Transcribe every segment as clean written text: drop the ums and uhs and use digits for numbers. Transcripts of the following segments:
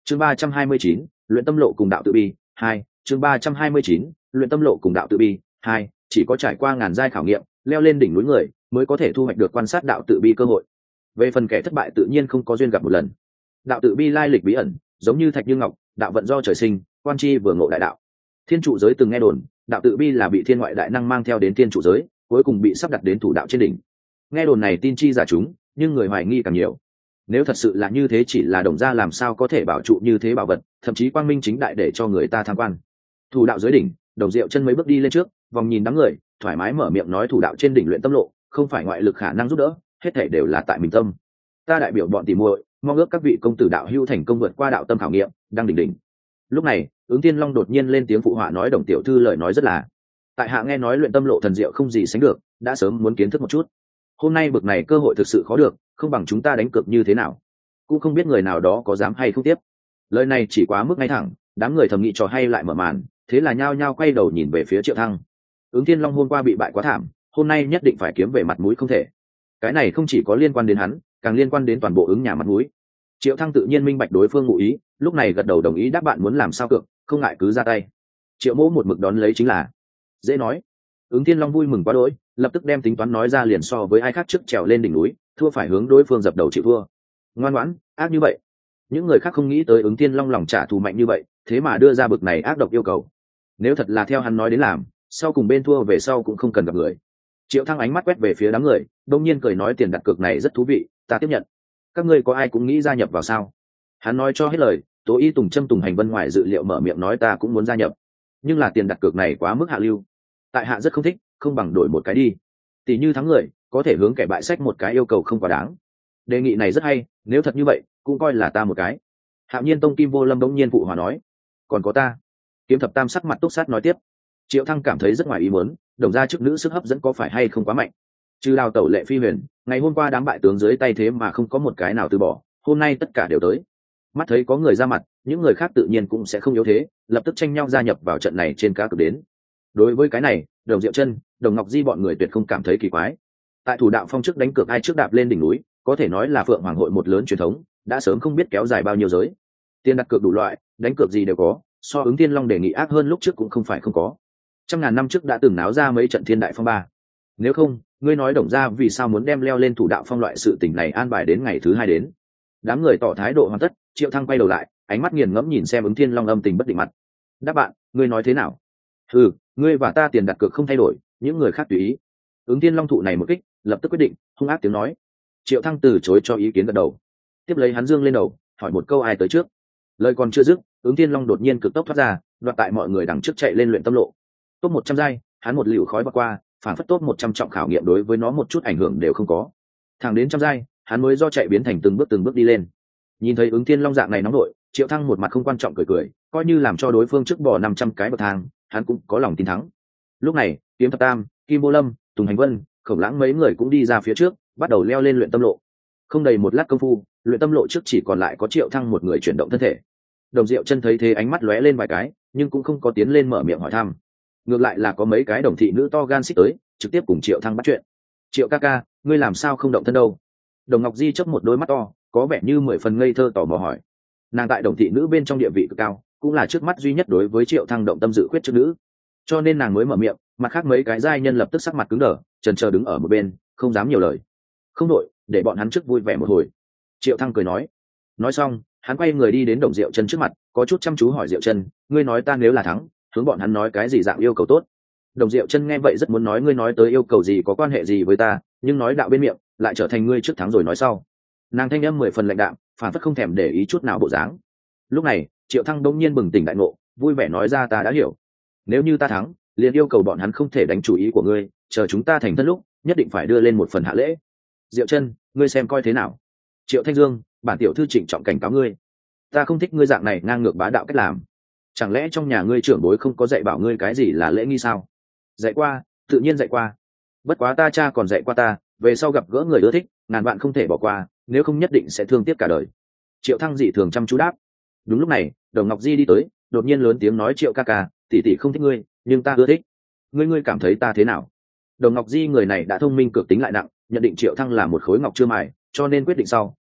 chương 329, luyện tâm lộ cùng đạo tự bi 2. chương 329, luyện tâm lộ cùng đạo tự bi 2. Chỉ có trải qua ngàn giai khảo nghiệm, leo lên đỉnh núi người mới có thể thu hoạch được quan sát đạo tự bi cơ hội. Về phần kẻ thất bại tự nhiên không có duyên gặp một lần. Đạo tự bi lai lịch bí ẩn, giống như thạch như ngọc, đạo vận do trời sinh, quan chi vừa ngộ đại đạo. Thiên trụ giới từng nghe đồn, đạo tự bi là bị thiên ngoại đại năng mang theo đến thiên trụ giới, cuối cùng bị sắp đặt đến thủ đạo trên đỉnh. Nghe đồn này tin chi giả chúng, nhưng người hoài nghi càng nhiều. Nếu thật sự là như thế, chỉ là Đồng gia làm sao có thể bảo trụ như thế bảo vật, thậm chí quang minh chính đại để cho người ta tham quan. Thủ đạo dưới đỉnh, Đồng Diệu Chân mấy bước đi lên trước, vòng nhìn đám người, thoải mái mở miệng nói thủ đạo trên đỉnh luyện tâm lộ, không phải ngoại lực khả năng giúp đỡ, hết thảy đều là tại mình tâm. Ta đại biểu bọn tỉ muội, mong ước các vị công tử đạo hữu thành công vượt qua đạo tâm khảo nghiệm, đang đỉnh đỉnh. Lúc này, Ứng Thiên Long đột nhiên lên tiếng phụ họa nói Đồng tiểu thư lời nói rất là. Tại hạ nghe nói luyện tâm lộ thần diệu không gì sánh được, đã sớm muốn kiến thức một chút. Hôm nay bực này cơ hội thực sự khó được, không bằng chúng ta đánh cược như thế nào. Cũng không biết người nào đó có dám hay không tiếp. Lời này chỉ quá mức ngay thẳng, đám người thầm nghĩ trò hay lại mở màn, thế là nhao nhao quay đầu nhìn về phía Triệu Thăng. Ứng Thiên Long hôm qua bị bại quá thảm, hôm nay nhất định phải kiếm về mặt mũi không thể. Cái này không chỉ có liên quan đến hắn, càng liên quan đến toàn bộ Ứng nhà mặt mũi. Triệu Thăng tự nhiên minh bạch đối phương ngụ ý, lúc này gật đầu đồng ý đáp bạn muốn làm sao cược, không ngại cứ ra tay. Triệu Mỗ một mực đón lấy chính là dễ nói. Ứng Thiên Long vui mừng quá đỗi, lập tức đem tính toán nói ra liền so với ai khác trước trèo lên đỉnh núi, thua phải hướng đối phương dập đầu chịu thua. Ngoan ngoãn, ác như vậy. Những người khác không nghĩ tới Ứng Thiên Long lòng trả thù mạnh như vậy, thế mà đưa ra bực này ác độc yêu cầu. Nếu thật là theo hắn nói đến làm, sau cùng bên thua về sau cũng không cần gặp người. Triệu Thăng ánh mắt quét về phía đám người, đông nhiên cười nói tiền đặt cược này rất thú vị, ta tiếp nhận. Các ngươi có ai cũng nghĩ gia nhập vào sao? Hắn nói cho hết lời, Tố Y Tùng Trâm Tùng Hành Vân ngoài dự liệu mở miệng nói ta cũng muốn gia nhập, nhưng là tiền đặt cược này quá mức hạ lưu. Tại hạ rất không thích, không bằng đổi một cái đi. Tỷ như thắng người, có thể hướng kẻ bại sách một cái yêu cầu không quá đáng. Đề nghị này rất hay, nếu thật như vậy, cũng coi là ta một cái. Hạo Nhiên Tông Kim Vô Lâm bỗng nhiên phụ hòa nói, còn có ta. Kiếm Thập Tam sắc mặt túc sát nói tiếp. Triệu Thăng cảm thấy rất ngoài ý muốn, Đồng gia chức nữ sức hấp dẫn có phải hay không quá mạnh. Trừ Đào Tẩu Lệ Phi Huyền, ngày hôm qua đám bại tướng dưới tay thế mà không có một cái nào từ bỏ, hôm nay tất cả đều tới. Mắt thấy có người ra mặt, những người khác tự nhiên cũng sẽ không yếu thế, lập tức tranh nhau gia nhập vào trận này trên cá cược đến. Đối với cái này, Đồng Diệu Chân, Đồng Ngọc Di bọn người tuyệt không cảm thấy kỳ quái. Tại thủ đạo phong trước đánh cược ai trước đạp lên đỉnh núi, có thể nói là Phượng Hoàng hội một lớn truyền thống, đã sớm không biết kéo dài bao nhiêu giới. Tiền đặt cược đủ loại, đánh cược gì đều có, so Ứng Thiên Long đề nghị ác hơn lúc trước cũng không phải không có. Trăm ngàn năm trước đã từng náo ra mấy trận thiên đại phong ba. Nếu không, ngươi nói Đồng gia vì sao muốn đem leo lên thủ đạo phong loại sự tình này an bài đến ngày thứ hai đến? Đám người tỏ thái độ hoàn tất, Triệu Thăng quay đầu lại, ánh mắt nghiền ngẫm nhìn xem Ứng Thiên Long âm tình bất định mặt. Đáp bạn, ngươi nói thế nào? Ừ, ngươi và ta tiền đặt cược không thay đổi, những người khác tùy ý. Ứng Thiên Long thụ này một kích, lập tức quyết định, hung ác tiếng nói. Triệu Thăng từ chối cho ý kiến gật đầu. Tiếp lấy hắn dương lên đầu, hỏi một câu ai tới trước. Lời còn chưa dứt, Ứng Thiên Long đột nhiên cực tốc thoát ra, đoạt tại mọi người đằng trước chạy lên luyện tâm lộ. Top 100 giai, hắn một liều khói bạc qua, phản phất top 100 trọng khảo nghiệm đối với nó một chút ảnh hưởng đều không có. Thẳng đến trăm giai, hắn mới do chạy biến thành từng bước đi lên. Nhìn thấy Ứng Thiên Long dạng này nóng đội, Triệu Thăng một mặt không quan trọng cười, coi như làm cho đối phương trước bỏ 500 cái bậc thang, hắn cũng có lòng tin thắng. Lúc này, Kiếm Thập Tam, Kim Vô Lâm, Tùng Hành Vân, Khổng Lãng mấy người cũng đi ra phía trước, bắt đầu leo lên luyện tâm lộ. Không đầy một lát công phu, luyện tâm lộ trước chỉ còn lại có Triệu Thăng một người chuyển động thân thể. Đồng Diệu Chân thấy thế ánh mắt lóe lên vài cái, nhưng cũng không có tiến lên mở miệng hỏi thăm. Ngược lại là có mấy cái đồng thị nữ to gan xích tới, trực tiếp cùng Triệu Thăng bắt chuyện. Triệu ca ca, ngươi làm sao không động thân đâu? Đồng Ngọc Di chớp một đôi mắt to, có vẻ như 10 phần ngây thơ tò mò hỏi. Nàng tại đồng thị nữ bên trong địa vị cực cao, cũng là trước mắt duy nhất đối với Triệu Thăng động tâm dự khuyết trước nữ, cho nên nàng mới mở miệng. Mặt khác mấy cái giai nhân lập tức sắc mặt cứng đờ, chần chờ đứng ở một bên, không dám nhiều lời. Không đội, để bọn hắn trước vui vẻ một hồi. Triệu Thăng cười nói. Nói xong, hắn quay người đi đến Đồng Diệu Chân trước mặt, có chút chăm chú hỏi Diệu Chân, ngươi nói ta nếu là thắng, hướng bọn hắn nói cái gì dạng yêu cầu tốt? Đồng Diệu Chân nghe vậy rất muốn nói ngươi nói tới yêu cầu gì có quan hệ gì với ta, nhưng nói đạo bên miệng, lại trở thành ngươi trước thắng rồi nói sau. Nàng thanh âm 10 phần lạnh đạm, phản phất không thèm để ý chút nào bộ dáng. Lúc này, Triệu Thăng đống nhiên bừng tỉnh đại ngộ, vui vẻ nói ra ta đã hiểu. Nếu như ta thắng, liền yêu cầu bọn hắn không thể đánh chủ ý của ngươi, chờ chúng ta thành thân lúc, nhất định phải đưa lên một phần hạ lễ. Diệu Chân, ngươi xem coi thế nào? Triệu Thanh Dương, bản tiểu thư trịnh trọng cảnh cáo ngươi, ta không thích ngươi dạng này ngang ngược bá đạo cách làm. Chẳng lẽ trong nhà ngươi trưởng bối không có dạy bảo ngươi cái gì là lễ nghi sao? Dạy qua, tự nhiên dạy qua. Bất quá ta cha còn dạy qua ta, về sau gặp gỡ người ưa thích, ngàn vạn không thể bỏ qua, nếu không nhất định sẽ thương tiếc cả đời. Triệu Thăng dị thường chăm chú đáp. Đúng lúc này, Đồng Ngọc Di đi tới, đột nhiên lớn tiếng nói Triệu ca ca, tỷ tỷ không thích ngươi, nhưng ta ưa thích. Ngươi cảm thấy ta thế nào? Đồng Ngọc Di người này đã thông minh cực tính lại nặng, nhận định Triệu Thăng là một khối ngọc chưa mài, cho nên quyết định sau,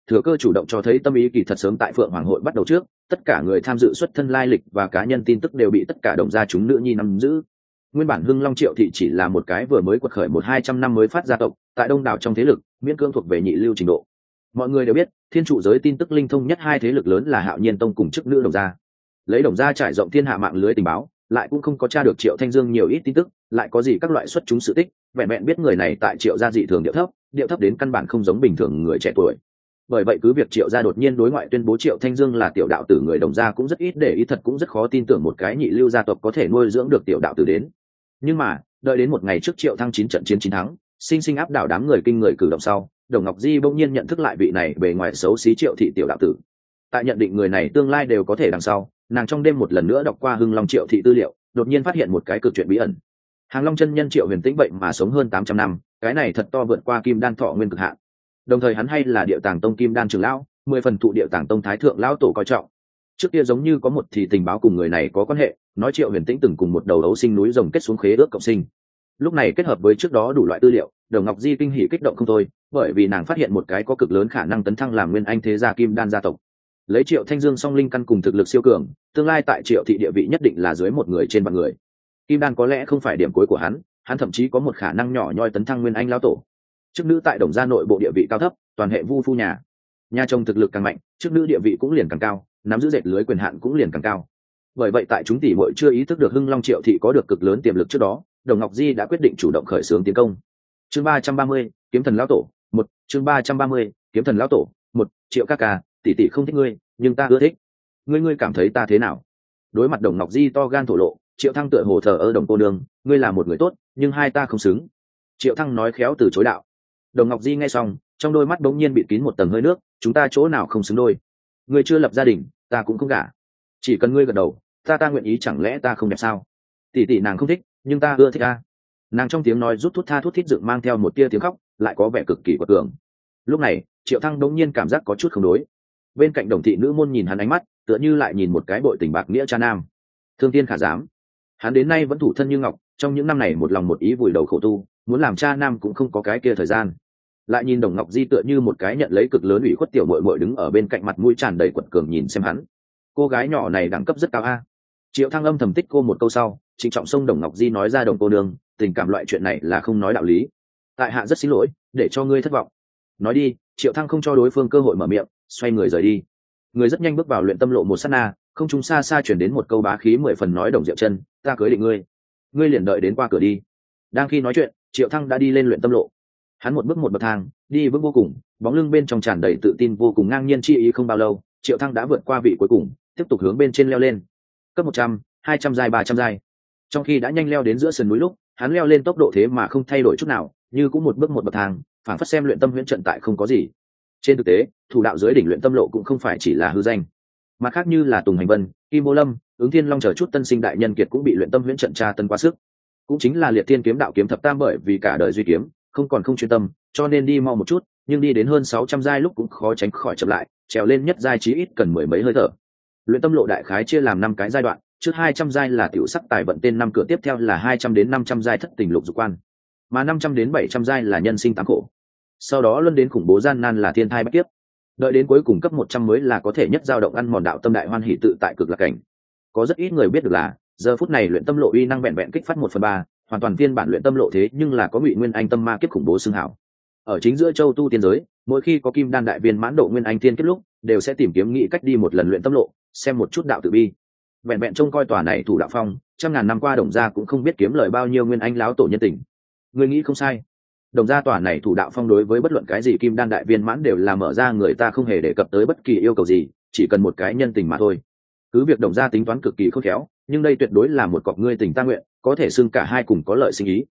thừa cơ chủ động cho thấy tâm ý kỳ thật sớm tại Phượng Hoàng hội bắt đầu trước, tất cả người tham dự xuất thân lai lịch và cá nhân tin tức đều bị tất cả đồng gia chúng nữ nhi nắm giữ. Nguyên bản Hưng Long Triệu thị chỉ là một cái vừa mới quật khởi 100-200 năm mới phát gia tộc, tại đông đảo trong thế lực, miễn cưỡng thuộc về nhị lưu trình độ. Mọi người đều biết, thiên trụ giới tin tức linh thông nhất hai thế lực lớn là Hạo Nhiên Tông cùng chức nữ đồng gia. Lấy đồng gia trải rộng thiên hạ mạng lưới tình báo, lại cũng không có tra được Triệu Thanh Dương nhiều ít tin tức, lại có gì các loại xuất chúng sự tích, vẹn vẹn biết người này tại Triệu gia dị thường điệu thấp đến căn bản không giống bình thường người trẻ tuổi. Bởi vậy cứ việc Triệu gia đột nhiên đối ngoại tuyên bố Triệu Thanh Dương là tiểu đạo tử, người đồng gia cũng rất ít để ý, thật cũng rất khó tin tưởng một cái nhị lưu gia tộc có thể nuôi dưỡng được tiểu đạo tử đến. Nhưng mà đợi đến một ngày trước Triệu Thăng 9 trận chiến 9 thắng, sinh sinh áp đảo đám người kinh người cử động sau, Đồng Ngọc Di bỗng nhiên nhận thức lại vị này bề ngoài xấu xí Triệu thị tiểu đạo tử. Tại nhận định người này tương lai đều có thể đằng sau, nàng trong đêm một lần nữa đọc qua Hưng Long Triệu thị tư liệu, đột nhiên phát hiện một cái cực chuyện bí ẩn. Hàng Long chân nhân Triệu Huyền Tĩnh vậy mà sống hơn 800 năm, cái này thật to vượt qua Kim Đan thọ nguyên cực hạn. Đồng thời hắn hay là Điệu Tàng Tông Kim Đan trưởng lão, 10 phần thụ Điệu Tàng Tông Thái thượng lão tổ coi trọng. Trước kia giống như có một thì tình báo cùng người này có quan hệ, nói Triệu Huyền Tĩnh từng cùng một đầu đấu sinh núi rồng kết xuống khế ước cộng sinh. Lúc này kết hợp với trước đó đủ loại tư liệu, Đồng Ngọc Di kinh hỉ kích động không thôi, bởi vì nàng phát hiện một cái có cực lớn khả năng tấn thăng làm nguyên anh thế gia Kim Đan gia tộc. Lấy Triệu Thanh Dương song linh căn cùng thực lực siêu cường, tương lai tại Triệu thị địa vị nhất định là dưới một người trên vạn người. Kim Đan có lẽ không phải điểm cuối của hắn thậm chí có một khả năng nhỏ nhoi tấn thăng nguyên anh lão tổ. Chức nữ tại Đồng gia nội bộ địa vị cao thấp, toàn hệ vu phu nhà chồng thực lực càng mạnh, chức nữ địa vị cũng liền càng cao, nắm giữ dệt lưới quyền hạn cũng liền càng cao. Bởi vậy tại chúng tỷ muội chưa ý thức được Hưng Long Triệu thị có được cực lớn tiềm lực trước đó, Đồng Ngọc Di đã quyết định chủ động khởi xướng tiến công. Chương 330, Kiếm Thần lão tổ 1, chương 330, Kiếm Thần lão tổ 1, Triệu ca ca, tỷ tỷ không thích ngươi, nhưng ta ưa thích. Ngươi cảm thấy ta thế nào? Đối mặt Đồng Ngọc Di to gan thổ lộ, Triệu Thăng tựa hồ thờ ơ, Đồng cô nương, ngươi là một người tốt, nhưng hai ta không xứng. Triệu Thăng nói khéo từ chối đạo. Đồng Ngọc Di nghe xong, trong đôi mắt bỗng nhiên bịt kín một tầng hơi nước, chúng ta chỗ nào không xứng đôi? Ngươi chưa lập gia đình, ta cũng không gả. Chỉ cần ngươi gật đầu, ta nguyện ý, chẳng lẽ ta không đẹp sao? Tỷ tỷ nàng không thích, nhưng ta ưa thích a. Nàng trong tiếng nói rút thút tha thút thít dựng mang theo một tia tiếng khóc, lại có vẻ cực kỳ quật cường. Lúc này Triệu Thăng đống nhiên cảm giác có chút không đối. Bên cạnh Đồng thị nữ môn nhìn hắn ánh mắt tựa như lại nhìn một cái bội tình bạc nghĩa cha nam. Thương tiên khả dám. Hắn đến nay vẫn thủ thân như ngọc, trong những năm này một lòng một ý vùi đầu khổ tu, muốn làm cha nam cũng không có cái kia thời gian. Lại nhìn Đồng Ngọc Di tựa như một cái nhận lấy cực lớn ủy khuất tiểu muội muội đứng ở bên cạnh, mặt mũi tràn đầy quật cường nhìn xem hắn. Cô gái nhỏ này đẳng cấp rất cao a. Triệu Thăng âm thầm tích cô một câu sau, trịnh trọng xông Đồng Ngọc Di nói ra, Đồng cô nương, tình cảm loại chuyện này là không nói đạo lý, tại hạ rất xin lỗi để cho ngươi thất vọng. Nói đi. Triệu Thăng không cho đối phương cơ hội mở miệng, xoay người rời đi. Người rất nhanh bước vào luyện tâm lộ một sát na, không trung xa xa chuyển đến một câu bá khí 10 phần nói, Đồng Diệu Chân, ta cưới định ngươi liền đợi đến qua cửa đi. Đang khi nói chuyện, Triệu Thăng đã đi lên luyện tâm lộ. Hắn một bước một bậc thang, đi vững vô cùng, bóng lưng bên trong tràn đầy tự tin vô cùng, ngang nhiên chi ý. Không bao lâu, Triệu Thăng đã vượt qua vị cuối cùng, tiếp tục hướng bên trên leo lên. Cấp 100, 200 giai, 300 giai. Trong khi đã nhanh leo đến giữa sườn núi lúc, hắn leo lên tốc độ thế mà không thay đổi chút nào, như cũng một bước một bậc thang, phản phất xem luyện tâm huyễn trận tại không có gì. Trên thực tế, thủ đạo dưới đỉnh luyện tâm lộ cũng không phải chỉ là hư danh, mà khác như là Tùng Hành Vân, Kim Bô Lâm, Ứng Thiên Long chờ chút tân sinh đại nhân kiệt cũng bị luyện tâm huyễn trận tra tân quá sức. Cũng chính là Liệt Thiên kiếm đạo kiếm thập tam, bởi vì cả đời duy kiếm, không chuyên tâm, cho nên đi mau một chút, nhưng đi đến hơn 600 giai lúc cũng khó tránh khỏi chậm lại, trèo lên nhất giai chí ít cần mười mấy hơi thở. Luyện tâm lộ đại khái chia làm 5 cái giai đoạn, trước 200 giai là tiểu sắc tài vận tên 5 cửa, tiếp theo là 200 đến 500 giai thất tình lục dục quan, mà 500 đến 700 giai là nhân sinh tám khổ. Sau đó luân đến khủng bố gian nan là thiên thai bách kiếp. Đợi đến cuối cùng cấp 100 mới là có thể nhất dao động ăn mòn đạo tâm đại hoan hỷ tự tại cực lạc cảnh. Có rất ít người biết được là, giờ phút này luyện tâm lộ uy năng vẹn vẹn kích phát 1/3, hoàn toàn phiên bản luyện tâm lộ thế nhưng là có Ngụy Nguyên Anh tâm ma kiếp khủng bố xưng hảo. Ở chính giữa châu tu tiên giới, mỗi khi có kim đan đại viên mãn độ Nguyên Anh tiên kiếp lúc, đều sẽ tìm kiếm nghĩ cách đi một lần luyện tâm lộ, xem một chút đạo tự bi. Vẹn vẹn trông coi tòa này thủ đạo phong, trăm ngàn năm qua Đồng gia cũng không biết kiếm lời bao nhiêu Nguyên Anh láo tổ nhân tình. Người nghĩ không sai. Đồng gia tòa này thủ đạo phong đối với bất luận cái gì kim đan đại viên mãn đều là mở ra, người ta không hề đề cập tới bất kỳ yêu cầu gì, chỉ cần một cái nhân tình mà thôi. Cứ việc Đồng gia tính toán cực kỳ khôn khéo, nhưng đây tuyệt đối là một cọc ngươi tình ta nguyện, có thể xưng cả hai cùng có lợi sinh ý.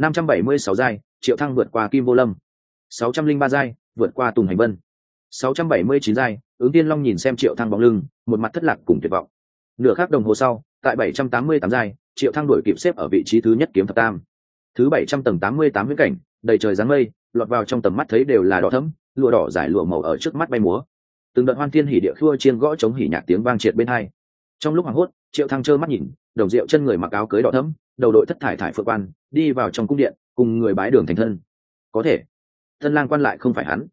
576 giai, Triệu Thăng vượt qua Kim Vô Lâm. 603 giai, vượt qua Tùng Hành Vân. 679 giai, Ứng Tiên Long nhìn xem Triệu Thăng bóng lưng, một mặt thất lạc cùng tuyệt vọng. Nửa khắc đồng hồ sau, tại 788 giai, Triệu Thăng đuổi kịp xếp ở vị trí thứ nhất kiếm thập tam. Thứ 700 tầng 88 viễn cảnh, đầy trời dáng mây, lọt vào trong tầm mắt thấy đều là đỏ thẫm, lụa đỏ giải lụa màu ở trước mắt bay múa. Từng đợt hoan thiên hỉ địa khua chiên gõ chống hỉ nhạc tiếng vang triệt bên hai. Trong lúc hoảng hốt, Triệu Thăng trơ mắt nhìn, Đồng Diệu Chân người mặc áo cưới đỏ thẫm, đầu đội thất thải thải phượng quan, đi vào trong cung điện, cùng người bái đường thành thân. Có thể, Tân Lang quan lại không phải hắn.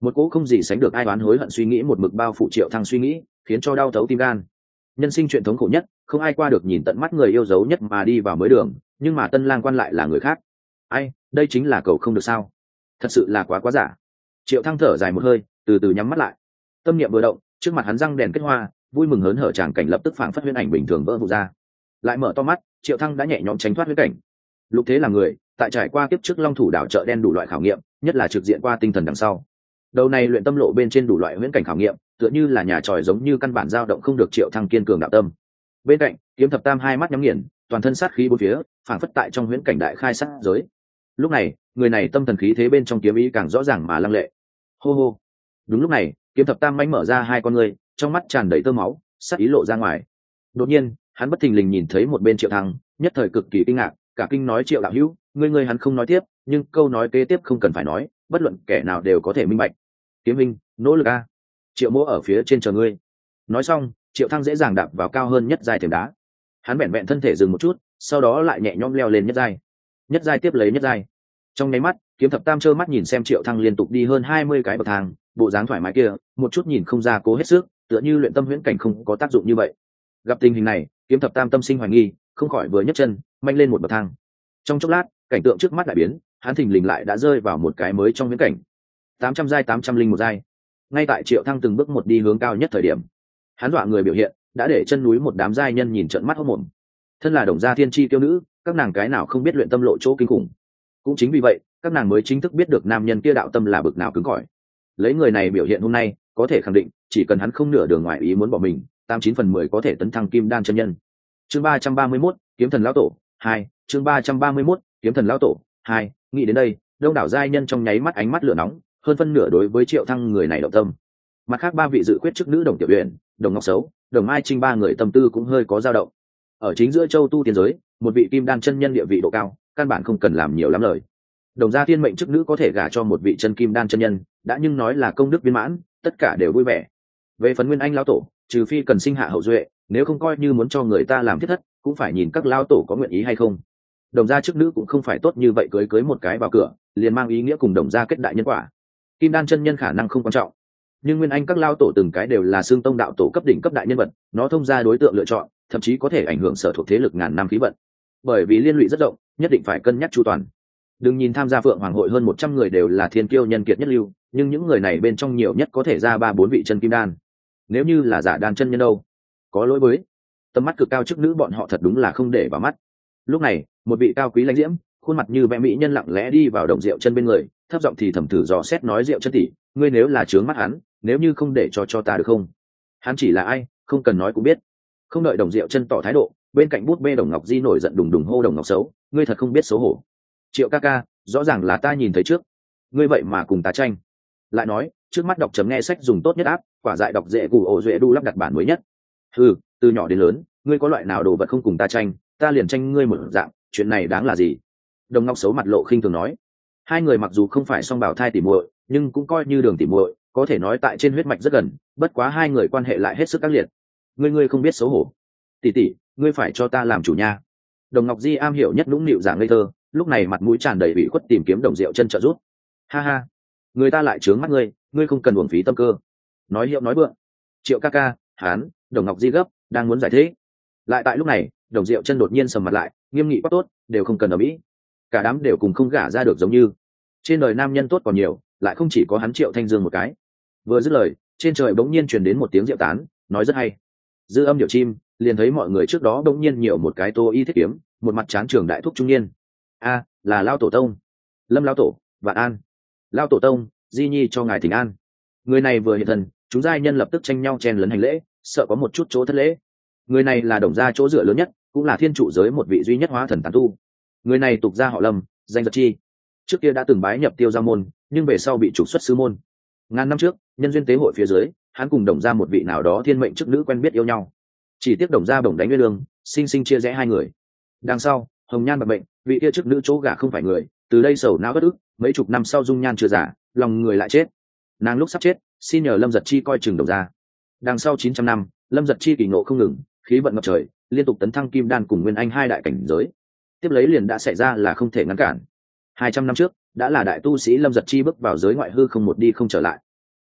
Một cỗ không gì sánh được ai oán hối hận suy nghĩ một mực bao phủ Triệu Thăng suy nghĩ, khiến cho đau thấu tim gan. Nhân sinh chuyện thống khổ nhất, không ai qua được nhìn tận mắt người yêu dấu nhất mà đi vào mới đường, nhưng mà Tân Lang Quan lại là người khác. Ai, đây chính là cầu không được sao? Thật sự là quá giả. Triệu Thăng thở dài một hơi, từ từ nhắm mắt lại. Tâm niệm vừa động, trước mặt hắn răng đèn kết hoa, vui mừng hớn hở tràng cảnh lập tức phảng phất huyễn ảnh bình thường vỡ vụn ra. Lại mở to mắt, Triệu Thăng đã nhẹ nhõm tránh thoát huyễn cảnh. Lục thế là người, tại trải qua kiếp trước Long Thủ đảo chợ đen đủ loại khảo nghiệm, nhất là trực diện qua tinh thần đằng sau. Đầu này luyện tâm lộ bên trên đủ loại huyễn cảnh khảo nghiệm, tựa như là nhà tròi giống như căn bản dao động không được Triệu Thăng kiên cường đạo tâm. Bên cạnh, Kiếm Thập Tam hai mắt nhắm nghiền, toàn thân sát khí bốn phía, phảng phất tại trong huyễn cảnh đại khai sát giới. Lúc này, người này tâm thần khí thế bên trong kiếm ý càng rõ ràng mà lăng lệ. Hô hô. Đúng lúc này, Kiếm Thập Tam manh mở ra hai con người, trong mắt tràn đầy tơ máu, sát ý lộ ra ngoài. Đột nhiên, hắn bất thình lình nhìn thấy một bên Triệu Thăng, nhất thời cực kỳ kinh ngạc, cả kinh nói: Triệu đạo hữu, ngươi hắn không nói tiếp, nhưng câu nói kế tiếp không cần phải nói, bất luận kẻ nào đều có thể minh bạch. Kiếm minh, nỗ lực a. Triệu Mỗ ở phía trên chờ ngươi. Nói xong, Triệu Thăng dễ dàng đạp vào cao hơn nhất giai thềm đá. Hắn vẹn vẹn thân thể dừng một chút, sau đó lại nhẹ nhõm leo lên nhất giai. Nhất giai tiếp lấy nhất giai. Trong nháy mắt, Kiếm Thập Tam trơ mắt nhìn xem Triệu Thăng liên tục đi hơn 20 cái bậc thang, bộ dáng thoải mái kia, một chút nhìn không ra cố hết sức, tựa như luyện tâm huyễn cảnh không có tác dụng như vậy. Gặp tình hình này, Kiếm Thập Tam tâm sinh hoài nghi, không khỏi vừa nhấc chân, mạnh lên một bậc thang. Trong chốc lát, cảnh tượng trước mắt đại biến, hắn thình lình lại đã rơi vào một cái mới trong huyễn cảnh. 800 giai 801 giai. Ngay tại Triệu Thăng từng bước một đi hướng cao nhất thời điểm, hắn dọa người biểu hiện đã để chân núi một đám giai nhân nhìn trợn mắt hốt mồm. Thân là Đồng gia thiên chi tiêu nữ, các nàng cái nào không biết luyện tâm lộ chỗ kinh khủng. Cũng chính vì vậy, các nàng mới chính thức biết được nam nhân kia đạo tâm là bực nào cứng cỏi. Lấy người này biểu hiện hôm nay, có thể khẳng định, chỉ cần hắn không nửa đường ngoài ý muốn bỏ mình, 89/10 có thể tấn thăng kim đan chân nhân. Chương 331, Kiếm Thần lão tổ 2, chương 331, Kiếm Thần lão tổ 2, nghĩ đến đây, đông đảo giai nhân trong nháy mắt ánh mắt lửa nóng, hơn phân nửa đối với Triệu Thăng người này động tâm. Mặt khác ba vị dự quyết chức nữ Đồng Tiểu Uyển, Đồng Ngọc Sấu, Đồng Mai Trinh ba người tâm tư cũng hơi có dao động. Ở chính giữa châu tu tiên giới, một vị kim đan chân nhân địa vị độ cao, căn bản không cần làm nhiều lắm lời. Đồng gia thiên mệnh chức nữ có thể gả cho một vị chân kim đan chân nhân, đã nhưng nói là công đức viên mãn, tất cả đều vui vẻ. Về phần Nguyên Anh lão tổ, trừ phi cần sinh hạ hậu duệ, nếu không coi như muốn cho người ta làm thiết thất, cũng phải nhìn các lão tổ có nguyện ý hay không. Đồng gia chức nữ cũng không phải tốt như vậy cưới một cái vào cửa, liền mang ý nghĩa cùng đồng gia kết đại nhân quả. Kim đan chân nhân khả năng không quan trọng, nhưng Nguyên Anh các lão tổ từng cái đều là xương tông đạo tổ cấp đỉnh cấp đại nhân vật, nó thông ra đối tượng lựa chọn, thậm chí có thể ảnh hưởng sở thuộc thế lực ngàn năm khí vận. Bởi vì liên lụy rất rộng, nhất định phải cân nhắc chu toàn. Đừng nhìn tham gia Phượng Hoàng hội hơn 100 người đều là thiên kiêu nhân kiệt nhất lưu, nhưng những người này bên trong nhiều nhất có thể ra 3-4 vị chân kim đan. Nếu như là giả đan chân nhân đâu? Có lỗi với tầm mắt cực cao chức nữ bọn họ thật đúng là không để vào mắt. Lúc này, một vị cao quý lãnh diễm, khuôn mặt như vẽ mỹ nhân lặng lẽ đi vào Đồng Diệu Chân bên người, thấp giọng thì thầm thử dò xét nói: Diệu Chân tỷ, ngươi nếu là trướng mắt hắn, nếu như không để cho ta được không? Hắn chỉ là ai, không cần nói cũng biết. Không đợi Đồng Diệu Chân tỏ thái độ, bên cạnh bút bê Đồng Ngọc Di nổi giận đùng đùng hô: Đồng Ngọc Xấu, ngươi thật không biết xấu hổ. Triệu ca ca, rõ ràng là ta nhìn thấy trước, ngươi vậy mà cùng ta tranh. Lại nói, trước mắt đọc chấm nghe sách dùng tốt nhất áp, quả dại đọc dễ củ ổ duệ đu lắp đặt bản mới nhất. Ừ, từ nhỏ đến lớn, ngươi có loại nào đồ vật không cùng ta tranh, ta liền tranh ngươi một dạng, chuyện này đáng là gì? Đồng Ngọc Xấu mặt lộ khinh thường nói. Hai người mặc dù không phải song bào thai tỉ muội, nhưng cũng coi như đường tỉ muội, có thể nói tại trên huyết mạch rất gần, bất quá hai người quan hệ lại hết sức ác liệt. Ngươi không biết xấu hổ. Tỷ tỷ, ngươi phải cho ta làm chủ nha. Đồng Ngọc Di am hiểu nhất nũng nịu dạng ngây thơ, lúc này mặt mũi tràn đầy ủy khuất tìm kiếm Đồng Diệu Chân trợ giúp. Ha ha, người ta lại trướng mắt ngươi không cần uổng phí tâm cơ. Nói hiệu nói vượng. Triệu ca ca, hán, Đồng Ngọc Di gấp, đang muốn giải thích. Lại tại lúc này, Đồng Diệu Chân đột nhiên sầm mặt lại, nghiêm nghị quát: tốt, đều không cần ở mỹ. Cả đám đều cùng không gả ra được giống như. Trên đời nam nhân tốt còn nhiều, lại không chỉ có hắn Triệu Thanh Dương một cái. Vừa dứt lời, trên trời bỗng nhiên truyền đến một tiếng diệu tán, nói rất hay. Dư âm điệu chim, liền thấy mọi người trước đó bỗng nhiên nhiều một cái Tô Y thiết kiếm, một mặt tráng trường đại thúc trung niên. A, là Lao tổ tông. Lâm lão tổ, Vạn An. Lao tổ tông, Di Nhi cho ngài thỉnh an. Người này vừa hiện thân, chúng giai nhân lập tức tranh nhau chen lấn hành lễ, sợ có một chút chỗ thất lễ. Người này là Đồng gia chỗ dựa lớn nhất, cũng là thiên trụ giới một vị duy nhất hóa thần tán tu. Người này tục gia họ Lâm, danh Giật Chi. Trước kia đã từng bái nhập Tiêu Gia môn, nhưng về sau bị trục xuất sư môn. Ngàn năm trước, nhân duyên tế hội phía dưới, hắn cùng Đồng gia một vị nào đó thiên mệnh chức nữ quen biết yêu nhau. Chỉ tiếc Đồng gia bổng đánh nguyên lương, sinh sinh chia rẽ hai người. Đằng sau, hồng nhan bạc bệnh, vị kia chức nữ chỗ gả không phải người, từ đây sầu não bất ức, mấy chục năm sau dung nhan chưa giả, lòng người lại chết. Nàng lúc sắp chết, xin nhờ Lâm Giật Chi coi chừng Đồng gia. Đằng sau 900 năm, Lâm Giật Chi kỳ ngộ không ngừng, khí vận ngập trời, liên tục tấn thăng kim đan cùng Nguyên Anh hai đại cảnh giới. Tiếp lấy liền đã xảy ra là không thể ngăn cản. 200 năm trước, đã là đại tu sĩ Lâm Giật Chi bước vào giới ngoại hư không một đi không trở lại.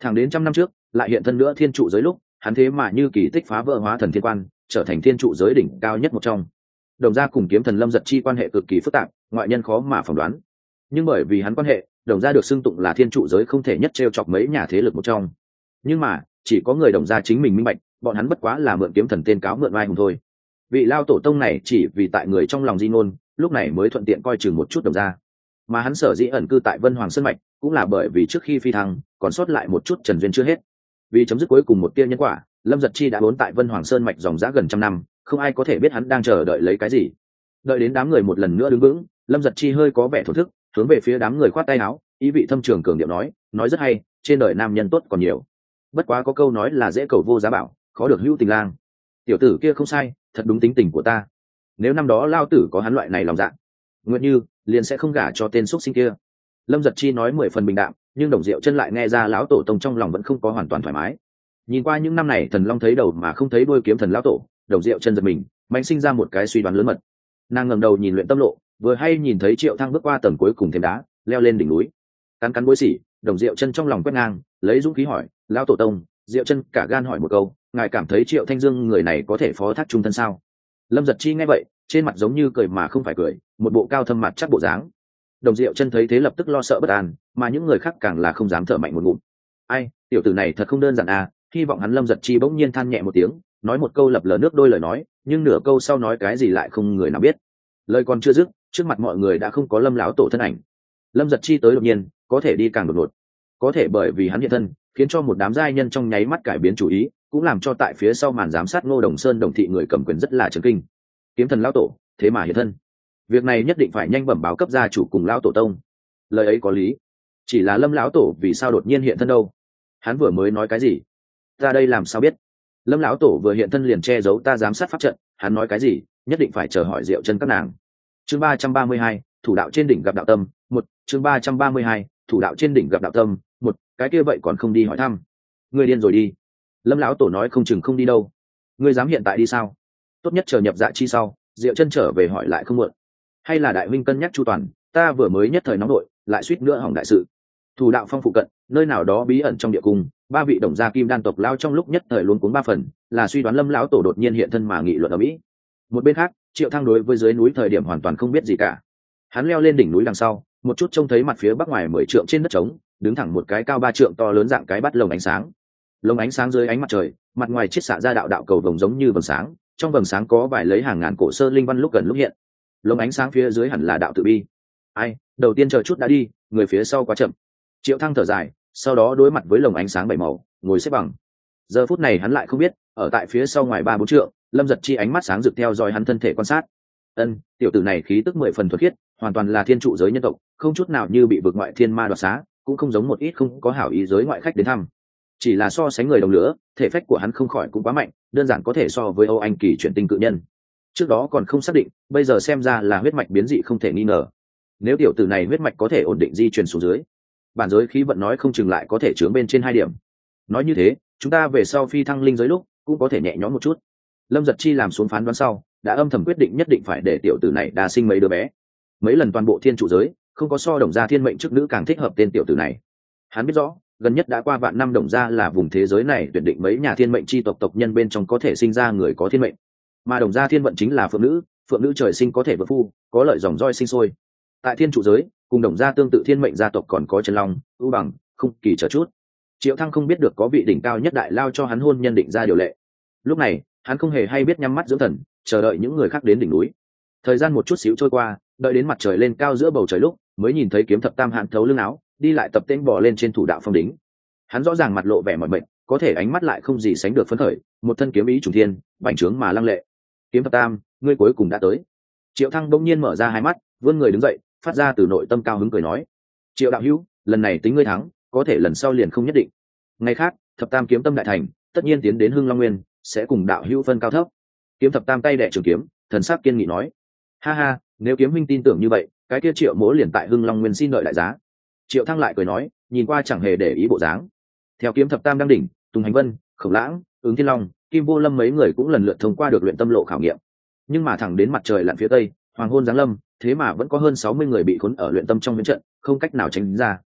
Thẳng đến trăm năm trước lại hiện thân nữa thiên trụ giới lúc, hắn thế mà như kỳ tích phá vỡ hóa thần thiên quan, trở thành thiên trụ giới đỉnh cao nhất một trong. Đồng gia cùng kiếm thần Lâm Giật Chi quan hệ cực kỳ phức tạp, ngoại nhân khó mà phỏng đoán. Nhưng bởi vì hắn quan hệ, đồng gia được xưng tụng là thiên trụ giới không thể nhất trêu chọc mấy nhà thế lực một trong. Nhưng mà chỉ có người đồng gia chính mình minh bạch, bọn hắn bất quá là mượn kiếm thần tên cáo mượn oai hùng thôi. Vị lao tổ tông này chỉ vì tại người trong lòng di ngôn, lúc này mới thuận tiện coi chừng một chút đồng gia. Mà hắn sở dĩ ẩn cư tại Vân Hoàng Sơn mạch, cũng là bởi vì trước khi phi thăng còn sót lại một chút trần duyên chưa hết. Vì chấm dứt cuối cùng một tia nhân quả, Lâm Giật Chi đã vốn tại Vân Hoàng Sơn mạch dòng dã gần trăm năm, không ai có thể biết hắn đang chờ đợi lấy cái gì. Đợi đến đám người một lần nữa đứng vững, Lâm Giật Chi hơi có vẻ thổ thức, hướng về phía đám người khoát tay áo, ý vị thâm trường cường điệu nói rất hay, trên đời nam nhân tốt còn nhiều. Bất quá có câu nói là dễ cầu vô giá bảo, khó được hữu tình lang. Tiểu tử kia không sai, thật đúng tính tình của ta. Nếu năm đó lao tử có hắn loại này lòng dạ, nguyện như liền sẽ không gả cho tên xuất sinh kia. Lâm Giật Chi nói 10 phần bình đạm, nhưng Đồng Diệu Chân lại nghe ra lão tổ tông trong lòng vẫn không có hoàn toàn thoải mái. Nhìn qua những năm này thần long thấy đầu mà không thấy đuôi kiếm thần lão tổ, Đồng Diệu Chân giật mình, mạnh sinh ra một cái suy đoán lớn mật. Nàng ngẩng đầu nhìn Luyện Tâm Lộ, vừa hay nhìn thấy Triệu Thăng bước qua tầng cuối cùng thềm đá, leo lên đỉnh núi. Cắn cắn bối xỉ, Đồng Diệu Chân trong lòng quét ngang, lấy dũng khí hỏi, lão tổ tông, Diệu Chân cả gan hỏi một câu, ngài cảm thấy Triệu Thanh Dương người này có thể phó thác trung thân sao? Lâm Giật Chi nghe vậy, trên mặt giống như cười mà không phải cười, một bộ cao thâm mặt chắc bộ dáng. Đồng Diệu Chân thấy thế lập tức lo sợ bất an, mà những người khác càng là không dám thở mạnh một ngụm. Ai, tiểu tử này thật không đơn giản à, hy vọng hắn. Lâm Giật Chi bỗng nhiên than nhẹ một tiếng, nói một câu lập lờ nước đôi lời nói, nhưng nửa câu sau nói cái gì lại không người nào biết. Lời còn chưa dứt, trước mặt mọi người đã không có Lâm lão tổ thân ảnh. Lâm Giật Chi tới đột nhiên, có thể đi càng đột ngột, có thể bởi vì hắn hiện thân, khiến cho một đám giai nhân trong nháy mắt cải biến chủ ý, cũng làm cho tại phía sau màn giám sát Ngô Đồng Sơn đồng thị người cầm quyền rất là chấn kinh. Kiếm thần lão tổ, thế mà hiện thân, việc này nhất định phải nhanh bẩm báo cấp gia chủ cùng lão tổ tông. Lời ấy có lý, chỉ là Lâm lão tổ vì sao đột nhiên hiện thân đâu? Hắn vừa mới nói cái gì? Ta đây làm sao biết? Lâm lão tổ vừa hiện thân liền che giấu ta giám sát pháp trận, hắn nói cái gì, nhất định phải chờ hỏi Diệu Chân các nàng. Chương 332, thủ đạo trên đỉnh gặp đạo tâm, một. Chương 332, thủ đạo trên đỉnh gặp đạo tâm, một. Cái kia vậy còn không đi hỏi thăm? Ngươi điên rồi đi. Lâm lão tổ nói không chừng không đi đâu. Ngươi dám hiện tại đi sao? Tốt nhất chờ nhập dạ chi sau, Diệu Chân trở về hỏi lại không muộn. Hay là đại huynh cân nhắc chu toàn, ta vừa mới nhất thời nóng nội, lại suýt nữa hỏng đại sự. Thủ đạo phong phụ cận, nơi nào đó bí ẩn trong địa cung, ba vị đồng gia kim đan tộc lao trong lúc nhất thời luôn cuốn ba phần, là suy đoán Lâm lão tổ đột nhiên hiện thân mà nghị luận ở mỹ. Một bên khác, Triệu Thăng đối với dưới núi thời điểm hoàn toàn không biết gì cả. Hắn leo lên đỉnh núi đằng sau, một chút trông thấy mặt phía bắc ngoài 10 trượng trên đất trống, đứng thẳng một cái cao 3 trượng to lớn dạng cái bát lồng ánh sáng. Lồng ánh sáng dưới ánh mặt trời, mặt ngoài chiết xạ ra đạo đạo cầu vồng giống như vầng sáng, trong vầng sáng có vài lấy hàng ngàn cổ sơ linh văn lúc gần lúc hiện. Lồng ánh sáng phía dưới hẳn là đạo tự bi. Ai, đầu tiên chờ chút đã đi, người phía sau quá chậm. Triệu Thăng thở dài, sau đó đối mặt với lồng ánh sáng bảy màu, ngồi xếp bằng. Giờ phút này hắn lại không biết, ở tại phía sau ngoài 3-4 trượng, Lâm Giật Chi ánh mắt sáng rực theo dõi hắn thân thể quan sát. Tiểu tử này khí tức 10 phần thuần khiết, hoàn toàn là thiên trụ giới nhân tộc, không chút nào như bị vượt ngoại thiên ma đoạt xá, cũng không giống một ít không có hảo ý giới ngoại khách đến thăm. Chỉ là so sánh người đồng lửa, thể phách của hắn không khỏi cũng quá mạnh, đơn giản có thể so với Âu Anh kỳ chuyển tinh cự nhân. Trước đó còn không xác định, bây giờ xem ra là huyết mạch biến dị không thể nghi ngờ. Nếu tiểu tử này huyết mạch có thể ổn định di truyền xuống dưới, bản giới khí vận nói không chừng lại có thể chướng bên trên 2 điểm. Nói như thế, chúng ta về sau phi thăng linh giới lúc cũng có thể nhẹ nhõm một chút. Lâm Giật Chi làm xuống phán đoán sau, đã âm thầm quyết định nhất định phải để tiểu tử này đa sinh mấy đứa bé. Mấy lần toàn bộ thiên trụ giới, không có so đồng gia thiên mệnh chức nữ càng thích hợp tên tiểu tử này. Hắn biết rõ, gần nhất đã qua vạn năm đồng gia là vùng thế giới này tuyển định mấy nhà thiên mệnh chi tộc tộc nhân bên trong có thể sinh ra người có thiên mệnh. Mà đồng gia thiên vận chính là phượng nữ trời sinh có thể vợ phu, có lợi dòng roi sinh sôi. Tại thiên trụ giới, cùng đồng gia tương tự thiên mệnh gia tộc còn có Trần Long, ưu bằng, không kỳ chờ chút. Triệu Thăng không biết được có vị đỉnh cao nhất đại lao cho hắn hôn nhân định ra điều lệ. Lúc này, hắn không hề hay biết nhắm mắt dưỡng thần, chờ đợi những người khác đến đỉnh núi. Thời gian một chút xíu trôi qua, đợi đến mặt trời lên cao giữa bầu trời lúc, mới nhìn thấy kiếm thập tam hàn thấu lưng áo, đi lại tập tên bò lên trên thủ đạo phong đính. Hắn rõ ràng mặt lộ vẻ mỏi mệt, có thể ánh mắt lại không gì sánh được phấn khởi, một thân kiếm ý trùng thiên, bành trướng mà lăng lệ. Kiếm thập tam, ngươi cuối cùng đã tới. Triệu Thăng bỗng nhiên mở ra hai mắt, vươn người đứng dậy, phát ra từ nội tâm cao hứng cười nói: Triệu đạo hữu, lần này tính ngươi thắng, có thể lần sau liền không nhất định. Ngày khác, thập tam kiếm tâm đại thành, tất nhiên tiến đến Hưng Long Nguyên, sẽ cùng đạo hữu phân cao thấp. Kiếm thập tam tay đẻ trường kiếm, thần sắc kiên nghị nói: Ha ha, nếu kiếm huynh tin tưởng như vậy, cái kia Triệu mỗ liền tại Hưng Long Nguyên xin đợi đại giá. Triệu Thăng lại cười nói, nhìn qua chẳng hề để ý bộ dáng. Theo kiếm thập tam đang đỉnh, Tùng Hành Vân, Khổng Lãng, Ứng Thiên Long, Kim Vô Lâm mấy người cũng lần lượt thông qua được luyện tâm lộ khảo nghiệm. Nhưng mà thẳng đến mặt trời lặn phía tây, hoàng hôn giáng lâm, thế mà vẫn có hơn 60 người bị khốn ở luyện tâm trong huyễn trận, không cách nào tránh ra.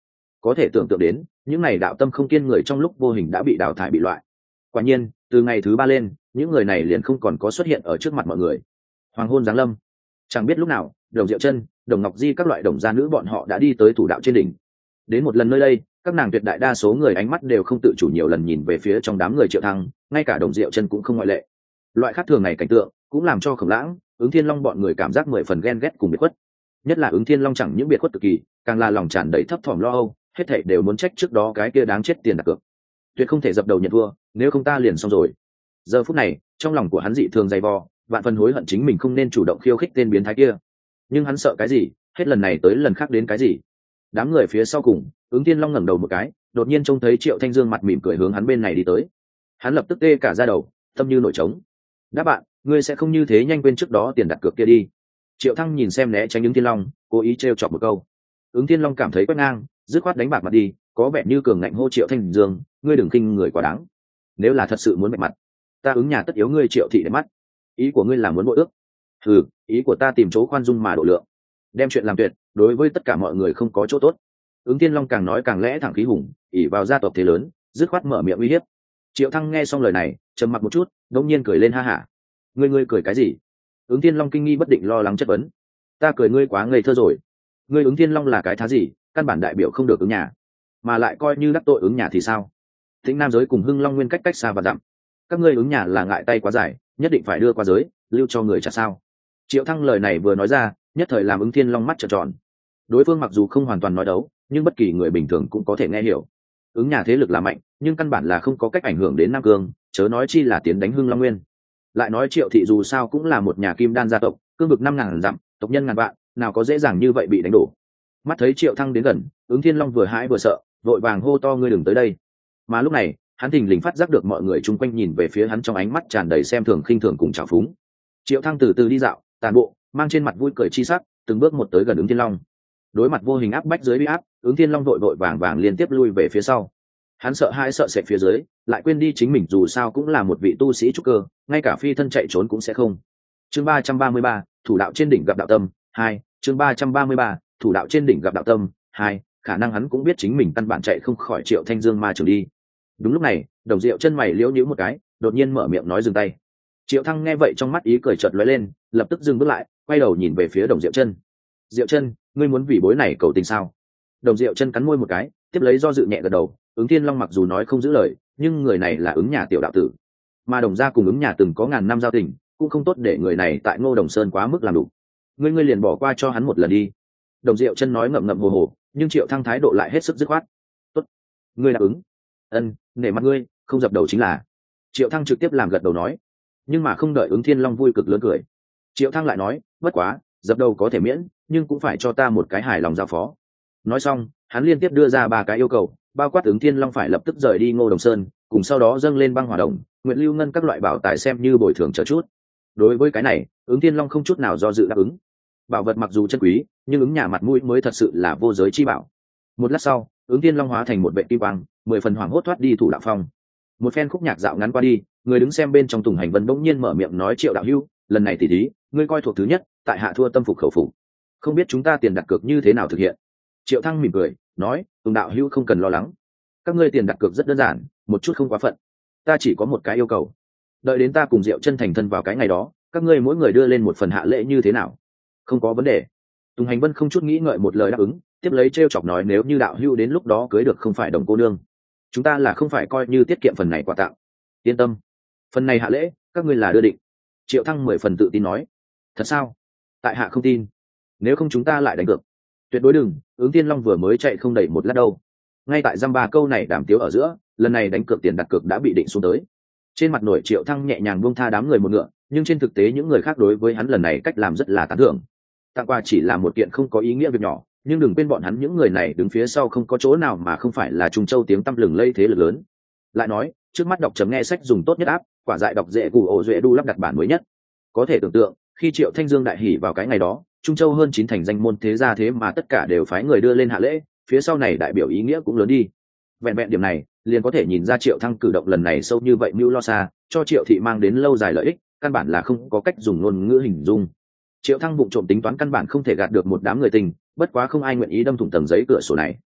có thể tưởng tượng đến những này đạo tâm không kiên người trong lúc vô hình đã bị đào thải bị loại. Quả nhiên từ ngày thứ 3 lên, những người này liền không còn có xuất hiện ở trước mặt mọi người. Hoàng hôn giáng lâm, chẳng biết lúc nào Đồng Diệu Chân, Đồng Ngọc Di các loại đồng gia nữ bọn họ đã đi tới thủ đạo trên đỉnh. Đến một lần nơi đây, các nàng tuyệt đại đa số người ánh mắt đều không tự chủ nhiều lần nhìn về phía trong đám người Triệu Thăng, ngay cả Đồng Diệu Chân cũng không ngoại lệ. Loại khác thường này cảnh tượng cũng làm cho Khổng Lãng, Ứng Thiên Long bọn người cảm giác 10 phần ghen ghét cùng biệt khuất. Nhất là Ứng Thiên Long chẳng những biệt khuất cực kỳ, càng là lòng tràn đầy thấp thỏm lo âu, hết thảy đều muốn trách trước đó cái kia đáng chết tiền đặt cược. Tuyệt không thể dập đầu nhận thua, nếu không ta liền xong rồi. Giờ phút này, trong lòng của hắn dị thường dày vò, vạn phần hối hận chính mình không nên chủ động khiêu khích tên biến thái kia. Nhưng hắn sợ cái gì, hết lần này tới lần khác đến cái gì. Đám người phía sau cùng, Ứng Thiên Long ngẩng đầu một cái, đột nhiên trông thấy Triệu Thanh Dương mặt mỉm cười hướng hắn bên này đi tới. Hắn lập tức tê cả da đầu, tâm như nổi trống. Đáp bạn, ngươi sẽ không như thế nhanh quên trước đó tiền đặt cược kia đi. Triệu Thăng nhìn xem né tránh Ứng Thiên Long, cố ý trêu chọc một câu. Ứng Thiên Long cảm thấy quét ngang, dứt khoát đánh bạc mặt đi, có vẻ như cường ngạnh hô Triệu Thanh Dương, ngươi đừng khinh người quá đáng. Nếu là thật sự muốn bạch mặt, ta Ứng nhà tất yếu ngươi Triệu thị để mắt. Ý của ngươi là muốn bội ước? Ừ, ý của ta tìm chỗ khoan dung mà độ lượng, đem chuyện làm tuyệt, đối với tất cả mọi người không có chỗ tốt. Ứng Thiên Long càng nói càng lẽ thẳng khí hùng, ỷ vào gia tộc thế lớn, dứt khoát mở miệng uy hiếp. Triệu Thăng nghe xong lời này, trầm mặc một chút, đột nhiên cười lên ha hả. Ngươi cười cái gì? Ứng Thiên Long kinh nghi bất định lo lắng chất vấn. Ta cười ngươi quá ngây thơ rồi. Ngươi Ứng Thiên Long là cái thá gì, căn bản đại biểu không được Ứng nhà, mà lại coi như đắc tội Ứng nhà thì sao? Tĩnh Nam giới cùng Hưng Long Nguyên cách xa và dặm, các ngươi Ứng nhà là ngại tay quá dài, nhất định phải đưa qua giới, lưu cho người trả sao? Triệu Thăng lời này vừa nói ra, nhất thời làm Ứng Thiên Long mắt trợn tròn. Đối phương mặc dù không hoàn toàn nói đấu, nhưng bất kỳ người bình thường cũng có thể nghe hiểu. Ứng nhà thế lực là mạnh, nhưng căn bản là không có cách ảnh hưởng đến Nam Cương, chớ nói chi là tiến đánh Hưng Long Nguyên. Lại nói Triệu thị dù sao cũng là một nhà kim đan gia tộc, cương vực 5.000 dặm, tộc nhân ngàn vạn, nào có dễ dàng như vậy bị đánh đổ. Mắt thấy Triệu Thăng đến gần, Ứng Thiên Long vừa hãi vừa sợ, vội vàng hô to ngươi đừng tới đây. Mà lúc này, hắn thình lình phát giác được mọi người chung quanh nhìn về phía hắn trong ánh mắt tràn đầy xem thường khinh thường cùng trào phúng. Triệu Thăng từ từ đi dạo, tàn bộ, mang trên mặt vui cười chi sắc, từng bước một tới gần Ứng Thiên Long. Đối mặt vô hình áp bách dưới uy áp, Ứng Thiên Long vội vàng liên tiếp lui về phía sau. Hắn sợ hãi sợ sệt phía dưới, lại quên đi chính mình dù sao cũng là một vị tu sĩ trúc cơ, ngay cả phi thân chạy trốn cũng sẽ không. Chương 333, thủ đạo trên đỉnh gặp đạo tâm 2. Chương 333, thủ đạo trên đỉnh gặp đạo tâm 2. Khả năng hắn cũng biết chính mình căn bản chạy không khỏi Triệu Thanh Dương ma trường đi. Đúng lúc này, Đồng Diệu chân mày liễu nhíu một cái, đột nhiên mở miệng nói dừng tay. Triệu Thăng nghe vậy trong mắt ý cười chợt lóe lên, lập tức dừng bước lại, quay đầu nhìn về phía Đồng Diệu chân. Diệu chân, ngươi muốn vì bối này cầu tình sao? Đồng Diệu chân cắn môi một cái, tiếp lấy do dự nhẹ gật đầu. Ứng Thiên Long mặc dù nói không giữ lời, nhưng người này là Ứng nhà tiểu đạo tử, mà Đồng gia cùng Ứng nhà từng có ngàn năm giao tình, cũng không tốt để người này tại Ngô Đồng Sơn quá mức làm đủ. Ngươi liền bỏ qua cho hắn một lần đi. Đồng Diệu chân nói ngậm ngậm hồ hồ, nhưng Triệu Thăng thái độ lại hết sức dứt khoát. Tốt, ngươi đáp ứng. Ân, nể mặt ngươi, không dập đầu chính là. Triệu Thăng trực tiếp làm gật đầu nói. Nhưng mà không đợi Ứng Thiên Long vui cực lớn cười, Triệu Thăng lại nói, bất quá, dập đầu có thể miễn, nhưng cũng phải cho ta một cái hài lòng giao phó. Nói xong, hắn liên tiếp đưa ra 3 cái yêu cầu, bao quát Ứng Thiên Long phải lập tức rời đi Ngô Đồng Sơn, cùng sau đó dâng lên băng hỏa đồng, nguyện lưu ngân các loại bảo tài xem như bồi thường chờ chút. Đối với cái này, Ứng Thiên Long không chút nào do dự đáp ứng. Bảo vật mặc dù chân quý, nhưng Ứng nhà mặt mũi mới thật sự là vô giới chi bảo. Một lát sau, Ứng Thiên Long hóa thành một vệ kim quang, 10 phần hoảng hốt thoát đi thủ đạo phong. Một phen khúc nhạc dạo ngắn qua đi, người đứng xem bên trong Tùng Hành Vân bỗng nhiên mở miệng nói Triệu đạo hữu, lần này tỉ thí, ngươi coi thuộc thứ nhất, tại hạ thua tâm phục khẩu phục. Không biết chúng ta tiền đặt cược như thế nào thực hiện? Triệu Thăng mỉm cười, nói, Tùng đạo hữu không cần lo lắng. Các ngươi tiền đặt cược rất đơn giản, một chút không quá phận. Ta chỉ có một cái yêu cầu. Đợi đến ta cùng Diệu chân thành thân vào cái ngày đó, các ngươi mỗi người đưa lên một phần hạ lễ như thế nào? Không có vấn đề. Tùng Hành Vân không chút nghĩ ngợi một lời đáp ứng, tiếp lấy trêu chọc nói nếu như đạo hữu đến lúc đó cưới được không phải Đồng cô nương, chúng ta là không phải coi như tiết kiệm phần này quà tặng. Yên tâm, phần này hạ lễ, các ngươi là đưa định. Triệu Thăng 10 phần tự tin nói. Thật sao? Tại hạ không tin. Nếu không chúng ta lại đánh cược. Tuyệt đối đừng, Ứng Thiên Long vừa mới chạy không đầy một lát đâu. Ngay tại dăm ba câu này đàm tiếu ở giữa, lần này đánh cược tiền đặt cược đã bị định xuống tới. Trên mặt nổi Triệu Thăng nhẹ nhàng buông tha đám người một ngựa, nhưng trên thực tế những người khác đối với hắn lần này cách làm rất là tán thưởng. Tặng quà chỉ là một kiện không có ý nghĩa việc nhỏ, nhưng đừng quên bọn hắn những người này đứng phía sau không có chỗ nào mà không phải là Trung Châu tiếng tăm lừng lây thế lực lớn. Lại nói, trước mắt đọc chấm nghe sách dùng tốt nhất áp, quả dại đọc dễ củ ổ duệ đu lắp đặt bản mới nhất. Có thể tưởng tượng, khi Triệu Thanh Dương đại hỉ vào cái ngày đó, Trung Châu hơn 9 thành danh môn thế gia thế mà tất cả đều phái người đưa lên hạ lễ, phía sau này đại biểu ý nghĩa cũng lớn đi. Vẹn vẹn điểm này, liền có thể nhìn ra Triệu Thăng cử động lần này sâu như vậy mưu lo xa, cho Triệu thị mang đến lâu dài lợi ích, căn bản là không có cách dùng ngôn ngữ hình dung. Triệu Thăng vụng trộm tính toán căn bản không thể gạt được một đám người tình, bất quá không ai nguyện ý đâm thủng tầng giấy cửa sổ này.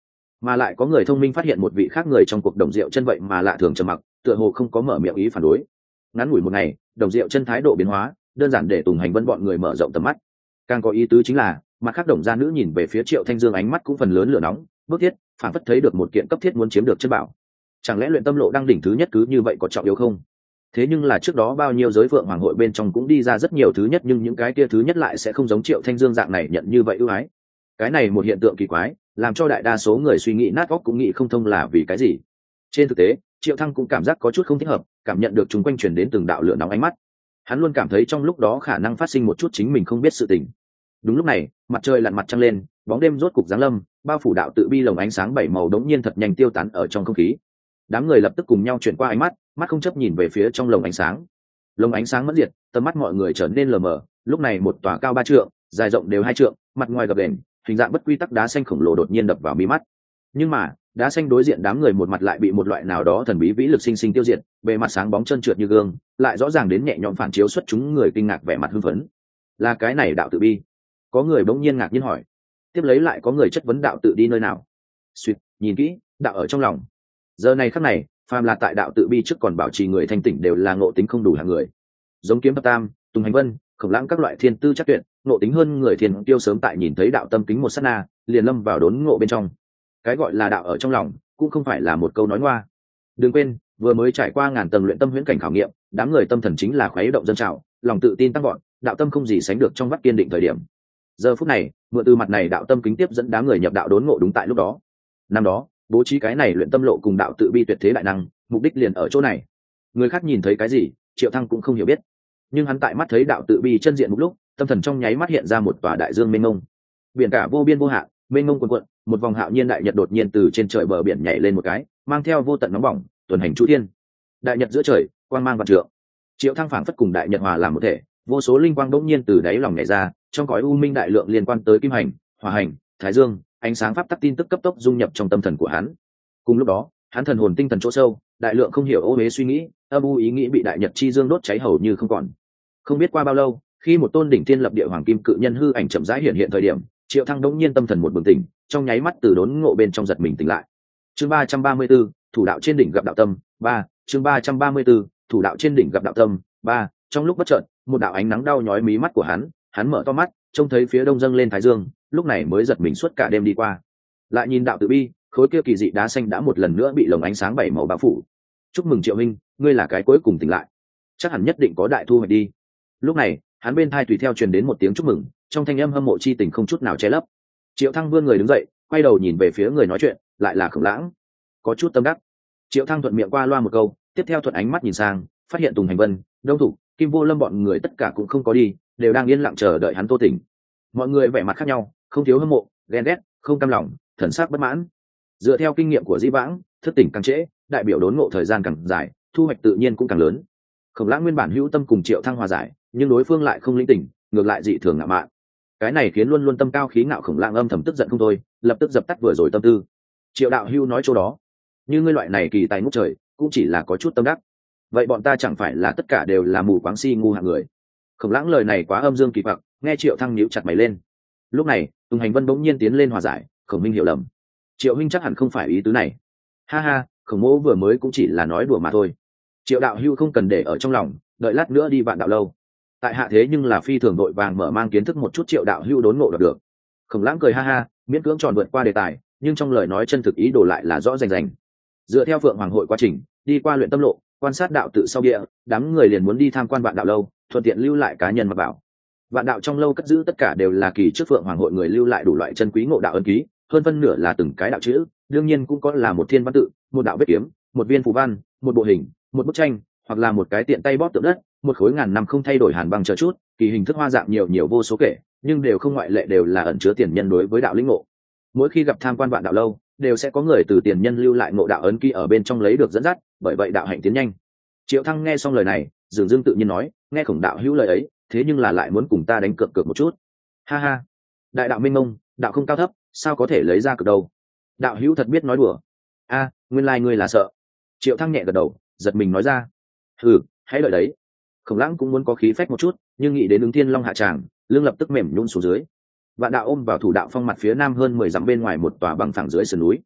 mà lại có người thông minh phát hiện một vị khác người trong cuộc Đồng Diệu Chân vậy mà lạ thường trầm mặc, tựa hồ không có mở miệng ý phản đối. Ngắn ngủi một ngày, Đồng Diệu Chân thái độ biến hóa, đơn giản để Tùng Hành Vân bọn người mở rộng tầm mắt. Càng có ý tứ chính là, mặt khác Đồng gia nữ nhìn về phía Triệu Thanh Dương ánh mắt cũng phần lớn lửa nóng, bức thiết, phản phất thấy được một kiện cấp thiết muốn chiếm được chân bảo. Chẳng lẽ Luyện Tâm Lộ đang đỉnh thứ nhất cứ như vậy có trọng yếu không? Thế nhưng là trước đó bao nhiêu giới Phượng Hoàng hội bên trong cũng đi ra rất nhiều thứ nhất, nhưng những cái kia thứ nhất lại sẽ không giống Triệu Thanh Dương dạng này nhận như vậy ưu ái. Cái này một hiện tượng kỳ quái, làm cho đại đa số người suy nghĩ nát óc cũng nghĩ không thông là vì cái gì. Trên thực tế, Triệu Thăng cũng cảm giác có chút không thích hợp, cảm nhận được chúng quanh truyền đến từng đạo lửa nóng ánh mắt. Hắn luôn cảm thấy trong lúc đó khả năng phát sinh một chút chính mình không biết sự tình. Đúng lúc này, mặt trời lặn mặt trăng lên, bóng đêm rốt cục giáng lâm, bao phủ đạo tự bi lồng ánh sáng bảy màu đống nhiên thật nhanh tiêu tán ở trong không khí. Đám người lập tức cùng nhau chuyển qua ánh mắt, mắt không chấp nhìn về phía trong lồng ánh sáng. Lồng ánh sáng mất diệt, tầm mắt mọi người trở nên lờ mờ. Lúc này một tòa cao 3 trượng, dài rộng đều 2 trượng, mặt ngoài gập ghềnh, hình dạng bất quy tắc đá xanh khổng lồ đột nhiên đập vào mi mắt. Nhưng mà đá xanh đối diện đám người một mặt lại bị một loại nào đó thần bí vĩ lực sinh sinh tiêu diệt, bề mặt sáng bóng trơn trượt như gương, lại rõ ràng đến nhẹ nhõm phản chiếu xuất chúng người kinh ngạc vẻ mặt hưng phấn. Là cái này đạo tự bi? Có người bỗng nhiên ngạc nhiên hỏi. Tiếp lấy lại có người chất vấn đạo tự đi nơi nào. Suýt, nhìn kỹ, đạo ở trong lòng. Giờ này khắc này, phàm là tại đạo tự bi trước còn bảo trì người thanh tỉnh đều là ngộ tính không đủ hạng người. Giống Kiếm Thập Tam, Tùng Hành Vân, Khổng Lãng các loại thiên tư chắc tuyệt, ngộ tính hơn người thiên tiêu sớm tại nhìn thấy đạo tâm kính một sát na, liền lâm vào đốn ngộ bên trong. Cái gọi là đạo ở trong lòng, cũng không phải là một câu nói ngoa. Đừng quên, vừa mới trải qua ngàn tầng luyện tâm huyễn cảnh khảo nghiệm, đám người tâm thần chính là khuấy động dân trào, lòng tự tin tăng vọt, đạo tâm không gì sánh được trong vắt kiên định thời điểm. Giờ phút này, mượn từ mặt này đạo tâm kính tiếp dẫn đám người nhập đạo đốn ngộ đúng tại lúc đó. Năm đó, bố trí cái này luyện tâm lộ cùng đạo tự bi tuyệt thế đại năng, mục đích liền ở chỗ này. Người khác nhìn thấy cái gì, Triệu Thăng cũng không hiểu biết, nhưng hắn tại mắt thấy đạo tự bi chân diện một lúc, tâm thần trong nháy mắt hiện ra một tòa đại dương mênh mông, biển cả vô biên vô hạn, mênh mông cuồn cuộn, một vòng hạo nhiên đại nhật đột nhiên từ trên trời bờ biển nhảy lên một cái, mang theo vô tận nóng bỏng, tuần hành chu thiên. Đại nhật giữa trời, quang mang vạn trượng. Triệu Thăng phảng phất cùng đại nhật hòa làm một thể, vô số linh quang đống nhiên từ đáy lòng nhảy ra, trong cõi u minh đại lượng liên quan tới kim hành, hỏa hành, thái dương, ánh sáng pháp tắc tin tức cấp tốc dung nhập trong tâm thần của hắn. Cùng lúc đó, hắn thần hồn tinh thần chỗ sâu, đại lượng không hiểu ô uế suy nghĩ, âm u ý nghĩ bị đại nhật chi dương đốt cháy hầu như không còn. Không biết qua bao lâu, khi một tôn đỉnh thiên lập địa hoàng kim cự nhân hư ảnh chậm rãi hiện hiện thời điểm, Triệu Thăng đống nhiên tâm thần một bừng tỉnh, trong nháy mắt từ đốn ngộ bên trong giật mình tỉnh lại. Chương 334, thủ đạo trên đỉnh gặp đạo tâm, 3, chương 334, thủ đạo trên đỉnh gặp đạo tâm, 3, trong lúc bất chợt, một đạo ánh nắng đau nhói mí mắt của hắn mở to mắt, trông thấy phía đông dâng lên thái dương, lúc này mới giật mình suốt cả đêm đi qua. Lại nhìn đạo tự bi, khối kia kỳ dị đá xanh đã một lần nữa bị lồng ánh sáng bảy màu bao phủ. Chúc mừng Triệu Minh, ngươi là cái cuối cùng tỉnh lại, chắc hẳn nhất định có đại thu hoạch đi. Lúc này, hắn bên thai tùy theo truyền đến một tiếng chúc mừng, trong thanh âm hâm mộ chi tình không chút nào che lấp. Triệu Thăng vươn người đứng dậy, quay đầu nhìn về phía người nói chuyện, lại là Khổng Lãng. Có chút tâm đắc. Triệu Thăng thuận miệng qua loa một câu, tiếp theo thuận ánh mắt nhìn sang, phát hiện Tùng Hành Vân, Đông Thủ, Kim Vô Lâm bọn người tất cả cũng không có đi, đều đang yên lặng chờ đợi hắn tô tỉnh. Mọi người vẻ mặt khác nhau, không thiếu hâm mộ, ghen ghét, không cam lòng, thần sắc bất mãn. Dựa theo kinh nghiệm của Dĩ Vãng, thức tỉnh càng trễ, đại biểu đốn ngộ thời gian càng dài, thu hoạch tự nhiên cũng càng lớn. Khổng Lãng nguyên bản hữu tâm cùng Triệu Thăng hòa giải, nhưng đối phương lại không linh tỉnh, ngược lại dị thường ngạo mạn. Cái này khiến luôn luôn tâm cao khí ngạo Khổng Lãng âm thầm tức giận không thôi, lập tức dập tắt vừa rồi tâm tư. Triệu đạo hữu nói chỗ đó, như ngươi loại này kỳ tài ngút trời, cũng chỉ là có chút tâm đắc. Vậy bọn ta chẳng phải là tất cả đều là mù quáng si ngu hạng người? Khổng Lãng lời này quá âm dương kỳ quặc, nghe Triệu Thăng nhíu chặt mày lên. Lúc này, Tùng Hành Vân bỗng nhiên tiến lên hòa giải, Khổng Minh hiểu lầm. Triệu huynh chắc hẳn không phải ý tứ này. Ha ha, Khổng mỗ vừa mới cũng chỉ là nói đùa mà thôi. Triệu đạo hữu không cần để ở trong lòng, đợi lát nữa đi Vạn Đạo lâu. Tại hạ thế nhưng là phi thường đội vàng mở mang kiến thức một chút Triệu đạo hữu đốn ngộ được. Khổng Lãng cười ha ha, miễn cưỡng tròn vượt qua đề tài, nhưng trong lời nói chân thực ý đồ lại là rõ rành rành. Dựa theo Phượng Hoàng hội quá trình, đi qua luyện tâm lộ, quan sát đạo tự sau địa, đám người liền muốn đi tham quan Vạn Đạo lâu, thuận tiện lưu lại cá nhân mặc bảo. Vạn Đạo trong lâu cất giữ tất cả đều là kỳ trước Phượng Hoàng hội người lưu lại đủ loại chân quý ngộ đạo ấn ký, hơn phân nửa là từng cái đạo chữ, đương nhiên cũng có là một thiên văn tự, một đạo vết kiếm, một viên phù văn, một bộ hình, một bức tranh, hoặc là một cái tiện tay bóp tượng đất, một khối ngàn năm không thay đổi hàn băng chờ chút, kỳ hình thức hoa dạng nhiều vô số kể, nhưng đều không ngoại lệ đều là ẩn chứa tiền nhân đối với đạo lĩnh ngộ. Mỗi khi gặp tham quan Vạn Đạo lâu, đều sẽ có người từ tiền nhân lưu lại ngộ đạo ấn ký ở bên trong lấy được dẫn dắt, bởi vậy đạo hạnh tiến nhanh. Triệu Thăng nghe xong lời này, dường dưng tự nhiên nói, nghe Khổng đạo hữu lời ấy, thế nhưng là lại muốn cùng ta đánh cược một chút. Ha ha, đại đạo minh mông, đạo không cao thấp, sao có thể lấy ra cược đâu? Đạo hữu thật biết nói đùa. A, nguyên lai ngươi là sợ. Triệu Thăng nhẹ gật đầu, giật mình nói ra. Ừ, hãy đợi đấy. Khổng Lãng cũng muốn có khí phách một chút, nhưng nghĩ đến ứng thiên long hạ tràng, lưng lập tức mềm nhũn xuống dưới. Vạn Đạo ôm vào thủ đạo phong mặt phía nam hơn 10 dặm bên ngoài một tòa bằng phẳng dưới sườn núi.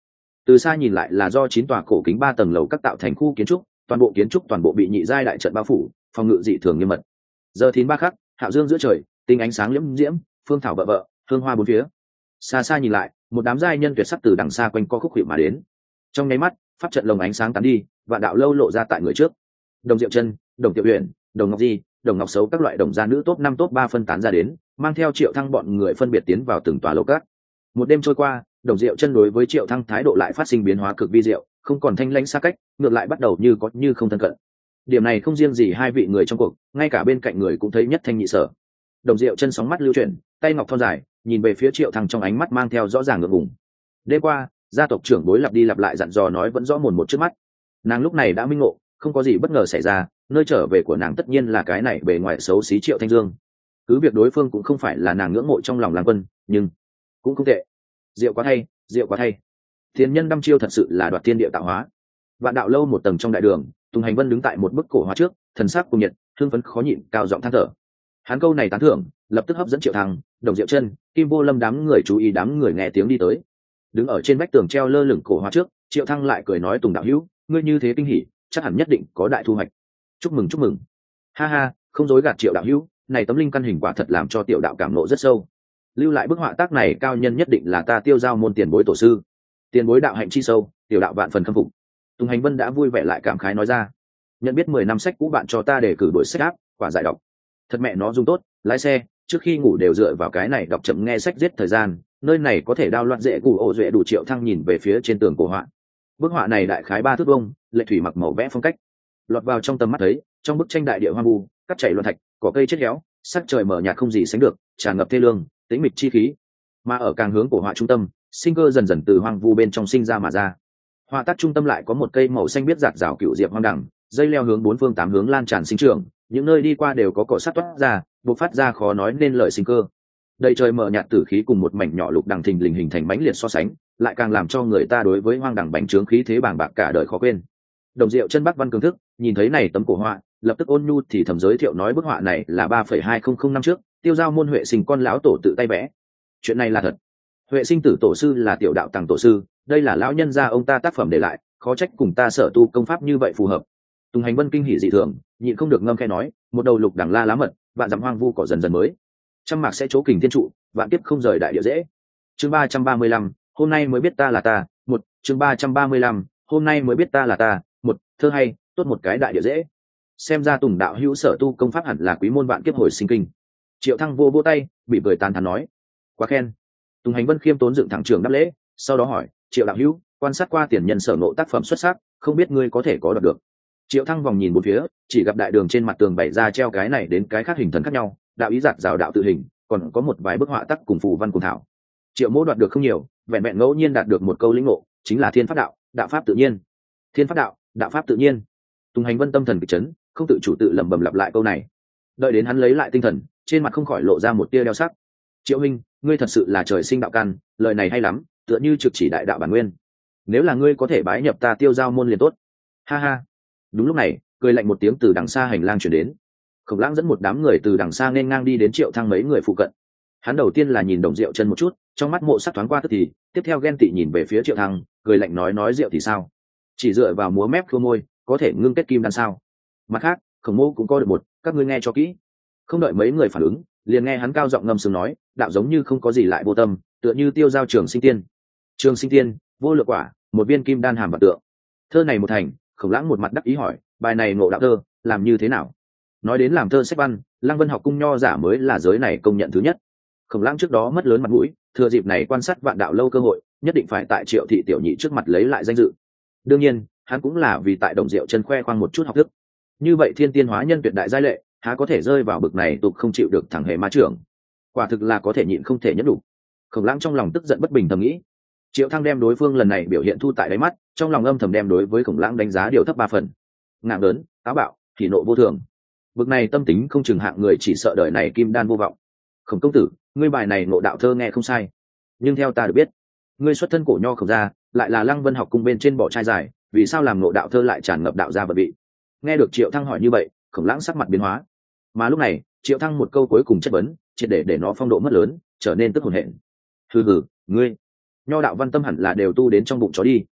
Từ xa nhìn lại là do 9 tòa cổ kính 3 tầng lầu các tạo thành khu kiến trúc, toàn bộ kiến trúc toàn bộ bị nhị giai đại trận bao phủ, phòng ngự dị thường nghiêm mật. Giờ thìn ba khắc, hạo dương giữa trời, tinh ánh sáng liễm diễm, phương thảo bợ bợ, hương hoa bốn phía. Xa xa nhìn lại, một đám giai nhân tuyệt sắc từ đằng xa quanh co khúc hiệu mà đến. Trong nháy mắt, pháp trận lồng ánh sáng tán đi, và đạo lâu lộ ra tại người trước. Đồng Diệu Chân, Đồng Tiểu Uyển, Đồng Ngọc Di, Đồng Ngọc Sấu các loại đồng gia nữ top 5 top 3 phân tán ra đến, mang theo Triệu Thăng bọn người phân biệt tiến vào từng tòa lầu các. Một đêm trôi qua, Đồng Diệu Chân đối với Triệu Thăng thái độ lại phát sinh biến hóa cực vi diệu, không còn thanh lãnh xa cách, ngược lại bắt đầu như có như không thân cận. Điểm này không riêng gì hai vị người trong cuộc, ngay cả bên cạnh người cũng thấy nhất thanh nhị sở. Đồng Diệu Chân sóng mắt lưu chuyển, tay ngọc thon dài, nhìn về phía Triệu Thăng trong ánh mắt mang theo rõ ràng ngượng ngùng. Đêm qua, gia tộc trưởng bối lặp đi lặp lại dặn dò nói vẫn rõ mồn một trước mắt. Nàng lúc này đã minh ngộ, không có gì bất ngờ xảy ra, nơi trở về của nàng tất nhiên là cái này bề ngoài xấu xí Triệu Thanh Dương. Cứ việc đối phương cũng không phải là nàng ngưỡng mộ trong lòng Lang Quân, nhưng cũng không tệ. Diệu quá thay, diệu quá thay. Thiên nhân đăm chiêu thật sự là đoạt thiên địa tạo hóa. Vạn đạo lâu một tầng trong đại đường, Tùng Hành Vân đứng tại một bức cổ hóa trước, thần sắc cùng nhiệt, hương phấn khó nhịn, cao giọng than thở. Hắn câu này tán thưởng, lập tức hấp dẫn Triệu Thăng, Đồng Diệu Chân, Kim Vô Lâm đám người chú ý, đám người nghe tiếng đi tới. Đứng ở trên vách tường treo lơ lửng cổ hóa trước, Triệu Thăng lại cười nói: Tùng đạo hữu, ngươi như thế kinh hỉ, chắc hẳn nhất định có đại thu hoạch. Chúc mừng chúc mừng. Ha ha, không dối gạt Triệu đạo hữu, này tấm linh căn hình quả thật làm cho tiểu đạo cảm nộ rất sâu. Lưu lại bức họa tác này cao nhân nhất định là ta Tiêu Giao môn tiền bối tổ sư. Tiền bối đạo hạnh chi sâu, tiểu đạo vạn phần khâm phục. Tùng Hành Vân đã vui vẻ lại cảm khái nói ra: nhận biết 10 năm sách cũ bạn cho ta để cử đổi sách áp, quả giải đọc. Thật mẹ nó dùng tốt, lái xe trước khi ngủ đều dựa vào cái này đọc chậm nghe sách giết thời gian, nơi này có thể đao loạn dễ củ ổ duệ đủ. Triệu Thăng nhìn về phía trên tường cổ họa. Bức họa này đại khái 3 thước vuông, lệ thủy mặc màu vẽ phong cách. Lọt vào trong tầm mắt thấy, trong bức tranh đại địa hoang vu, cắt chảy loạn thạch, cỏ cây chết héo, sắc trời mở nhạt không gì sánh được, tràn ngập thê lương, tĩnh mịch chi khí. Mà ở càng hướng cổ họa trung tâm, sinh cơ dần dần từ hoang vu bên trong sinh ra mà ra. Họa tác trung tâm lại có một cây màu xanh biếc rạc rào cựu diệp hoang đẳng, dây leo hướng 4 phương 8 hướng lan tràn sinh trưởng, những nơi đi qua đều có cỏ sắt toát ra, bộc phát ra khó nói nên lời sinh cơ. Đầy trời mở nhạt tử khí cùng một mảnh nhỏ lục đằng thình lình hình thành mãnh liệt so sánh, lại càng làm cho người ta đối với hoang đẳng bành trướng khí thế bàng bạc cả đời khó quên. Đồng Diệu Chân Bắc Văn Cường Thức nhìn thấy này tấm cổ họa, lập tức ôn nhu thì thầm giới thiệu nói bức họa này là 3,2000 năm trước, Tiêu Giao môn Huệ Sinh con lão tổ tự tay vẽ. Chuyện này là thật. Huệ Sinh tử tổ sư là tiểu đạo tàng tổ sư, đây là lão nhân gia ông ta tác phẩm để lại, khó trách cùng ta sở tu công pháp như vậy phù hợp. Tùng Hành Vân kinh hỉ dị thường, nhịn không được ngâm khẽ nói: một đầu lục đẳng la lá mật, vạn dặm hoang vu cỏ dần dần mới, trăm mạc sẽ chỗ kình thiên trụ, vạn kiếp không rời đại địa dễ. Chương 335, hôm nay mới biết ta là ta. Một chương 335, hôm nay mới biết ta là ta. Một thơ hay, tốt một cái đại địa dễ. Xem ra Tùng đạo hữu sở tu công pháp hẳn là quý môn vạn kiếp hồi sinh kinh. Triệu Thăng vô vô tay, bị cười tán thán nói: quá khen. Tùng Hành Vân khiêm tốn dựng thẳng trường đáp lễ, sau đó hỏi: Triệu đạo hữu, quan sát qua tiền nhân sở ngộ tác phẩm xuất sắc, không biết ngươi có thể có đọc được. Triệu Thăng vòng nhìn bốn phía, chỉ gặp đại đường trên mặt tường bày ra treo cái này đến cái khác hình thần khác nhau, đạo ý giạt rào đạo tự hình, còn có một vài bức họa tác cùng phù văn cùng thảo. Triệu Mỗ đoạt được không nhiều, vẹn vẹn ngẫu nhiên đạt được một câu lĩnh ngộ, chính là thiên pháp đạo, đạo pháp tự nhiên. Thiên pháp đạo, đạo pháp tự nhiên. Tùng Hành Vân tâm thần kịch chấn, không tự chủ tự lẩm bẩm lặp lại câu này. Đợi đến hắn lấy lại tinh thần, trên mặt không khỏi lộ ra một tia đeo sắc. Triệu huynh, ngươi thật sự là trời sinh đạo căn, lời này hay lắm, tựa như trực chỉ đại đạo bản nguyên. Nếu là ngươi có thể bái nhập ta Tiêu Giao môn liền tốt. Ha ha. Đúng lúc này, cười lạnh một tiếng từ đằng xa hành lang truyền đến. Khổng Lãng dẫn một đám người từ đằng xa nên ngang đi đến Triệu Thăng mấy người phụ cận. Hắn đầu tiên là nhìn Đồng Diệu Chân một chút, trong mắt mộ sắc thoáng qua tức thì, tiếp theo ghen tị nhìn về phía Triệu Thăng, cười lạnh nói rượu thì sao? Chỉ dựa vào múa mép khô môi, có thể ngưng kết kim đan sao? Mặt khác, Khổng Mô cũng có được một, các ngươi nghe cho kỹ. Không đợi mấy người phản ứng, liền nghe hắn cao giọng ngâm sướng nói, đạo giống như không có gì lại vô tâm, tựa như tiêu giao trường sinh tiên. Trường sinh tiên, vô lượng quả, một viên kim đan hàm vật tượng. Thơ này một thành, Khổng Lãng một mặt đắc ý hỏi, bài này ngộ đạo thơ, làm như thế nào? Nói đến làm thơ sách văn, Lăng Vân học cung nho giả mới là giới này công nhận thứ nhất. Khổng Lãng trước đó mất lớn mặt mũi, thừa dịp này quan sát Vạn Đạo lâu cơ hội, nhất định phải tại Triệu thị tiểu nhị trước mặt lấy lại danh dự. Đương nhiên, hắn cũng là vì tại Đồng Diệu Chân khoe khoang một chút học thức. Như vậy thiên tiên hóa nhân tuyệt đại giai lệ, há có thể rơi vào bực này tục không chịu được thẳng hề ma trưởng. Quả thực là có thể nhịn không thể nhẫn đủ. Khổng Lãng trong lòng tức giận bất bình thầm nghĩ. Triệu Thăng đem đối phương lần này biểu hiện thu tại đáy mắt, trong lòng âm thầm đem đối với Khổng Lãng đánh giá điều thấp 3 phần. Ngạng lớn, táo bạo, thì nộ vô thường. Bực này tâm tính không chừng hạng người chỉ sợ đời này kim đan vô vọng. Khổng công tử, ngươi bài này ngộ đạo thơ nghe không sai, nhưng theo ta được biết, ngươi xuất thân cổ nho Khổng gia, lại là Lăng Vân học cung bên trên bỏ trai dài, vì sao làm ngộ đạo thơ lại tràn ngập đạo gia vật vị? Nghe được Triệu Thăng hỏi như vậy, Khổng Lãng sắc mặt biến hóa. Mà lúc này, Triệu Thăng một câu cuối cùng chất vấn, triệt để nó phong độ mất lớn, trở nên tức hồn hện. Hừ, ngươi nho đạo văn tâm hẳn là đều tu đến trong bụng chó đi,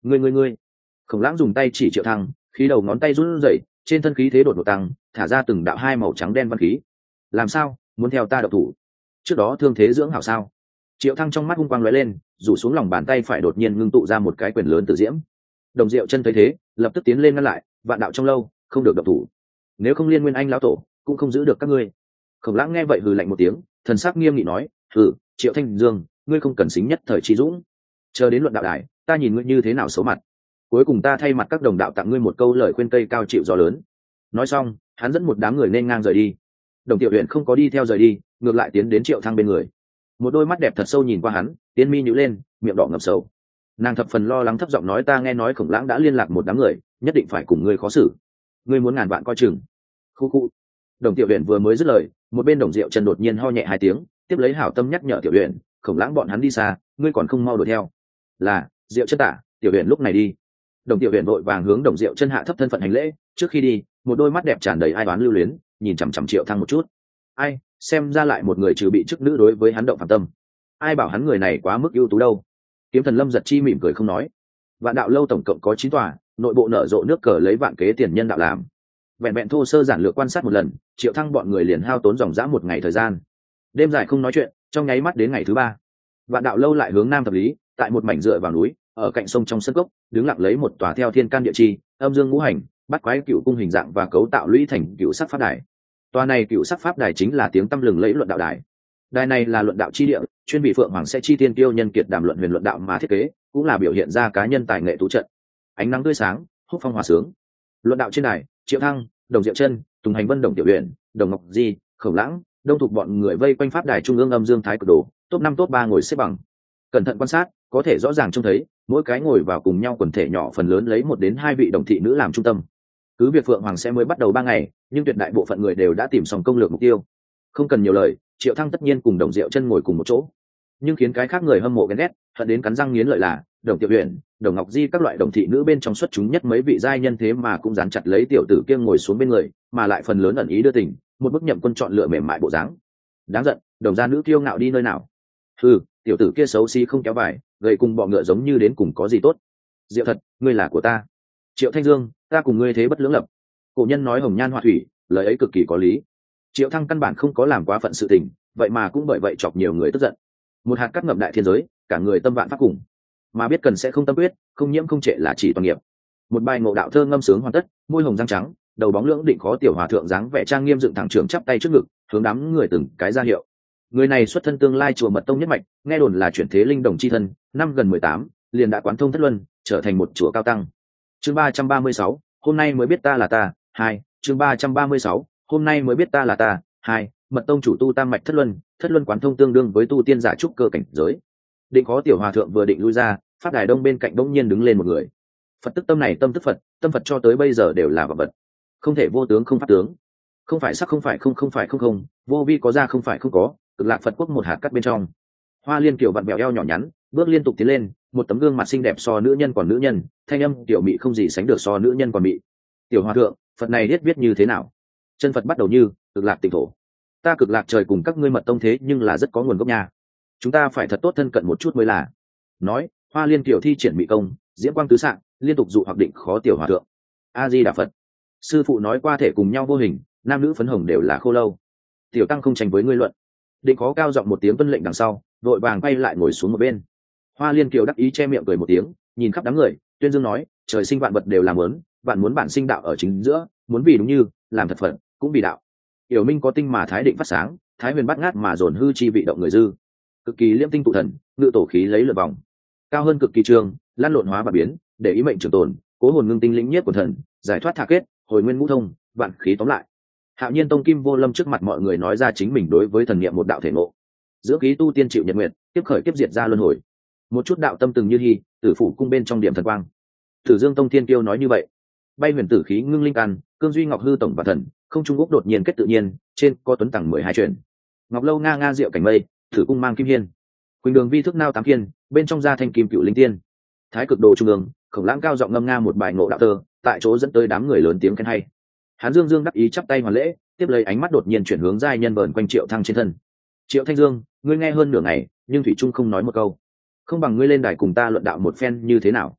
Ngươi. Khổng Lãng dùng tay chỉ Triệu Thăng, khí đầu ngón tay run rẩy, trên thân khí thế đột ngột tăng, thả ra từng đạo hai màu trắng đen văn khí. Làm sao, muốn theo ta độc thủ? Trước đó thương thế dưỡng hảo sao? Triệu Thăng trong mắt hung quang lóe lên, rủ xuống lòng bàn tay phải đột nhiên ngưng tụ ra một cái quyền lớn từ diễm. Đồng Diệu Chân thấy thế, lập tức tiến lên ngăn lại, vạn đạo trong lâu, không được độc thủ. Nếu không Liên Nguyên Anh lão tổ, cũng không giữ được các ngươi. Khổng Lãng nghe vậy hừ lạnh một tiếng, thần sắc nghiêm nghị nói, "Hừ, Triệu Thanh Dương, ngươi không cần xính nhất thời chi dũng. Chờ đến luận đạo đài, ta nhìn ngươi như thế nào xấu mặt. Cuối cùng ta thay mặt các đồng đạo tặng ngươi một câu lời khuyên cây cao chịu gió lớn." Nói xong, hắn dẫn một đám người nên ngang rời đi. Đồng Tiểu Uyển không có đi theo rời đi, ngược lại tiến đến Triệu Thăng bên người. Một đôi mắt đẹp thật sâu nhìn qua hắn, tiên mi nhíu lên, miệng đỏ ngập sầu. Nàng thập phần lo lắng thấp giọng nói, "Ta nghe nói Khổng Lãng đã liên lạc một đám người, nhất định phải cùng ngươi khó xử. Ngươi muốn ngàn vạn coi chừng." Khu khu. Đồng Tiểu Uyển vừa mới dứt lời, một bên Đồng Diệu Chân đột nhiên ho nhẹ hai tiếng, tiếp lấy hảo tâm nhắc nhở Tiểu Uyển, "Khổng Lãng bọn hắn đi xa, ngươi còn không mau đuổi theo." "Là, Diệu Chân tả, Tiểu Uyển lúc này đi." Đồng Tiểu Uyển vội vàng hướng Đồng Diệu Chân hạ thấp thân phận hành lễ, trước khi đi, một đôi mắt đẹp tràn đầy ai oán lưu luyến, nhìn chằm chằm Triệu Thăng một chút. Ai, xem ra lại một người trừ bị chức nữ đối với hắn động phạm tâm. Ai bảo hắn người này quá mức ưu tú đâu. Kiếm Thần Lâm giật chi mỉm cười không nói. Vạn đạo lâu tổng cộng có 9 tòa, nội bộ nở rộ nước cờ lấy vạn kế tiền nhân đạo làm. Vẹn vẹn thô sơ giản lược quan sát một lần, Triệu Thăng bọn người liền hao tốn dòng dã một ngày thời gian. Đêm dài không nói chuyện, trong nháy mắt đến ngày thứ 3. Vạn đạo lâu lại hướng nam thập lý, tại một mảnh dựa vào núi, ở cạnh sông trong sân cốc, đứng lặng lấy một tòa theo thiên can địa chi, âm dương ngũ hành, bắt quái cựu cung hình dạng và cấu tạo lũy thành cựu sắc pháp đài. Tòa này cựu sắc pháp đài chính là tiếng tăm lừng lẫy luận đạo đài. Đài này là luận đạo chi địa, chuyên bị Phượng Hoàng sẽ chi tiên kiêu nhân kiệt đàm luận huyền luận đạo mà thiết kế, cũng là biểu hiện ra cá nhân tài nghệ tú trận. Ánh nắng tươi sáng, húc phong hòa sướng. Luận đạo trên đài, Triệu Thăng, Đồng Diệu Chân, Tùng Hành Vân, Đồng Tiểu Uyển, Đồng Ngọc Di, Khổng Lãng, đông thuộc bọn người vây quanh pháp đài trung ương âm dương thái cực đồ, top 5 top 3 ngồi xếp bằng. Cẩn thận quan sát, có thể rõ ràng trông thấy, mỗi cái ngồi vào cùng nhau quần thể nhỏ phần lớn lấy 1 đến 2 vị đồng thị nữ làm trung tâm. Cứ việc Phượng Hoàng sẽ mới bắt đầu 3 ngày, nhưng tuyệt đại bộ phận người đều đã tìm xong công lược mục tiêu. Không cần nhiều lời, Triệu Thăng tất nhiên cùng Đồng Diệu Chân ngồi cùng một chỗ. Nhưng khiến cái khác người hâm mộ ghen ghét, hận đến cắn răng nghiến lợi là, Đồng Tiểu Uyển, Đồng Ngọc Di các loại đồng thị nữ bên trong xuất chúng nhất mấy vị giai nhân thế mà cũng dán chặt lấy tiểu tử kia ngồi xuống bên người, mà lại phần lớn ẩn ý đưa tình, một bức Nhậm Quân chọn lựa mềm mại bộ dáng. Đáng giận, Đồng gia nữ kiêu ngạo đi nơi nào? Hừ, tiểu tử kia xấu xí không kéo vải, gầy cùng bọ ngựa giống như đến cùng có gì tốt? Diệu thật, ngươi là của ta. Triệu Thanh Dương, ta cùng ngươi thế bất lưỡng lập. Cổ nhân nói hồng nhan họa thủy, lời ấy cực kỳ có lý. Triệu Thăng căn bản không có làm quá phận sự tình, vậy mà cũng bởi vậy chọc nhiều người tức giận. Một hạt cát ngậm đại thiên giới, cả người tâm vạn pháp cùng, mà biết cần sẽ không tâm quyết, không nhiễm không trệ là chỉ toàn nghiệp. Một bài ngộ đạo thơ ngâm sướng hoàn tất, môi hồng răng trắng, đầu bóng lưỡng định khó tiểu hòa thượng dáng vẻ trang nghiêm dựng thẳng trưởng chắp tay trước ngực, hướng đám người từng cái ra hiệu. Người này xuất thân tương lai chùa Mật Tông nhất mạch, nghe đồn là chuyển thế linh đồng chi thân, năm gần 18, liền đã quán thông thất luân, trở thành một chùa cao tăng. Chương 336, hôm nay mới biết ta là ta, 2, chương 336, hôm nay mới biết ta là ta, 2, Mật Tông chủ tu tam mạch thất luân quán thông tương đương với tu tiên giả trúc cơ cảnh giới. Định khó tiểu hòa thượng vừa định lui ra, pháp đài đông bên cạnh bỗng nhiên đứng lên một người. Phật tức tâm này tâm tức Phật, tâm Phật cho tới bây giờ đều là vật, không thể vô tướng không pháp tướng, không phải sắc không phải không, vô vi có ra không phải không có, cực lạc Phật quốc một hạt cắt bên trong. Hoa Liên kiểu vặn bèo eo nhỏ nhắn, bước liên tục tiến lên, một tấm gương mặt xinh đẹp so nữ nhân còn nữ nhân, thanh âm tiểu mị không gì sánh được so nữ nhân còn mị. Tiểu hòa thượng, Phật này viết như thế nào? Chân Phật bắt đầu như cực lạc tịnh thổ. Ta cực lạc trời cùng các ngươi Mật Tông thế nhưng là rất có nguồn gốc nha. Chúng ta phải thật tốt thân cận một chút mới là. Nói, Hoa Liên kiểu thi triển mị công, diễm quang tứ sạng, liên tục dụ hoặc định khó tiểu hòa thượng. A Di Đà Phật. Sư phụ nói qua thể cùng nhau vô hình, nam nữ phấn hồng đều là khô lâu. Tiểu tăng không tranh với ngươi luận. Định khó cao giọng một tiếng vân lệnh đằng sau, đội vàng quay lại ngồi xuống một bên. Hoa Liên kiều đắc ý che miệng cười một tiếng, nhìn khắp đám người, tuyên dương nói, trời sinh vạn vật đều làm muốn, bạn muốn bản sinh đạo ở chính giữa, muốn vì đúng như làm thật phận, cũng vì đạo. Yểu Minh có tinh mà thái định phát sáng, thái huyền bắt ngát mà dồn hư chi vị động người dư. Cực kỳ liêm tinh tụ thần, ngự tổ khí lấy lượt vòng. Cao hơn cực kỳ trường, lan lộn hóa và biến, để ý mệnh trường tồn, cố hồn ngưng tinh lĩnh nhiếp của thần, giải thoát thả kết, hồi nguyên ngũ thông, vạn khí tóm lại. Hạo Nhiên Tông Kim Vô Lâm trước mặt mọi người nói ra chính mình đối với thần niệm một đạo thể ngộ. Giữa khí tu tiên chịu nhật nguyện, tiếp khởi tiếp diệt ra luân hồi. Một chút đạo tâm từng như hy, tử phủ cung bên trong điểm thần quang. Tử Dương Tông Thiên Kiêu nói như vậy. Bay huyền tử khí ngưng linh căn, cương duy ngọc hư tổng và thần, không trung úc đột nhiên kết tự nhiên, trên có tuấn tầng 12 truyền. Ngọc lâu nga nga diệu cảnh mây, thử cung mang kim hiên. Quỳnh đường vi thức nao tám kiên, bên trong gia thanh kim cựu linh tiên. Thái cực đồ trung ương, Khổng Lãng cao giọng ngâm nga một bài ngộ đạo tơ, tại chỗ dẫn tới đám người lớn tiếng khen hay. Hán Dương Dương đắc ý chắp tay hoàn lễ, tiếp lấy ánh mắt đột nhiên chuyển hướng giai nhân vờn quanh Triệu Thăng trên thân. Triệu Thanh Dương, ngươi nghe hơn nửa ngày, nhưng thủy trung không nói một câu. Không bằng ngươi lên đài cùng ta luận đạo một phen như thế nào?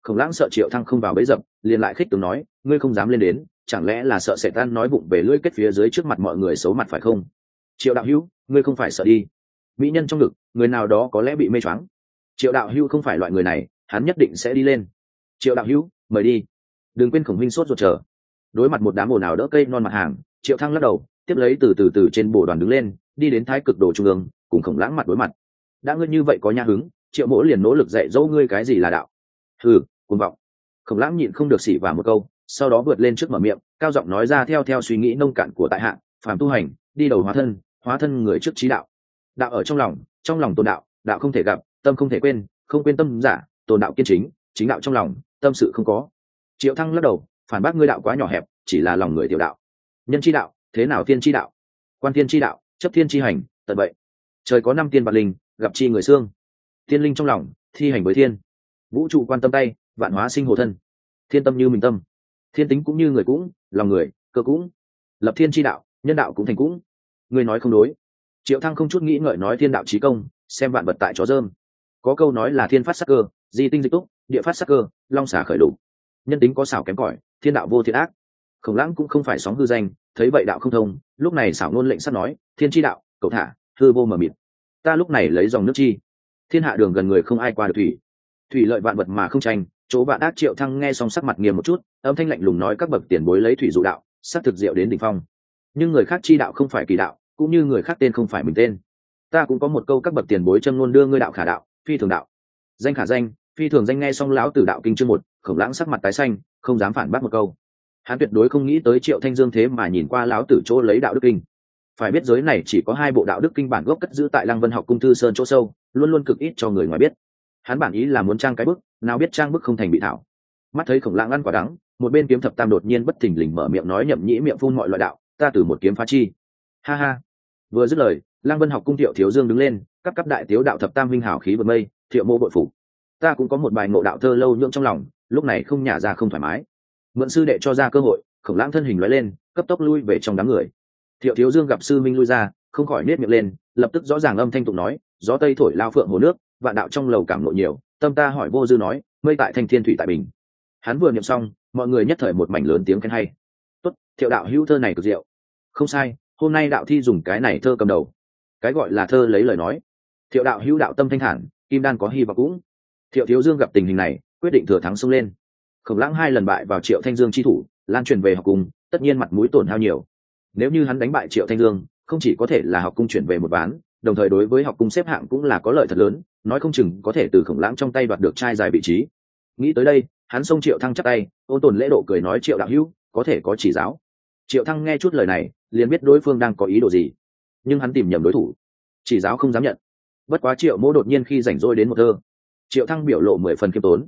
Khổng Lãng sợ Triệu Thăng không vào bẫy dập, liền lại khích tướng nói, ngươi không dám lên đến, chẳng lẽ là sợ sẽ tan nói bụng về lưỡi kết phía dưới trước mặt mọi người xấu mặt phải không? Triệu đạo hữu, ngươi không phải sợ đi? Mỹ nhân trong ngực, người nào đó có lẽ bị mê choáng. Triệu đạo hữu không phải loại người này, hắn nhất định sẽ đi lên. Triệu đạo hữu, mời đi. Đừng quên Khổng huynh sốt ruột chờ. Đối mặt một đám ồn ào đỡ cây non mặt hàng, Triệu Thăng lắc đầu, tiếp lấy từ trên bồ đoàn đứng lên, đi đến Thái Cực Đồ trung ương, cùng Khổng Lãng mặt đối mặt. Đã ngươi như vậy có nhã hứng, Triệu Mỗ liền nỗ lực dạy dỗ ngươi cái gì là đạo. Hừ, cuồng vọng. Khổng Lãng nhịn không được xỉ vả một câu, sau đó vượt lên trước mở miệng, cao giọng nói ra theo suy nghĩ nông cạn của tại hạ, phàm tu hành, đi đầu hóa thân người trước trí đạo. Đạo ở trong lòng tồn đạo, đạo không thể gặp, tâm không thể quên, không quên tâm giả, tồn đạo kiên chính đạo trong lòng, tâm sự không có. Triệu Thăng lắc đầu, phản bác ngươi đạo quá nhỏ hẹp, chỉ là lòng người tiểu đạo. Nhân chi đạo, thế nào tiên chi đạo? Quan tiên chi đạo, chấp thiên chi hành, tận vậy. Trời có 5 tiên vạn linh, gặp chi người xương. Tiên linh trong lòng, thi hành với thiên. Vũ trụ quan tâm tay, vạn hóa sinh hồ thân. Thiên tâm như mình tâm, thiên tính cũng như người cũng, lòng người, cơ cũng. Lập thiên chi đạo, nhân đạo cũng thành cũng. Ngươi nói không đối. Triệu Thăng không chút nghĩ ngợi nói thiên đạo chí công, xem vạn vật tại chó dơm. Có câu nói là thiên phát sắc cơ, di tinh dịch túc, địa phát sắc cơ, long xả khởi đủ. Nhân tính có xảo kém cỏi, thiên đạo vô thiện ác. Khổng Lãng cũng không phải sóng hư danh, thấy vậy đạo không thông, lúc này xảo ngôn lệnh sắp nói, thiên chi đạo, cậu thả, hư vô mờ mịt. Ta lúc này lấy dòng nước chi, thiên hạ đường gần người không ai qua được thủy, thủy lợi vạn vật mà không tranh, chỗ vạn ác. Triệu Thăng nghe xong sắc mặt nghiêm một chút, âm thanh lạnh lùng nói, các bậc tiền bối lấy thủy dụ đạo, sắc thực diệu đến đỉnh phong. Nhưng người khác chi đạo không phải kỳ đạo, cũng như người khác tên không phải mình tên. Ta cũng có một câu, các bậc tiền bối châm ngôn đưa ngươi đạo khả đạo, phi thường đạo, danh khả danh, phi thường danh. Nghe xong lão tử đạo kinh chương 1, Khổng Lãng sắc mặt tái xanh, không dám phản bác một câu. Hắn tuyệt đối không nghĩ tới Triệu Thanh Dương thế mà nhìn qua lão tử chỗ lấy đạo đức kinh. Phải biết giới này chỉ có 2 bộ đạo đức kinh bản gốc cất giữ tại Lăng Vân học cung thư sơn chỗ sâu, luôn luôn cực ít cho người ngoài biết. Hắn bản ý là muốn trang cái bức, nào biết trang bức không thành bị thảo. Mắt thấy Khổng Lãng ăn quả đắng, một bên Kiếm Thập Tam đột nhiên bất thình lình mở miệng nói, Nhậm Nhĩ miệng phun mọi loại đạo, ta từ một kiếm phá chi. Ha ha. Vừa dứt lời, Lăng Vân học cung Thiệu Thiếu Dương đứng lên, cấp đại tiếu đạo Thập Tam huynh hảo khí vượt mây, Thiệu mô bội phục. Ta cũng có một bài ngộ đạo thơ lâu nhưỡng trong lòng, lúc này không nhả ra không thoải mái. Mượn sư đệ cho ra cơ hội, Khổng Lãng thân hình lóe lên, cấp tốc lui về trong đám người. Thiệu Thiếu Dương gặp sư minh lui ra, không khỏi nết miệng lên, lập tức rõ ràng âm thanh tụng nói, gió tây thổi lao phượng hồ nước, vạn đạo trong lầu cảm nộ nhiều, tâm ta hỏi vô dư nói, mây tại thanh thiên thủy tại bình. Hắn vừa niệm xong, mọi người nhất thời một mảnh lớn tiếng khen hay. Tốt, Thiệu đạo hữu thơ này cực diệu. Không sai, hôm nay đạo thi dùng cái này thơ cầm đầu. Cái gọi là thơ lấy lời nói. Thiệu đạo hữu đạo tâm thanh thản, kim đan có hy vọng cũng. Thiệu Thiếu Dương gặp tình hình này, quyết định thừa thắng xông lên. Khổng Lãng 2 lần bại vào Triệu Thanh Dương chi thủ, lan truyền về học cung, tất nhiên mặt mũi tổn hao nhiều. Nếu như hắn đánh bại Triệu Thanh Dương, không chỉ có thể là học cung chuyển về một ván, đồng thời đối với học cung xếp hạng cũng là có lợi thật lớn, nói không chừng có thể từ Khổng Lãng trong tay đoạt được trai dài vị trí. Nghĩ tới đây, hắn xông Triệu Thăng chắp tay, ôn tồn lễ độ cười nói, Triệu đạo hữu, có thể có chỉ giáo. Triệu Thăng nghe chút lời này, liền biết đối phương đang có ý đồ gì, nhưng hắn tìm nhầm đối thủ, chỉ giáo không dám nhận. Bất quá Triệu Mỗ đột nhiên khi rảnh rỗi đến một thơ. Triệu Thăng biểu lộ 10 phần khiêm tốn.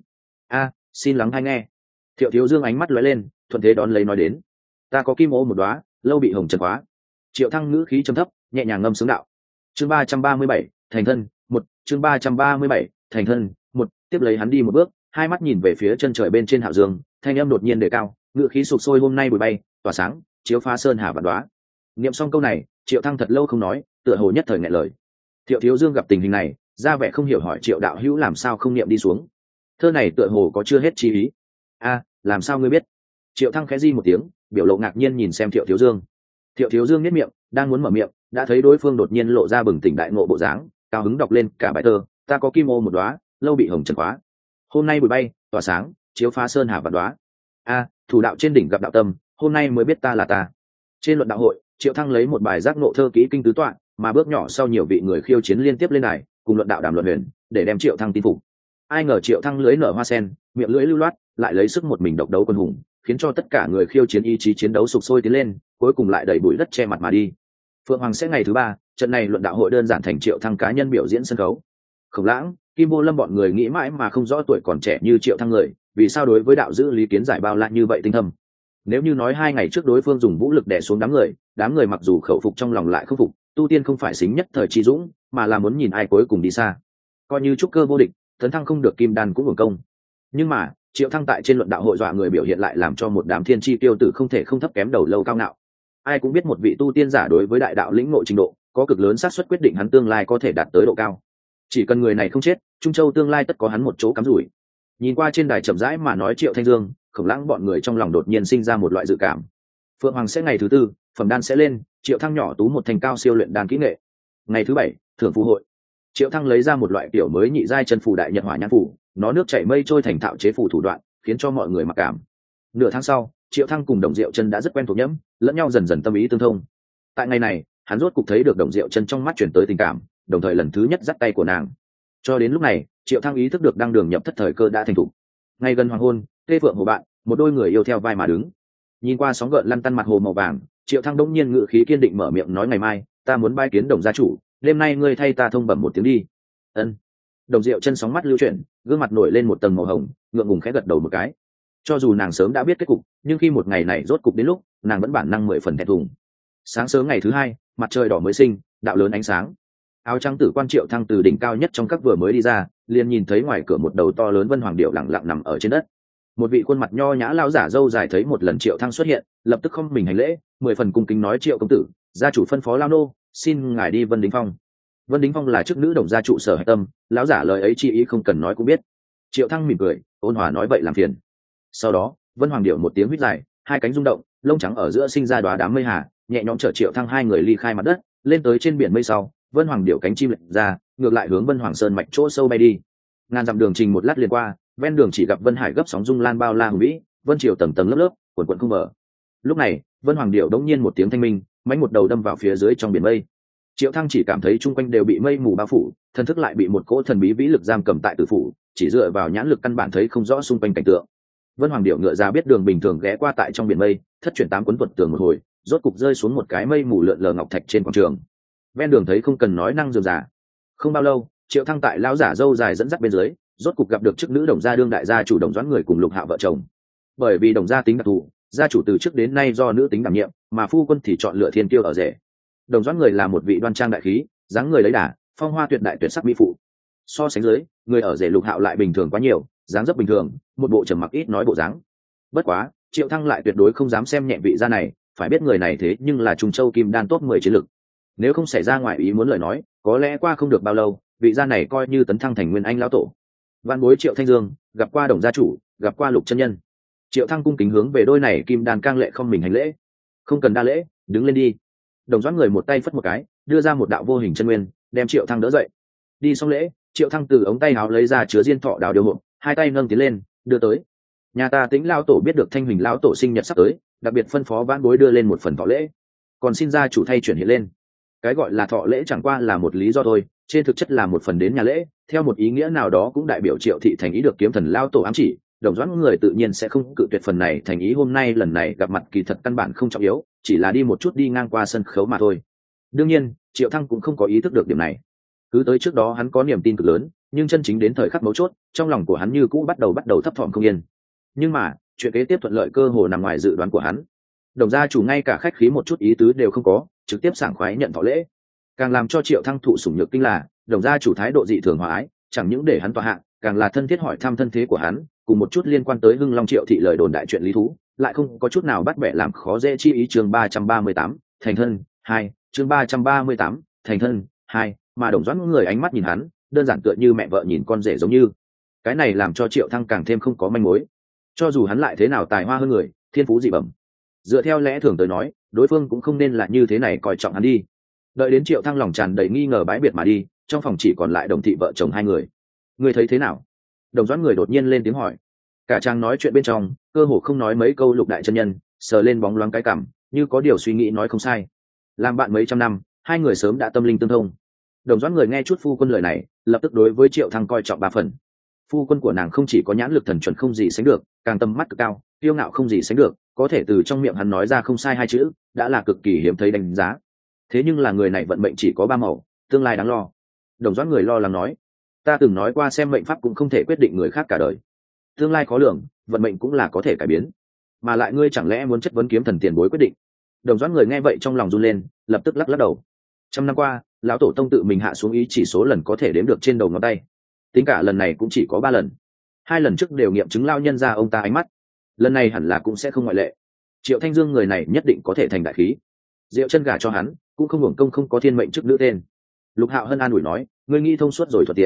Xin lắng hay nghe. Thiệu Thiếu Dương ánh mắt lóe lên, thuận thế đón lấy nói đến, ta có kim ô một đóa, lâu bị hồng trần khóa. Triệu Thăng ngữ khí trầm thấp, nhẹ nhàng ngâm sướng đạo. Chương 337, thành thân, 1, chương 337, thành thân, 1. Tiếp lấy hắn đi một bước, hai mắt nhìn về phía chân trời bên trên Hạo Dương, thanh âm đột nhiên đề cao, ngữ khí sục sôi, hôm nay bụi bay, tỏa sáng, chiếu phá sơn hà vạn đóa. Niệm xong câu này, Triệu Thăng thật lâu không nói, tựa hồ nhất thời nghẹn lời. Thiệu Thiếu Dương gặp tình hình này, ra vẻ không hiểu hỏi, Triệu đạo hữu làm sao không niệm đi xuống? Thơ này tựa hồ có chưa hết chi ý. Làm sao ngươi biết? Triệu Thăng khẽ di một tiếng, biểu lộ ngạc nhiên nhìn xem Thiệu Thiếu Dương. Thiệu Thiếu Dương nhếch miệng, đang muốn mở miệng, đã thấy đối phương đột nhiên lộ ra bừng tỉnh đại ngộ bộ dáng, cao hứng đọc lên cả bài thơ, ta có kim ô một đóa, lâu bị hồng trần khóa. Hôm nay bụi bay, tỏa sáng, chiếu phá sơn hà vạn đóa. Thủ đạo trên đỉnh gặp đạo tâm, hôm nay mới biết ta là ta. Trên luận đạo hội, Triệu Thăng lấy một bài giác ngộ thơ kỹ kinh tứ tọa, mà bước nhỏ sau nhiều vị người khiêu chiến liên tiếp lên đài, cùng luận đạo đàm luận huyền, để đem Triệu Thăng tin phục. Ai ngờ Triệu Thăng lưỡi nở hoa sen, miệng lưỡi lưu loát, lại lấy sức một mình độc đấu quân hùng, khiến cho tất cả người khiêu chiến ý chí chiến đấu sục sôi tiến lên, cuối cùng lại đẩy bụi đất che mặt mà đi. Phượng Hoàng sẽ ngày thứ 3, trận này luận đạo hội đơn giản thành Triệu Thăng cá nhân biểu diễn sân khấu. Khổng Lãng, Kim Vô Lâm bọn người nghĩ mãi mà không rõ, tuổi còn trẻ như Triệu Thăng người, vì sao đối với đạo giữ lý kiến giải bao la như vậy tinh thâm. Nếu như nói 2 ngày trước đối phương dùng vũ lực đè xuống đám người mặc dù khẩu phục trong lòng lại không phục, tu tiên không phải xính nhất thời chi dũng, mà là muốn nhìn ai cuối cùng đi xa. Coi như trúc cơ vô địch, tấn thăng không được kim đan cũng hưởng công. Nhưng mà Triệu Thăng tại trên luận đạo hội dọa người biểu hiện lại làm cho một đám thiên chi tiêu tử không thể không thấp kém đầu lâu cao ngạo. Ai cũng biết một vị tu tiên giả đối với đại đạo lĩnh ngộ trình độ có cực lớn xác suất quyết định hắn tương lai có thể đạt tới độ cao. Chỉ cần người này không chết, Trung Châu tương lai tất có hắn một chỗ cắm rủi. Nhìn qua trên đài chậm rãi mà nói Triệu Thanh Dương, Khổng Lãng bọn người trong lòng đột nhiên sinh ra một loại dự cảm. Phượng Hoàng sẽ ngày thứ tư, phẩm đan sẽ lên, Triệu Thăng nhỏ tú một thành cao siêu luyện đan kỹ nghệ. Ngày thứ bảy, thưởng phù hội. Triệu Thăng lấy ra một loại kiểu mới nhị giai chân phù đại nhật hỏa nhãn phù, nó nước chảy mây trôi thành thạo chế phù thủ đoạn, khiến cho mọi người mặc cảm. Nửa tháng sau, Triệu Thăng cùng Đồng Diệu Chân đã rất quen thuộc nhẫm, lẫn nhau dần dần tâm ý tương thông. Tại ngày này, hắn rốt cục thấy được Đồng Diệu Chân trong mắt chuyển tới tình cảm, đồng thời lần thứ nhất dắt tay của nàng. Cho đến lúc này, Triệu Thăng ý thức được đăng đường nhập thất thời cơ đã thành thủ. Ngay gần hoàng hôn, Tê Phượng hồ bạn, một đôi người yêu theo vai mà đứng. Nhìn qua sóng gợn lăn tăn mặt hồ màu vàng, Triệu Thăng đông nhiên ngự khí kiên định mở miệng nói ngày mai, ta muốn bái kiến Đồng gia chủ, đêm nay ngươi thay ta thông bẩm một tiếng đi. Ân. Đồng Diệu Chân sóng mắt lưu chuyển, gương mặt nổi lên một tầng màu hồng, ngượng ngùng khẽ gật đầu một cái. Cho dù nàng sớm đã biết kết cục, nhưng khi một ngày này rốt cục đến lúc, nàng vẫn bản năng 10 phần thẹn thùng. Sáng sớm ngày thứ hai, mặt trời đỏ mới sinh, đạo lớn ánh sáng. Áo trắng tử quan Triệu Thăng từ đỉnh cao nhất trong các vừa mới đi ra, liền nhìn thấy ngoài cửa một đầu to lớn vân hoàng điểu lặng lặng nằm ở trên đất. Một vị khuôn mặt nho nhã lão giả râu dài thấy một lần Triệu Thăng xuất hiện, lập tức không mình hành lễ, 10 phần cung kính nói: Triệu công tử, gia chủ phân phó lao nô, xin ngài đi Vân Đính Phong. Vân Đính Phong là chức nữ đồng gia trụ sở hạch tâm, lão giả lời ấy chi ý không cần nói cũng biết. Triệu Thăng mỉm cười, ôn hòa nói vậy làm phiền. Sau đó, vân hoàng điểu một tiếng huýt dài, hai cánh rung động, lông trắng ở giữa sinh ra đóa đám mây hà, nhẹ nhõm chở Triệu Thăng hai người ly khai mặt đất, lên tới trên biển mây sau, vân hoàng điểu cánh chim lệch ra, ngược lại hướng vân hoàng sơn mạch chỗ sâu bay đi. Ngàn dặm đường trình một lát liền qua, ven đường chỉ gặp vân hải gấp sóng rung lan bao la hùng vĩ, vân triều tầng tầng lớp lớp, cuồn cuộn không mở. Lúc này, vân hoàng điểu đống nhiên một tiếng thanh minh, mánh một đầu đâm vào phía dưới trong biển mây. Triệu Thăng chỉ cảm thấy chung quanh đều bị mây mù bao phủ, thân thức lại bị một cỗ thần bí vĩ lực giam cầm tại tử phủ, chỉ dựa vào nhãn lực căn bản thấy không rõ xung quanh cảnh tượng. Vân Hoàng điểu ngựa ra biết đường bình thường ghé qua tại trong biển mây, thất chuyển tám cuốn tuột tường một hồi, rốt cục rơi xuống một cái mây mù lượn lờ ngọc thạch trên quảng trường. Ven đường thấy không cần nói năng dườm giả. Không bao lâu, Triệu Thăng tại lão giả râu dài dẫn dắt bên dưới, rốt cục gặp được chức nữ đồng gia đương đại gia chủ Đồng Doãn người cùng Lục Hạo vợ chồng. Bởi vì đồng gia tính đặc thù, gia chủ từ trước đến nay do nữ tính đảm nhiệm, mà phu quân thì chọn lựa thiên kiêu ở rể. Đồng Doãn người là một vị đoan trang đại khí, dáng người lấy đà, phong hoa tuyệt đại tuyệt sắc mỹ phụ. So sánh dưới, người ở rể Lục Hạo lại bình thường quá nhiều, dáng dấp bình thường, một bộ trầm mặc ít nói bộ dáng. Bất quá, Triệu Thăng lại tuyệt đối không dám xem nhẹ vị gia này, phải biết người này thế nhưng là Trung Châu Kim Đan top 10 chiến lực. Nếu không xảy ra ngoài ý muốn lời nói, có lẽ qua không được bao lâu, vị gia này coi như tấn thăng thành nguyên anh lão tổ. Văn bối Triệu Thanh Dương, gặp qua Đồng gia chủ, gặp qua Lục chân nhân. Triệu Thăng cung kính hướng về đôi này Kim Đan cang lệ không mình hành lễ. Không cần đa lễ, đứng lên đi. Đồng Doãn người một tay phất một cái, đưa ra một đạo vô hình chân nguyên, đem Triệu Thăng đỡ dậy. Đi xong lễ, Triệu Thăng từ ống tay áo lấy ra chứa diên thọ đào điều hộp, hai tay nâng tiến lên, đưa tới. Nhà ta Tĩnh lão tổ biết được Thanh Huỳnh lão tổ sinh nhật sắp tới, đặc biệt phân phó vãn bối đưa lên một phần thọ lễ, còn xin gia chủ thay chuyển hiện lên. Cái gọi là thọ lễ chẳng qua là một lý do thôi, trên thực chất là một phần đến nhà lễ, theo một ý nghĩa nào đó cũng đại biểu Triệu thị thành ý được kiếm thần lão tổ ám chỉ. Đồng Doãn người tự nhiên sẽ không cự tuyệt phần này thành ý, hôm nay lần này gặp mặt kỳ thật căn bản không trọng yếu, chỉ là đi một chút đi ngang qua sân khấu mà thôi. Đương nhiên, Triệu Thăng cũng không có ý thức được điểm này. Cứ tới trước đó hắn có niềm tin cực lớn, nhưng chân chính đến thời khắc mấu chốt, trong lòng của hắn như cũ bắt đầu thấp thỏm không yên. Nhưng mà, chuyện kế tiếp thuận lợi cơ hồ nằm ngoài dự đoán của hắn. Đồng gia chủ ngay cả khách khí một chút ý tứ đều không có, trực tiếp sảng khoái nhận thọ lễ. Càng làm cho Triệu Thăng thụ sủng nhược kinh là, đồng gia chủ thái độ dị thường hòa ái, chẳng những để hắn tọa hạng, càng là thân thiết hỏi thăm thân thế của hắn, cùng một chút liên quan tới Hưng Long Triệu thị lời đồn đại chuyện lý thú, lại không có chút nào bắt bẻ làm khó dễ chi ý. Chương 338, thành thân 2, chương 338, thành thân 2, mà Đồng Doãn người ánh mắt nhìn hắn, đơn giản tựa như mẹ vợ nhìn con rể giống như. Cái này làm cho Triệu Thăng càng thêm không có manh mối. Cho dù hắn lại thế nào tài hoa hơn người, thiên phú dị bẩm, dựa theo lẽ thường tới nói, đối phương cũng không nên là như thế này coi trọng hắn đi. Đợi đến Triệu Thăng lòng tràn đầy nghi ngờ bái biệt mà đi, trong phòng chỉ còn lại Đồng thị vợ chồng hai người. Ngươi thấy thế nào? Đồng Doãn người đột nhiên lên tiếng hỏi. Cả trang nói chuyện bên trong, cơ hồ không nói mấy câu. Lục đại chân nhân sờ lên bóng loáng cái cằm, như có điều suy nghĩ nói không sai. Làm bạn mấy trăm năm, hai người sớm đã tâm linh tương thông. Đồng Doãn người nghe chút phu quân lời này, lập tức đối với Triệu Thăng coi trọng ba phần. Phu quân của nàng không chỉ có nhãn lực thần chuẩn không gì sánh được, càng tâm mắt cực cao, kiêu ngạo không gì sánh được, có thể từ trong miệng hắn nói ra không sai hai chữ, đã là cực kỳ hiếm thấy đánh giá. Thế nhưng là người này vận mệnh chỉ có ba màu, tương lai đáng lo. Đồng Doãn người lo lắng nói, ta từng nói qua xem mệnh pháp cũng không thể quyết định người khác cả đời, tương lai khó lường, vận mệnh cũng là có thể cải biến, mà lại ngươi chẳng lẽ muốn chất vấn kiếm thần tiền bối quyết định? Đồng Doãn người nghe vậy trong lòng run lên, lập tức lắc đầu. Trăm năm qua, lão tổ tông tự mình hạ xuống ý chỉ số lần có thể đếm được trên đầu ngón tay, tính cả lần này cũng chỉ có 3 lần. 2 lần trước đều nghiệm chứng lao nhân ra ông ta ánh mắt, lần này hẳn là cũng sẽ không ngoại lệ. Triệu Thanh Dương người này nhất định có thể thành đại khí. Diệu chân gả cho hắn, cũng không hưởng công không có thiên mệnh chức nữ tên. Lục Hạo Hân an ủi nói, ngươi nghĩ thông suốt rồi thuận tiện.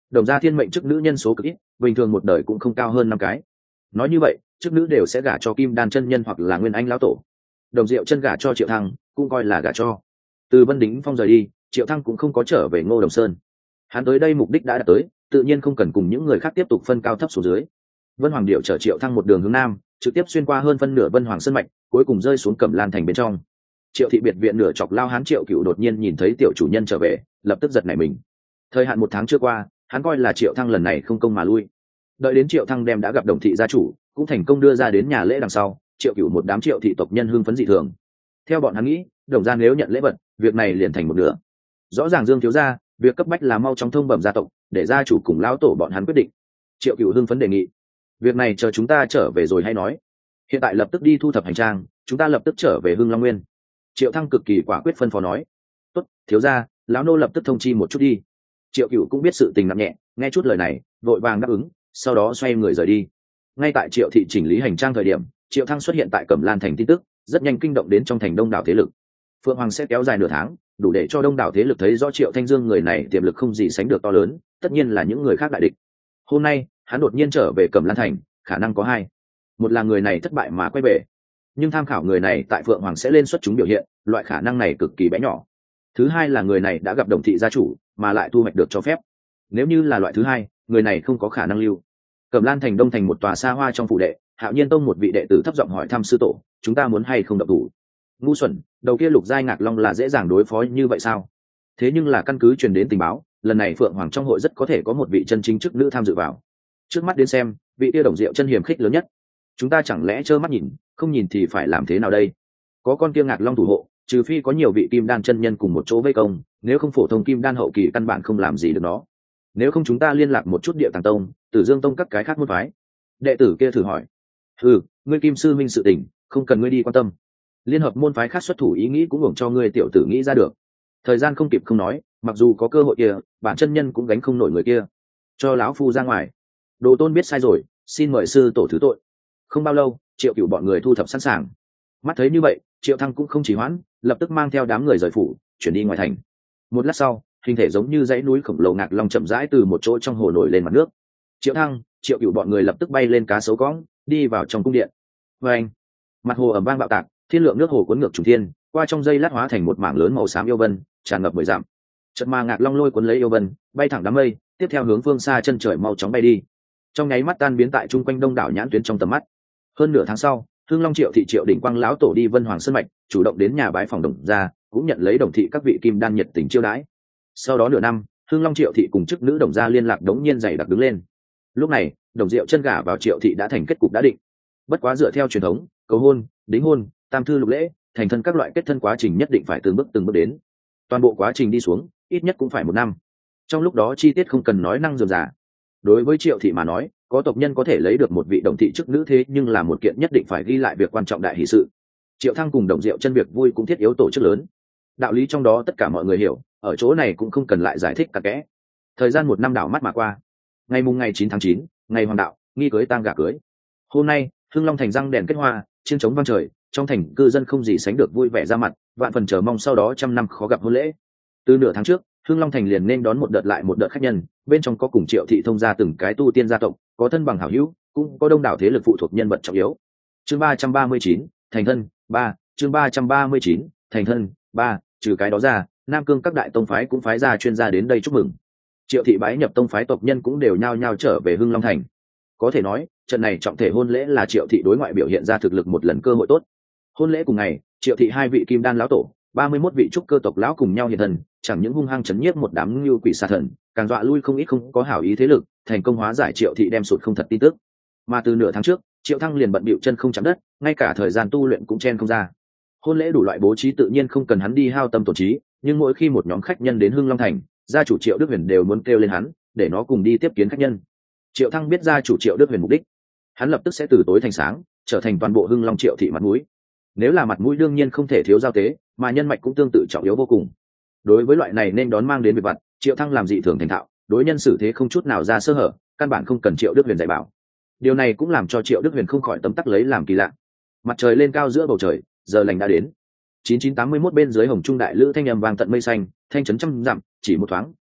Đồng gia thiên mệnh chức nữ nhân số cực ít, bình thường một đời cũng không cao hơn 5 cái. Nói như vậy, chức nữ đều sẽ gả cho Kim Đan chân nhân hoặc là Nguyên Anh lão tổ. Đồng Diệu Chân gả cho Triệu Thăng, cũng coi là gả cho. Từ Vân Đính Phong rời đi, Triệu Thăng cũng không có trở về Ngô Đồng Sơn. Hắn tới đây mục đích đã đạt tới, tự nhiên không cần cùng những người khác tiếp tục phân cao thấp xuống dưới. Vân Hoàng Điệu chở Triệu Thăng một đường hướng nam, trực tiếp xuyên qua hơn phân nửa Vân Hoàng Sơn mạch, cuối cùng rơi xuống Cẩm Lan thành bên trong. Triệu thị biệt viện nửa chọc lao hán Triệu Cựu đột nhiên nhìn thấy tiểu chủ nhân trở về, lập tức giật nảy mình. Thời hạn 1 tháng chưa qua, hắn coi là Triệu Thăng lần này không công mà lui. Đợi đến Triệu Thăng đem đã gặp Đồng thị gia chủ, cũng thành công đưa ra đến nhà lễ đằng sau, Triệu Cựu một đám Triệu thị tộc nhân hưng phấn dị thường. Theo bọn hắn nghĩ, Đồng gia nếu nhận lễ vật, việc này liền thành một nửa. Rõ ràng Dương thiếu gia, việc cấp bách là mau chóng thông bẩm gia tộc, để gia chủ cùng lão tổ bọn hắn quyết định. Triệu Cựu hưng phấn đề nghị, việc này chờ chúng ta trở về rồi hay nói. Hiện tại lập tức đi thu thập hành trang, chúng ta lập tức trở về Hưng Long Nguyên. Triệu Thăng cực kỳ quả quyết phân phó nói. Tốt, thiếu gia, lão nô lập tức thông chi một chút đi. Triệu Cựu cũng biết sự tình nặng nhẹ, nghe chút lời này, vội vàng đáp ứng, sau đó xoay người rời đi. Ngay tại Triệu thị chỉnh lý hành trang thời điểm, Triệu Thăng xuất hiện tại Cẩm Lan thành tin tức, rất nhanh kinh động đến trong thành đông đảo thế lực. Phượng Hoàng sẽ kéo dài nửa tháng, đủ để cho đông đảo thế lực thấy rõ Triệu Thanh Dương người này tiềm lực không gì sánh được to lớn, tất nhiên là những người khác đại địch. Hôm nay, hắn đột nhiên trở về Cẩm Lan thành, khả năng có hai. Một là người này thất bại mà quay về, nhưng tham khảo người này tại Phượng Hoàng sẽ lên xuất chúng biểu hiện, loại khả năng này cực kỳ bé nhỏ. Thứ hai là người này đã gặp Đồng thị gia chủ, mà lại thu hoạch được cho phép. Nếu như là loại thứ hai, người này không có khả năng lưu. Cẩm Lan thành đông thành một tòa xa hoa trong phủ đệ, Hạo Nhiên tông một vị đệ tử thấp giọng hỏi thăm sư tổ, chúng ta muốn hay không động thủ? Ngu xuẩn, đầu kia Lục Giai Ngạc Long là dễ dàng đối phó như vậy sao? Thế nhưng là căn cứ truyền đến tình báo, lần này Phượng Hoàng trong hội rất có thể có một vị chân chính chức nữ tham dự vào. Trước mắt đến xem, vị kia Đồng Diệu chân hiểm khích lớn nhất. Chúng ta chẳng lẽ trơ mắt nhìn, không nhìn thì phải làm thế nào đây? Có con kia Ngạc Long thủ hộ, trừ phi có nhiều vị kim đan chân nhân cùng một chỗ vây công, nếu không phổ thông kim đan hậu kỳ căn bản không làm gì được nó. Nếu không chúng ta liên lạc một chút Địa Tàng tông, Tử Dương tông các cái khác môn phái. Đệ tử kia thử hỏi. Ngươi Kim sư minh sự tình, không cần ngươi đi quan tâm. Liên hợp môn phái khác xuất thủ ý nghĩ cũng hưởng cho ngươi tiểu tử nghĩ ra được. Thời gian không kịp không nói, mặc dù có cơ hội kia, bản chân nhân cũng gánh không nổi người kia. Cho lão phu ra ngoài. Đồ Tôn biết sai rồi, xin mời sư tổ thứ tội. Không bao lâu, Triệu Cửu bọn người thu thập sẵn sàng. Mắt thấy như vậy, Triệu Thăng cũng không chỉ hoãn, lập tức mang theo đám người rời phủ, chuyển đi ngoài thành. Một lát sau, hình thể giống như dãy núi khổng lồ Ngạc Long chậm rãi từ một chỗ trong hồ nổi lên mặt nước. Triệu Thăng, Triệu Cửu bọn người lập tức bay lên cá sấu cõng, đi vào trong cung điện. Vâng, mặt hồ ầm vang bạo tạc, thiên lượng nước hồ cuốn ngược trùng thiên, qua trong giây lát hóa thành một mảng lớn màu xám yêu vân, tràn ngập 10 dặm. Chợt mà Ngạc Long lôi cuốn lấy yêu vân, bay thẳng đám mây, tiếp theo hướng phương xa chân trời mau chóng bay đi. Trong nháy mắt tan biến tại trung quanh đông đảo nhãn tuyến trong tầm mắt. Hơn nửa tháng sau, Hưng Long Triệu thị Triệu đỉnh quang lão tổ đi Vân Hoàng Sơn mạch, chủ động đến nhà bái phòng Đồng gia, cũng nhận lấy Đồng thị các vị kim đan nhiệt tình chiêu đãi. Sau đó nửa năm, Hưng Long Triệu thị cùng chức nữ Đồng gia liên lạc đống nhiên dày đặc đứng lên. Lúc này, Đồng Diệu chân gả vào Triệu thị đã thành kết cục đã định. Bất quá dựa theo truyền thống, cầu hôn, đính hôn, tam thư lục lễ, thành thân các loại kết thân quá trình nhất định phải từng bước đến. Toàn bộ quá trình đi xuống, ít nhất cũng phải 1 năm. Trong lúc đó chi tiết không cần nói năng rườm rà. Đối với Triệu thị mà nói, có tộc nhân có thể lấy được một vị Đồng thị chức nữ thế nhưng là một kiện nhất định phải ghi lại việc quan trọng đại hỷ sự. Triệu Thăng cùng Đồng Diệu chân việc vui cũng thiết yếu tổ chức lớn. Đạo lý trong đó tất cả mọi người hiểu, ở chỗ này cũng không cần lại giải thích cả kẽ. Thời gian 1 năm đảo mắt mà qua. Ngày 9 tháng 9, ngày hoàng đạo, nghi cưới tang gả cưới. Hôm nay, Hưng Long thành răng đèn kết hoa, chiêng trống vang trời, trong thành cư dân không gì sánh được vui vẻ ra mặt, vạn phần chờ mong sau đó 100 năm khó gặp hôn lễ. Từ nửa tháng trước, Hưng Long thành liền nên đón một đợt lại một đợt khách nhân, bên trong có cùng Triệu thị thông gia từng cái tu tiên gia tộc, có thân bằng hảo hữu, cũng có đông đảo thế lực phụ thuộc nhân vật trọng yếu. Chương 339, thành thân 3, chương 339, thành thân 3, trừ cái đó ra, Nam Cương các đại tông phái cũng phái ra chuyên gia đến đây chúc mừng. Triệu thị bái nhập tông phái tộc nhân cũng đều nhao nhao trở về Hưng Long thành. Có thể nói, trận này trọng thể hôn lễ là Triệu thị đối ngoại biểu hiện ra thực lực một lần cơ hội tốt. Hôn lễ cùng ngày, Triệu thị 2 vị kim đan lão tổ, 31 vị trúc cơ tộc lão cùng nhau hiện thân, chẳng những hung hăng chấn nhiếp một đám như quỷ xà thần, càng dọa lui không ít không có hảo ý thế lực, thành công hóa giải Triệu thị đem sụt không thật tin tức. Mà từ nửa tháng trước, Triệu Thăng liền bận bịu chân không chạm đất, ngay cả thời gian tu luyện cũng chen không ra. Hôn lễ đủ loại bố trí tự nhiên không cần hắn đi hao tâm tổn trí, nhưng mỗi khi một nhóm khách nhân đến Hưng Long thành, gia chủ Triệu Đức Huyền đều muốn kêu lên hắn, để nó cùng đi tiếp kiến khách nhân. Triệu Thăng biết gia chủ Triệu Đức Huyền mục đích, hắn lập tức sẽ từ tối thành sáng, trở thành toàn bộ Hưng Long Triệu thị mặt mũi. Nếu là mặt mũi đương nhiên không thể thiếu giao tế, mà nhân mạch cũng tương tự trọng yếu vô cùng. Đối với loại này nên đón mang đến việc vặt, Triệu Thăng làm dị thường thành thạo, đối nhân xử thế không chút nào ra sơ hở, căn bản không cần Triệu Đức Huyền dạy bảo. Điều này cũng làm cho Triệu Đức Huyền không khỏi tấm tắc lấy làm kỳ lạ. Mặt trời lên cao giữa bầu trời, giờ lành đã đến. 9981 bên dưới Hồng Trung đại lữ thanh âm vang tận mây xanh, thanh chấn trăm dặm, chỉ một thoáng,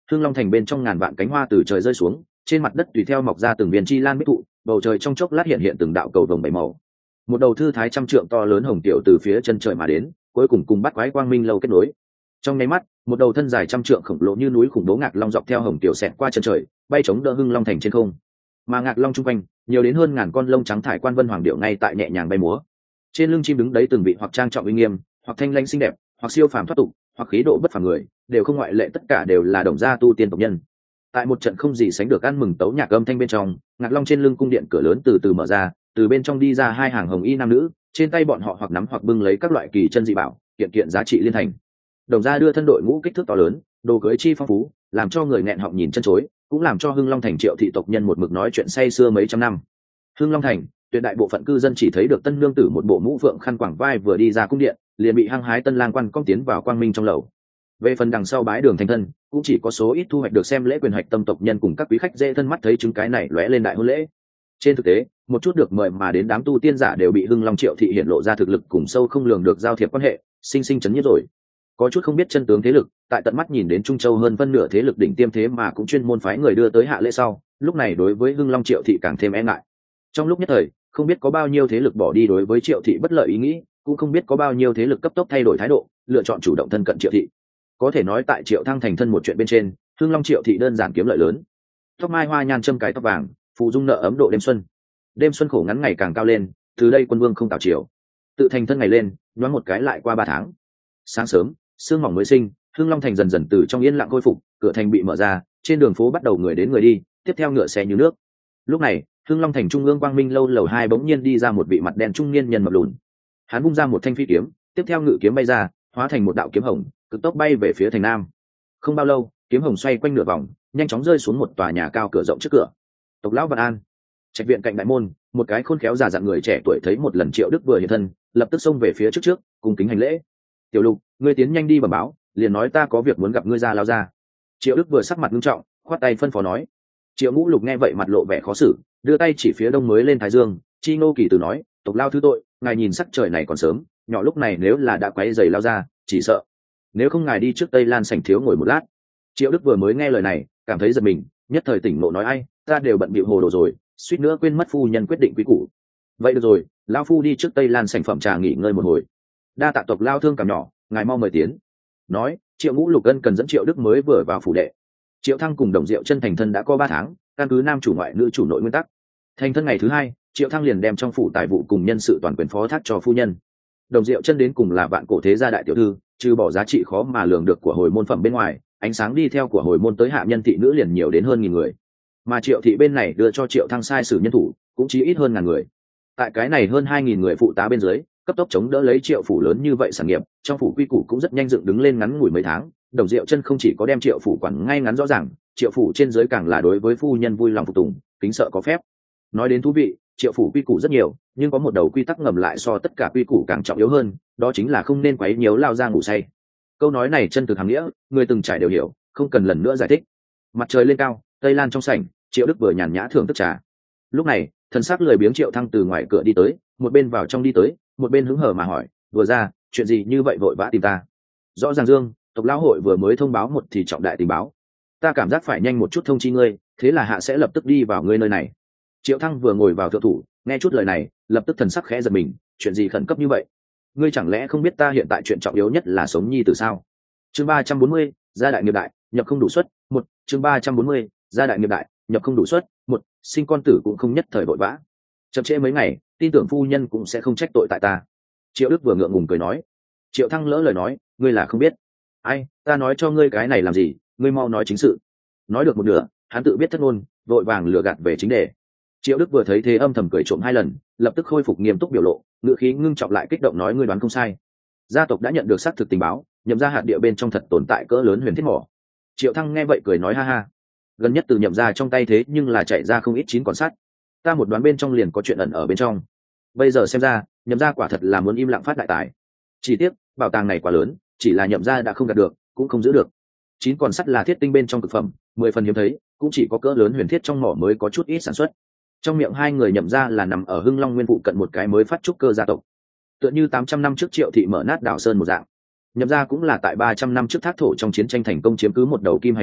Hưng Long thành bên trong ngàn vạn cánh hoa từ trời rơi xuống, trên mặt đất tùy theo mọc ra từng viên chi lan bích thụ, bầu trời trong chốc lát hiện hiện từng đạo cầu vồng bảy màu. Một đầu thư thái trăm trượng to lớn hồng tiểu từ phía chân trời mà đến, cuối cùng cùng bắt quái quang minh lâu kết nối. Trong nháy mắt, một đầu thân dài trăm trượng khổng lồ như núi khủng bố ngạc long dọc theo hồng tiểu xẹt qua chân trời, bay chống đỡ Hưng Long thành trên không. Mà ngạc long trung quanh, nhiều đến hơn ngàn con lông trắng thải quan vân hoàng điệu ngay tại nhẹ nhàng bay múa. Trên lưng chim đứng đấy từng vị hoặc trang trọng uy nghiêm, hoặc thanh lãnh xinh đẹp, hoặc siêu phàm thoát tục, hoặc khí độ bất phàm người, đều không ngoại lệ, tất cả đều là đồng gia tu tiên tộc nhân. Tại một trận không gì sánh được ăn mừng tấu nhạc âm thanh bên trong, ngạc long trên lưng cung điện cửa lớn từ từ mở ra, từ bên trong đi ra hai hàng hồng y nam nữ, trên tay bọn họ hoặc nắm hoặc bưng lấy các loại kỳ chân dị bảo, kiện kiện giá trị liên thành. Đồng gia đưa thân đội ngũ kích thước to lớn, đồ cưới chi phong phú, làm cho người nghẹn họng nhìn chân chối, cũng làm cho Hưng Long thành Triệu thị tộc nhân một mực nói chuyện say sưa mấy trăm năm. Hưng Long thành, tuyệt đại bộ phận cư dân chỉ thấy được tân nương tử một bộ mũ phượng khăn quàng vai vừa đi ra cung điện, liền bị hăng hái tân lang quan cong tiến vào quang minh trong lầu. Về phần đằng sau bái đường thành thân, cũng chỉ có số ít thu hoạch được xem lễ quyền hạch tâm tộc nhân cùng các quý khách dễ thân mắt thấy chứng cái này lóe lên đại hôn lễ. Trên thực tế, một chút được mời mà đến đám tu tiên giả đều bị Hưng Long Triệu thị hiện lộ ra thực lực cùng sâu không lường được giao thiệp quan hệ, sinh sinh chấn nhiếp rồi. Có chút không biết chân tướng thế lực, tại tận mắt nhìn đến Trung Châu hơn phân nửa thế lực đỉnh tiêm thế mà cũng chuyên môn phái người đưa tới hạ lễ sau, lúc này đối với Hưng Long Triệu thị càng thêm e ngại. Trong lúc nhất thời, không biết có bao nhiêu thế lực bỏ đi đối với Triệu thị bất lợi ý nghĩ, cũng không biết có bao nhiêu thế lực cấp tốc thay đổi thái độ, lựa chọn chủ động thân cận Triệu thị. Có thể nói tại Triệu Thăng thành thân một chuyện bên trên, Hưng Long Triệu thị đơn giản kiếm lợi lớn. Tóc mai hoa nhan châm cái tóc vàng, phù dung nợ ấm độ đêm xuân. Đêm xuân khổ ngắn ngày càng cao lên, từ đây quân vương không tảo chiều. Tự thành thân ngày lên, nhoáng một cái lại qua 3 tháng. Sáng sớm, sương mỏng mới sinh, Hưng Long thành dần dần từ trong yên lặng khôi phục, cửa thành bị mở ra, trên đường phố bắt đầu người đến người đi, tiếp theo ngựa xe như nước. Lúc này, Hưng Long thành trung ương quang minh lâu lầu 2 bỗng nhiên đi ra một vị mặt đen trung niên nhân mập lùn. Hắn vung ra một thanh phi kiếm, tiếp theo ngự kiếm bay ra, hóa thành một đạo kiếm hồng, cực tốc bay về phía thành nam. Không bao lâu, kiếm hồng xoay quanh nửa vòng, nhanh chóng rơi xuống một tòa nhà cao cửa rộng trước cửa. Tộc lão Vạn An. Trạch viện cạnh đại môn, một cái khôn khéo già dặn người trẻ tuổi thấy một lần Triệu Đức vừa hiện thân, lập tức xông về phía trước, cung kính hành lễ. Tiểu Lục, ngươi tiến nhanh đi bẩm báo, liền nói ta có việc muốn gặp ngươi ra lao ra. Triệu Đức vừa sắc mặt nghiêm trọng, khoát tay phân phó nói. Triệu Ngũ Lục nghe vậy mặt lộ vẻ khó xử, đưa tay chỉ phía đông mới lên thái dương, Chi Ngô Kỳ từ nói, tộc lao thứ tội, ngài nhìn sắc trời này còn sớm, nhỏ lúc này nếu là đã quấy giày lao ra, chỉ sợ nếu không ngài đi trước Tây Lan sảnh thiếu ngồi một lát. Triệu Đức vừa mới nghe lời này, cảm thấy giật mình, nhất thời tỉnh ngộ nói, ai, ta đều bận bịu hồ đồ rồi, suýt nữa quên mất phu nhân quyết định quý củ. Vậy được rồi, lao phu đi trước Tây Lan sảnh phẩm trà nghỉ ngơi một hồi. Đa tạ tộc lao thương cảm nhỏ, ngài mau mời tiến. Nói, Triệu Ngũ Lục ân cần dẫn Triệu Đức mới vừa vào phủ đệ. Triệu Thăng cùng Đồng Diệu chân thành thân đã có 3 tháng, căn cứ nam chủ ngoại nữ chủ nội nguyên tắc. Thành thân ngày thứ 2, Triệu Thăng liền đem trong phủ tài vụ cùng nhân sự toàn quyền phó thác cho phu nhân. Đồng Diệu chân đến cùng là vạn cổ thế gia đại tiểu thư, trừ bỏ giá trị khó mà lường được của hồi môn phẩm bên ngoài, ánh sáng đi theo của hồi môn tới hạ nhân thị nữ liền nhiều đến hơn 1000 người. Mà Triệu thị bên này đưa cho Triệu Thăng sai sử nhân thủ, cũng chỉ ít hơn 1000 người. Tại cái này hơn 2000 người phụ tá bên dưới, cấp tốc chống đỡ lấy Triệu phủ lớn như vậy sản nghiệp, trong phủ quy củ cũng rất nhanh dựng đứng lên ngắn ngủi mấy tháng. Đồng Diệu chân không chỉ có đem Triệu phủ quản ngay ngắn rõ ràng, Triệu phủ trên dưới càng là đối với phu nhân vui lòng phục tùng, kính sợ có phép. Nói đến thú vị, Triệu phủ quy củ rất nhiều, nhưng có một đầu quy tắc ngầm lại so tất cả quy củ càng trọng yếu hơn, đó chính là không nên quấy nhiễu lao ra ngủ say. Câu nói này chân thực hàm nghĩa, người từng trải đều hiểu, không cần lần nữa giải thích. Mặt trời lên cao, Tây Lan trong sảnh, Triệu Đức vừa nhàn nhã thưởng thức trà. Lúc này, thần sắc lười biếng Triệu Thăng từ ngoài cửa đi tới, một bên vào trong đi tới, một bên hứng hở mà hỏi, vừa ra, chuyện gì như vậy vội vã tìm ta? Rõ ràng Dương, tộc lão hội vừa mới thông báo một thì trọng đại tình báo, ta cảm giác phải nhanh một chút thông chi ngươi, thế là hạ sẽ lập tức đi vào ngươi nơi này. Triệu Thăng vừa ngồi vào thượng thủ, nghe chút lời này, lập tức thần sắc khẽ giật mình, chuyện gì khẩn cấp như vậy? Ngươi chẳng lẽ không biết ta hiện tại chuyện trọng yếu nhất là sống nhi tử sao? Chương 340, gia đại nghiệp đại, nhập không đủ suất, 1, chương 340, gia đại nghiệp đại, nhập không đủ suất, 1, sinh con tử cũng không nhất thời vội vã. Chậm trễ mấy ngày, tin tưởng phu nhân cũng sẽ không trách tội tại ta. Triệu Đức vừa ngượng ngùng cười nói. Triệu Thăng lỡ lời nói, ngươi là không biết. Ai, ta nói cho ngươi cái này làm gì, ngươi mau nói chính sự. Nói được một nửa, hắn tự biết thất ngôn, vội vàng lừa gạt về chính đề. Triệu Đức vừa thấy thế âm thầm cười trộm 2 lần, lập tức khôi phục nghiêm túc biểu lộ, ngữ khí ngưng trọng lại kích động nói, ngươi đoán không sai. Gia tộc đã nhận được xác thực tình báo, Nhậm gia hạt địa bên trong thật tồn tại cỡ lớn huyền thiết mỏ. Triệu Thăng nghe vậy cười nói, ha ha, gần nhất từ Nhậm gia trong tay thế nhưng là chạy ra không ít 9 con sắt, ta một đoán bên trong liền có chuyện ẩn ở bên trong. Bây giờ xem ra, Nhậm gia quả thật là muốn im lặng phát đại tài. Chỉ tiếc, bảo tàng này quá lớn, chỉ là Nhậm gia đã không gạt được, cũng không giữ được. 9 con sắt là thiết tinh bên trong cực phẩm, 10 phần hiếm thấy, cũng chỉ có cỡ lớn huyền thiết trong mỏ mới có chút ít sản xuất. Trong miệng 2 người Nhậm gia là nằm ở Hưng Long Nguyên phụ cận một cái mới phát trúc cơ gia tộc, tựa như 800 năm trước Triệu thị mở nát đảo sơn một dạng. Nhậm gia cũng là tại 300 năm trước thác thổ trong chiến tranh thành công chiếm cứ một đầu kim hành linh mạch,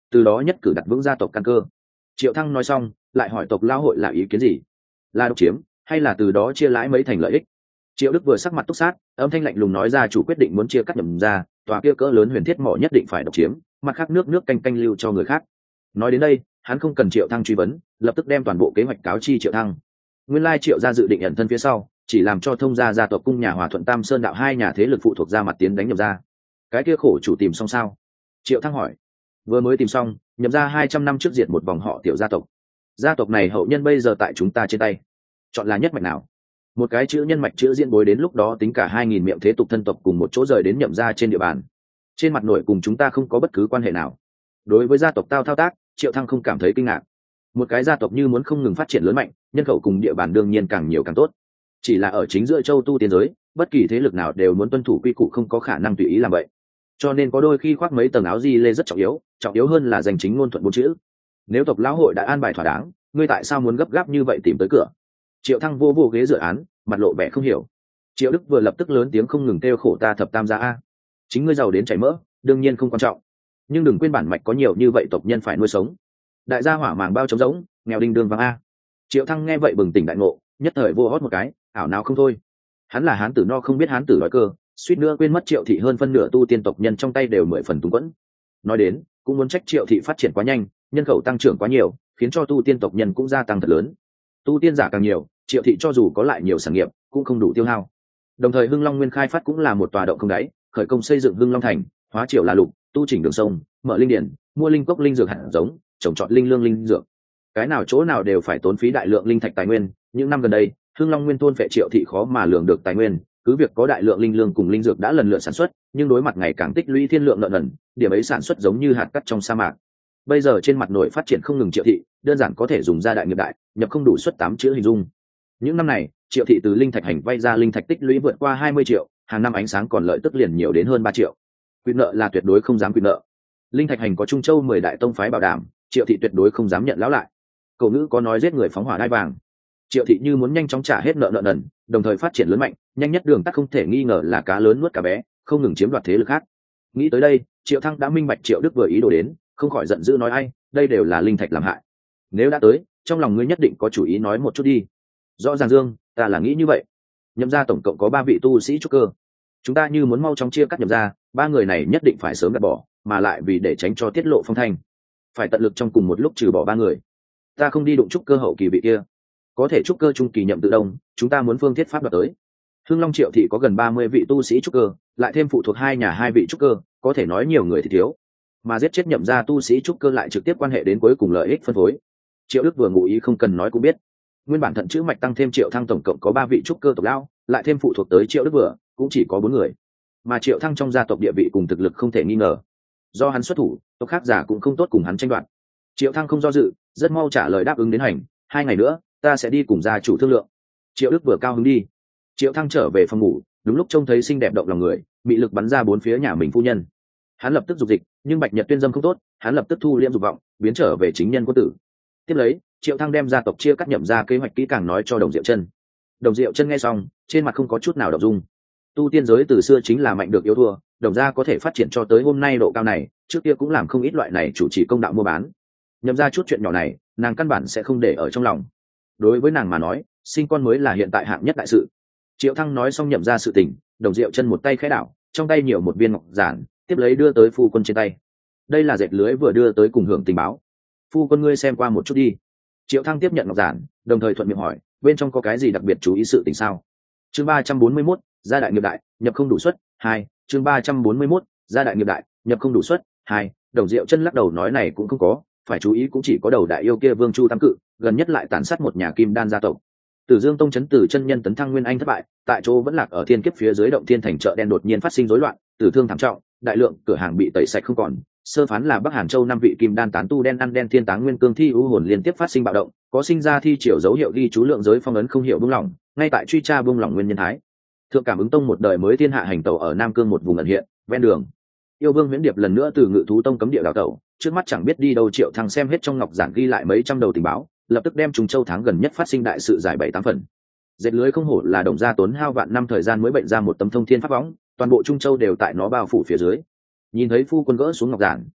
từ đó nhất cử đặt vững gia tộc căn cơ. Triệu Thăng nói xong lại hỏi tộc lão hội là ý kiến gì, là độc chiếm hay là từ đó chia lãi mấy thành lợi ích. Triệu Đức vừa sắc mặt túc sát, âm thanh lạnh lùng nói ra chủ quyết định muốn chia cắt Nhậm gia, tòa kia cỡ lớn huyền thiết mỏ nhất định phải độc chiếm, mặt khác nước canh canh lưu cho người khác. Nói đến đây hắn không cần Triệu Thăng truy vấn, lập tức đem toàn bộ kế hoạch cáo chi Triệu Thăng. Nguyên lai Triệu gia dự định ẩn thân phía sau, chỉ làm cho Thông gia gia tộc cung nhà Hòa Thuận Tam Sơn đạo hai nhà thế lực phụ thuộc ra mặt tiến đánh Nhậm gia. Cái kia khổ chủ tìm xong sao? Triệu Thăng hỏi. Vừa mới tìm xong, Nhậm gia 200 năm trước diệt một vòng họ tiểu gia tộc. Gia tộc này hậu nhân bây giờ tại chúng ta trên tay, chọn là nhất mạch nào? Một cái chữ nhân mạch chữ diễn bối, đến lúc đó tính cả 2000 miệng thế tục thân tộc cùng một chỗ rời đến Nhậm gia trên địa bàn. Trên mặt nội cùng chúng ta không có bất cứ quan hệ nào. Đối với gia tộc tao thao tác, Triệu Thăng không cảm thấy kinh ngạc. Một cái gia tộc như muốn không ngừng phát triển lớn mạnh, nhân khẩu cùng địa bàn đương nhiên càng nhiều càng tốt. Chỉ là ở chính giữa châu tu tiên giới, bất kỳ thế lực nào đều muốn tuân thủ quy củ, không có khả năng tùy ý làm vậy. Cho nên có đôi khi khoác mấy tầng áo di lê rất trọng yếu hơn là giành chính ngôn thuận bốn chữ. Nếu tộc lão hội đã an bài thỏa đáng, ngươi tại sao muốn gấp gáp như vậy tìm tới cửa? Triệu Thăng vô ghế dự án, mặt lộ vẻ không hiểu. Triệu Đức vừa lập tức lớn tiếng không ngừng kêu khổ ta thập tam gia a. Chính ngươi giàu đến chảy mỡ, đương nhiên không quan trọng, nhưng đừng quên bản mạch có nhiều như vậy tộc nhân phải nuôi sống. Đại gia hỏa màng bao trống rỗng, nghèo đinh đương vàng a. Triệu Thăng nghe vậy bừng tỉnh đại ngộ, nhất thời vô hót một cái, ảo nào không thôi. Hắn là hán tử no không biết hán tử đói cơ, suýt nữa quên mất Triệu thị hơn phân nửa tu tiên tộc nhân trong tay đều 10 phần túng quẫn. Nói đến cũng muốn trách Triệu thị phát triển quá nhanh, nhân khẩu tăng trưởng quá nhiều, khiến cho tu tiên tộc nhân cũng gia tăng thật lớn. Tu tiên giả càng nhiều, Triệu thị cho dù có lại nhiều sản nghiệp cũng không đủ tiêu hao. Đồng thời Hưng Long Nguyên khai phát cũng là một tòa động không đáy, khởi công xây dựng Hưng Long thành, hóa triệu là lục, tu chỉnh đường sông, mở linh điển, mua linh cốc linh dược hạt giống, trồng trọt linh lương linh dược. Cái nào chỗ nào đều phải tốn phí đại lượng linh thạch tài nguyên. Những năm gần đây, Hưng Long Nguyên thôn vệ Triệu thị khó mà lường được tài nguyên, cứ việc có đại lượng linh lương cùng linh dược đã lần lượt sản xuất, nhưng đối mặt ngày càng tích lũy thiên lượng nợ nần, điểm ấy sản xuất giống như hạt cát trong sa mạc. Bây giờ trên mặt nội phát triển không ngừng Triệu thị, đơn giản có thể dùng gia đại nghiệp đại, nhập không đủ suất 8 chữ hình dung. Những năm này, Triệu thị từ linh thạch hành vay ra linh thạch tích lũy vượt qua 20 triệu, hàng năm ánh sáng còn lợi tức liền nhiều đến hơn 3 triệu. Quy nợ là tuyệt đối không dám quy nợ. Linh thạch hành có Trung Châu 10 đại tông phái bảo đảm, Triệu thị tuyệt đối không dám nhận lão lại. Cổ ngữ có nói giết người phóng hỏa đai vàng. Triệu thị như muốn nhanh chóng trả hết nợ nần, đồng thời phát triển lớn mạnh, nhanh nhất đường tắt không thể nghi ngờ là cá lớn nuốt cá bé, không ngừng chiếm đoạt thế lực khác. Nghĩ tới đây, Triệu Thăng đã minh bạch Triệu Đức vừa ý đồ đến, không khỏi giận dữ nói ai, đây đều là linh thạch làm hại. Nếu đã tới, trong lòng ngươi nhất định có chủ ý nói một chút đi. Rõ ràng Dương, ta là nghĩ như vậy. Nhậm gia tổng cộng có 3 vị tu sĩ trúc cơ, chúng ta như muốn mau chóng chia cắt Nhậm gia, 3 người này nhất định phải sớm gạt bỏ, mà lại vì để tránh cho tiết lộ phong thanh, phải tận lực trong cùng một lúc trừ bỏ 3 người. Ta không đi đụng trúc cơ hậu kỳ vị kia, có thể trúc cơ trung kỳ Nhậm Tự Đông, chúng ta muốn phương thiết pháp đoạt tới. Hưng Long Triệu thị có gần 30 vị tu sĩ trúc cơ, lại thêm phụ thuộc 2 nhà 2 vị trúc cơ, có thể nói nhiều người thì thiếu, mà giết chết Nhậm gia tu sĩ trúc cơ lại trực tiếp quan hệ đến cuối cùng lợi ích phân phối. Triệu Đức vừa ngụ ý không cần nói cũng biết, nguyên bản thận chữ mạch tăng thêm Triệu Thăng tổng cộng có 3 vị trúc cơ tộc lão, lại thêm phụ thuộc tới Triệu Đức vừa cũng chỉ có 4 người, mà Triệu Thăng trong gia tộc địa vị cùng thực lực không thể nghi ngờ, do hắn xuất thủ, tộc khác giả cũng không tốt cùng hắn tranh đoạt. Triệu Thăng không do dự, rất mau trả lời đáp ứng đến hành, 2 ngày nữa ta sẽ đi cùng gia chủ thương lượng. Triệu Đức vừa cao hứng đi. Triệu Thăng trở về phòng ngủ, đúng lúc trông thấy xinh đẹp động lòng người, bị lực bắn ra 4 phía nhà mình phu nhân. Hắn lập tức dục dịch, nhưng Bạch Nhật tuyên dâm không tốt, hắn lập tức thu liễm dục vọng, biến trở về chính nhân quân tử. Tiếp lấy, Triệu Thăng đem gia tộc chia cắt Nhậm gia kế hoạch kỹ càng nói cho Đồng Diệu Chân. Đồng Diệu Chân nghe xong, trên mặt không có chút nào động dung. Tu tiên giới từ xưa chính là mạnh được yếu thua, Đồng gia có thể phát triển cho tới hôm nay độ cao này, trước kia cũng làm không ít loại này chủ trì công đạo mua bán. Nhậm gia chút chuyện nhỏ này, nàng căn bản sẽ không để ở trong lòng. Đối với nàng mà nói, sinh con mới là hiện tại hạng nhất đại sự. Triệu Thăng nói xong Nhậm gia sự tình, Đồng Diệu Chân một tay khẽ đảo, trong tay nhiều một viên ngọc giản, tiếp lấy đưa tới phu quân trên tay. Đây là dệt lưới vừa đưa tới cùng hưởng tình báo. Phu quân ngươi xem qua một chút đi. Triệu Thăng tiếp nhận ngọc giản, đồng thời thuận miệng hỏi, bên trong có cái gì đặc biệt chú ý sự tình sao? Chương 341, gia đại nghiệp đại, nhập không đủ suất 2. Chương 341, gia đại nghiệp đại, nhập không đủ suất 2. Đồng Diệu Chân lắc đầu nói này cũng không có, phải chú ý cũng chỉ có đầu đại yêu kia Vương Chu Tam Cự, gần nhất lại tàn sát một nhà Kim Đan gia tộc. Tử Dương Tông chấn Tử chân nhân tấn thăng nguyên anh thất bại, tại chỗ vẫn lạc ở thiên kiếp phía dưới động thiên thành chợ đen đột nhiên phát sinh rối loạn, tử thương thảm trọng, đại lượng cửa hàng bị tẩy sạch không còn. Sơ phán là Bắc Hàn Châu 5 vị Kim Đan tán tu đen ăn đen thiên táng nguyên cương thi u hồn liên tiếp phát sinh bạo động, có sinh ra thi triều dấu hiệu ghi chú lượng giới phong ấn không hiểu buông lỏng, ngay tại truy tra buông lỏng nguyên nhân thái. Thượng Cảm Ứng Tông một đời mới thiên hạ hành tẩu ở Nam Cương một vùng ẩn hiện, ven đường. Yêu Vương Huyễn Điệp lần nữa từ Ngự Thú Tông cấm địa đào tẩu, trước mắt chẳng biết đi đâu. Triệu Thăng xem hết trong ngọc giản ghi lại mấy trăm đầu tình báo, lập tức đem Trung Châu tháng gần nhất phát sinh đại sự giải 7-8 phần. Dệt lưới không hổ là Đồng gia tốn hao vạn năm thời gian mới bệnh ra một tấm thông thiên pháp võng, toàn bộ Trung Châu đều tại nó bao phủ phía dưới. Nhìn thấy phu quân gỡ xuống ngọc giản,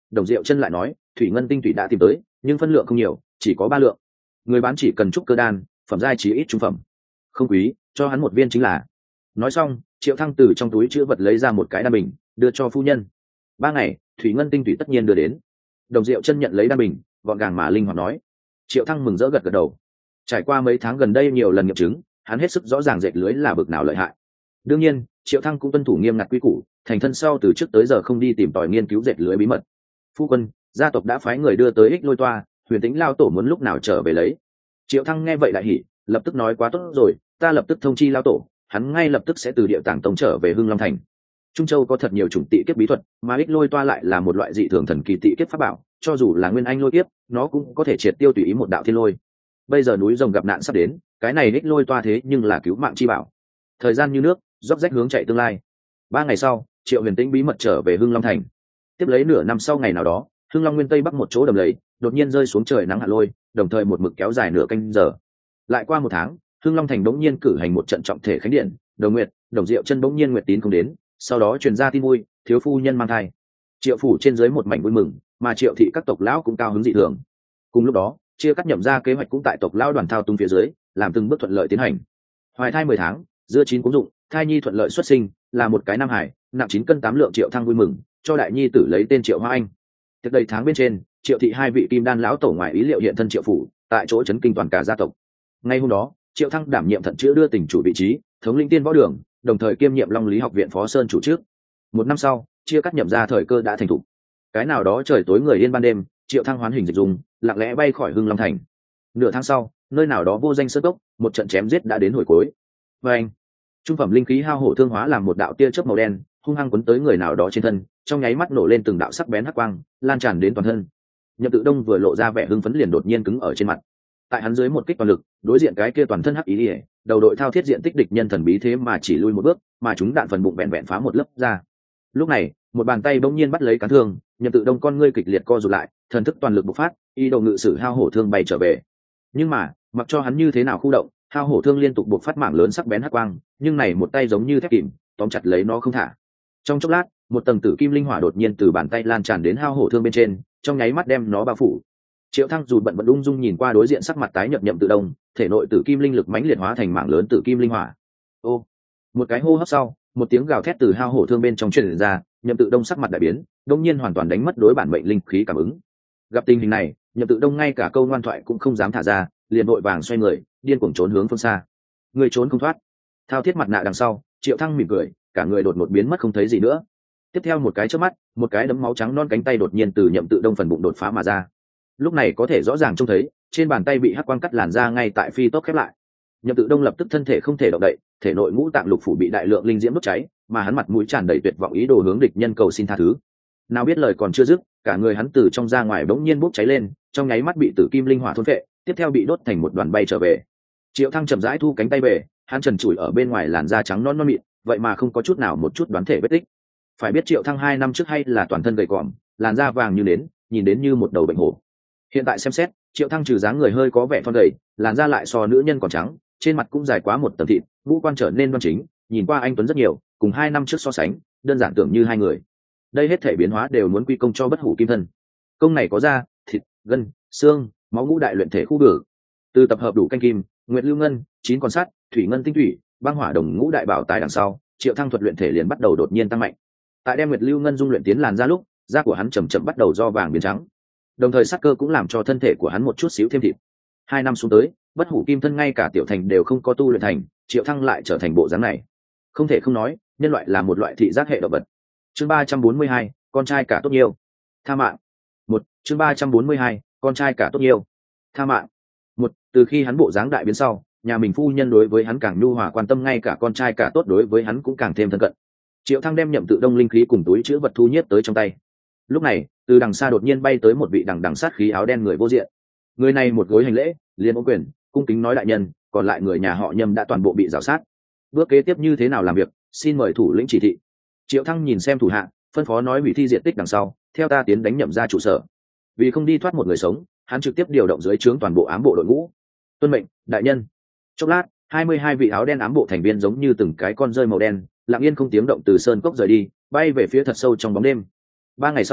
Đồng Diệu Chân lại nói thủy ngân tinh thủy đã tìm tới nhưng phân lượng không nhiều, chỉ có 3 lượng. Người bán chỉ cần trúc cơ đan, phẩm giai chỉ ít trung phẩm, không quý, cho hắn một viên chính là. Nói xong, Triệu Thăng từ trong túi chứa vật lấy ra một cái đan bình đưa cho phu nhân. 3 ngày thủy ngân tinh thủy tất nhiên đưa đến. Đồng Diệu Chân nhận lấy đan bình, gọn gàng mà linh hoạt nói. Triệu Thăng mừng rỡ gật gật đầu. Trải qua mấy tháng gần đây nhiều lần nghiệm chứng, hắn hết sức rõ ràng dệt lưới là bực nào lợi hại. Đương nhiên, Triệu Thăng cũng tuân thủ nghiêm ngặt quy củ, thành thân sau từ trước tới giờ không đi tìm tòi nghiên cứu dệt lưới bí mật. Phu quân, gia tộc đã phái người đưa tới Ích Lôi Toa, Huyền Tĩnh lao tổ muốn lúc nào trở về lấy. Triệu Thăng nghe vậy đại hỉ, lập tức nói quá tốt rồi, ta lập tức thông chi lao tổ, hắn ngay lập tức sẽ từ Địa Tàng Tông trở về Hưng Long Thành. Trung Châu có thật nhiều chủng tị kiếp bí thuật, mà Ích Lôi Toa lại là một loại dị thường thần kỳ tị kiếp pháp bảo, cho dù là nguyên anh lôi kiếp, nó cũng có thể triệt tiêu tùy ý một đạo thiên lôi. Bây giờ núi rồng gặp nạn sắp đến, cái này Ích Lôi Toa thế nhưng là cứu mạng chi bảo. Thời gian như nước, róc rách hướng chạy tương lai. 3 ngày sau, Triệu Huyền Tĩnh bí mật trở về Hưng Long Thành. Tiếp lấy nửa năm sau ngày nào đó, Hưng Long Nguyên Tây Bắc một chỗ đầm lầy, đột nhiên rơi xuống trời nắng hạ lôi, đồng thời một mực kéo dài nửa canh giờ. Lại qua 1 tháng, Hưng Long Thành bỗng nhiên cử hành một trận trọng thể khánh điện, Đồng Nguyệt, Đồng Diệu Chân bỗng nhiên nguyệt tín không đến, sau đó truyền ra tin vui, thiếu phu nhân mang thai. Triệu phủ trên dưới một mảnh vui mừng, mà Triệu thị các tộc lão cũng cao hứng dị thường. Cùng lúc đó, chia cắt nhậm ra kế hoạch cũng tại tộc lão đoàn thao tung phía dưới, làm từng bước thuận lợi tiến hành. Hoài thai 10 tháng, dưa chín cũng dụng, thai nhi thuận lợi xuất sinh, là một cái nam hải, nặng 9 cân 8 lượng. Triệu Thăng vui mừng, cho đại nhi tử lấy tên Triệu Hoa Anh. Tiếp đầy tháng bên trên, Triệu thị 2 vị kim đan lão tổ ngoài ý liệu hiện thân Triệu phủ, tại chỗ chấn kinh toàn cả gia tộc. Ngay hôm đó, Triệu Thăng đảm nhiệm thận chữa đưa tỉnh chủ vị trí, thống lĩnh tiên võ đường, đồng thời kiêm nhiệm Long Lý học viện phó sơn chủ trước. 1 năm sau, chia cắt nhậm ra thời cơ đã thành thục. Cái nào đó trời tối người yên ban đêm, Triệu Thăng hoán hình dịch dùng, lặng lẽ bay khỏi Hưng Long Thành. Nửa tháng sau, nơi nào đó vô danh sơn cốc, một trận chém giết đã đến hồi cuối. Và anh, trung phẩm linh khí hao hổ thương hóa làm một đạo tia chớp màu đen, hung hăng quấn tới người nào đó trên thân, trong nháy mắt nổ lên từng đạo sắc bén hắc quang, lan tràn đến toàn thân. Nhậm Tự Đông vừa lộ ra vẻ hưng phấn liền đột nhiên cứng ở trên mặt. Tại hắn dưới một kích toàn lực, đối diện cái kia toàn thân hắc ý ỉa, đầu đội thao thiết diện tích địch nhân thần bí thế mà chỉ lui một bước, mà chúng đạn phần bụng vẹn vẹn phá một lớp ra. Lúc này, một bàn tay bỗng nhiên bắt lấy cán thương, Nhậm Tự Đông con ngươi kịch liệt co rụt lại, thần thức toàn lực bộc phát, ý đồ ngự sử hao hổ thương bay trở về. Nhưng mà, mặc cho hắn như thế nào khu động, hao hổ thương liên tục bộc phát mảng lớn sắc bén hắc quang, nhưng này một tay giống như thép kìm, tóm chặt lấy nó không thả. Trong chốc lát, một tầng tử kim linh hỏa đột nhiên từ bàn tay lan tràn đến hao hổ thương bên trên, trong nháy mắt đem nó bao phủ. Triệu Thăng dù bận bận ung dung nhìn qua đối diện sắc mặt tái nhợt Nhậm Tự Đông, thể nội tử kim linh lực mãnh liệt hóa thành mảng lớn tử kim linh hỏa. Ô, một cái hô hấp sau, một tiếng gào thét từ hao hổ thương bên trong truyền ra, Nhậm Tự Đông sắc mặt đại biến, đột nhiên hoàn toàn đánh mất đối bản mệnh linh khí cảm ứng. Gặp tình hình này, Nhậm Tự Đông ngay cả câu ngoan thoại cũng không dám thả ra, liền vội vàng xoay người, điên cuồng trốn hướng phương xa. Người trốn không thoát. Thao thiết mặt nạ đằng sau, Triệu Thăng mỉm cười, cả người đột ngột biến mất không thấy gì nữa. Tiếp theo một cái chớp mắt, một cái đấm máu trắng non cánh tay đột nhiên từ Nhậm Tự Đông phần bụng đột phá mà ra. Lúc này có thể rõ ràng trông thấy, trên bàn tay bị hắc quang cắt làn ra ngay tại phi tốc khép lại. Nhậm Tự Đông lập tức thân thể không thể động đậy, thể nội ngũ tạng lục phủ bị đại lượng linh diễm đốt cháy, mà hắn mặt mũi tràn đầy tuyệt vọng ý đồ hướng địch nhân cầu xin tha thứ. Nào biết lời còn chưa dứt, cả người hắn từ trong ra ngoài bỗng nhiên bốc cháy lên, trong nháy mắt bị tử kim linh hỏa thôn phệ, tiếp theo bị đốt thành một đoàn bay trở về. Triệu Thăng chậm rãi thu cánh tay về, hắn trần trụi ở bên ngoài làn da trắng non non mịn, vậy mà không có chút nào một chút đoán thể vết tích. Phải biết Triệu Thăng 2 năm trước hay là toàn thân gầy còm, làn da vàng như nến, nhìn đến như một đầu bệnh hổ. Hiện tại xem xét, Triệu Thăng trừ dáng người hơi có vẻ thon gầy, làn da lại so nữ nhân còn trắng, trên mặt cũng dài quá một tầng thịt, ngũ quan trở nên đoan chính, nhìn qua anh tuấn rất nhiều, cùng 2 năm trước so sánh, đơn giản tưởng như hai người. Đây hết thể biến hóa đều muốn quy công cho bất hủ kim thân. Công này có da, thịt, gân, xương, máu ngũ đại luyện thể khu bử. Từ tập hợp đủ canh kim, nguyệt lưu ngân, 9 con sắt, thủy ngân tinh thủy, băng hỏa đồng ngũ đại bảo tài đằng sau, Triệu Thăng thuật luyện thể liền bắt đầu đột nhiên tăng mạnh. Tại đem nguyệt lưu ngân dung luyện tiến làn da lúc, da của hắn chậm chậm bắt đầu do vàng biến trắng. Đồng thời sắc cơ cũng làm cho thân thể của hắn một chút xíu thêm thịt. 2 năm xuống tới, bất hủ kim thân ngay cả tiểu thành đều không có tu luyện thành, Triệu Thăng lại trở thành bộ dáng này. Không thể không nói, nhân loại là một loại thị giác hệ động vật. Chương 342, con trai cả tốt nhiều. Tha mạng. Chương 342, con trai cả tốt nhiều. Tha mạng. Từ khi hắn bộ dáng đại biến sau, nhà mình phu nhân đối với hắn càng nhu hòa quan tâm, ngay cả con trai cả tốt đối với hắn cũng càng thêm thân cận. Triệu Thăng đem Nhậm Tự Đông linh khí cùng túi chứa vật thu nhiếp tới trong tay. Lúc này, từ đằng xa đột nhiên bay tới một vị đằng sát khí áo đen người vô diện. Người này một gối hành lễ, liền ôm quyền, cung kính nói đại nhân, còn lại người nhà họ Nhâm đã toàn bộ bị rào sát. Bước kế tiếp như thế nào làm việc, xin mời thủ lĩnh chỉ thị. Triệu Thăng nhìn xem thủ hạ, phân phó nói hủy thi diện tích đằng sau, theo ta tiến đánh Nhậm ra trụ sở. Vì không đi thoát một người sống, hắn trực tiếp điều động dưới trướng toàn bộ ám bộ đội ngũ. Tuân mệnh, đại nhân. Chốc lát, 22 vị áo đen ám bộ thành viên giống như từng cái con rơi màu đen, lặng yên không tiếng động từ sơn cốc rời đi, bay về phía thật sâu trong bóng đêm. 3 ngày sau,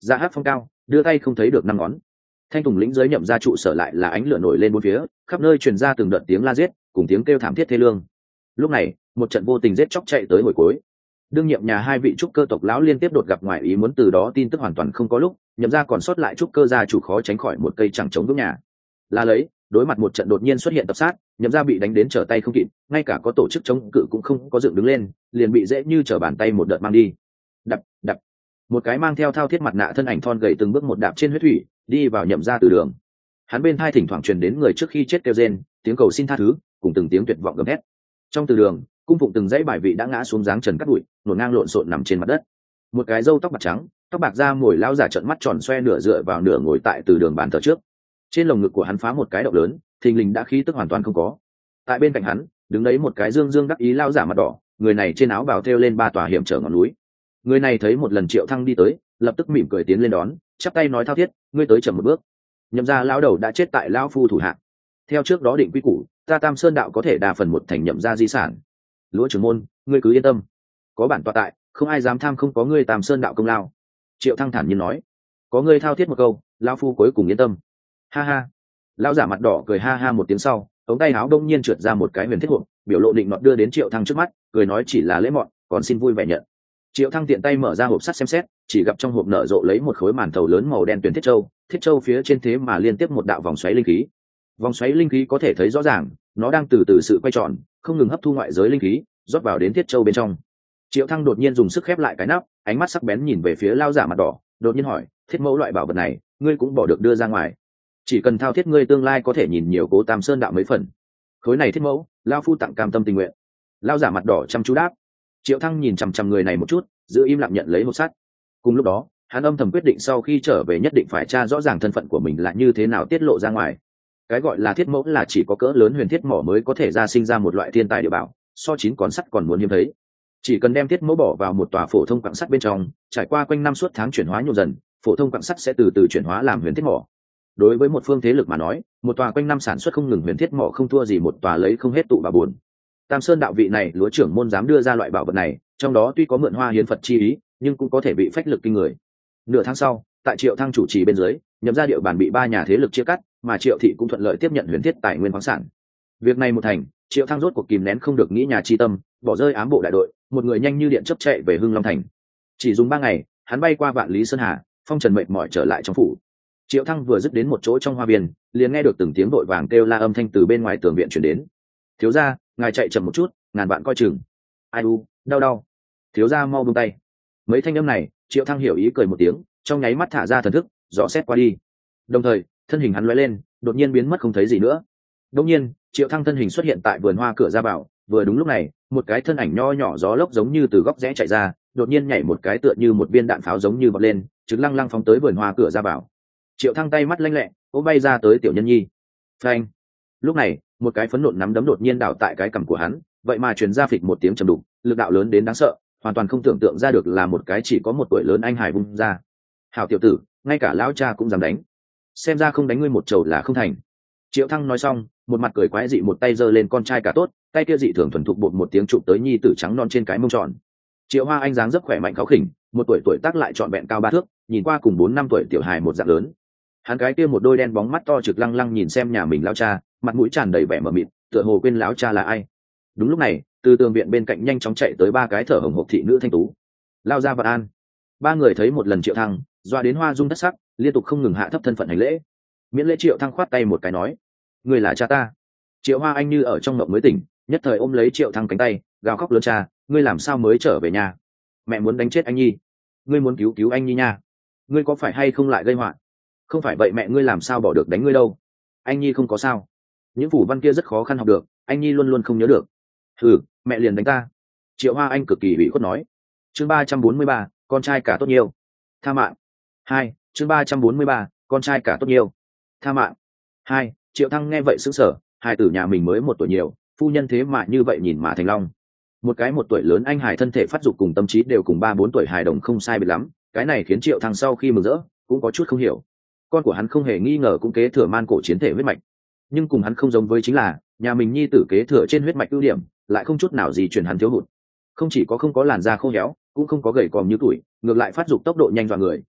Dạ hát phong cao, đưa tay không thấy được năm ngón. Thanh Tùng lĩnh dưới Nhậm gia trụ sở lại là ánh lửa nổi lên bốn phía, khắp nơi truyền ra từng đợt tiếng la giết cùng tiếng kêu thảm thiết thê lương. Lúc này một trận vô tình giết chóc chạy tới hồi cuối. Đương nhiệm nhà hai vị trúc cơ tộc lão liên tiếp đột gặp ngoài ý muốn, từ đó tin tức hoàn toàn không có lúc Nhậm gia còn sót lại trúc cơ gia chủ khó tránh khỏi một cây chẳng chống vững nhà. Là lấy đối mặt một trận đột nhiên xuất hiện tập sát, Nhậm gia bị đánh đến trở tay không kịp, ngay cả có tổ chức chống cự cũng không có dựng đứng lên, liền bị dễ như trở bàn tay một đợt mang đi. Đập đập, một cái mang theo thao thiết mặt nạ thân ảnh thon gầy từng bước một đạp trên huyết thủy đi vào Nhậm gia từ đường. Hắn bên thai thỉnh thoảng truyền đến người trước khi chết kêu rên, tiếng cầu xin tha thứ cùng từng tiếng tuyệt vọng gầm hét. Trong từ đường, cung phụng từng dãy bài vị đã ngã xuống dáng trần cắt bụi, nổn ngang lộn xộn nằm trên mặt đất. Một cái râu tóc bạc trắng, tóc bạc da mồi lão giả trợn mắt tròn xoe nửa dựa vào nửa ngồi tại từ đường bàn thờ trước. Trên lồng ngực của hắn phá một cái động lớn, thình lình đã khí tức hoàn toàn không có. Tại bên cạnh hắn đứng đấy một cái dương dương đắc ý lão giả mặt đỏ, người này trên áo bào thêu lên ba tòa hiểm trở ngọn núi. Người này thấy một lần Triệu Thăng đi tới, lập tức mỉm cười tiến lên đón, chắp tay nói thao thiết, ngươi tới chậm một bước. Nhậm gia lão đầu đã chết tại lão phu thủ hạ. Theo trước đó định quy củ, ta Tam Sơn đạo có thể đa phần một thành Nhậm gia di sản. Lúa trưởng môn, ngươi cứ yên tâm, có bản tọa tại, không ai dám tham không có ngươi Tam Sơn đạo công lao. Triệu Thăng thản nhiên nói, có ngươi thao thiết một câu, lão phu cuối cùng yên tâm. Ha ha. Lão giả mặt đỏ cười ha ha một tiếng sau, ống tay áo đông nhiên trượt ra một cái huyền thiết hộp, biểu lộ định nọt đưa đến Triệu Thăng trước mắt, cười nói chỉ là lễ mọn, còn xin vui vẻ nhận. Triệu Thăng tiện tay mở ra hộp sắt xem xét, chỉ gặp trong hộp nở rộ lấy một khối màn thầu lớn màu đen tuyển thiết châu phía trên thế mà liên tiếp một đạo vòng xoáy linh khí. Vòng xoáy linh khí có thể thấy rõ ràng, nó đang từ từ sự quay tròn, không ngừng hấp thu ngoại giới linh khí, rót vào đến thiết châu bên trong. Triệu Thăng đột nhiên dùng sức khép lại cái nắp, ánh mắt sắc bén nhìn về phía lão giả mặt đỏ, đột nhiên hỏi, thiết mẫu loại bảo vật này, ngươi cũng bỏ được đưa ra ngoài? Chỉ cần thao thiết ngươi tương lai có thể nhìn nhiều Cố Tam Sơn đạo mấy phần. Khối này thiết mẫu, lão phu tặng cam tâm tình nguyện. Lão giả mặt đỏ chăm chú đáp. Triệu Thăng nhìn chằm chằm người này một chút, giữ im lặng nhận lấy hộp sắt. Cùng lúc đó, hắn âm thầm quyết định sau khi trở về nhất định phải tra rõ ràng thân phận của mình là như thế nào tiết lộ ra ngoài. Cái gọi là thiết mẫu là chỉ có cỡ lớn huyền thiết mỏ mới có thể ra sinh ra một loại thiên tài địa bảo, so chín con sắt còn muốn hiếm thấy. Chỉ cần đem thiết mẫu bỏ vào một tòa phổ thông quặng sắt bên trong, trải qua quanh năm suốt tháng chuyển hóa nhộn dần, phổ thông quặng sắt sẽ từ từ chuyển hóa làm huyền thiết mỏ. Đối với một phương thế lực mà nói, một tòa quanh năm sản xuất không ngừng huyền thiết mỏ không thua gì một tòa lấy không hết tụ bà buồn. Tam Sơn đạo vị này lúa trưởng môn dám đưa ra loại bảo vật này, trong đó tuy có mượn hoa hiến Phật chi ý, nhưng cũng có thể bị phách lực kinh người. Nửa tháng sau, tại Triệu Thăng chủ trì bên dưới, Nhậm gia địa bàn bị ba nhà thế lực chia cắt, mà Triệu thị cũng thuận lợi tiếp nhận huyền thiết tài nguyên khoáng sản. Việc này một thành, Triệu Thăng rốt cuộc kìm nén không được nghĩ nhà chi tâm, bỏ rơi ám bộ đại đội, một người nhanh như điện chớp chạy về Hưng Long thành. Chỉ dùng 3 ngày, hắn bay qua Vạn Lý Sơn Hà, phong trần mệt mỏi trở lại trong phủ. Triệu Thăng vừa dứt đến một chỗ trong hoa viên, liền nghe được từng tiếng đội vàng kêu la âm thanh từ bên ngoài tường viện truyền đến. Thiếu gia, ngài chạy chậm một chút, ngàn vạn coi chừng. Ai u, đau đau. Thiếu gia mau buông tay. Mấy thanh âm này, Triệu Thăng hiểu ý cười một tiếng, trong nháy mắt thả ra thần thức, dò xét qua đi. Đồng thời, thân hình hắn lóe lên, đột nhiên biến mất không thấy gì nữa. Đột nhiên, Triệu Thăng thân hình xuất hiện tại vườn hoa cửa ra vào, vừa đúng lúc này, một cái thân ảnh nho nhỏ gió lốc giống như từ góc rẽ chạy ra, đột nhiên nhảy một cái tựa như một viên đạn pháo giống như vọt lên, trứng lăng lăng phóng tới vườn hoa cửa ra vào. Triệu Thăng tay mắt lanh lẹ, ôm bay ra tới Tiểu Nhân Nhi. Phanh! Lúc này, một cái phấn nộn nắm đấm đột nhiên đảo tại cái cằm của hắn, vậy mà truyền ra phịch một tiếng trầm đục, lực đạo lớn đến đáng sợ, hoàn toàn không tưởng tượng ra được là một cái chỉ có 1 tuổi lớn anh hải vung ra. Hảo tiểu tử, ngay cả lão cha cũng dám đánh, xem ra không đánh ngươi một chầu là không thành. Triệu Thăng nói xong, một mặt cười quái dị một tay giơ lên con trai cả tốt, tay kia dị thường thuần thục bột một tiếng chụp tới nhi tử trắng non trên cái mông tròn. Triệu Hoa Anh dáng dấp khỏe mạnh kháo khỉnh, 1 tuổi tác lại trọn vẹn cao 3 thước, nhìn qua cùng 4-5 tuổi tiểu hài một dạng lớn. Hắn cái kia một đôi đen bóng mắt to trực lăng lăng nhìn xem nhà mình lão cha, mặt mũi tràn đầy vẻ mờ mịt, tựa hồ quên lão cha là ai. Đúng lúc này, từ tường viện bên cạnh nhanh chóng chạy tới 3 cái thở hổn hộc thị nữ thanh tú. Lao ra vật an. 3 người thấy một lần Triệu Thăng, doa đến hoa dung thất sắc, liên tục không ngừng hạ thấp thân phận hành lễ. Miễn lễ Triệu Thăng khoát tay một cái nói, người là cha ta. Triệu Hoa Anh như ở trong mộng mới tỉnh, nhất thời ôm lấy Triệu Thăng cánh tay, gào khóc lớn, cha, ngươi làm sao mới trở về nhà? Mẹ muốn đánh chết anh Nhi, ngươi muốn cứu anh Nhi nha, ngươi có phải hay không lại gây họa? Không phải vậy mẹ ngươi làm sao bỏ được đánh ngươi đâu? Anh Nhi không có sao, những phủ văn kia rất khó khăn học được, anh Nhi luôn luôn không nhớ được. Ừ, mẹ liền đánh ta. Triệu Hoa Anh cực kỳ bị khuất nói. Chương 343, con trai cả tốt nhiều. Tha mạng. 2, chương 343, con trai cả tốt nhiều. Tha mạng. 2, Triệu Thăng nghe vậy sững sờ, hai tử nhà mình mới 1 tuổi nhiều, phu nhân thế mà như vậy nhìn mà thành long. Một cái 1 tuổi lớn anh hài thân thể phát dục cùng tâm trí đều cùng 3-4 tuổi hài đồng không sai biệt lắm, cái này khiến Triệu Thăng sau khi mừng rỡ, cũng có chút không hiểu. Con của hắn không hề nghi ngờ cũng kế thừa man cổ chiến thể huyết mạch, nhưng cùng hắn không giống với chính là nhà mình nhi tử kế thừa trên huyết mạch ưu điểm, lại không chút nào gì truyền hắn thiếu hụt. Không chỉ có không có làn da khô héo, cũng không có gầy còm như tuổi, ngược lại phát dục tốc độ nhanh dọa người,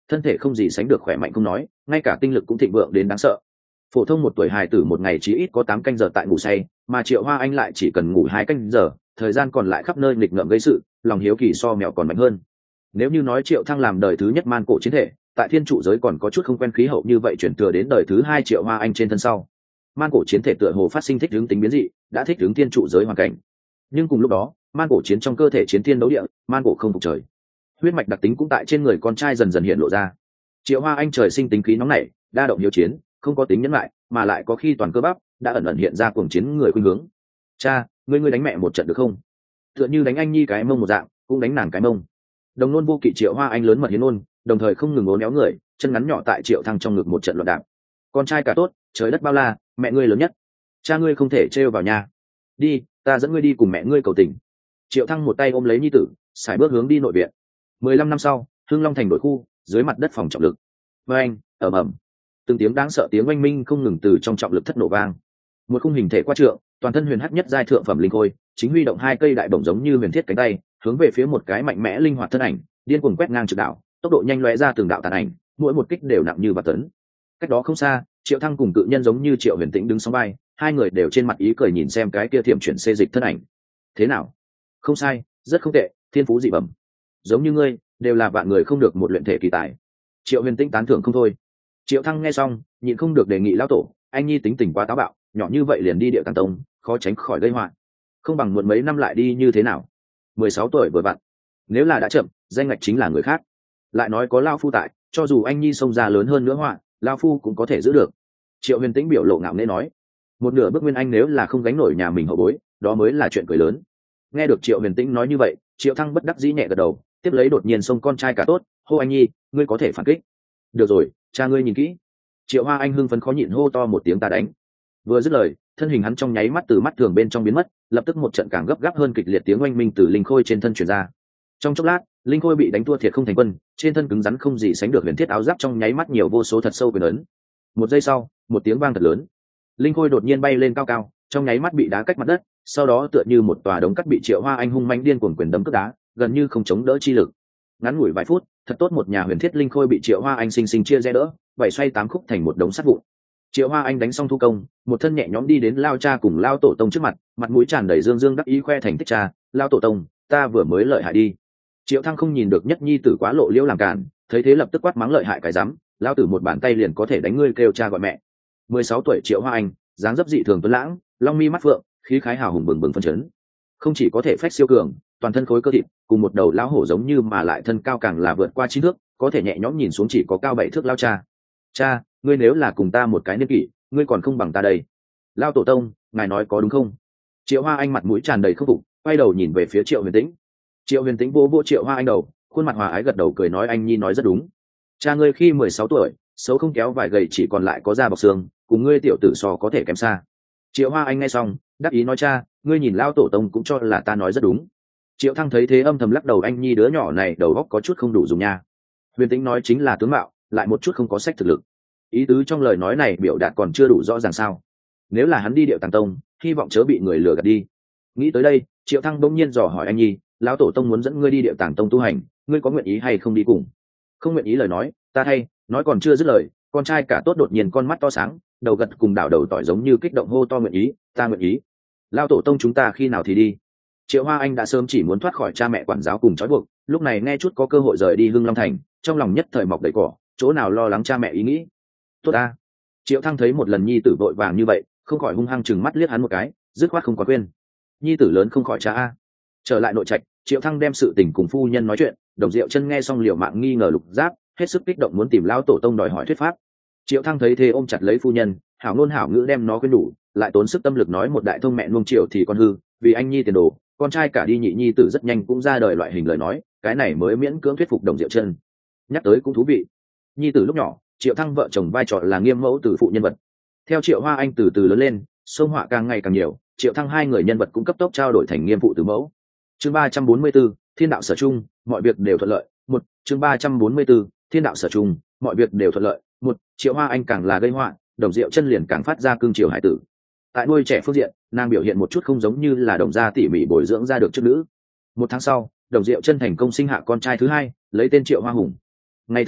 thân thể không gì sánh được khỏe mạnh không nói, ngay cả tinh lực cũng thịnh vượng đến đáng sợ. Phổ thông một tuổi hài tử một ngày chỉ ít có 8 canh giờ tại ngủ say, mà Triệu Hoa Anh lại chỉ cần ngủ 2 canh giờ, thời gian còn lại khắp nơi nghịch ngợm gây sự, lòng hiếu kỳ so mèo còn mạnh hơn. Nếu như nói Triệu Thăng làm đời thứ nhất man cổ chiến thể, tại thiên trụ giới còn có chút không quen khí hậu như vậy chuyển thừa đến đời thứ hai Triệu Hoa Anh trên thân sau. Man cổ chiến thể tựa hồ phát sinh thích ứng tính biến dị, đã thích ứng thiên trụ giới hoàn cảnh. Nhưng cùng lúc đó, man cổ chiến trong cơ thể chiến thiên đấu địa, man cổ không phục trời. Huyết mạch đặc tính cũng tại trên người con trai dần dần hiện lộ ra. Triệu Hoa Anh trời sinh tính khí nóng nảy, đa động hiếu chiến, không có tính nhẫn lại, mà lại có khi toàn cơ bắp đã ẩn ẩn hiện ra cuồng chiến người khuynh hướng. Cha, ngươi đánh mẹ một trận được không? Tựa như đánh anh nhi cái mông một dạng, cũng đánh nàng cái mông. Đồng nôn vô kỵ Triệu Hoa Anh lớn mật hiến nôn, đồng thời không ngừng ố néo người, chân ngắn nhỏ tại Triệu Thăng trong ngực một trận loạn đạp. Con trai cả tốt, trời đất bao la, mẹ ngươi lớn nhất, cha ngươi không thể trêu vào nhà. Đi, ta dẫn ngươi đi cùng mẹ ngươi cầu tình. Triệu Thăng một tay ôm lấy nhi tử, sải bước hướng đi nội viện. 15 năm sau, Hưng Long thành đội khu, dưới mặt đất phòng trọng lực. Oanh, ầm ầm. Từng tiếng đáng sợ tiếng oanh minh không ngừng từ trong trọng lực thất nổ vang. Một khung hình thể qua trượng, toàn thân huyền hắc nhất giai thượng phẩm linh khôi, chính huy động 2 cây đại bổng giống như huyền thiết cánh tay, hướng về phía một cái mạnh mẽ linh hoạt thân ảnh, điên cuồng quét ngang trực đạo, tốc độ nhanh lóe ra từng đạo tàn ảnh, mỗi một kích đều nặng như bạt tấn. Cách đó không xa, Triệu Thăng cùng cự nhân giống như Triệu Huyền Tĩnh đứng song vai, hai người đều trên mặt ý cười nhìn xem cái kia thiểm chuyển xê dịch thân ảnh. Thế nào? Không sai, rất không tệ, thiên phú dị bẩm. Giống như ngươi, đều là vạn người không được một luyện thể kỳ tài. Triệu Huyền Tĩnh tán thưởng không thôi. Triệu Thăng nghe xong, nhịn không được đề nghị lão tổ, anh nhi tính tình quá táo bạo, nhỏ như vậy liền đi địa tàng tông, khó tránh khỏi gây họa. Không bằng muộn mấy năm lại đi như thế nào? 16 tuổi vừa vặn. Nếu là đã chậm, danh ngạch chính là người khác. Lại nói có lão phu tại, cho dù anh nhi xông ra lớn hơn nữa họa, lão phu cũng có thể giữ được. Triệu Huyền Tĩnh biểu lộ ngạo nghễ nói, một nửa bước nguyên anh nếu là không gánh nổi nhà mình hậu bối, đó mới là chuyện cười lớn. Nghe được Triệu Huyền Tĩnh nói như vậy, Triệu Thăng bất đắc dĩ nhẹ gật đầu, tiếp lấy đột nhiên xông con trai cả tốt, hô anh nhi, ngươi có thể phản kích. Được rồi, cha ngươi nhìn kỹ. Triệu Hoa Anh hưng phấn khó nhịn hô to một tiếng ta đánh. Vừa dứt lời, thân hình hắn trong nháy mắt từ mắt thường bên trong biến mất, lập tức một trận càng gấp gáp hơn kịch liệt tiếng oanh minh từ linh khôi trên thân truyền ra. Trong chốc lát, linh khôi bị đánh thua thiệt không thành quân, trên thân cứng rắn không gì sánh được huyền thiết áo giáp trong nháy mắt nhiều vô số thật sâu quyền ấn. Một giây sau, một tiếng vang thật lớn, linh khôi đột nhiên bay lên cao cao, trong nháy mắt bị đá cách mặt đất, sau đó tựa như một tòa đống cắt bị Triệu Hoa Anh hung mãnh điên cuồng quyền đấm cướp đá, gần như không chống đỡ chi lực. Ngắn ngủi vài phút, thật tốt một nhà huyền thiết linh khôi bị Triệu Hoa Anh sinh sinh chia rẽ đỡ, bảy xoay tám khúc thành một đống sắt vụn. Triệu Hoa Anh đánh xong thu công, một thân nhẹ nhõm đi đến lao cha cùng lao tổ tông trước mặt, mặt mũi tràn đầy dương dương đắc ý khoe thành tích cha, lao tổ tông, ta vừa mới lợi hại đi. Triệu Thăng không nhìn được nhất nhi tử quá lộ liễu làm cản, thấy thế lập tức quát mắng lợi hại cái rắm, lao tử một bàn tay liền có thể đánh ngươi kêu cha gọi mẹ. 16 tuổi Triệu Hoa Anh, dáng dấp dị thường tuấn lãng, long mi mắt phượng, khí khái hào hùng bừng bừng phân chấn. Không chỉ có thể phách siêu cường, toàn thân khối cơ thịt, cùng một đầu lão hổ giống như mà lại thân cao càng là vượt qua 9 thước, có thể nhẹ nhõm nhìn xuống chỉ có cao 7 thước lao cha. Cha, ngươi nếu là cùng ta một cái niên kỷ, ngươi còn không bằng ta đây. Lao tổ tông, ngài nói có đúng không? Triệu Hoa Anh mặt mũi tràn đầy khâm phục, quay đầu nhìn về phía Triệu Huyền Tĩnh. Triệu Huyền Tĩnh vỗ vỗ Triệu Hoa Anh đầu, khuôn mặt hòa ái gật đầu cười nói anh nhi nói rất đúng. Cha ngươi khi 16 tuổi, xấu không kéo vải gầy chỉ còn lại có da bọc xương, cùng ngươi tiểu tử so có thể kém xa. Triệu Hoa Anh nghe xong, đáp ý nói cha, ngươi nhìn lao tổ tông cũng cho là ta nói rất đúng. Triệu Thăng thấy thế âm thầm lắc đầu anh nhi đứa nhỏ này đầu óc có chút không đủ dùng nha. Huyền Tĩnh nói chính là tướng mạo, lại một chút không có sách thực lực. Ý tứ trong lời nói này biểu đạt còn chưa đủ rõ ràng sao? Nếu là hắn đi Điệu Tàng Tông, hy vọng chớ bị người lừa gạt đi. Nghĩ tới đây, Triệu Thăng bỗng nhiên dò hỏi anh nhi, lão tổ tông muốn dẫn ngươi đi Điệu Tàng Tông tu hành, ngươi có nguyện ý hay không đi cùng? Không nguyện ý lời nói, ta thay, nói còn chưa dứt lời, con trai cả tốt đột nhiên con mắt to sáng, đầu gật cùng đảo đầu tỏi giống như kích động hô to nguyện ý, ta nguyện ý. Lão tổ tông chúng ta khi nào thì đi? Triệu Hoa Anh đã sớm chỉ muốn thoát khỏi cha mẹ quản giáo cùng trói buộc, lúc này nghe chút có cơ hội rời đi Hưng Long Thành, trong lòng nhất thời mọc đầy cỏ, chỗ nào lo lắng cha mẹ ý nghĩ. Tốt ta. Triệu Thăng thấy một lần nhi tử vội vàng như vậy, không khỏi hung hăng chừng mắt liếc hắn một cái, dứt khoát không có quên. Nhi tử lớn không khỏi cha a. Trở lại nội trạch, Triệu Thăng đem sự tình cùng phu nhân nói chuyện, Đồng Diệu Chân nghe xong liều mạng nghi ngờ Lục Giáp, hết sức kích động muốn tìm lão tổ tông đòi hỏi thuyết pháp. Triệu Thăng thấy thế ôm chặt lấy phu nhân, hảo ngôn hảo ngữ đem nó khuyên đủ, lại tốn sức tâm lực nói một đại thông mẹ nuông Triệu thì con hư, vì anh nhi tiền đồ, con trai cả đi nhị nhi tử rất nhanh cũng ra đời loại hình lời nói, cái này mới miễn cưỡng thuyết phục Đồng Diệu Chân. Nhắc tới cũng thú vị. Nhi tử lúc nhỏ, Triệu Thăng vợ chồng vai trò là nghiêm mẫu từ phụ nhân vật. Theo Triệu Hoa Anh từ từ lớn lên, sông họa càng ngày càng nhiều, Triệu Thăng hai người nhân vật cũng cấp tốc trao đổi thành nghiêm phụ từ mẫu. Chương 344, Thiên đạo sở chung, mọi việc đều thuận lợi. Một, chương 344, Thiên đạo sở chung, mọi việc đều thuận lợi. Một, Triệu Hoa Anh càng là gây họa, Đồng Diệu Chân liền càng phát ra cương triều hải tử. Tại nuôi trẻ phương diện, nàng biểu hiện một chút không giống như là Đồng gia tỉ mỉ bồi dưỡng ra được chất nữ. Một tháng sau, Đồng Diệu Chân thành công sinh hạ con trai thứ hai, lấy tên Triệu Hoa Hùng. Ngày thứ ba,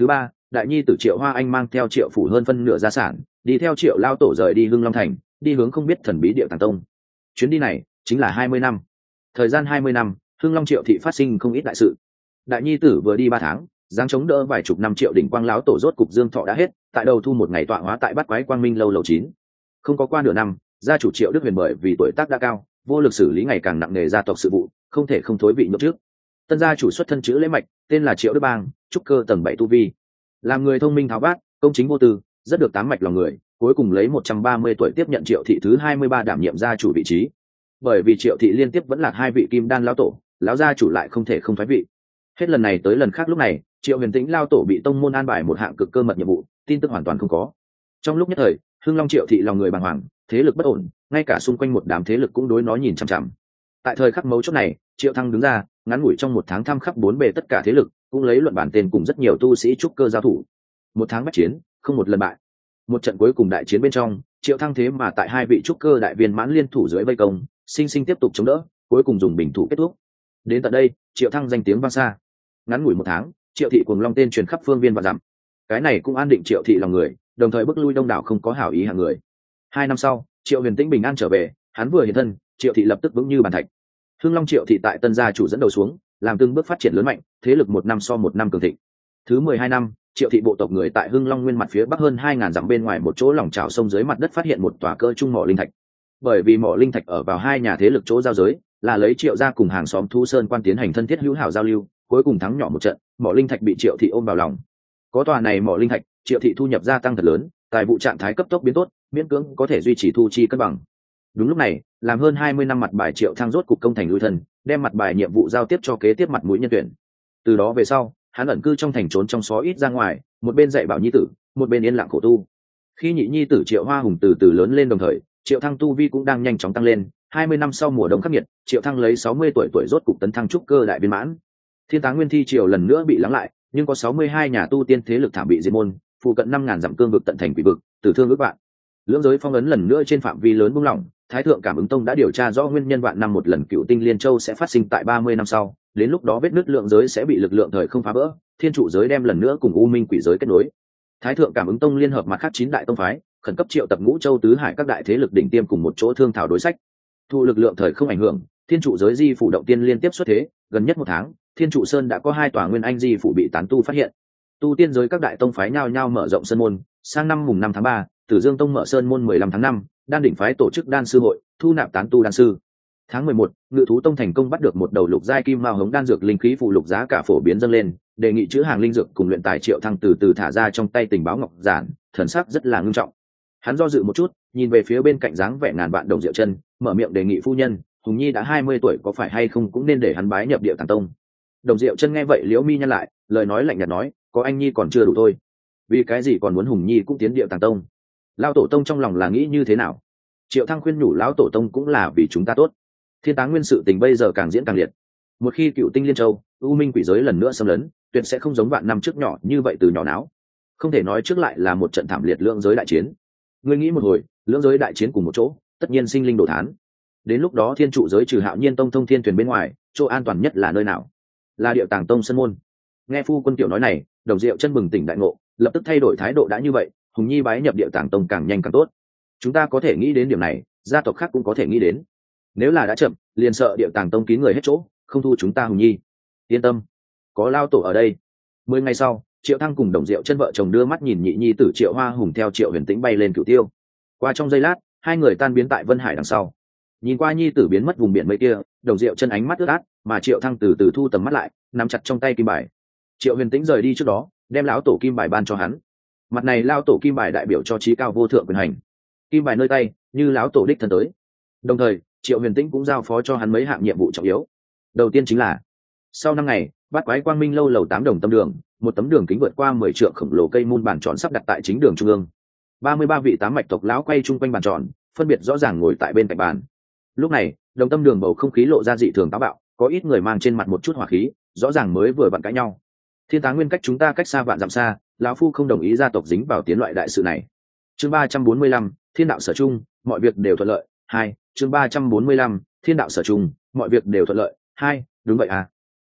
đại nhi tử Triệu Hoa Anh mang theo Triệu phủ hơn phân nửa gia sản, đi theo Triệu lao tổ rời đi Hưng Long thành, đi hướng không biết thần bí Điệu Tàng Tông. Chuyến đi này chính là 20 năm. Thời gian 20 năm, Hưng Long Triệu thị phát sinh không ít đại sự. Đại nhi tử vừa đi 3 tháng, giáng chống đỡ vài chục năm Triệu đỉnh quang lão tổ rốt cục dương thọ đã hết, tại đầu thu một ngày tọa hóa tại Bát Quái Quang Minh lâu lầu 9. Không có qua nửa năm, gia chủ Triệu Đức Huyền bởi vì tuổi tác đã cao, vô lực xử lý ngày càng nặng nề gia tộc sự vụ, không thể không thối vị nhậm trước. Tân gia chủ xuất thân chữ lễ mạch, tên là Triệu Đức Bang, trúc cơ tầng 7 tu vi. Làm người thông minh tháo vát, công chính vô tư, rất được tám mạch lòng người, cuối cùng lấy 130 tuổi tiếp nhận Triệu thị thứ 23 đảm nhiệm gia chủ vị trí. Bởi vì Triệu thị liên tiếp vẫn là 2 vị kim đan lão tổ, lão gia chủ lại không thể không thoái vị. Hết lần này tới lần khác lúc này, Triệu Huyền Tĩnh lão tổ bị tông môn an bài một hạng cực cơ mật nhiệm vụ, tin tức hoàn toàn không có. Trong lúc nhất thời, Hưng Long Triệu thị lòng người bàng hoàng, thế lực bất ổn, ngay cả xung quanh một đám thế lực cũng đối nó nhìn chằm chằm. Tại thời khắc mấu chốt này, Triệu Thăng đứng ra, ngắn ngủi trong 1 tháng thăm khắp 4 bề tất cả thế lực, cũng lấy luận bản tên cùng rất nhiều tu sĩ trúc cơ giao thủ. 1 tháng bách chiến, không một lần bại. Một trận cuối cùng đại chiến bên trong, Triệu Thăng thế mà tại 2 vị trúc cơ đại viên mãn liên thủ dưới vây công, sinh sinh tiếp tục chống đỡ, cuối cùng dùng bình thủ kết thúc. Đến tận đây, Triệu Thăng danh tiếng vang xa. Ngắn ngủi 1 tháng, Triệu thị cuồng long tên truyền khắp phương viên và dặm. Cái này cũng an định Triệu thị lòng người, đồng thời bức lui đông đảo không có hảo ý hạng người. 2 năm sau, Triệu Huyền Tĩnh bình an trở về, hắn vừa hiện thân, Triệu thị lập tức vững như bàn thạch. Hưng Long Triệu thị tại tân gia chủ dẫn đầu xuống, làm từng bước phát triển lớn mạnh, thế lực 1 năm so 1 năm cường thịnh. Thứ 12 năm, Triệu thị bộ tộc người tại Hưng Long nguyên mặt phía bắc hơn 2000 dặm bên ngoài một chỗ lòng trào sông dưới mặt đất phát hiện một tòa cơ trung mỏ linh thạch. Bởi vì mỏ linh thạch ở vào 2 nhà thế lực chỗ giao giới, là lấy Triệu gia cùng hàng xóm Thu Sơn quan tiến hành thân thiết hữu hảo giao lưu, cuối cùng thắng nhỏ một trận, mỏ linh thạch bị Triệu thị ôm vào lòng. Có tòa này mỏ linh thạch, Triệu thị thu nhập gia tăng thật lớn, tài vụ trạng thái cấp tốc biến tốt, miễn cưỡng có thể duy trì thu chi cân bằng. Đúng lúc này, làm hơn 20 năm mặt bài Triệu Thăng rốt cục công thành lui thân, đem mặt bài nhiệm vụ giao tiếp cho kế tiếp mặt mũi nhân tuyển. Từ đó về sau, hắn ẩn cư trong thành trốn trong xó ít ra ngoài, một bên dạy bảo nhi tử, một bên yên lặng khổ tu. Khi nhị nhi tử Triệu Hoa Hùng từ từ lớn lên đồng thời, Triệu Thăng tu vi cũng đang nhanh chóng tăng lên. 20 năm sau mùa đông khắc nghiệt, Triệu Thăng lấy 60 tuổi rốt cục tấn thăng trúc cơ đại viên mãn. Thiên Táng Nguyên Thi triều lần nữa bị lắng lại, nhưng có 62 nhà tu tiên thế lực thảm bị diệt môn, phụ cận 5000 dặm cương vực tận thành quỷ vực, tử thương ước vạn. Lưỡng giới phong ấn lần nữa trên phạm vi lớn buông lỏng, Thái thượng Cảm ứng tông đã điều tra rõ nguyên nhân vạn năm một lần Cựu Tinh Liên Châu sẽ phát sinh tại 30 năm sau, đến lúc đó vết nứt lượng giới sẽ bị lực lượng thời không phá vỡ, thiên trụ giới đem lần nữa cùng U Minh quỷ giới kết nối. Thái thượng Cảm ứng tông liên hợp mặt khác 9 đại tông phái, khẩn cấp triệu tập Ngũ Châu tứ hải các đại thế lực đỉnh tiêm cùng một chỗ thương thảo đối sách. Thu lực lượng thời không ảnh hưởng, thiên trụ giới di phủ động tiên liên tiếp xuất thế, gần nhất 1 tháng, thiên trụ sơn đã có 2 tòa nguyên anh di phủ bị tán tu phát hiện. Tu tiên giới các đại tông phái nhao nhao mở rộng sơn môn, sang năm mùng 5 tháng 3, Tử Dương tông mở sơn môn 15 tháng 5, Đan đỉnh phái tổ chức đan sư hội, thu nạp tán tu đan sư. Tháng 11, Ngự thú tông thành công bắt được một đầu lục giai kim mao hống đan dược linh khí phụ lục giá cả phổ biến dâng lên, đề nghị chữ hàng linh dược cùng luyện tài Triệu Thăng từ từ thả ra trong tay tình báo ngọc giản, thần sắc rất là ngưng trọng. Hắn do dự một chút, nhìn về phía bên cạnh dáng vẻ ngàn vạn Đồng Diệu Chân, mở miệng đề nghị phu nhân, Hùng Nhi đã 20 tuổi có phải hay không cũng nên để hắn bái nhập Điệu Tàng tông. Đồng Diệu Chân nghe vậy liễu mi nhăn lại, lời nói lạnh nhạt nói, có anh Nhi còn chưa đủ thôi, vì cái gì còn muốn Hùng Nhi cũng tiến Điệu Tàng tông? Lão tổ tông trong lòng là nghĩ như thế nào? Triệu Thăng khuyên nhủ lão tổ tông cũng là vì chúng ta tốt. Thiên Táng Nguyên sự tình bây giờ càng diễn càng liệt. Một khi Cựu Tinh Liên Châu, U Minh quỷ giới lần nữa xâm lấn, tuyệt sẽ không giống vạn năm trước nhỏ như vậy từ nhỏ não. Không thể nói trước lại là một trận thảm liệt lưỡng giới đại chiến. Ngươi nghĩ một hồi, lưỡng giới đại chiến cùng một chỗ, tất nhiên sinh linh đồ thán. Đến lúc đó thiên trụ giới trừ Hạo Nhiên tông thông thiên thuyền bên ngoài, chỗ an toàn nhất là nơi nào? Là Điệu Tàng tông sân môn. Nghe phu quân tiểu nói này, Đồng Diệu Chân bừng tỉnh đại ngộ, lập tức thay đổi thái độ đã như vậy, Hùng Nhi bái nhập Điệu Tàng tông càng nhanh càng tốt. Chúng ta có thể nghĩ đến điểm này, gia tộc khác cũng có thể nghĩ đến. Nếu là đã chậm, liền sợ Điệu Tàng tông kín người hết chỗ, không thu chúng ta Hùng Nhi. Yên tâm, có lao tổ ở đây. 10 ngày sau, Triệu Thăng cùng Đồng Diệu Chân vợ chồng đưa mắt nhìn nhị nhi tử Triệu Hoa Hùng theo Triệu Huyền Tĩnh bay lên Cửu Tiêu. Qua trong giây lát, hai người tan biến tại Vân Hải đằng sau. Nhìn qua nhi tử biến mất vùng biển mây kia, Đồng Diệu Chân ánh mắt ướt át, mà Triệu Thăng từ từ thu tầm mắt lại, nắm chặt trong tay kim bài. Triệu Huyền Tĩnh rời đi trước đó, đem lão tổ kim bài ban cho hắn. Mặt này lão tổ kim bài đại biểu cho trí cao vô thượng quyền hành. Kim bài nơi tay, như lão tổ đích thân tới. Đồng thời, Triệu Huyền Tĩnh cũng giao phó cho hắn mấy hạng nhiệm vụ trọng yếu. Đầu tiên chính là, sau 5 ngày, Bát Quái Quang Minh lâu lầu 8 đồng tâm đường, một tấm đường kính vượt qua 10 trượng khổng lồ cây môn bàn tròn sắp đặt tại chính đường trung ương. 33 vị tám mạch tộc lão quay chung quanh bàn tròn, phân biệt rõ ràng ngồi tại bên cạnh bàn. Lúc này, đồng tâm đường bầu không khí lộ ra dị thường táo bạo, có ít người mang trên mặt một chút hỏa khí, rõ ràng mới vừa vặn cãi nhau. Thiên Táng Nguyên cách chúng ta cách xa vạn dặm xa, lão phu không đồng ý gia tộc dính vào tiến loại đại sự này. Chương 345, Thiên đạo sở chung, mọi việc đều thuận lợi. 2, chương 345, Thiên đạo sở chung, mọi việc đều thuận lợi. 2, đúng vậy à?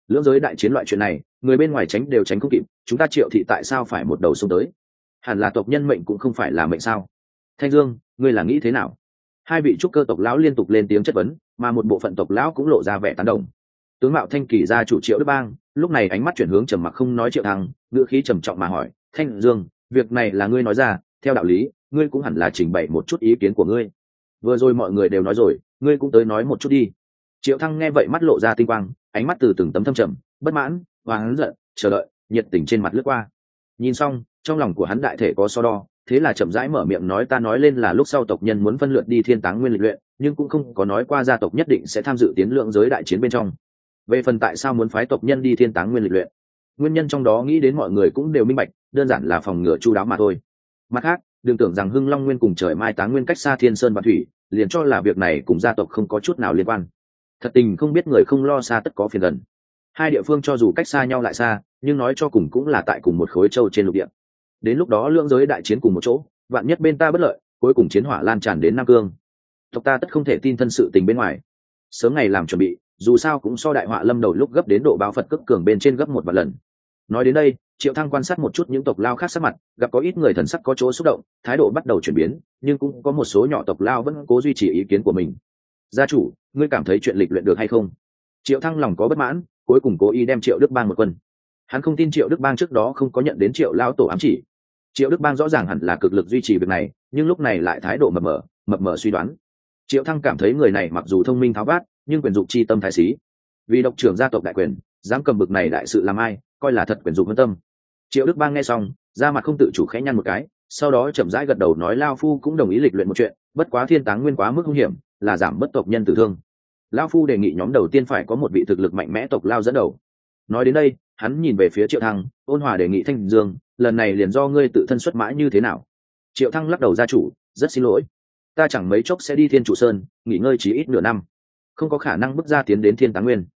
lưỡng giới đại chiến loại chuyện này người bên ngoài tránh đều tránh không kịp, chúng ta Triệu thị tại sao phải một đầu xông tới? Hẳn là tộc nhân mệnh cũng không phải là mệnh sao? Thanh Dương, ngươi là nghĩ thế nào? Hai vị trúc cơ tộc lão liên tục lên tiếng chất vấn, mà một bộ phận tộc lão cũng lộ ra vẻ tán đồng. Tướng mạo thanh kỳ gia chủ Triệu Đức Bang lúc này ánh mắt chuyển hướng trầm mặc không nói Triệu Thăng, ngữ khí trầm trọng mà hỏi: Thanh Dương, việc này là ngươi nói ra, theo đạo lý ngươi cũng hẳn là trình bày một chút ý kiến của ngươi. Vừa rồi mọi người đều nói rồi, ngươi cũng tới nói một chút đi. Triệu Thăng nghe vậy mắt lộ ra tinh quang, ánh mắt từ từng tấm thâm trầm, bất mãn, oán giận, chờ đợi, nhiệt tình trên mặt lướt qua. Nhìn xong, trong lòng của hắn đại thể có so đo, thế là chậm rãi mở miệng nói: ta nói lên là lúc sau tộc nhân muốn phân lượt đi Thiên Táng Nguyên lịch luyện, nhưng cũng không có nói qua gia tộc nhất định sẽ tham dự tiến lượng giới đại chiến bên trong. Về phần tại sao muốn phái tộc nhân đi Thiên Táng Nguyên lịch luyện, nguyên nhân trong đó nghĩ đến mọi người cũng đều minh bạch, đơn giản là phòng ngừa chu đáo mà thôi. Mặt khác, đừng tưởng rằng Hưng Long Nguyên cùng Trời Mai Táng Nguyên cách xa Thiên Sơn và Thủy, liền cho là việc này cùng gia tộc không có chút nào liên quan. Thật tình không biết người không lo xa tất có phiền gần. Hai địa phương cho dù cách xa nhau lại xa, nhưng nói cho cùng cũng là tại cùng một khối châu trên lục địa. Đến lúc đó lưỡng giới đại chiến cùng một chỗ, vạn nhất bên ta bất lợi, cuối cùng chiến hỏa lan tràn đến Nam Cương, tộc ta tất không thể tin thân sự tình bên ngoài, sớm ngày làm chuẩn bị, dù sao cũng so đại họa lâm đầu lúc gấp đến độ báo Phật cước cường bên trên gấp một vạn lần. Nói đến đây, Triệu Thăng quan sát một chút những tộc lao khác sắc mặt, gặp có ít người thần sắc có chỗ xúc động, thái độ bắt đầu chuyển biến, nhưng cũng có một số nhỏ tộc lao vẫn cố duy trì ý kiến của mình. Gia chủ, ngươi cảm thấy chuyện lịch luyện được hay không? Triệu Thăng lòng có bất mãn, cuối cùng cố ý đem Triệu Đức Bang một quân. Hắn không tin Triệu Đức Bang trước đó không có nhận đến Triệu lao tổ ám chỉ. Triệu Đức Bang rõ ràng hẳn là cực lực duy trì việc này, nhưng lúc này lại thái độ mập mờ suy đoán. Triệu Thăng cảm thấy người này mặc dù thông minh tháo vát, nhưng quyền dục chi tâm thái xí. Vì độc trưởng gia tộc đại quyền, dám cầm bực này đại sự làm ai, coi là thật quyền dục hơn tâm. Triệu Đức Bang nghe xong, da mặt không tự chủ khẽ nhăn một cái, sau đó chậm rãi gật đầu nói: lao phu cũng đồng ý lịch luyện một chuyện, bất quá Thiên Táng Nguyên quá mức nguy hiểm, là giảm bất tộc nhân tử thương. Lao phu đề nghị nhóm đầu tiên phải có một vị thực lực mạnh mẽ tộc lao dẫn đầu. Nói đến đây, hắn nhìn về phía Triệu Thăng, ôn hòa đề nghị: Thanh Dương, lần này liền do ngươi tự thân xuất mã như thế nào? Triệu Thăng lắc đầu: gia chủ, rất xin lỗi, ta chẳng mấy chốc sẽ đi Thiên Trụ Sơn nghỉ ngơi chỉ ít nửa năm, không có khả năng bước ra tiến đến Thiên Táng Nguyên.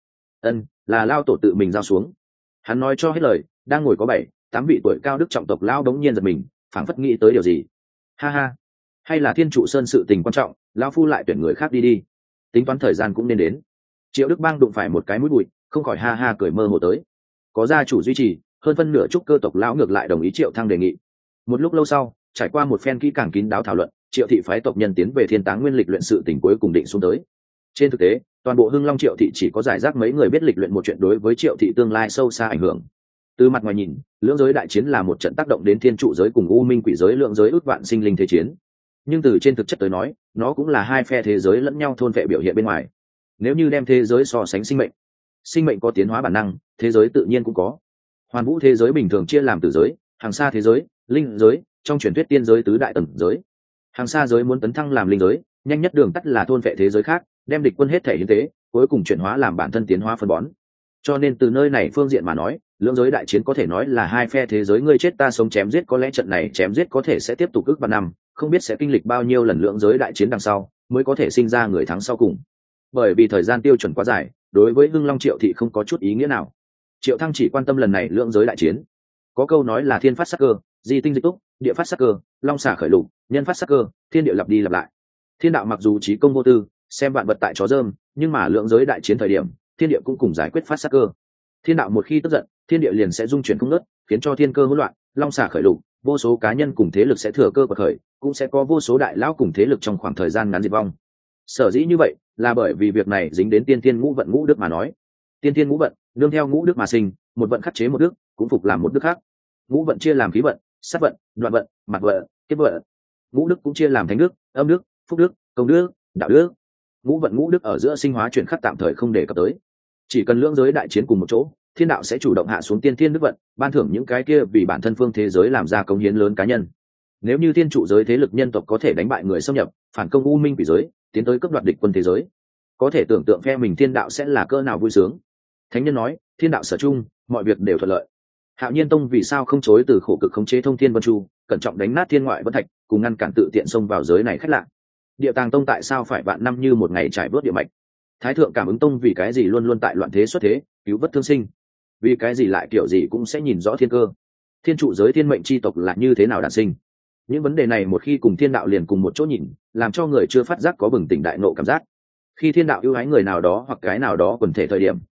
Là lao tổ tự mình giao xuống. Hắn nói cho hết lời, đang ngồi có 7-8 vị tuổi cao đức trọng tộc lao đống nhiên giật mình, phảng phất nghĩ tới điều gì. Ha ha, hay là Thiên Trụ Sơn sự tình quan trọng, lao phu lại tuyển người khác đi, tính toán thời gian cũng nên đến. Triệu Đức Bang đụng phải một cái mũi bụi, không khỏi ha ha cười mơ hồ tới. Có gia chủ duy trì, hơn phân nửa trúc cơ tộc lão ngược lại đồng ý Triệu Thăng đề nghị. Một lúc lâu sau, trải qua một phen kỹ càng kín đáo thảo luận, Triệu thị phái tộc nhân tiến về Thiên Táng Nguyên lịch luyện sự tình cuối cùng định xuống tới. Trên thực tế, toàn bộ Hưng Long Triệu thị chỉ có giải rác mấy người biết lịch luyện một chuyện đối với Triệu thị tương lai sâu xa ảnh hưởng. Từ mặt ngoài nhìn, lưỡng giới đại chiến là một trận tác động đến thiên trụ giới cùng u minh quỷ giới lượng giới ước vạn sinh linh thế chiến. Nhưng từ trên thực chất tới nói, nó cũng là hai phe thế giới lẫn nhau thôn vệ biểu hiện bên ngoài. Nếu như đem thế giới so sánh sinh mệnh có tiến hóa bản năng, thế giới tự nhiên cũng có. Hoàn vũ thế giới bình thường chia làm tử giới, hàng xa thế giới, linh giới, trong truyền thuyết tiên giới tứ đại tầng giới. Hàng xa giới muốn tấn thăng làm linh giới, nhanh nhất đường tắt là thôn vệ thế giới khác, đem địch quân hết thể hiến tế, cuối cùng chuyển hóa làm bản thân tiến hóa phân bón. Cho nên từ nơi này phương diện mà nói, lưỡng giới đại chiến có thể nói là hai phe thế giới ngươi chết ta sống chém giết, có lẽ trận này chém giết có thể sẽ tiếp tục ước vạn năm, không biết sẽ kinh lịch bao nhiêu lần lưỡng giới đại chiến đằng sau mới có thể sinh ra người thắng sau cùng. Bởi vì thời gian tiêu chuẩn quá dài, đối với Hưng Long Triệu thị không có chút ý nghĩa nào. Triệu Thăng chỉ quan tâm lần này lưỡng giới đại chiến. Có câu nói là thiên phát sắc cơ, di tinh dịch túc, địa phát sắc cơ, long xả khởi lục, nhân phát sắc cơ, thiên địa lặp đi lặp lại. Thiên đạo mặc dù trí công vô tư, xem vạn vật tại chó dơm, nhưng mà lưỡng giới đại chiến thời điểm, thiên địa cũng cùng giải quyết phát sắc cơ. Thiên đạo một khi tức giận, thiên địa liền sẽ dung chuyển không ngớt, khiến cho thiên cơ hỗn loạn, long xả khởi lục, vô số cá nhân cùng thế lực sẽ thừa cơ bật khởi, cũng sẽ có vô số đại lão cùng thế lực trong khoảng thời gian ngắn diệt vong. Sở dĩ như vậy, là bởi vì việc này dính đến tiên thiên ngũ vận ngũ đức mà nói. Tiên thiên ngũ vận, nương theo ngũ đức mà sinh, một vận khắc chế một đức, cũng phục làm một đức khác. Ngũ vận chia làm khí vận, sát vận, đoạn vận, mặt vận, kiếp vận. Ngũ đức cũng chia làm thánh đức, âm đức, phúc đức, công đức, đạo đức. Ngũ vận ngũ đức ở giữa sinh hóa chuyển khắc tạm thời không đề cập tới. Chỉ cần lưỡng giới đại chiến cùng một chỗ, thiên đạo sẽ chủ động hạ xuống tiên thiên đức vận, ban thưởng những cái kia vì bản thân phương thế giới làm ra công hiến lớn cá nhân. Nếu như thiên trụ giới thế lực nhân tộc có thể đánh bại người xâm nhập, phản công u minh quỷ giới, tiến tới cấp đoạt địch quân thế giới, có thể tưởng tượng phe mình thiên đạo sẽ là cỡ nào vui sướng. Thánh nhân nói, thiên đạo sở chung, mọi việc đều thuận lợi. Hạo Nhiên Tông vì sao không chối từ khổ cực khống chế thông thiên vân chu, cẩn trọng đánh nát thiên ngoại vân thạch, cùng ngăn cản tự tiện xông vào giới này khách lạ? Địa Tàng Tông tại sao phải vạn năm như một ngày trải vớt địa mạch? Thái Thượng Cảm Ứng Tông vì cái gì luôn luôn tại loạn thế xuất thế, cứu vớt thương sinh? Vì cái gì lại kiểu gì cũng sẽ nhìn rõ thiên cơ? Thiên trụ giới thiên mệnh chi tộc là như thế nào đản sinh? Những vấn đề này một khi cùng thiên đạo liền cùng một chỗ nhìn, làm cho người chưa phát giác có bừng tỉnh đại nộ cảm giác. Khi thiên đạo ưu ái người nào đó hoặc cái nào đó quần thể thời điểm,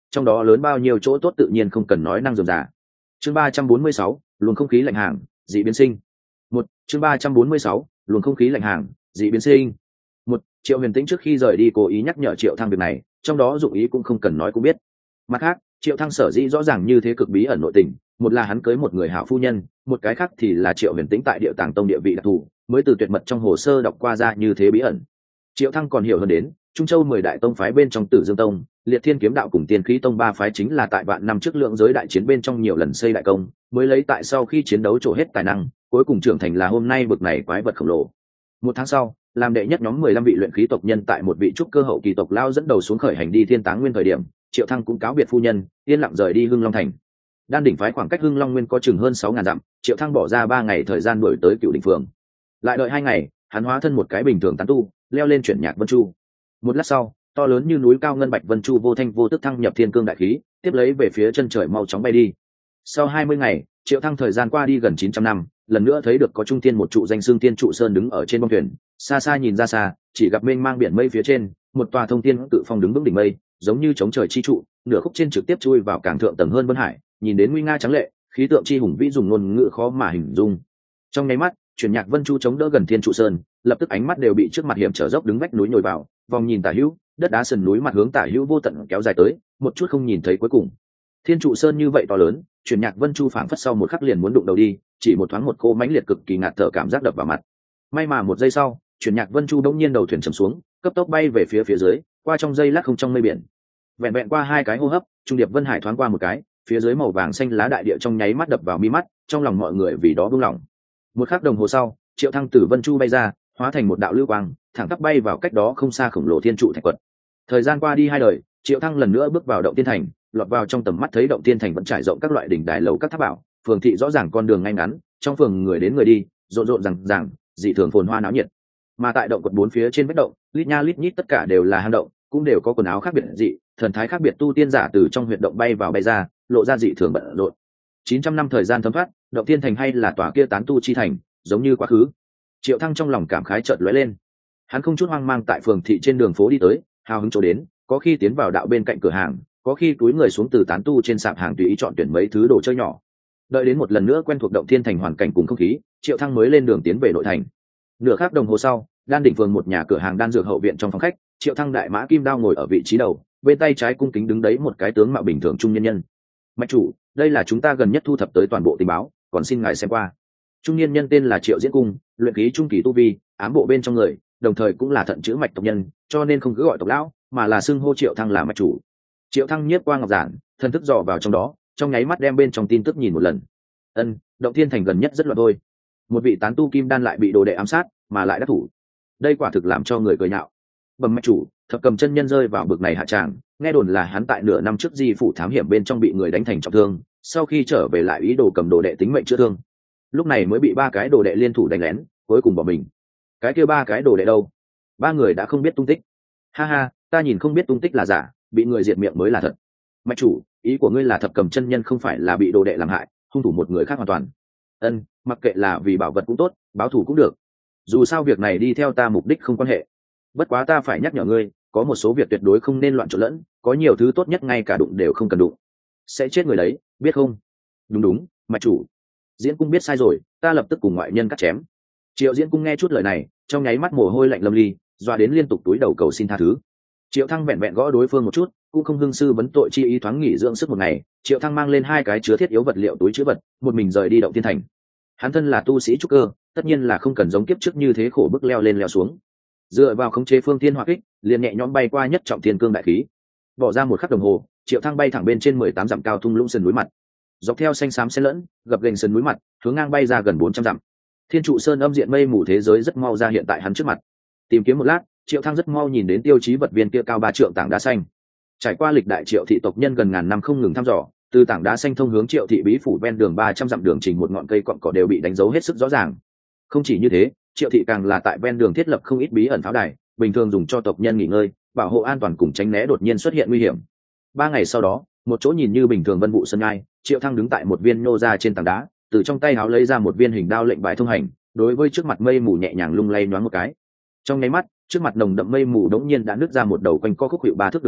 trong đó lớn bao nhiêu chỗ tốt tự nhiên không cần nói năng dườm giả. Chương 346, luồng không khí lạnh hàng, dị biến sinh. Chương 346, luồng không khí lạnh hàng, dị biến sinh. Triệu Huyền Tĩnh trước khi rời đi cố ý nhắc nhở Triệu Thăng việc này, trong đó dụng ý cũng không cần nói cũng biết. Mặt khác, Triệu Thăng sở dĩ rõ ràng như thế cực bí ẩn nội tình, một là hắn cưới một người hảo phu nhân, một cái khác thì là Triệu Huyền Tĩnh tại Điệu Tàng Tông địa vị đặc thù, mới từ tuyệt mật trong hồ sơ đọc qua ra như thế bí ẩn. Triệu Thăng còn hiểu hơn đến, Trung Châu 10 đại tông phái bên trong Tử Dương Tông, Liệt Thiên Kiếm Đạo cùng Tiên Khí Tông ba phái chính là tại vạn năm trước lượng giới đại chiến bên trong nhiều lần xây đại công, mới lấy tại sau khi chiến đấu trổ hết tài năng, cuối cùng trưởng thành là hôm nay bực này quái vật khổng lồ. Một tháng sau, làm đệ nhất nhóm 15 vị luyện khí tộc nhân tại một vị trúc cơ hậu kỳ tộc lao dẫn đầu xuống khởi hành đi Thiên Táng Nguyên thời điểm, Triệu Thăng cũng cáo biệt phu nhân, yên lặng rời đi Hưng Long thành. Đan đỉnh phái khoảng cách Hưng Long Nguyên có chừng hơn 6.000 dặm, Triệu Thăng bỏ ra 3 ngày thời gian đuổi tới Cửu Đỉnh Phường. Lại đợi 2 ngày, hắn hóa thân một cái bình thường tán tu, leo lên chuyển nhạc vân chu. Một lát sau, to lớn như núi cao ngân bạch vân chu vô thanh vô tức thăng nhập thiên cương đại khí, tiếp lấy về phía chân trời mau chóng bay đi. Sau 20 ngày, Triệu Thăng thời gian qua đi gần 900 năm, lần nữa thấy được có trung tiên một trụ danh xương tiên trụ sơn đứng ở trên bông thuyền, xa xa nhìn ra xa, chỉ gặp mênh mang biển mây phía trên, một tòa thông tiên tự phong đứng vững đỉnh mây, giống như chống trời chi trụ, nửa khúc trên trực tiếp chui vào càng thượng tầng hơn vân hải, nhìn đến nguy nga trắng lệ, khí tượng chi hùng vĩ dùng ngôn ngữ khó mà hình dung. Trong nháy mắt, chuyển nhạc vân chu chống đỡ gần thiên trụ sơn, lập tức ánh mắt đều bị trước mặt hiểm trở dốc đứng vách núi nhồi vào, vòng nhìn tả hữu, đất đá sườn núi mặt hướng tả hữu vô tận kéo dài tới, một chút không nhìn thấy cuối cùng. Thiên trụ sơn như vậy to lớn, chuyển nhạc vân chu phảng phất sau một khắc liền muốn đụng đầu đi, chỉ một thoáng một cô mãnh liệt cực kỳ ngạt thở cảm giác đập vào mặt. May mà một giây sau, chuyển nhạc vân chu đống nhiên đầu thuyền chầm xuống, cấp tốc bay về phía dưới, qua trong giây lát không trong mây biển. Vẹn vẹn qua 2 cái hô hấp, trung điệp vân hải thoáng qua một cái, phía dưới màu vàng xanh lá đại địa trong nháy mắt đập vào mi mắt, trong lòng mọi người vì đó buông lỏng. Một khắc đồng hồ sau, Triệu Thăng từ vân chu bay ra, hóa thành một đạo lưu quang, thẳng tắp bay vào cách đó không xa khổng lồ thiên trụ thạch quật. Thời gian qua đi 2 đời, Triệu Thăng lần nữa bước vào động tiên thành, lọt vào trong tầm mắt thấy động tiên thành vẫn trải rộng các loại đỉnh đài lầu các tháp bảo, phường thị rõ ràng con đường ngay ngắn, trong phường người đến người đi, rộn rộn rằng ràng, dị thường phồn hoa náo nhiệt. Mà tại động quật 4 phía trên vách động, lít nha lít nhít tất cả đều là hang động, cũng đều có quần áo khác biệt dị, thần thái khác biệt tu tiên giả từ trong huyệt động bay vào bay ra, lộ ra dị thường bận rộn. 900 năm thời gian thấm thoát, động tiên thành hay là tòa kia tán tu chi thành, giống như quá khứ. Triệu Thăng trong lòng cảm khái chợt lóe lên. Hắn không chút hoang mang tại phường thị trên đường phố đi tới, hào hứng chỗ đến, có khi tiến vào đạo bên cạnh cửa hàng, có khi túi người xuống từ tán tu trên sạp hàng tùy ý chọn tuyển mấy thứ đồ chơi nhỏ. Đợi đến một lần nữa quen thuộc động thiên thành hoàn cảnh cùng không khí, Triệu Thăng mới lên đường tiến về nội thành. Nửa khắc đồng hồ sau, Đan đỉnh phường một nhà cửa hàng đan dược hậu viện trong phòng khách, Triệu Thăng đại mã kim đao ngồi ở vị trí đầu, bên tay trái cung kính đứng đấy một cái tướng mạo bình thường trung nhân nhân. Mạch chủ, đây là chúng ta gần nhất thu thập tới toàn bộ tình báo, còn xin ngài xem qua. Trung niên nhân tên là Triệu Diễn Cung, luyện khí trung kỳ tu vi, ám bộ bên trong người, đồng thời cũng là thận chữ mạch tộc nhân, cho nên không cứ gọi tộc lão, mà là xưng hô Triệu Thăng là mạch chủ. Triệu Thăng nhiếp qua ngọc giản, thần thức dò vào trong đó, trong nháy mắt đem bên trong tin tức nhìn một lần. Động thiên thành gần nhất rất loạn thôi. Một vị tán tu kim đan lại bị đồ đệ ám sát, mà lại đắc thủ. Đây quả thực làm cho người cười nhạo. Bẩm mạch chủ, Thập Cầm chân nhân rơi vào bực này hạ tràng, nghe đồn là hắn tại nửa năm trước di phủ thám hiểm bên trong bị người đánh thành trọng thương, sau khi trở về lại ý đồ cầm đồ đệ tính mệnh chữa thương. Lúc này mới bị 3 cái đồ đệ liên thủ đánh lén, cuối cùng bỏ mình. Cái kia 3 cái đồ đệ đâu? 3 người đã không biết tung tích. Ha ha, ta nhìn không biết tung tích là giả, bị người diệt miệng mới là thật. Mạch chủ, ý của ngươi là Thập Cầm chân nhân không phải là bị đồ đệ làm hại, hung thủ một người khác hoàn toàn. Mặc kệ là vì bảo vật cũng tốt, báo thù cũng được. Dù sao việc này đi theo ta mục đích không quan hệ. Bất quá ta phải nhắc nhở ngươi, có một số việc tuyệt đối không nên loạn trộn lẫn, có nhiều thứ tốt nhất ngay cả đụng đều không cần đụng, sẽ chết người đấy, biết không? Đúng, mạch chủ. Diễn Cung biết sai rồi, ta lập tức cùng ngoại nhân cắt chém. Triệu Diễn Cung nghe chút lời này, trong nháy mắt mồ hôi lạnh lâm ly, doa đến liên tục túi đầu cầu xin tha thứ. Triệu Thăng vẹn vẹn gõ đối phương một chút, cũng không hưng sư vấn tội chi ý, thoáng nghỉ dưỡng sức một ngày. Triệu Thăng mang lên 2 cái chứa thiết yếu vật liệu túi chứa vật, một mình rời đi động thiên thành. Hắn thân là tu sĩ trúc cơ, tất nhiên là không cần giống kiếp trước như thế khổ bức leo lên leo xuống. Dựa vào khống chế phương thiên hỏa kích, liền nhẹ nhõm bay qua nhất trọng thiên cương đại khí. Bỏ ra 1 khắc đồng hồ, Triệu Thăng bay thẳng bên trên 18 dặm cao thung lũng sườn núi mặt. Dọc theo xanh xám xen lẫn, gập ghềnh sườn núi mặt, hướng ngang bay ra gần 400 dặm. Thiên trụ sơn âm diện mây mù thế giới rất mau ra hiện tại hắn trước mặt. Tìm kiếm một lát, Triệu Thăng rất mau nhìn đến tiêu chí vật viên kia cao 3 trượng tảng đá xanh. Trải qua lịch đại Triệu thị tộc nhân gần ngàn năm không ngừng thăm dò, từ tảng đá xanh thông hướng Triệu thị bí phủ ven đường 300 dặm đường trình một ngọn cây cọn cỏ đều bị đánh dấu hết sức rõ ràng. Không chỉ như thế, Triệu thị càng là tại ven đường thiết lập không ít bí ẩn pháo đài, bình thường dùng cho tộc nhân nghỉ ngơi, bảo hộ an toàn cùng tránh né đột nhiên xuất hiện nguy hiểm. 3 ngày sau đó, một chỗ nhìn như bình thường vân vụ sân ngai, Triệu Thăng đứng tại một viên nô ra trên tảng đá, từ trong tay áo lấy ra một viên hình đao lệnh bài thông hành, đối với trước mặt mây mù nhẹ nhàng lung lay nhoáng một cái. Trong nháy mắt, trước mặt nồng đậm mây mù đống nhiên đã nứt ra một đầu quanh co khúc hiệu 3 thước đường mòn,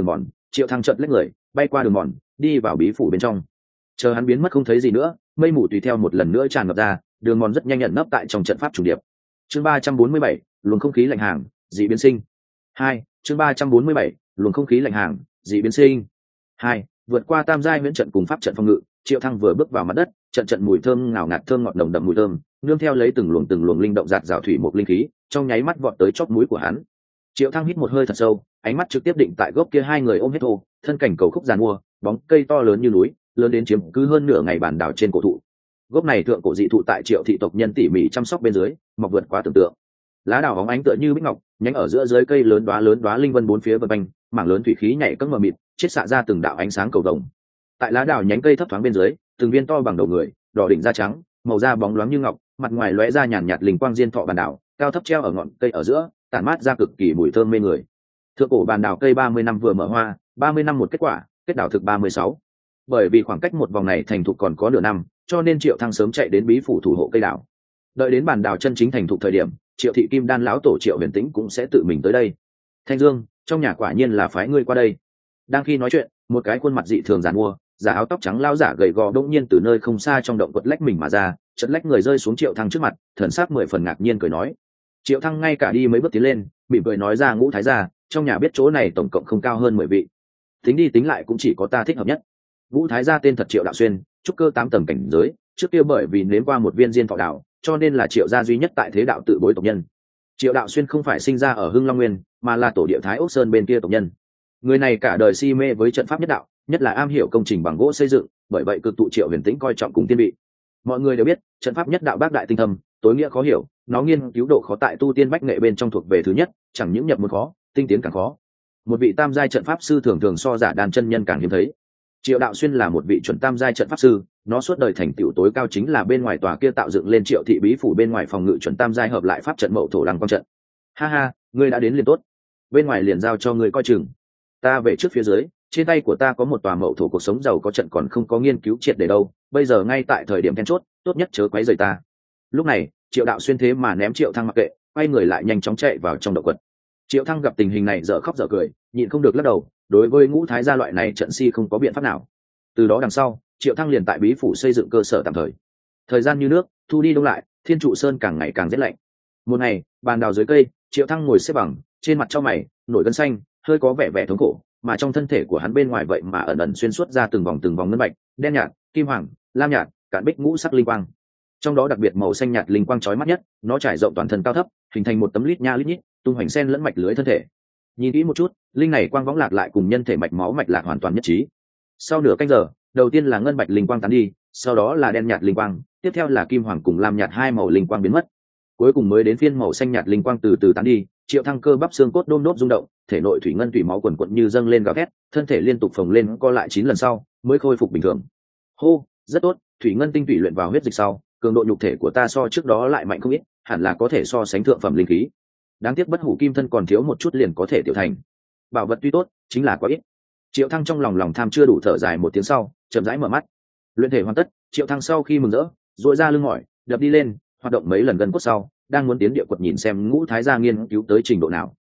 Triệu Thăng chợt lách người bay qua đường mòn, đi vào bí phủ bên trong. Chờ hắn biến mất không thấy gì nữa, mây mù tùy theo một lần nữa tràn ngập ra, đường mòn rất nhanh nhận nấp tại trong trận pháp trùng điệp. Chương 347, luồng không khí lạnh hàng, dị biến sinh. 2, chương 347, luồng không khí lạnh hàng, dị biến sinh. 2, vượt qua tam giai huyễn trận cùng pháp trận phòng ngự, Triệu Thăng vừa bước vào mặt đất, trận trận mùi thơm ngào ngạt thơm ngọt nồng đậm mùi thơm, nương theo lấy từng luồng linh động giạt rào thủy một linh khí, trong nháy mắt vọt tới chóp mũi của hắn. Triệu Thăng hít một hơi thật sâu, ánh mắt trực tiếp định tại gốc kia hai người ôm hết thô, thân cảnh cầu khúc giàn mua, bóng cây to lớn như núi, lớn đến chiếm cứ hơn nửa ngày bản đảo trên cổ thụ. Gốc này thượng cổ dị thụ tại Triệu thị tộc nhân tỉ mỉ chăm sóc bên dưới, mọc vượt quá tưởng tượng. Lá đào óng ánh tựa như bích ngọc, nhánh ở giữa dưới cây lớn đóa linh vân bốn phía vần quanh, mảng lớn thủy khí nhảy cẫng mờ mịt, chiết xạ ra từng đạo ánh sáng cầu vồng. Tại lá đào nhánh cây thấp thoáng bên dưới, từng viên to bằng đầu người, đỏ đỉnh da trắng, màu da bóng loáng như ngọc, mặt ngoài lóe ra nhàn nhạt linh quang diên thọ bàn đảo, cao thấp treo ở ngọn cây ở giữa, tản mát ra cực kỳ mùi thơm mê người. Thượng cổ bàn đảo cây 30 năm vừa mở hoa, 30 năm một kết quả, kết đảo thực 36. Bởi vì khoảng cách một vòng này thành thục còn có nửa năm, cho nên Triệu Thăng sớm chạy đến bí phủ thủ hộ cây đảo. Đợi đến bàn đảo chân chính thành thục thời điểm, Triệu thị kim đan lão tổ Triệu Huyền Tĩnh cũng sẽ tự mình tới đây. Thanh Dương, trong nhà quả nhiên là phái ngươi qua đây. Đang khi nói chuyện, một cái khuôn mặt dị thường giàn mua, giả áo tóc trắng lao giả gầy gò đột nhiên từ nơi không xa trong động quật lách mình mà ra, chợt lách người rơi xuống Triệu Thăng trước mặt, thần sắc 10 phần ngạc nhiên cười nói. Triệu Thăng ngay cả đi mấy bước tiến lên, mỉm cười nói ra, Ngũ thái gia, trong nhà biết chỗ này tổng cộng không cao hơn 10 vị, tính đi tính lại cũng chỉ có ta thích hợp nhất. Ngũ thái gia tên thật Triệu Đạo Xuyên, trúc cơ 8 tầng cảnh giới, trước kia bởi vì nếm qua một viên diên thọ đạo, cho nên là Triệu gia duy nhất tại thế đạo tự bối tộc nhân. Triệu Đạo Xuyên không phải sinh ra ở Hưng Long Nguyên, mà là tổ địa Thái Ốc Sơn bên kia tộc nhân. Người này cả đời si mê với trận pháp nhất đạo, nhất là am hiểu công trình bằng gỗ xây dựng, bởi vậy cực tụ Triệu Huyền Tĩnh coi trọng cùng tiên vị. Mọi người đều biết, trận pháp nhất đạo bác đại tinh thâm, tối nghĩa khó hiểu, nó nghiên cứu độ khó tại tu tiên bách nghệ bên trong thuộc về thứ nhất, chẳng những nhập môn khó, tinh tiến càng khó. Một vị tam giai trận pháp sư thường thường so giả đàn chân nhân càng hiếm thấy. Triệu Đạo Xuyên là một vị chuẩn tam giai trận pháp sư, nó suốt đời thành tựu tối cao chính là bên ngoài tòa kia tạo dựng lên Triệu thị bí phủ bên ngoài phòng ngự chuẩn tam giai hợp lại pháp trận Mậu Thổ Lăng Quang trận. Ha ha, ngươi đã đến liền tốt, bên ngoài liền giao cho ngươi coi chừng. Ta về trước phía dưới, trên tay của ta có một tòa Mậu Thổ cuộc sống giàu có trận còn không có nghiên cứu triệt để đâu, bây giờ ngay tại thời điểm then chốt, tốt nhất chớ quấy rầy ta. Lúc này, Triệu Đạo Xuyên thế mà ném Triệu Thăng mặc kệ, quay người lại nhanh chóng chạy vào trong động quật. Triệu Thăng gặp tình hình này dở khóc dở cười, nhịn không được lắc đầu, đối với Ngũ thái gia loại này trận si không có biện pháp nào. Từ đó đằng sau, Triệu Thăng liền tại bí phủ xây dựng cơ sở tạm thời. Thời gian như nước, thu đi đông lại, Thiên Trụ Sơn càng ngày càng rét lạnh. Một ngày, bàn đào dưới cây, Triệu Thăng ngồi xếp bằng, trên mặt trong mày nổi gân xanh, hơi có vẻ thống khổ, mà trong thân thể của hắn bên ngoài vậy mà ẩn ẩn xuyên suốt ra từng vòng ngân bạch, đen nhạt, kim hoàng, lam nhạt, cạn bích ngũ sắc linh quang. Trong đó đặc biệt màu xanh nhạt linh quang chói mắt nhất, nó trải rộng toàn thân cao thấp, hình thành một tấm lít nha lít nhít, tung hoành sen lẫn mạch lưới thân thể. Nhìn kỹ một chút, linh này quang võng lạc lại cùng nhân thể mạch máu mạch lạc hoàn toàn nhất trí. Sau nửa canh giờ, đầu tiên là ngân bạch linh quang tán đi, sau đó là đen nhạt linh quang, tiếp theo là kim hoàng cùng lam nhạt hai màu linh quang biến mất, cuối cùng mới đến phiên màu xanh nhạt linh quang từ từ tán đi. Triệu Thăng cơ bắp xương cốt đôm đốp rung động, thể nội thủy ngân thủy máu quần quận như dâng lên gào thét, thân thể liên tục phồng lên co lại 9 lần sau mới khôi phục bình thường. Hô, rất tốt, thủy ngân tinh thủy luyện vào huyết dịch sau, cường độ nhục thể của ta so trước đó lại mạnh không ít, hẳn là có thể so sánh thượng phẩm linh khí. Đáng tiếc bất hủ kim thân còn thiếu một chút liền có thể tiểu thành. Bảo vật tuy tốt, chính là quá ít. Triệu Thăng trong lòng tham chưa đủ, thở dài một tiếng sau, chậm rãi mở mắt. Luyện thể hoàn tất, Triệu Thăng sau khi mừng rỡ, duỗi ra lưng mỏi, đập đi lên, hoạt động mấy lần gần cốt sau, đang muốn tiến địa quật nhìn xem Ngũ thái gia nghiên cứu tới trình độ nào.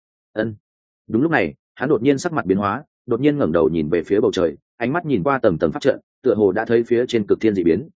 Đúng lúc này, hắn đột nhiên sắc mặt biến hóa, đột nhiên ngẩng đầu nhìn về phía bầu trời, ánh mắt nhìn qua tầng tầng pháp trận, tựa hồ đã thấy phía trên cực thiên dị biến.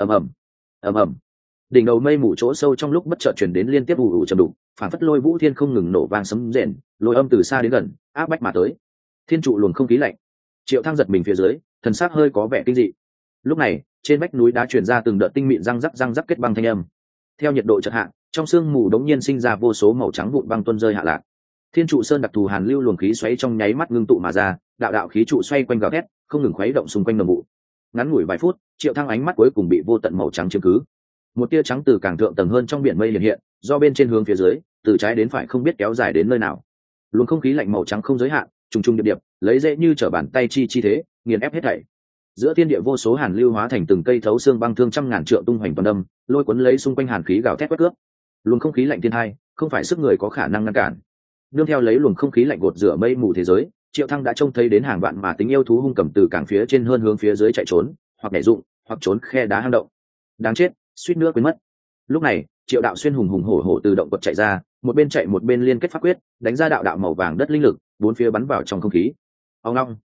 Ầm ầm, đỉnh đầu mây mù chỗ sâu trong lúc bất chợt truyền đến liên tiếp ù ù trầm đục, phản phất lôi vũ thiên không ngừng nổ vang sấm rền, lôi âm từ xa đến gần, áp bách mà tới. Thiên trụ luồng không khí lạnh. Triệu Thăng giật mình phía dưới, thần sắc hơi có vẻ kinh dị. Lúc này, trên vách núi đá truyền ra từng đợt tinh mịn răng rắc kết băng thanh âm. Theo nhiệt độ chợt hạ, trong sương mù đống nhiên sinh ra vô số màu trắng vụn băng tuôn rơi hạ lạc. Thiên trụ sơn đặc thù hàn lưu luồng khí xoáy trong nháy mắt ngưng tụ mà ra, đạo khí trụ xoay quanh gào thét, không ngừng khuấy động xung quanh nồng vụ. Ngắn ngủi vài phút, Triệu Thăng ánh mắt cuối cùng bị vô tận màu trắng chiếm cứ. Một tia trắng từ càng thượng tầng hơn trong biển mây hiện, do bên trên hướng phía dưới, từ trái đến phải không biết kéo dài đến nơi nào. Luồng không khí lạnh màu trắng không giới hạn, trùng trùng điệp điệp, lấy dễ như trở bàn tay chi thế, nghiền ép hết thảy. Giữa thiên địa vô số hàn lưu hóa thành từng cây thấu xương băng thương trăm ngàn trượng tung hoành toàn đâm, lôi cuốn lấy xung quanh hàn khí gào thét quét cướp. Luồng không khí lạnh thiên hai, không phải sức người có khả năng ngăn cản. Nương theo lấy luồng không khí lạnh gột rửa mây mù thế giới, Triệu Thăng đã trông thấy đến hàng vạn mà tính yêu thú hung cầm từ cảng phía trên hơn hướng phía dưới chạy trốn, hoặc nhảy dụng, hoặc trốn khe đá hang động. Đáng chết, suýt nữa quên mất. Lúc này, Triệu Đạo Xuyên hùng hùng hổ hổ từ động quật chạy ra, một bên chạy một bên liên kết pháp quyết, đánh ra đạo màu vàng đất linh lực, bốn phía bắn vào trong không khí. Ông long,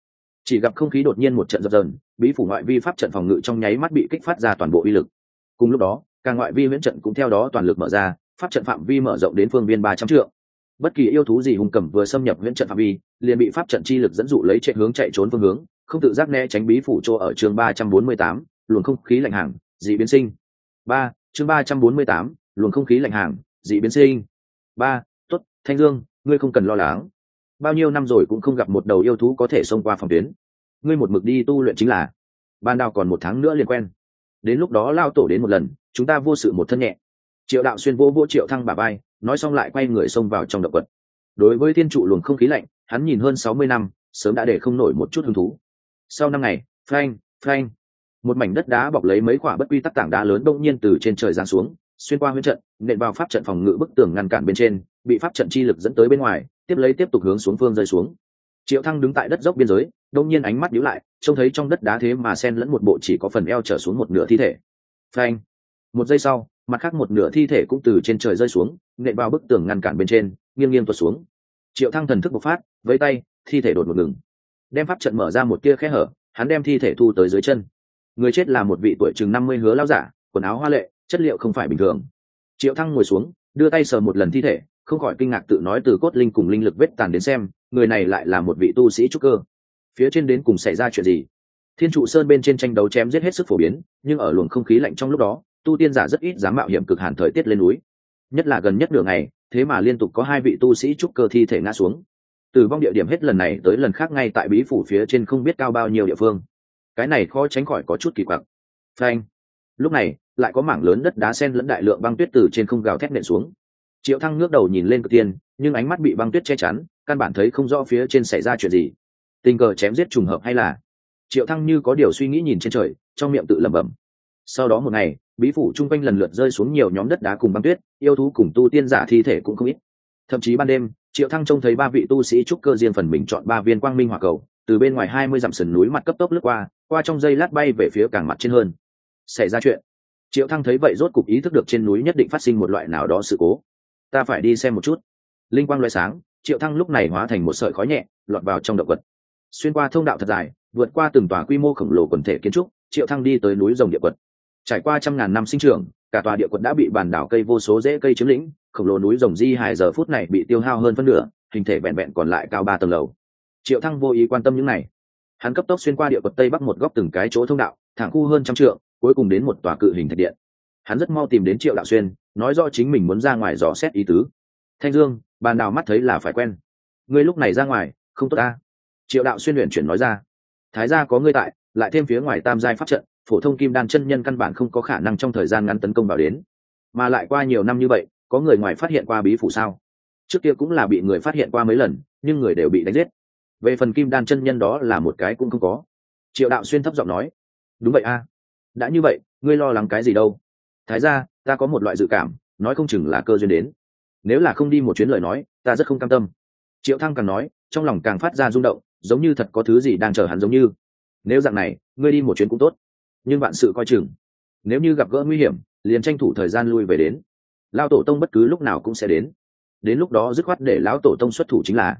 Chỉ gặp không khí đột nhiên một trận dập dờn, bí phủ ngoại vi pháp trận phòng ngự trong nháy mắt bị kích phát ra toàn bộ uy lực. Cùng lúc đó, cả ngoại vi huyễn trận cũng theo đó toàn lực mở ra, pháp trận phạm vi mở rộng đến phương viên 300 trượng. Bất kỳ yêu thú gì hung cầm vừa xâm nhập huyễn trận phạm vi, liền bị pháp trận chi lực dẫn dụ lấy chạy hướng chạy trốn phương hướng, không tự giác né tránh bí phủ chỗ ở chương 348, luồng không khí lạnh hàng, dị biến sinh. Chương 348, luồng không khí lạnh hàng, dị biến sinh. Tốt, Thanh Dương, ngươi không cần lo lắng. Bao nhiêu năm rồi cũng không gặp một đầu yêu thú có thể xông qua phòng tuyến. Ngươi một mực đi tu luyện chính là. Ban đầu còn 1 tháng nữa liền quen. Đến lúc đó lao tổ đến một lần, chúng ta vô sự một thân nhẹ. Triệu Đạo Xuyên vô Triệu Thăng bả vai, nói xong lại quay người xông vào trong động quật. Đối với thiên trụ luồng không khí lạnh, hắn nhìn hơn 60 năm, sớm đã để không nổi một chút hứng thú. Sau năm ngày, phanh, một mảnh đất đá bọc lấy mấy quả bất quy tắc tảng đá lớn đông nhiên từ trên trời giáng xuống, xuyên qua huyễn trận, nện vào pháp trận phòng ngự bức tường ngăn cản bên trên, bị pháp trận chi lực dẫn tới bên ngoài, tiếp tục hướng xuống phương rơi xuống. Triệu Thăng đứng tại đất dốc biên giới, đông nhiên ánh mắt nhíu lại, trông thấy trong đất đá thế mà xen lẫn một bộ chỉ có phần eo trở xuống một nửa thi thể. Phanh. Một giây sau, mặt khác một nửa thi thể cũng từ trên trời rơi xuống, nện vào bức tường ngăn cản bên trên, nghiêng tuột xuống. Triệu Thăng thần thức bộc phát, với tay, thi thể đột một ngừng, đem pháp trận mở ra một tia khe hở, hắn đem thi thể thu tới dưới chân. Người chết là một vị tuổi chừng 50 hứa lão giả, quần áo hoa lệ, chất liệu không phải bình thường. Triệu Thăng ngồi xuống, đưa tay sờ một lần thi thể, không khỏi kinh ngạc tự nói từ cốt linh cùng linh lực vết tàn đến xem, người này lại là một vị tu sĩ trúc cơ. Phía trên đến cùng xảy ra chuyện gì? Thiên trụ sơn bên trên tranh đấu chém giết hết sức phổ biến, nhưng ở luồng không khí lạnh trong lúc đó, tu tiên giả rất ít dám mạo hiểm cực hàn thời tiết lên núi. Nhất là gần nhất nửa ngày, thế mà liên tục có 2 vị tu sĩ trúc cơ thi thể ngã xuống. Tử vong địa điểm hết lần này tới lần khác ngay tại bí phủ phía trên không biết cao bao nhiêu địa phương. Cái này khó tránh khỏi có chút kỳ quặc. Phanh. Lúc này, lại có mảng lớn đất đá sen lẫn đại lượng băng tuyết từ trên không gào thét nện xuống. Triệu Thăng ngước đầu nhìn lên Cực Tiên, nhưng ánh mắt bị băng tuyết che chắn, căn bản thấy không rõ phía trên xảy ra chuyện gì. Tình cờ chém giết trùng hợp hay là? Triệu Thăng như có điều suy nghĩ nhìn trên trời, trong miệng tự lẩm bẩm. Sau đó một ngày, bí phủ trung quanh lần lượt rơi xuống nhiều nhóm đất đá cùng băng tuyết, yêu thú cùng tu tiên giả thi thể cũng không ít. Thậm chí ban đêm, Triệu Thăng trông thấy 3 vị tu sĩ trúc cơ riêng phần mình chọn 3 viên quang minh hỏa cầu, từ bên ngoài 20 dặm sườn núi mặt cấp tốc lướt qua trong giây lát bay về phía càng mặt trên hơn. Xảy ra chuyện. Triệu Thăng thấy vậy rốt cục ý thức được trên núi nhất định phát sinh một loại nào đó sự cố. Ta phải đi xem một chút. Linh quang lóe sáng, Triệu Thăng lúc này hóa thành một sợi khói nhẹ, lọt vào trong động vật. Xuyên qua thông đạo thật dài, vượt qua từng tòa quy mô khổng lồ quần thể kiến trúc, Triệu Thăng đi tới núi rồng địa quật. Trải qua trăm ngàn năm sinh trưởng, cả tòa địa quật đã bị bản đảo cây vô số rễ cây chiếm lĩnh, khổng lồ núi rồng di hài giờ phút này bị tiêu hao hơn phân nửa, hình thể vẹn vẹn còn lại cao 3 tầng lầu. Triệu Thăng vô ý quan tâm những này, hắn cấp tốc xuyên qua địa quật tây bắc một góc từng cái chỗ thông đạo, thẳng khu hơn 100 trượng, cuối cùng đến một tòa cự hình thạch điện. Hắn rất mau tìm đến Triệu Đạo Xuyên, nói rõ chính mình muốn ra ngoài dò xét ý tứ. Thanh Dương, bàn đào mắt thấy là phải quen, ngươi lúc này ra ngoài không tốt ta. Triệu Đạo Xuyên luyện chuyển nói ra, thái gia có ngươi tại, lại thêm phía ngoài tam giai pháp trận, phổ thông kim đan chân nhân căn bản không có khả năng trong thời gian ngắn tấn công vào đến, mà lại qua nhiều năm như vậy, có người ngoài phát hiện qua bí phủ sao? Trước kia cũng là bị người phát hiện qua mấy lần, nhưng người đều bị đánh giết. Về phần kim đan chân nhân đó là một cái cũng không có. Triệu Đạo Xuyên thấp giọng nói, đúng vậy a. Đã như vậy, ngươi lo lắng cái gì đâu? Thái gia, ta có một loại dự cảm, nói không chừng là cơ duyên đến. Nếu là không đi một chuyến lời nói, ta rất không cam tâm. Triệu Thăng càng nói, trong lòng càng phát ra rung động, giống như thật có thứ gì đang chờ hắn giống như. Nếu dạng này, ngươi đi một chuyến cũng tốt, nhưng vạn sự coi chừng. Nếu như gặp gỡ nguy hiểm, liền tranh thủ thời gian lui về đến. Lão tổ tông bất cứ lúc nào cũng sẽ đến lúc đó dứt khoát để lão tổ tông xuất thủ chính là.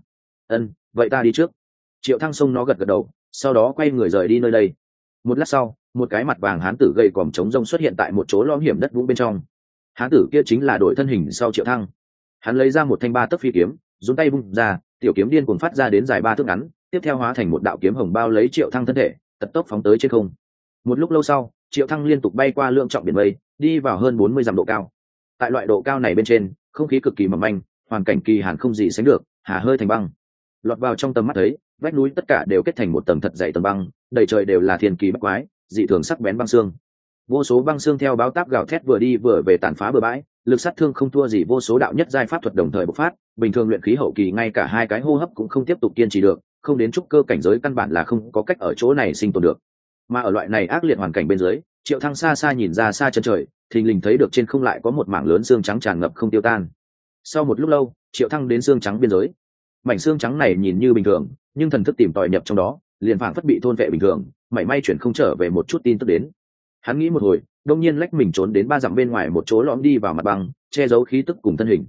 Vậy ta đi trước. Triệu Thăng xông nó gật gật đầu, sau đó quay người rời đi nơi đây. Một lát sau, một cái mặt vàng hán tử gầy còm trống rông xuất hiện tại một chỗ lõm hiểm đất vũng bên trong. Hán tử kia chính là đội thân hình sau Triệu Thăng. Hắn lấy ra một thanh 3 tấc phi kiếm, dùng tay vung ra, tiểu kiếm điên cuồng phát ra đến dài 3 thước ngắn, tiếp theo hóa thành một đạo kiếm hồng bao lấy Triệu Thăng thân thể, tật tốc phóng tới trên không. Một lúc lâu sau, Triệu Thăng liên tục bay qua lượng trọng biển mây, đi vào hơn 40 dặm độ cao. Tại loại độ cao này bên trên, không khí cực kỳ mỏng manh, hoàn cảnh kỳ hàn không gì sánh được, hà hơi thành băng. Lọt vào trong tầm mắt thấy, vách núi tất cả đều kết thành một tầng thật dày tầng băng, đầy trời đều là thiên kỳ bách quái, dị thường sắc bén băng xương. Vô số băng xương theo báo táp gào thét vừa đi vừa về tàn phá bừa bãi, lực sát thương không thua gì vô số đạo nhất giai pháp thuật đồng thời bộc phát, bình thường luyện khí hậu kỳ ngay cả 2 cái hô hấp cũng không tiếp tục kiên trì được, không đến trúc cơ cảnh giới căn bản là không có cách ở chỗ này sinh tồn được. Mà ở loại này ác liệt hoàn cảnh bên dưới, Triệu Thăng xa xa nhìn ra xa chân trời, thình lình thấy được trên không lại có một mảng lớn xương trắng tràn ngập không tiêu tan. Sau một lúc lâu, Triệu Thăng đến xương trắng biên giới. Mảnh xương trắng này nhìn như bình thường, nhưng thần thức tìm tòi nhập trong đó, liền phảng phất bị thôn vệ bình thường, mảy may chuyển không trở về một chút tin tức đến. Hắn nghĩ một hồi, đông nhiên lách mình trốn đến 3 dặm bên ngoài một chỗ lõm đi vào mặt băng, che giấu khí tức cùng thân hình.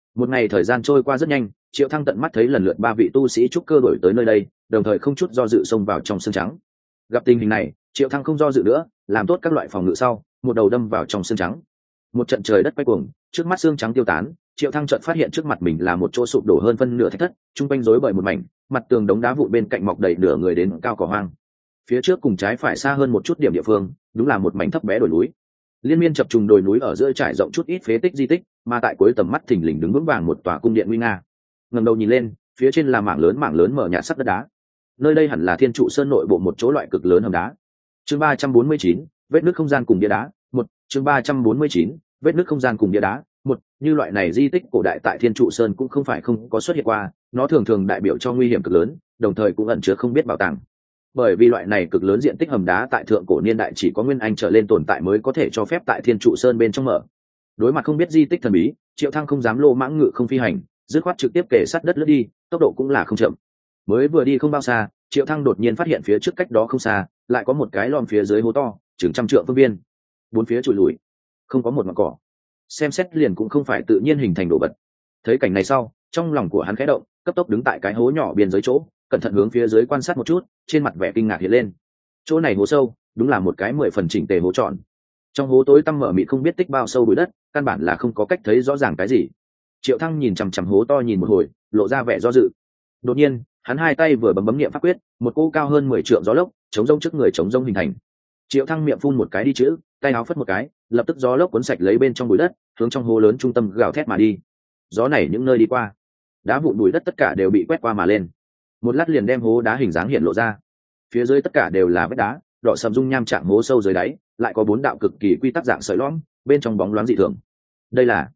Một ngày thời gian trôi qua rất nhanh, Triệu Thăng tận mắt thấy lần lượt ba vị tu sĩ trúc cơ đổi tới nơi đây, đồng thời không chút do dự xông vào trong xương trắng. Gặp tình hình này, Triệu Thăng không do dự nữa, làm tốt các loại phòng ngự sau, một đầu đâm vào trong xương trắng. Một trận trời đất quay cuồng, trước mắt xương trắng tiêu tán, Triệu Thăng chợt phát hiện trước mặt mình là một chỗ sụp đổ hơn phân nửa thạch thất, trung quanh rối bời một mảnh, mặt tường đống đá vụn bên cạnh mọc đầy nửa người đến cao cỏ hoang. Phía trước cùng trái phải xa hơn một chút điểm địa phương, đúng là một mảnh thấp bé đồi núi. Liên miên chập trùng đồi núi ở giữa trải rộng chút ít phế tích di tích, mà tại cuối tầm mắt thình lình đứng vững vàng một tòa cung điện nguy nga. Ngẩng đầu nhìn lên, phía trên là mảng lớn mở nhạt sắc đất đá. Nơi đây hẳn là Thiên Trụ Sơn nội bộ một chỗ loại cực lớn hầm đá. Chương 349, vết nứt không gian cùng bia đá. Một, chương 349, vết nứt không gian cùng bia đá. Một, như loại này di tích cổ đại tại Thiên Trụ Sơn cũng không phải không có xuất hiện qua, nó thường thường đại biểu cho nguy hiểm cực lớn, đồng thời cũng ẩn chứa không biết bảo tàng. Bởi vì loại này cực lớn diện tích hầm đá tại thượng cổ niên đại chỉ có nguyên anh trở lên tồn tại mới có thể cho phép tại Thiên Trụ Sơn bên trong mở. Đối mặt không biết di tích thần bí, Triệu Thăng không dám lô mãng ngự không phi hành, dứt khoát trực tiếp kề sát đất lướt đi, tốc độ cũng là không chậm. Mới vừa đi không bao xa, Triệu Thăng đột nhiên phát hiện phía trước cách đó không xa, lại có một cái lom phía dưới hố to, chừng trăm trượng phương viên. Bốn phía trụi lùi, không có một ngọn cỏ. Xem xét liền cũng không phải tự nhiên hình thành đồ vật. Thấy cảnh này sau, trong lòng của hắn khẽ động, cấp tốc đứng tại cái hố nhỏ biên giới chỗ, cẩn thận hướng phía dưới quan sát một chút, trên mặt vẻ kinh ngạc hiện lên. Chỗ này hố sâu, đúng là một cái 10 phần chỉnh tề hố tròn. Trong hố tối tăm mở mịt không biết tích bao sâu bụi đất, căn bản là không có cách thấy rõ ràng cái gì. Triệu Thăng nhìn chằm chằm hố to nhìn một hồi, lộ ra vẻ do dự. Đột nhiên, hắn hai tay vừa bấm niệm pháp quyết, một cỗ cao hơn 10 trượng gió lốc chống rông trước người chống rông hình thành. Triệu Thăng miệng phun một cái đi chữ, tay áo phất một cái, lập tức gió lốc cuốn sạch lấy bên trong bụi đất, hướng trong hố lớn trung tâm gào thét mà đi. Gió này những nơi đi qua, đá vụn bụi đất tất cả đều bị quét qua mà lên. Một lát liền đem hố đá hình dáng hiện lộ ra. Phía dưới tất cả đều là vết đá, đỏ sầm dung nham trạng hố sâu dưới đáy, lại có 4 đạo cực kỳ quy tắc dạng sợi lõm, bên trong bóng loáng dị thường. Đây là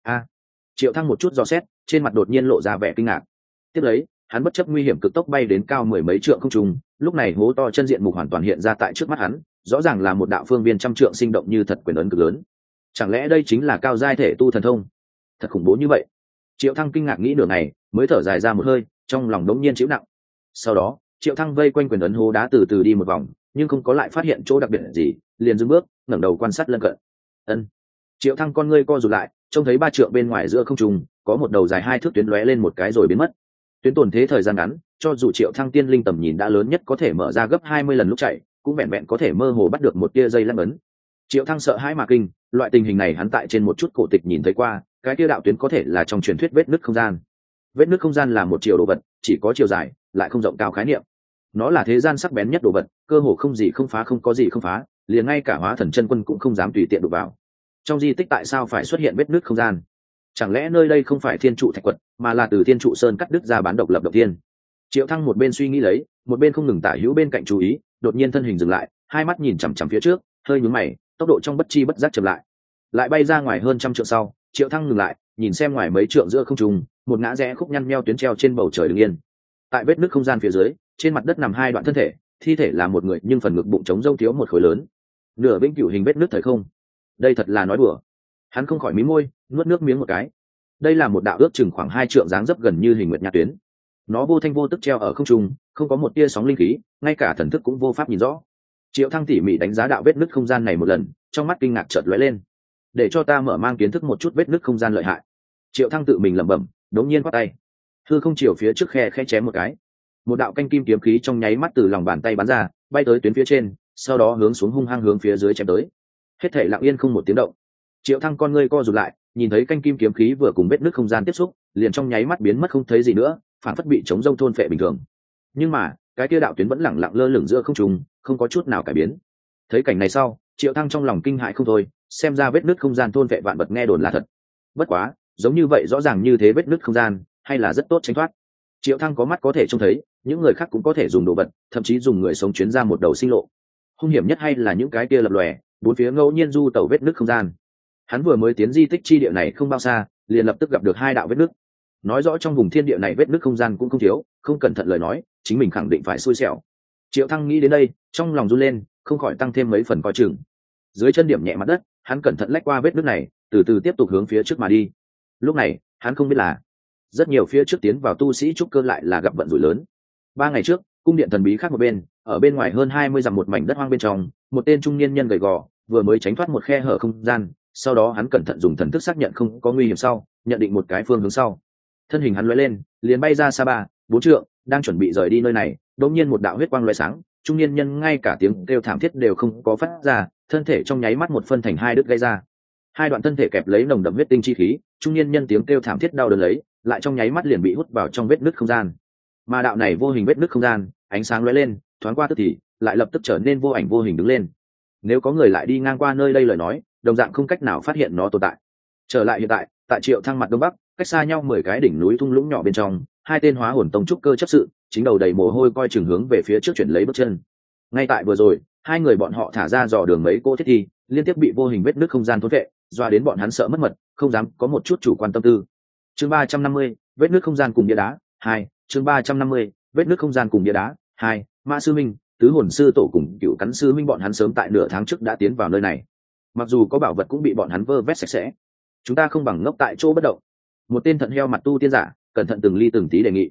Triệu Thăng một chút dò xét, trên mặt đột nhiên lộ ra vẻ kinh ngạc. Tiếp lấy, hắn bất chấp nguy hiểm cực tốc bay đến cao 10 mấy trượng không trung, lúc này hố to chân diện mục hoàn toàn hiện ra tại trước mắt hắn, rõ ràng là một đạo phương viên trăm trượng sinh động như thật quyền ấn cực lớn. Chẳng lẽ đây chính là cao giai thể tu thần thông? Thật khủng bố như vậy. Triệu Thăng kinh ngạc nghĩ nửa ngày, mới thở dài ra một hơi, trong lòng đống nhiên chịu nặng. Sau đó, Triệu Thăng vây quanh quyền ấn hố đá từ từ đi một vòng, nhưng không có lại phát hiện chỗ đặc biệt gì, liền dừng bước, ngẩng đầu quan sát lân cận. Ân. Triệu Thăng con ngươi co rụt lại, trông thấy 3 trượng bên ngoài giữa không trung có một đầu dài 2 thước tuyến lóe lên một cái rồi biến mất. Tuyến tồn thế thời gian ngắn, cho dù Triệu Thăng tiên linh tầm nhìn đã lớn nhất có thể mở ra gấp 20 lần lúc chạy, cũng vẹn vẹn có thể mơ hồ bắt được một tia dây lắc ấn. Triệu Thăng sợ hãi mà kinh, loại tình hình này hắn tại trên một chút cổ tịch nhìn thấy qua, cái tia đạo tuyến có thể là trong truyền thuyết vết nứt không gian. Vết nứt không gian là một chiều đồ vật, chỉ có chiều dài, lại không rộng cao khái niệm. Nó là thế gian sắc bén nhất đồ vật, cơ hồ không gì không phá, không có gì không phá, liền ngay cả Hóa Thần chân quân cũng không dám tùy tiện đụng vào. Trong di tích tại sao phải xuất hiện vết nứt không gian? Chẳng lẽ nơi đây không phải Thiên Trụ Thạch Quật, mà là từ Thiên Trụ Sơn cắt đứt ra bán độc lập động thiên? Triệu Thăng một bên suy nghĩ lấy, một bên không ngừng tả hữu bên cạnh chú ý, đột nhiên thân hình dừng lại, hai mắt nhìn chằm chằm phía trước, hơi nhướng mày, tốc độ trong bất chi bất giác chậm lại bay ra ngoài hơn trăm trượng sau. Triệu Thăng ngừng lại, nhìn xem ngoài mấy trượng giữa không trung, một ngã rẽ khúc nhăn nheo tuyến treo trên bầu trời đứng yên. Tại vết nứt không gian phía dưới, trên mặt đất nằm 2 đoạn thân thể, thi thể là một người nhưng phần ngực bụng trống rông thiếu một khối lớn, nửa vĩnh cửu hình vết nứt thời không. Đây thật là nói đùa. Hắn không khỏi mí môi, nuốt nước miếng một cái. Đây là một đạo ước chừng khoảng 2 trượng dáng dấp gần như hình nguyệt nha tuyến. Nó vô thanh vô tức treo ở không trung, không có một tia sóng linh khí, ngay cả thần thức cũng vô pháp nhìn rõ. Triệu Thăng tỉ mỉ đánh giá đạo vết nứt không gian này một lần, trong mắt kinh ngạc chợt lóe lên. Để cho ta mở mang kiến thức một chút vết nứt không gian lợi hại. Triệu Thăng tự mình lẩm bẩm, đống nhiên quát tay. Hư không chiều phía trước khe khẽ chém một cái. Một đạo canh kim kiếm khí trong nháy mắt từ lòng bàn tay bắn ra, bay tới tuyến phía trên, sau đó hướng xuống hung hăng hướng phía dưới chém tới. Hết thảy lặng yên không một tiếng động. Triệu Thăng con ngươi co rụt lại, nhìn thấy canh kim kiếm khí vừa cùng vết nứt không gian tiếp xúc, liền trong nháy mắt biến mất không thấy gì nữa, phản phất bị chống rông thôn phệ bình thường. Nhưng mà, cái kia đạo tuyến vẫn lẳng lặng lơ lửng giữa không trung, không có chút nào cải biến. Thấy cảnh này sau, Triệu Thăng trong lòng kinh hãi không thôi, xem ra vết nứt không gian thôn phệ vạn vật nghe đồn là thật. Bất quá, giống như vậy rõ ràng như thế vết nứt không gian, hay là rất tốt tránh thoát. Triệu Thăng có mắt có thể trông thấy, những người khác cũng có thể dùng đồ vật, thậm chí dùng người sống chuyến ra một đầu sinh lộ. Hung hiểm nhất hay là những cái kia lập lòe, bốn phía ngẫu nhiên du tẩu vết nứt không gian. Hắn vừa mới tiến di tích chi địa này không bao xa, liền lập tức gặp được 2 đạo vết nứt. Nói rõ trong vùng thiên địa này vết nứt không gian cũng không thiếu, không cẩn thận lời nói, chính mình khẳng định phải xui xẻo. Triệu Thăng nghĩ đến đây, trong lòng run lên, không khỏi tăng thêm mấy phần coi chừng. Dưới chân điểm nhẹ mặt đất, hắn cẩn thận lách qua vết nứt này, từ từ tiếp tục hướng phía trước mà đi. Lúc này, hắn không biết là rất nhiều phía trước tiến vào tu sĩ trúc cơ lại là gặp vận rủi lớn. 3 ngày trước, cung điện thần bí khác một bên, ở bên ngoài hơn 20 dặm một mảnh đất hoang bên trong, một tên trung niên nhân gầy gò vừa mới tránh thoát một khe hở không gian, sau đó hắn cẩn thận dùng thần thức xác nhận không có nguy hiểm sau, nhận định một cái phương hướng sau, thân hình hắn lóe lên liền bay ra xa 3-4 trượng, đang chuẩn bị rời đi nơi này, đột nhiên một đạo huyết quang lóe sáng, trung niên nhân ngay cả tiếng kêu thảm thiết đều không có phát ra, thân thể trong nháy mắt một phân thành hai đứt gây ra, hai đoạn thân thể kẹp lấy nồng đậm huyết tinh chi khí, trung niên nhân tiếng kêu thảm thiết đau đớn lấy, lại trong nháy mắt liền bị hút vào trong vết nứt không gian. Mà đạo này vô hình vết nứt không gian, ánh sáng lóe lên, thoáng qua tức thì lại lập tức trở nên vô ảnh vô hình đứng lên. Nếu có người lại đi ngang qua nơi đây lời nói, đồng dạng không cách nào phát hiện nó tồn tại. Trở lại hiện tại, tại Triệu Thăng mặt đông bắc, cách xa nhau 10 cái đỉnh núi thung lũng nhỏ bên trong, hai tên hóa hồn tông trúc cơ chấp sự, chính đầu đầy mồ hôi coi chừng hướng về phía trước chuyển lấy bước chân. Ngay tại vừa rồi, hai người bọn họ thả ra dò đường mấy cỗ thiết thi, liên tiếp bị vô hình vết nứt không gian thôn vệ, doa đến bọn hắn sợ mất mật, không dám có một chút chủ quan tâm tư. Chương 350, vết nứt không gian cùng bia đá 2. Chương 350, vết nứt không gian cùng bia đá 2. Mã sư minh, tứ hồn sư tổ cùng cựu cắn sư minh bọn hắn sớm tại nửa tháng trước đã tiến vào nơi này. Mặc dù có bảo vật cũng bị bọn hắn vơ vét sạch sẽ. Chúng ta không bằng ngốc tại chỗ bất động. Một tên thận heo mặt tu tiên giả, cẩn thận từng ly từng tí đề nghị.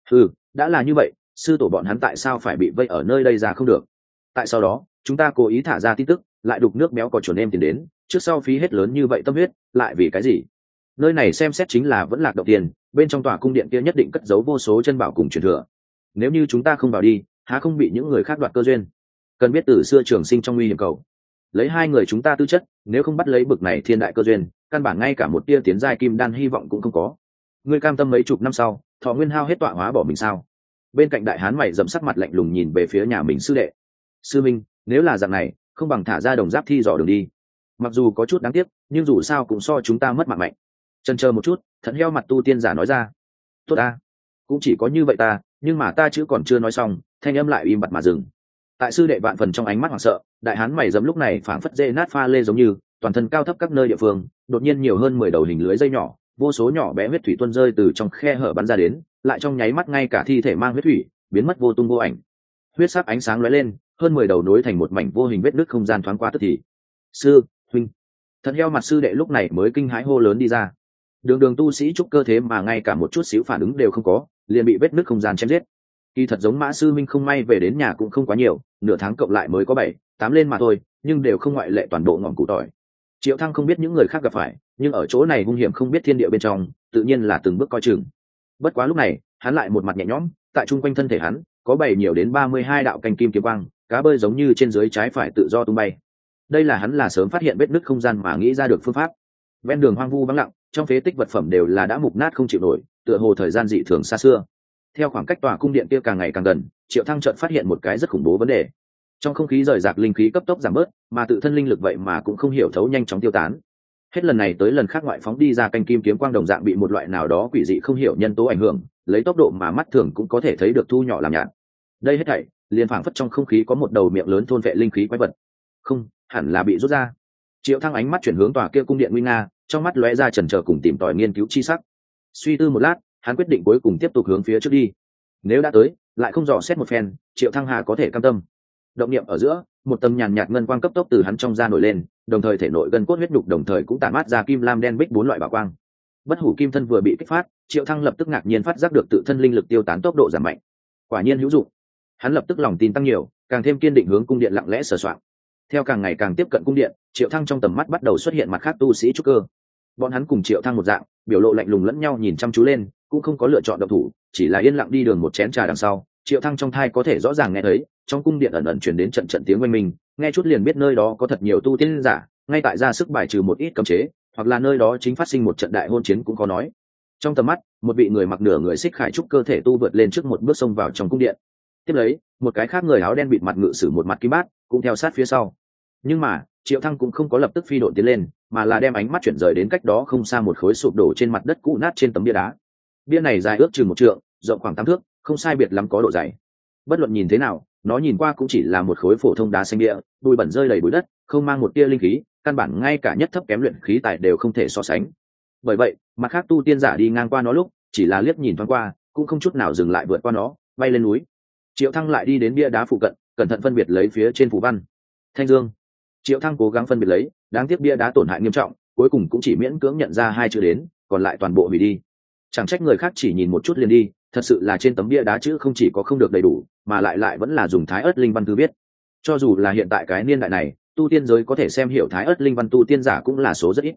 Đã là như vậy, sư tổ bọn hắn tại sao phải bị vây ở nơi đây ra không được? Tại sau đó, chúng ta cố ý thả ra tin tức, lại đục nước béo cò chuồn em tiền đến, trước sau phí hết lớn như vậy tâm huyết, lại vì cái gì? Nơi này xem xét chính là vẫn lạc động tiền, bên trong tòa cung điện kia nhất định cất giấu vô số chân bảo cùng truyền thừa. Nếu như chúng ta không vào đi, há không bị những người khác đoạt cơ duyên? Cần biết từ xưa trường sinh trong nguy hiểm cầu, lấy hai người chúng ta tư chất, nếu không bắt lấy bực này thiên đại cơ duyên, căn bản ngay cả một tia tiến giai kim đan hy vọng cũng không có. Ngươi cam tâm mấy chục năm sau, thọ nguyên hao hết tọa hóa bỏ mình sao? Bên cạnh đại hán mày dẫm sắc mặt lạnh lùng nhìn về phía nhà mình sư đệ. Sư minh, nếu là dạng này, không bằng thả ra đồng giáp thi dò đường đi. Mặc dù có chút đáng tiếc, nhưng dù sao cũng so chúng ta mất mạng mạnh. Chần chờ một chút, thận heo mặt tu tiên giả nói ra. Tốt ta, cũng chỉ có như vậy ta, nhưng mà ta chữ còn chưa nói xong, thanh âm lại im bặt mà dừng. Tại sư đệ vạn phần trong ánh mắt hoảng sợ, đại hán mày dẫm lúc này phảng phất dê nát pha lê giống như, toàn thân cao thấp các nơi địa phương, đột nhiên nhiều hơn 10 đầu hình lưới dây nhỏ, vô số nhỏ bé huyết thủy tuôn rơi từ trong khe hở bắn ra đến, lại trong nháy mắt ngay cả thi thể mang huyết thủy biến mất vô tung vô ảnh. Huyết sắc ánh sáng lóe lên, hơn 10 đầu nối thành một mảnh vô hình vết nứt không gian thoáng qua tức thì. Sư huynh, thận heo mặt sư đệ lúc này mới kinh hãi hô lớn đi ra. Đường tu sĩ trúc cơ thế mà ngay cả một chút xíu phản ứng đều không có, liền bị vết nứt không gian chém giết. Kỳ thật giống Mã sư minh không may về đến nhà cũng không quá nhiều, nửa tháng cộng lại mới có 7-8 lên mà thôi, nhưng đều không ngoại lệ toàn bộ ngọn củ tỏi. Triệu Thăng không biết những người khác gặp phải, nhưng ở chỗ này hung hiểm không biết thiên địa bên trong, tự nhiên là từng bước coi chừng. Bất quá lúc này, hắn lại một mặt nhẹ nhõm, tại trung quanh thân thể hắn, có 7 nhiều đến 32 đạo canh kim kiếm quang, cá bơi giống như trên dưới trái phải tự do tung bay. Đây là hắn là sớm phát hiện vết nứt không gian mà nghĩ ra được phương pháp. Ven đường hoang vu vắng lặng, trong phế tích vật phẩm đều là đã mục nát không chịu nổi, tựa hồ thời gian dị thường xa xưa. Theo khoảng cách tòa cung điện kia càng ngày càng gần, Triệu Thăng chợt phát hiện một cái rất khủng bố vấn đề. Trong không khí rời rạc linh khí cấp tốc giảm bớt, mà tự thân linh lực vậy mà cũng không hiểu thấu nhanh chóng tiêu tán. Hết lần này tới lần khác ngoại phóng đi ra canh kim kiếm quang đồng dạng bị một loại nào đó quỷ dị không hiểu nhân tố ảnh hưởng, lấy tốc độ mà mắt thường cũng có thể thấy được thu nhỏ làm nhạt. Đây hết thảy liền phảng phất trong không khí có một đầu miệng lớn thôn vệ linh khí quái vật. Không, hẳn là bị rút ra. Triệu Thăng ánh mắt chuyển hướng tòa kia cung điện nguy nga, trong mắt lóe ra chần chờ cùng tìm tòi nghiên cứu chi sắc. Suy tư một lát, hắn quyết định cuối cùng tiếp tục hướng phía trước đi. Nếu đã tới, lại không dò xét một phen, Triệu Thăng hà có thể cam tâm. Động niệm ở giữa, một tầm nhàn nhạt ngân quang cấp tốc từ hắn trong da nổi lên, đồng thời thể nội gân cốt huyết nhục đồng thời cũng tản mát ra kim lam đen bích 4 loại bảo quang. Bất hủ kim thân vừa bị kích phát, Triệu Thăng lập tức ngạc nhiên phát giác được tự thân linh lực tiêu tán tốc độ giảm mạnh. Quả nhiên hữu dụng. Hắn lập tức lòng tin tăng nhiều, càng thêm kiên định hướng cung điện lặng lẽ sờ soạng. Theo càng ngày càng tiếp cận cung điện, Triệu Thăng trong tầm mắt bắt đầu xuất hiện mặt khác tu sĩ trúc cơ. Bọn hắn cùng Triệu Thăng một dạng, biểu lộ lạnh lùng lẫn nhau nhìn chăm chú lên, cũng không có lựa chọn động thủ, chỉ là yên lặng đi đường một chén trà đằng sau. Triệu Thăng trong thai có thể rõ ràng nghe thấy, trong cung điện ẩn ẩn truyền đến trận trận tiếng oanh minh, nghe chút liền biết nơi đó có thật nhiều tu tiên giả, ngay tại ra sức bài trừ một ít cấm chế, hoặc là nơi đó chính phát sinh một trận đại hôn chiến cũng có nói. Trong tầm mắt, một vị người mặc nửa người xích khải trúc cơ thể tu vượt lên trước một bước xông vào trong cung điện. Tiếp lấy, một cái khác người áo đen bịt mặt ngự sử một mặt kim bát, cũng theo sát phía sau. Nhưng mà, Triệu Thăng cũng không có lập tức phi độn tiến lên, mà là đem ánh mắt chuyển rời đến cách đó không xa một khối sụp đổ trên mặt đất cũ nát trên tấm bia đá. Bia này dài ước chừng 1 trượng, rộng khoảng 8 thước, không sai biệt lắm có độ dày. Bất luận nhìn thế nào, nó nhìn qua cũng chỉ là một khối phổ thông đá xanh bia, bụi bẩn rơi đầy bụi đất, không mang một tia linh khí, căn bản ngay cả nhất thấp kém luyện khí tài đều không thể so sánh. Bởi vậy, mặt khác tu tiên giả đi ngang qua nó lúc, chỉ là liếc nhìn thoáng qua, cũng không chút nào dừng lại vượt qua nó, bay lên núi. Triệu Thăng lại đi đến bia đá phụ cận, cẩn thận phân biệt lấy phía trên phù văn. Thanh dương. Triệu Thăng cố gắng phân biệt lấy, đáng tiếc bia đá tổn hại nghiêm trọng, cuối cùng cũng chỉ miễn cưỡng nhận ra 2 chữ đến, còn lại toàn bộ hủy đi. Chẳng trách người khác chỉ nhìn một chút liền đi, thật sự là trên tấm bia đá chữ không chỉ có không được đầy đủ, mà lại vẫn là dùng thái ớt linh văn thư viết. Cho dù là hiện tại cái niên đại này, tu tiên giới có thể xem hiểu thái ớt linh văn tu tiên giả cũng là số rất ít.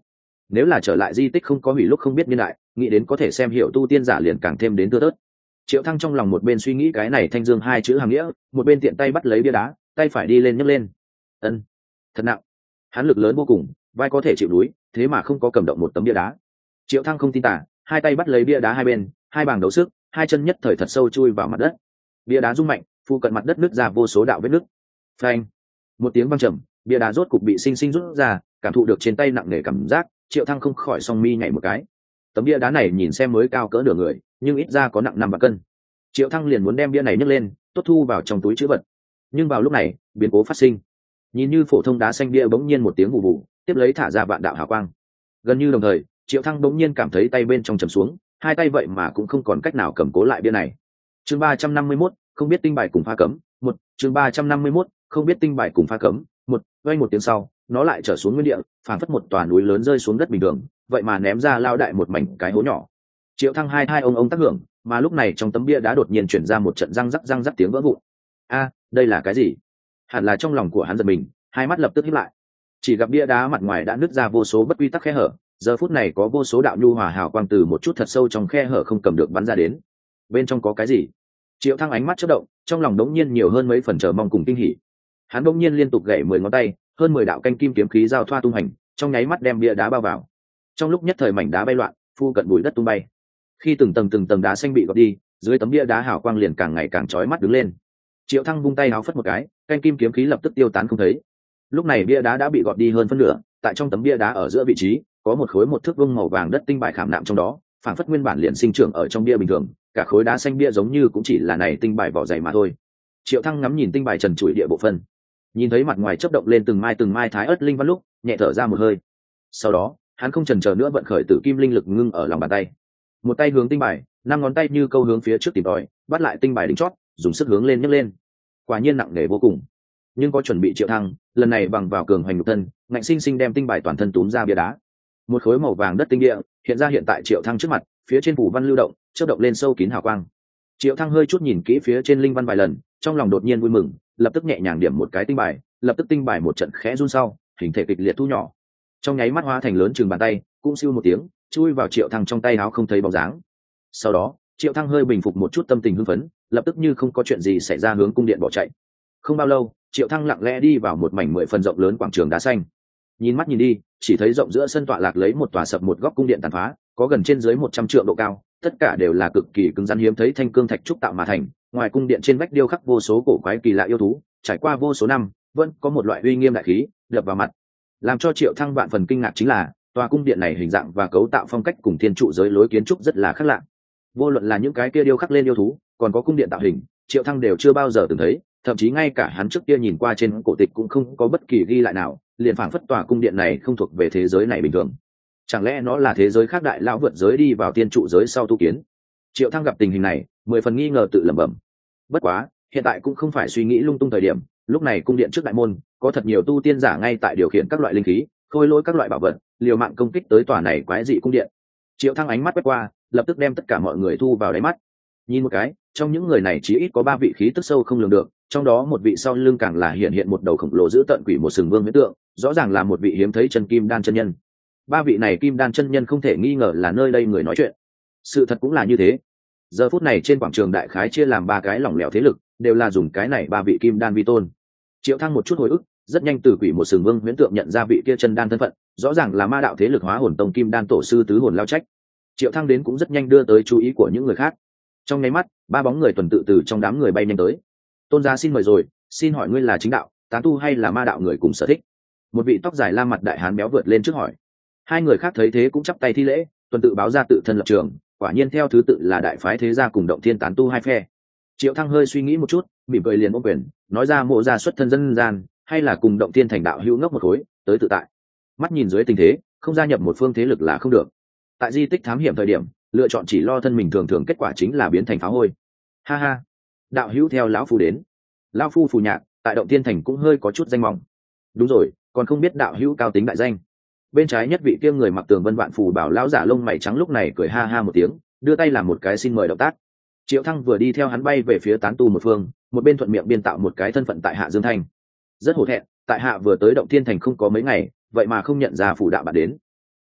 nếu là trở lại di tích không có hủy lúc không biết niên đại, nghĩ đến có thể xem hiểu tu tiên giả liền càng thêm đến tưa tớt. Triệu Thăng trong lòng một bên suy nghĩ cái này thanh dương hai chữ hàng nghĩa, một bên tiện tay bắt lấy bia đá, tay phải đi lên nhấc lên. Ân, thật nặng. Hắn lực lớn vô cùng, vai có thể chịu núi, thế mà không có cầm động một tấm bia đá. Triệu Thăng không tin tả, hai tay bắt lấy bia đá hai bên, hai bảng đấu sức, hai chân nhất thời thật sâu chui vào mặt đất. Bia đá rung mạnh, phụ cận mặt đất nứt ra vô số đạo vết nứt. Phanh! Một tiếng vang trầm, bia đá rốt cục bị sinh sinh rút ra, cảm thụ được trên tay nặng nề cảm giác, Triệu Thăng không khỏi song mi nhảy một cái. Tấm bia đá này nhìn xem mới cao cỡ nửa người, nhưng ít ra có nặng 5 cân. Triệu Thăng liền muốn đem bia này nhấc lên, tốt thu vào trong túi trữ vật. Nhưng vào lúc này, biến cố phát sinh. Nhìn như phổ thông đá xanh bia bỗng nhiên một tiếng vụ vụ, tiếp lấy thả ra vạn đạo hào quang. Gần như đồng thời, Triệu Thăng bỗng nhiên cảm thấy tay bên trong trầm xuống, hai tay vậy mà cũng không còn cách nào cầm cố lại bia này. Chương 351, không biết tinh bài cùng pha cấm, một. Chương 351, không biết tinh bài cùng pha cấm, một. Vang một tiếng sau, nó lại trở xuống nguyên địa, phảng phất một tòa núi lớn rơi xuống đất bình thường, vậy mà ném ra lao đại một mảnh cái hố nhỏ. Triệu Thăng hai ông tác hưởng, mà lúc này trong tấm bia đá đột nhiên chuyển ra một trận răng rắc tiếng vỡ vụn. A, đây là cái gì? Hẳn là trong lòng của hắn giật mình, hai mắt lập tức híp lại. Chỉ gặp bia đá mặt ngoài đã nứt ra vô số bất quy tắc khe hở, giờ phút này có vô số đạo nhu hòa hào quang từ một chút thật sâu trong khe hở không cầm được bắn ra đến. Bên trong có cái gì? Triệu Thăng ánh mắt chớp động, trong lòng đống nhiên nhiều hơn mấy phần chờ mong cùng kinh hỉ. Hắn đống nhiên liên tục gảy 10 ngón tay, hơn 10 đạo canh kim kiếm khí giao thoa tung hành, trong nháy mắt đem bia đá bao vào. Trong lúc nhất thời mảnh đá bay loạn, phu cận bụi đất tung bay. Khi từng tầng đá xanh bị gọt đi, dưới tấm bia đá hào quang liền càng ngày càng chói mắt đứng lên. Triệu Thăng vung tay áo phất một cái, canh kim kiếm khí lập tức tiêu tán không thấy. Lúc này bia đá đã bị gọt đi hơn phân nửa, tại trong tấm bia đá ở giữa vị trí có một khối một thước vuông màu vàng đất tinh bài khảm nạm trong đó, phảng phất nguyên bản liền sinh trưởng ở trong bia bình thường, cả khối đá xanh bia giống như cũng chỉ là này tinh bài vỏ dày mà thôi. Triệu Thăng ngắm nhìn tinh bài trần trụi địa bộ phân, nhìn thấy mặt ngoài chớp động lên từng mai thái ớt linh văn lúc, nhẹ thở ra một hơi. Sau đó, hắn không chần chờ nữa vận khởi tử kim linh lực ngưng ở lòng bàn tay. Một tay hướng tinh bài, 5 ngón tay như câu hướng phía trước tìm tòi, bắt lại tinh bài đỉnh chót, dùng sức hướng lên nhấc lên. Quả nhiên nặng nề vô cùng. Nhưng có chuẩn bị Triệu Thăng, lần này bằng vào cường hoành nhục thân, ngạnh sinh sinh đem tinh bài toàn thân túm ra bia đá. Một khối màu vàng đất tinh địa hiện ra hiện tại Triệu Thăng trước mặt, phía trên phủ văn lưu động, chớp động lên sâu kín hào quang. Triệu Thăng hơi chút nhìn kỹ phía trên linh văn vài lần, trong lòng đột nhiên vui mừng, lập tức nhẹ nhàng điểm một cái tinh bài, lập tức tinh bài một trận khẽ run sau, hình thể kịch liệt thu nhỏ. Trong nháy mắt hóa thành lớn chừng bàn tay, cũng siêu một tiếng, chui vào Triệu Thăng trong tay áo không thấy bóng dáng. Sau đó, Triệu Thăng hơi bình phục một chút tâm tình hưng phấn, lập tức như không có chuyện gì xảy ra hướng cung điện bỏ chạy. Không bao lâu, Triệu Thăng lặng lẽ đi vào một mảnh 10 phần rộng lớn quảng trường đá xanh. Nhìn mắt nhìn đi, chỉ thấy rộng giữa sân tọa lạc lấy một tòa sập một góc cung điện tàn phá, có gần trên dưới 100 trượng độ cao, tất cả đều là cực kỳ cứng rắn hiếm thấy thanh cương thạch trúc tạo mà thành. Ngoài cung điện trên vách điêu khắc vô số cổ quái kỳ lạ yêu thú, trải qua vô số năm, vẫn có một loại uy nghiêm đại khí đập vào mặt. Làm cho Triệu Thăng vạn phần kinh ngạc chính là, tòa cung điện này hình dạng và cấu tạo phong cách cùng thiên trụ giới lối kiến trúc rất là khác lạ. Vô luận là những cái kia điêu khắc lên yêu thú, còn có cung điện tạo hình, Triệu Thăng đều chưa bao giờ từng thấy, thậm chí ngay cả hắn trước kia nhìn qua trên cổ tịch cũng không có bất kỳ ghi lại nào, liền phảng phất tòa cung điện này không thuộc về thế giới này bình thường. Chẳng lẽ nó là thế giới khác đại lão vượt giới đi vào tiên trụ giới sau tu kiến? Triệu Thăng gặp tình hình này, 10 phần nghi ngờ tự lẩm bẩm. Bất quá, hiện tại cũng không phải suy nghĩ lung tung thời điểm, lúc này cung điện trước đại môn, có thật nhiều tu tiên giả ngay tại điều khiển các loại linh khí, khôi lỗi các loại bảo vật, liều mạng công kích tới tòa này quái dị cung điện. Triệu Thăng ánh mắt quét qua, lập tức đem tất cả mọi người thu vào đáy mắt. Nhìn một cái, trong những người này chỉ ít có 3 vị khí tức sâu không lường được, trong đó một vị sau lưng càng là hiện một đầu khổng lồ giữ tận quỷ một sừng vương huyễn tượng, rõ ràng là một vị hiếm thấy chân kim đan chân nhân. 3 vị này kim đan chân nhân không thể nghi ngờ là nơi đây người nói chuyện. Sự thật cũng là như thế. Giờ phút này trên quảng trường đại khái chia làm 3 cái lỏng lẻo thế lực, đều là dùng cái này 3 vị kim đan vi tôn. Triệu Thăng một chút hồi ức, rất nhanh từ quỷ một sừng vương huyễn tượng nhận ra vị kia chân đan thân phận, rõ ràng là ma đạo thế lực Hóa Hồn Tông kim đan tổ sư tứ hồn lao trách. Triệu Thăng đến cũng rất nhanh đưa tới chú ý của những người khác. Trong nháy mắt, 3 bóng người tuần tự từ trong đám người bay nhanh tới. Tôn giá xin mời rồi, xin hỏi ngươi là chính đạo, tán tu hay là ma đạo người cùng sở thích? Một vị tóc dài la mặt đại hán béo vượt lên trước hỏi. 2 người khác thấy thế cũng chắp tay thi lễ, tuần tự báo ra tự thân lập trường, quả nhiên theo thứ tự là đại phái thế gia cùng động thiên tán tu hai phe. Triệu Thăng hơi suy nghĩ một chút, mỉm cười liền ôm quyền, nói ra mộ gia xuất thân dân gian, hay là cùng động thiên thành đạo hữu ngốc một khối, tới tự tại. Mắt nhìn dưới tình thế, không gia nhập một phương thế lực là không được. Tại di tích thám hiểm thời điểm, lựa chọn chỉ lo thân mình thường kết quả chính là biến thành phá hôi. Ha ha, đạo hữu theo lão phu đến. Lão phu phù nhạc, tại động thiên thành cũng hơi có chút danh mỏng. Đúng rồi, còn không biết đạo hữu cao tính đại danh. Bên trái nhất vị kia người mặc tường vân vạn phù bảo lão giả lông mày trắng lúc này cười ha ha một tiếng, đưa tay làm một cái xin mời động tác. Triệu Thăng vừa đi theo hắn bay về phía tán tu một phương, một bên thuận miệng biên tạo một cái thân phận tại Hạ Dương Thành. Rất hổ thẹn, tại hạ vừa tới động thiên thành không có mấy ngày, vậy mà không nhận ra phù đạo bạn đến.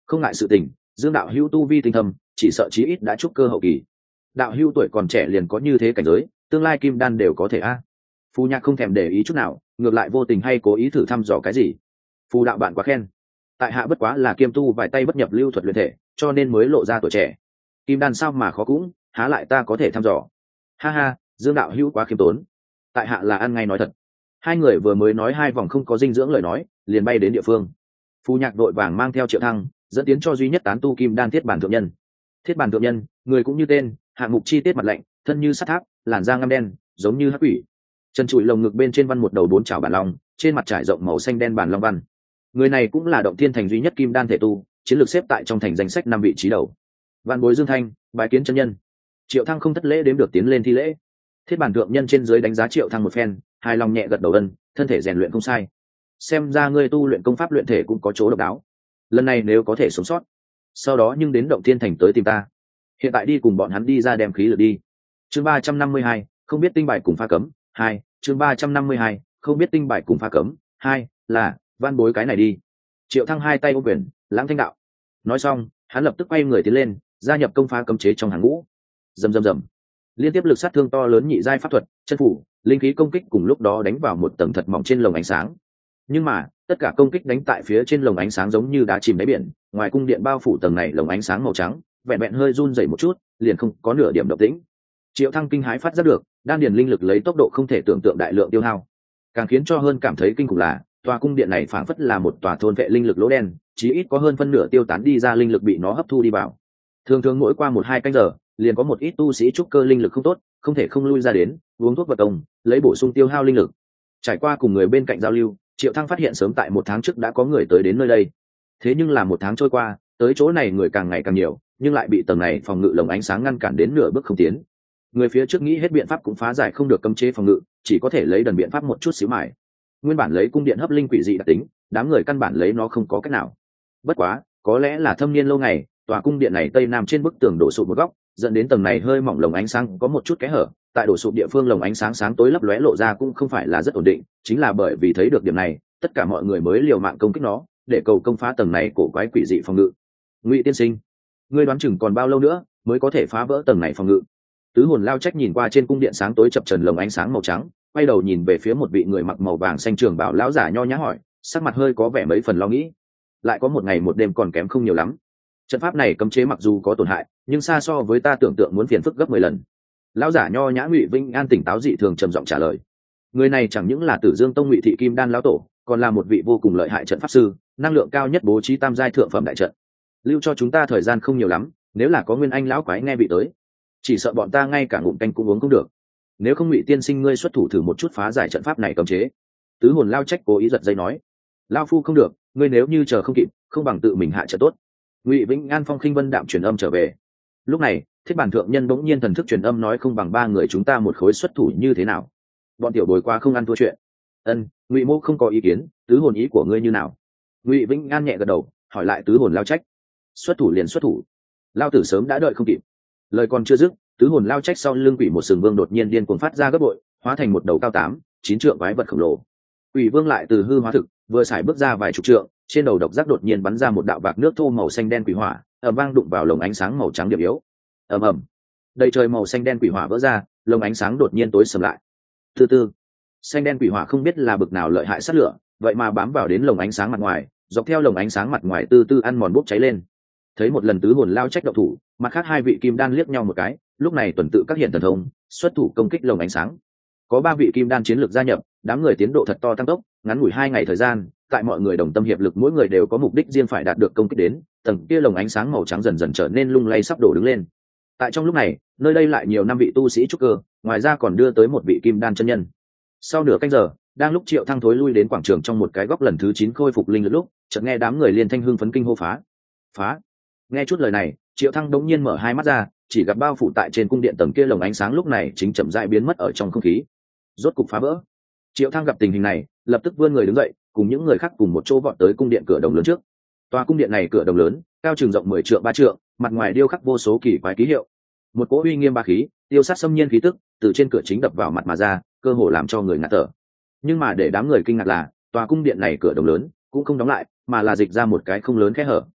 Không ngại sự tình, Dương đạo hữu tu vi tinh thâm, chỉ sợ chí ít đã trúc cơ hậu kỳ. Đạo hữu tuổi còn trẻ liền có như thế cảnh giới, tương lai kim đan đều có thể a. Phù Nhạc không thèm để ý chút nào, ngược lại vô tình hay cố ý thử thăm dò cái gì. Phù đạo bạn quá khen, tại hạ bất quá là kiêm tu vài tay bất nhập lưu thuật luyện thể, cho nên mới lộ ra tuổi trẻ. Kim đan sao mà khó cũng, há lại ta có thể thăm dò. Ha ha, Dương đạo hữu quá khiêm tốn, tại hạ là ăn ngay nói thật. Hai người vừa mới nói hai vòng không có dinh dưỡng lời nói, liền bay đến địa phương. Phù Nhạc đội vàng mang theo Triệu Thăng, dẫn tiến cho duy nhất tán tu kim đan thiết bản thượng nhân. Thiết bản thượng nhân, người cũng như tên, hạng mục chi tiết mặt lạnh, thân như sắt tháp, làn da ngăm đen, giống như hắc quỷ. Chân trụi lồng ngực bên trên văn một đầu 4 chảo bản long, trên mặt trải rộng màu xanh đen bản long văn. Người này cũng là động thiên thành duy nhất kim đan thể tu, chiến lược xếp tại trong thành danh sách 5 vị trí đầu. Vạn bối Dương Thanh, bái kiến chân nhân. Triệu Thăng không thất lễ đếm được tiến lên thi lễ. Thiết bản thượng nhân trên dưới đánh giá Triệu Thăng một phen, hài lòng nhẹ gật đầu ân, thân thể rèn luyện không sai. Xem ra ngươi tu luyện công pháp luyện thể cũng có chỗ độc đáo. Lần này nếu có thể sống sót, sau đó nhưng đến động thiên thành tới tìm ta. Hiện tại đi cùng bọn hắn đi ra đem khí lực đi. Chương 352, không biết tinh bài cùng pha cấm. 2, chương 352, không biết tinh bài cùng pha cấm. 2, là van bối cái này đi. Triệu Thăng hai tay ôm quyền, lãng thanh đạo. Nói xong, hắn lập tức quay người tiến lên, gia nhập công phá cấm chế trong hàng ngũ. Rầm rầm rầm. Liên tiếp lực sát thương to lớn nhị giai pháp thuật, chân phủ, linh khí công kích cùng lúc đó đánh vào một tầng thật mỏng trên lồng ánh sáng. Nhưng mà, tất cả công kích đánh tại phía trên lồng ánh sáng giống như đá chìm đáy biển, ngoài cung điện bao phủ tầng này lồng ánh sáng màu trắng, vẹn vẹn hơi run rẩy một chút, liền không có nửa điểm động tĩnh. Triệu Thăng kinh hãi phát giác được, đan điền linh lực lấy tốc độ không thể tưởng tượng đại lượng tiêu hao. Càng khiến cho hơn cảm thấy kinh khủng là, tòa cung điện này phảng phất là một tòa thôn vệ linh lực lỗ đen, chí ít có hơn phân nửa tiêu tán đi ra linh lực bị nó hấp thu đi vào. Thường thường mỗi qua 1-2 canh giờ, liền có một ít tu sĩ trúc cơ linh lực không tốt, không thể không lui ra đến, uống thuốc vật công, lấy bổ sung tiêu hao linh lực. Trải qua cùng người bên cạnh giao lưu, Triệu Thăng phát hiện sớm tại 1 tháng trước đã có người tới đến nơi đây. Thế nhưng là 1 tháng trôi qua, tới chỗ này người càng ngày càng nhiều, nhưng lại bị tầng này phòng ngự lồng ánh sáng ngăn cản đến nửa bước không tiến. Người phía trước nghĩ hết biện pháp cũng phá giải không được cấm chế phòng ngự, chỉ có thể lấy đần biện pháp một chút xíu mài. Nguyên bản lấy cung điện hấp linh quỷ dị đặc tính, đám người căn bản lấy nó không có cách nào. Bất quá, có lẽ là thâm niên lâu ngày, tòa cung điện này tây nam trên bức tường đổ sụp một góc, dẫn đến tầng này hơi mỏng lồng ánh sáng có một chút kẽ hở. Tại đổ sụp địa phương lồng ánh sáng sáng tối lấp lóe lộ ra cũng không phải là rất ổn định, chính là bởi vì thấy được điểm này, tất cả mọi người mới liều mạng công kích nó, để cầu công phá tầng này cổ quái quỷ dị phòng ngự. Ngụy tiên sinh, ngươi đoán chừng còn bao lâu nữa mới có thể phá vỡ tầng này phòng ngự? Tứ hồn lao trách nhìn qua trên cung điện sáng tối chập trần lồng ánh sáng màu trắng, quay đầu nhìn về phía một vị người mặc màu vàng xanh trường bảo lão giả nho nhã hỏi, sắc mặt hơi có vẻ mấy phần lo nghĩ. Lại có 1 ngày 1 đêm còn kém không nhiều lắm. Trận pháp này cấm chế mặc dù có tổn hại, nhưng xa so với ta tưởng tượng muốn phiền phức gấp 10 lần. Lão giả nho nhã Ngụy Vinh An tỉnh táo dị thường trầm giọng trả lời. Người này chẳng những là Tử Dương Tông Ngụy Thị Kim Đan lão tổ, còn là một vị vô cùng lợi hại trận pháp sư, năng lượng cao nhất bố trí tam giai thượng phẩm đại trận. Lưu cho chúng ta thời gian không nhiều lắm, nếu là có Nguyên Anh lão quái nghe bị tới, chỉ sợ bọn ta ngay cả ngụm canh cũng uống không được. Nếu không Ngụy tiên sinh ngươi xuất thủ thử một chút phá giải trận pháp này cấm chế. Tứ hồn lao trách cố ý giật dây nói. Lao phu không được, ngươi nếu như chờ không kịp, không bằng tự mình hạ trận tốt. Ngụy Vĩnh An phong khinh vân đạm truyền âm trở về. Lúc này, Thiết bản thượng nhân bỗng nhiên thần thức truyền âm nói không bằng 3 người chúng ta một khối xuất thủ như thế nào? Bọn tiểu bối quá không ăn thua chuyện. Ân, Ngụy mô không có ý kiến, tứ hồn ý của ngươi như nào? Ngụy Vĩnh An nhẹ gật đầu, hỏi lại tứ hồn lao trách. Xuất thủ liền xuất thủ. Lao tử sớm đã đợi không kịp. Lời còn chưa dứt, tứ hồn lao trách sau lưng quỷ một sừng vương đột nhiên điên cuồng phát ra gấp bội, hóa thành một đầu cao 8-9 trượng quái vật khổng lồ. Quỷ vương lại từ hư hóa thực, vừa xài bước ra vài chục trượng, trên đầu độc giác đột nhiên bắn ra một đạo vạc nước thô màu xanh đen quỷ hỏa, ầm vang đụng vào lồng ánh sáng màu trắng điểm yếu. Ầm ầm. Đầy trời màu xanh đen quỷ hỏa vỡ ra, lồng ánh sáng đột nhiên tối sầm lại. Từ từ, xanh đen quỷ hỏa không biết là bực nào lợi hại sát lửa, vậy mà bám vào đến lồng ánh sáng mặt ngoài, dọc theo lồng ánh sáng mặt ngoài từ từ ăn mòn bốc cháy lên. Thấy một lần tứ hồn lao trách động thủ, mặt khác 2 vị kim đan liếc nhau một cái, lúc này tuần tự các hiện thần thông, xuất thủ công kích lồng ánh sáng. Có 3 vị kim đan chiến lược gia nhập, đám người tiến độ thật to tăng tốc, ngắn ngủi 2 ngày thời gian, tại mọi người đồng tâm hiệp lực mỗi người đều có mục đích riêng phải đạt được công kích đến, tầng kia lồng ánh sáng màu trắng dần dần trở nên lung lay sắp đổ đứng lên. Tại trong lúc này, nơi đây lại nhiều 5 vị tu sĩ trúc cơ, ngoài ra còn đưa tới một vị kim đan chân nhân. Sau nửa canh giờ, đang lúc Triệu Thăng thối lui đến quảng trường trong một cái góc lần thứ 9 khôi phục linh lực lúc, chợt nghe đám người liên thanh hưng phấn kinh hô phá. Phá! Nghe chút lời này, Triệu Thăng đống nhiên mở hai mắt ra, chỉ gặp bao phủ tại trên cung điện tầng kia lồng ánh sáng lúc này chính chậm rãi biến mất ở trong không khí. Rốt cục phá vỡ. Triệu Thăng gặp tình hình này, lập tức vươn người đứng dậy, cùng những người khác cùng một chỗ vọt tới cung điện cửa đồng lớn trước. Tòa cung điện này cửa đồng lớn, cao chừng rộng 10 trượng 3 trượng, mặt ngoài điêu khắc vô số kỳ quái ký hiệu. Một cỗ uy nghiêm ba khí, tiêu sát xâm nhiên khí tức, từ trên cửa chính đập vào mặt mà ra, cơ hồ làm cho người ngạt thở. Nhưng mà để đám người kinh ngạc là, tòa cung điện này cửa đồng lớn cũng không đóng lại, mà là dịch ra một cái không lớn kẽ hở,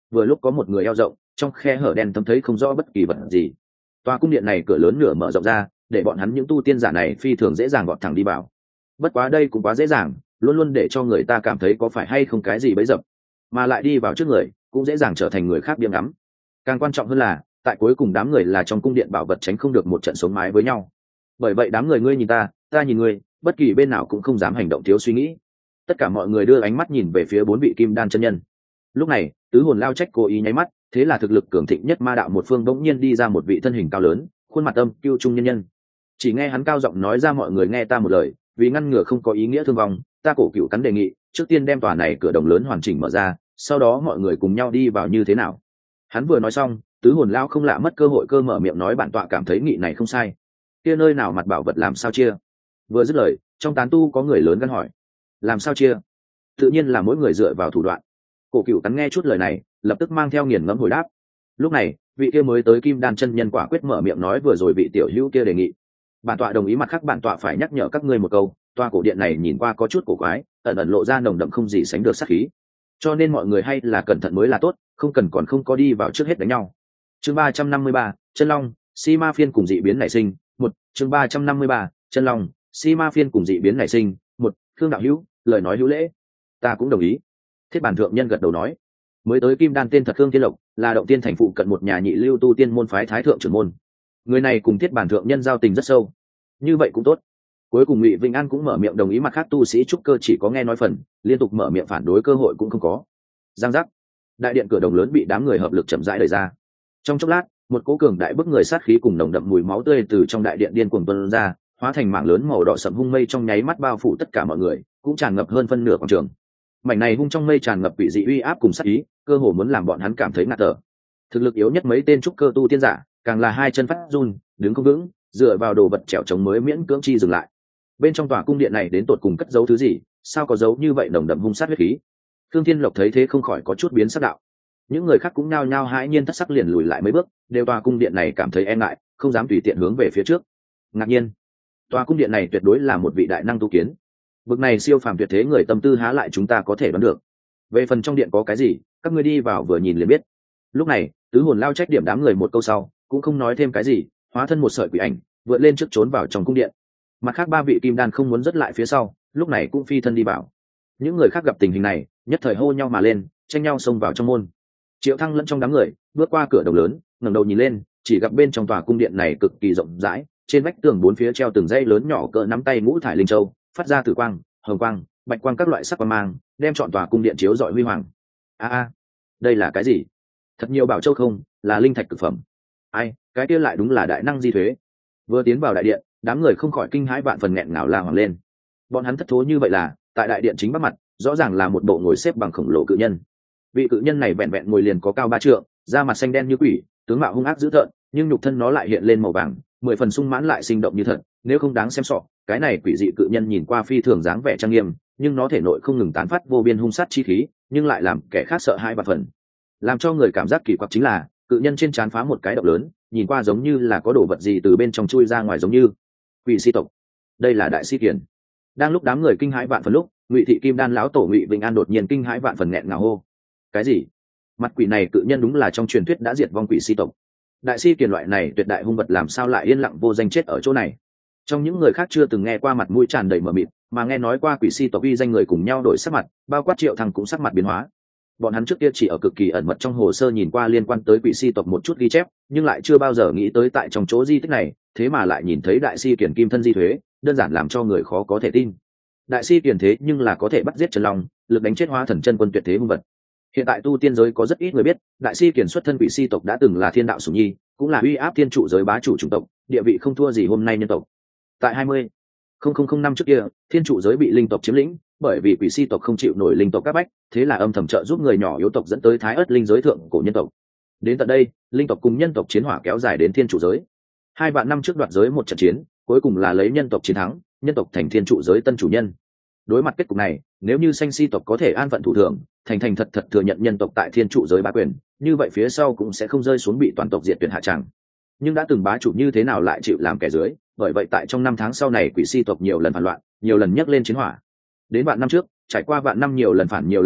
vừa lúc có một người eo rộng trong khe hở đen thấm thấy không rõ bất kỳ vật gì. Tòa cung điện này cửa lớn nửa mở rộng ra, để bọn hắn những tu tiên giả này phi thường dễ dàng gọt thẳng đi vào. Bất quá đây cũng quá dễ dàng, luôn luôn để cho người ta cảm thấy có phải hay không cái gì bấy dập, mà lại đi vào trước người cũng dễ dàng trở thành người khác biếng ngắm. Càng quan trọng hơn là tại cuối cùng đám người là trong cung điện bảo vật tránh không được một trận sống mái với nhau. Bởi vậy đám người ngươi nhìn ta nhìn ngươi, bất kỳ bên nào cũng không dám hành động thiếu suy nghĩ. Tất cả mọi người đưa ánh mắt nhìn về phía 4 vị kim đan chân nhân. Lúc này tứ hồn lao trách cố ý nháy mắt, thế là thực lực cường thịnh nhất ma đạo một phương bỗng nhiên đi ra một vị thân hình cao lớn, khuôn mặt âm kiêu trung nhân nhân. Chỉ nghe hắn cao giọng nói ra, mọi người nghe ta một lời, vì ngăn ngừa không có ý nghĩa thương vong, ta Cổ Cựu cắn đề nghị trước tiên đem tòa này cửa đồng lớn hoàn chỉnh mở ra, sau đó mọi người cùng nhau đi vào như thế nào. Hắn vừa nói xong, tứ hồn lao không lạ mất cơ hội cơ mở miệng nói, bản tọa cảm thấy nghị này không sai. Kia nơi nào mặt bảo vật làm sao chia? Vừa dứt lời, trong tán tu có người lớn gắn hỏi, làm sao chia? Tự nhiên là mỗi người dựa vào thủ đoạn. Cổ Cựu cắn nghe chút lời này, lập tức mang theo nghiền ngẫm hồi đáp. Lúc này vị kia mới tới kim đan chân nhân quả quyết mở miệng nói, vừa rồi vị tiểu hữu kia đề nghị bản tọa đồng ý, mặt khác bản tọa phải nhắc nhở các ngươi một câu, tòa cổ điện này nhìn qua có chút cổ quái, ẩn ẩn lộ ra nồng đậm không gì sánh được sát khí, cho nên mọi người hay là cẩn thận mới là tốt, không cần còn không có đi vào trước hết đánh nhau. Chương 353, chân long si ma phiên cùng dị biến nảy sinh một. Chương 353, chân long si ma phiên cùng dị biến nảy sinh một. Khương đạo hữu, lời nói hữu lễ. Ta cũng đồng ý. Thiết bản thượng nhân gật đầu nói. Mới tới kim đan tên thật Khương Thiên Lộc, là động tiên thành phụ cận một nhà nhị lưu tu tiên môn phái thái thượng trưởng môn. Người này cùng thiết bản thượng nhân giao tình rất sâu, như vậy cũng tốt. Cuối cùng Ngụy Vĩnh An cũng mở miệng đồng ý, mặt khác tu sĩ trúc cơ chỉ có nghe nói phần, liên tục mở miệng phản đối cơ hội cũng không có. Giang giác, đại điện cửa đồng lớn bị đám người hợp lực chậm rãi đẩy ra. Trong chốc lát, một cỗ cường đại bức người sát khí cùng nồng đậm mùi máu tươi từ trong đại điện điên cuồng tuôn ra, hóa thành mảng lớn màu đỏ sẫm hung mây trong nháy mắt bao phủ tất cả mọi người, cũng tràn ngập hơn phân nửa quảng trường. Mảnh này hung trong mây tràn ngập quỷ dị uy áp cùng sát ý, cơ hồ muốn làm bọn hắn cảm thấy ngạt thở. Thực lực yếu nhất mấy tên trúc cơ tu tiên giả, càng là hai chân phát run, đứng không vững, dựa vào đồ vật trèo chống mới miễn cưỡng chi dừng lại. Bên trong tòa cung điện này đến tột cùng cất giấu thứ gì, sao có giấu như vậy nồng đậm hung sát huyết khí? Thương Thiên Lộc thấy thế không khỏi có chút biến sắc đạo. Những người khác cũng nhao nhao hãi nhiên thất sắc, liền lùi lại mấy bước, đều tòa cung điện này cảm thấy e ngại, không dám tùy tiện hướng về phía trước. Ngạc nhiên, tòa cung điện này tuyệt đối là một vị đại năng tu kiến. Bực này siêu phàm tuyệt thế người tâm tư há lại chúng ta có thể đoán được. Về phần trong điện có cái gì, các ngươi đi vào vừa nhìn liền biết. Lúc này tứ hồn lao trách điểm đám người một câu sau, cũng không nói thêm cái gì, hóa thân một sợi quỷ ảnh vượt lên trước trốn vào trong cung điện. Mặt khác 3 vị kim đan không muốn dứt lại phía sau, lúc này cũng phi thân đi vào. Những người khác gặp tình hình này, nhất thời hô nhau mà lên, tranh nhau xông vào trong môn. Triệu Thăng lẫn trong đám người bước qua cửa đồng lớn, ngẩng đầu nhìn lên, chỉ gặp bên trong tòa cung điện này cực kỳ rộng rãi, trên vách tường 4 phía treo từng dãy lớn nhỏ cỡ nắm tay ngũ thải linh châu, phát ra tử quang, hồng quang, bạch quang các loại sắc quang mang, đem trọn tòa cung điện chiếu rọi huy hoàng. Đây là cái gì? Thật nhiều bảo châu không, là linh thạch cực phẩm. Ai, cái kia lại đúng là đại năng di thuế. Vừa tiến vào đại điện, đám người không khỏi kinh hãi vạn phần, nghẹn ngào la hoàng lên. Bọn hắn thất thố như vậy là, tại đại điện chính bắc mặt, rõ ràng là một bộ ngồi xếp bằng khổng lồ cự nhân. Vị cự nhân này vẹn vẹn ngồi liền có cao 3 trượng, da mặt xanh đen như quỷ, tướng mạo hung ác dữ tợn, nhưng nhục thân nó lại hiện lên màu vàng, 10 phần sung mãn lại sinh động như thật, nếu không đáng xem sọ. Cái này quỷ dị cự nhân nhìn qua phi thường dáng vẻ trang nghiêm, nhưng nó thể nội không ngừng tán phát vô biên hung sát chi khí, nhưng lại làm kẻ khác sợ hãi và phần. Làm cho người cảm giác kỳ quặc chính là, cự nhân trên trán phá một cái động lớn, nhìn qua giống như là có đồ vật gì từ bên trong chui ra ngoài, giống như quỷ si tộc. Đây là đại si kiền. Đang lúc đám người kinh hãi vạn phần lúc, Ngụy thị kim đan lão tổ Ngụy Vĩnh An đột nhiên kinh hãi vạn phần, nghẹn ngào hô: cái gì? Mặt quỷ này cự nhân đúng là trong truyền thuyết đã diệt vong quỷ si tộc. Đại si kiền loại này tuyệt đại hung vật làm sao lại yên lặng vô danh chết ở chỗ này? Trong những người khác chưa từng nghe qua, mặt mũi tràn đầy mờ mịt, mà nghe nói qua quỷ si tộc uy danh người cùng nhau đổi sắc mặt, bao quát Triệu Thăng cũng sắc mặt biến hóa. Bọn hắn trước kia chỉ ở cực kỳ ẩn mật trong hồ sơ nhìn qua liên quan tới quỷ si tộc một chút ghi chép, nhưng lại chưa bao giờ nghĩ tới tại trong chỗ di tích này, thế mà lại nhìn thấy đại si kiền kim thân di thuế, đơn giản làm cho người khó có thể tin. Đại si kiền thế nhưng là có thể bắt giết chân long, lực đánh chết hóa thần chân quân tuyệt thế hung vật. Hiện tại tu tiên giới có rất ít người biết, đại si kiền xuất thân quỷ si tộc đã từng là thiên đạo sủng nhi, cũng là uy áp thiên trụ giới bá chủ chủng tộc, địa vị không thua gì hôm nay nhân tộc. Tại 20,000 năm trước kia, thiên trụ giới bị linh tộc chiếm lĩnh, bởi vì quỷ si tộc không chịu nổi linh tộc các bách, thế là âm thầm trợ giúp người nhỏ yếu tộc dẫn tới thái ớt linh giới thượng cổ nhân tộc. Đến tận đây, linh tộc cùng nhân tộc chiến hỏa kéo dài đến thiên trụ giới. 2 vạn năm trước đoạt giới một trận chiến, cuối cùng là lấy nhân tộc chiến thắng, nhân tộc thành thiên trụ giới tân chủ nhân. Đối mặt kết cục này, nếu như Xanh Si tộc có thể an phận thủ thường, thành thật thừa nhận nhân tộc tại thiên trụ giới bá quyền, như vậy phía sau cũng sẽ không rơi xuống bị toàn tộc diệt tuyệt hạ tràng. Nhưng đã từng bá chủ như thế nào lại chịu làm kẻ dưới, bởi vậy tại trong 5 tháng sau này quỷ si tộc nhiều lần phản loạn, nhiều lần nhấc lên chiến hỏa. Đến vạn năm trước, trải qua vạn năm nhiều lần phản nhiều lần bại,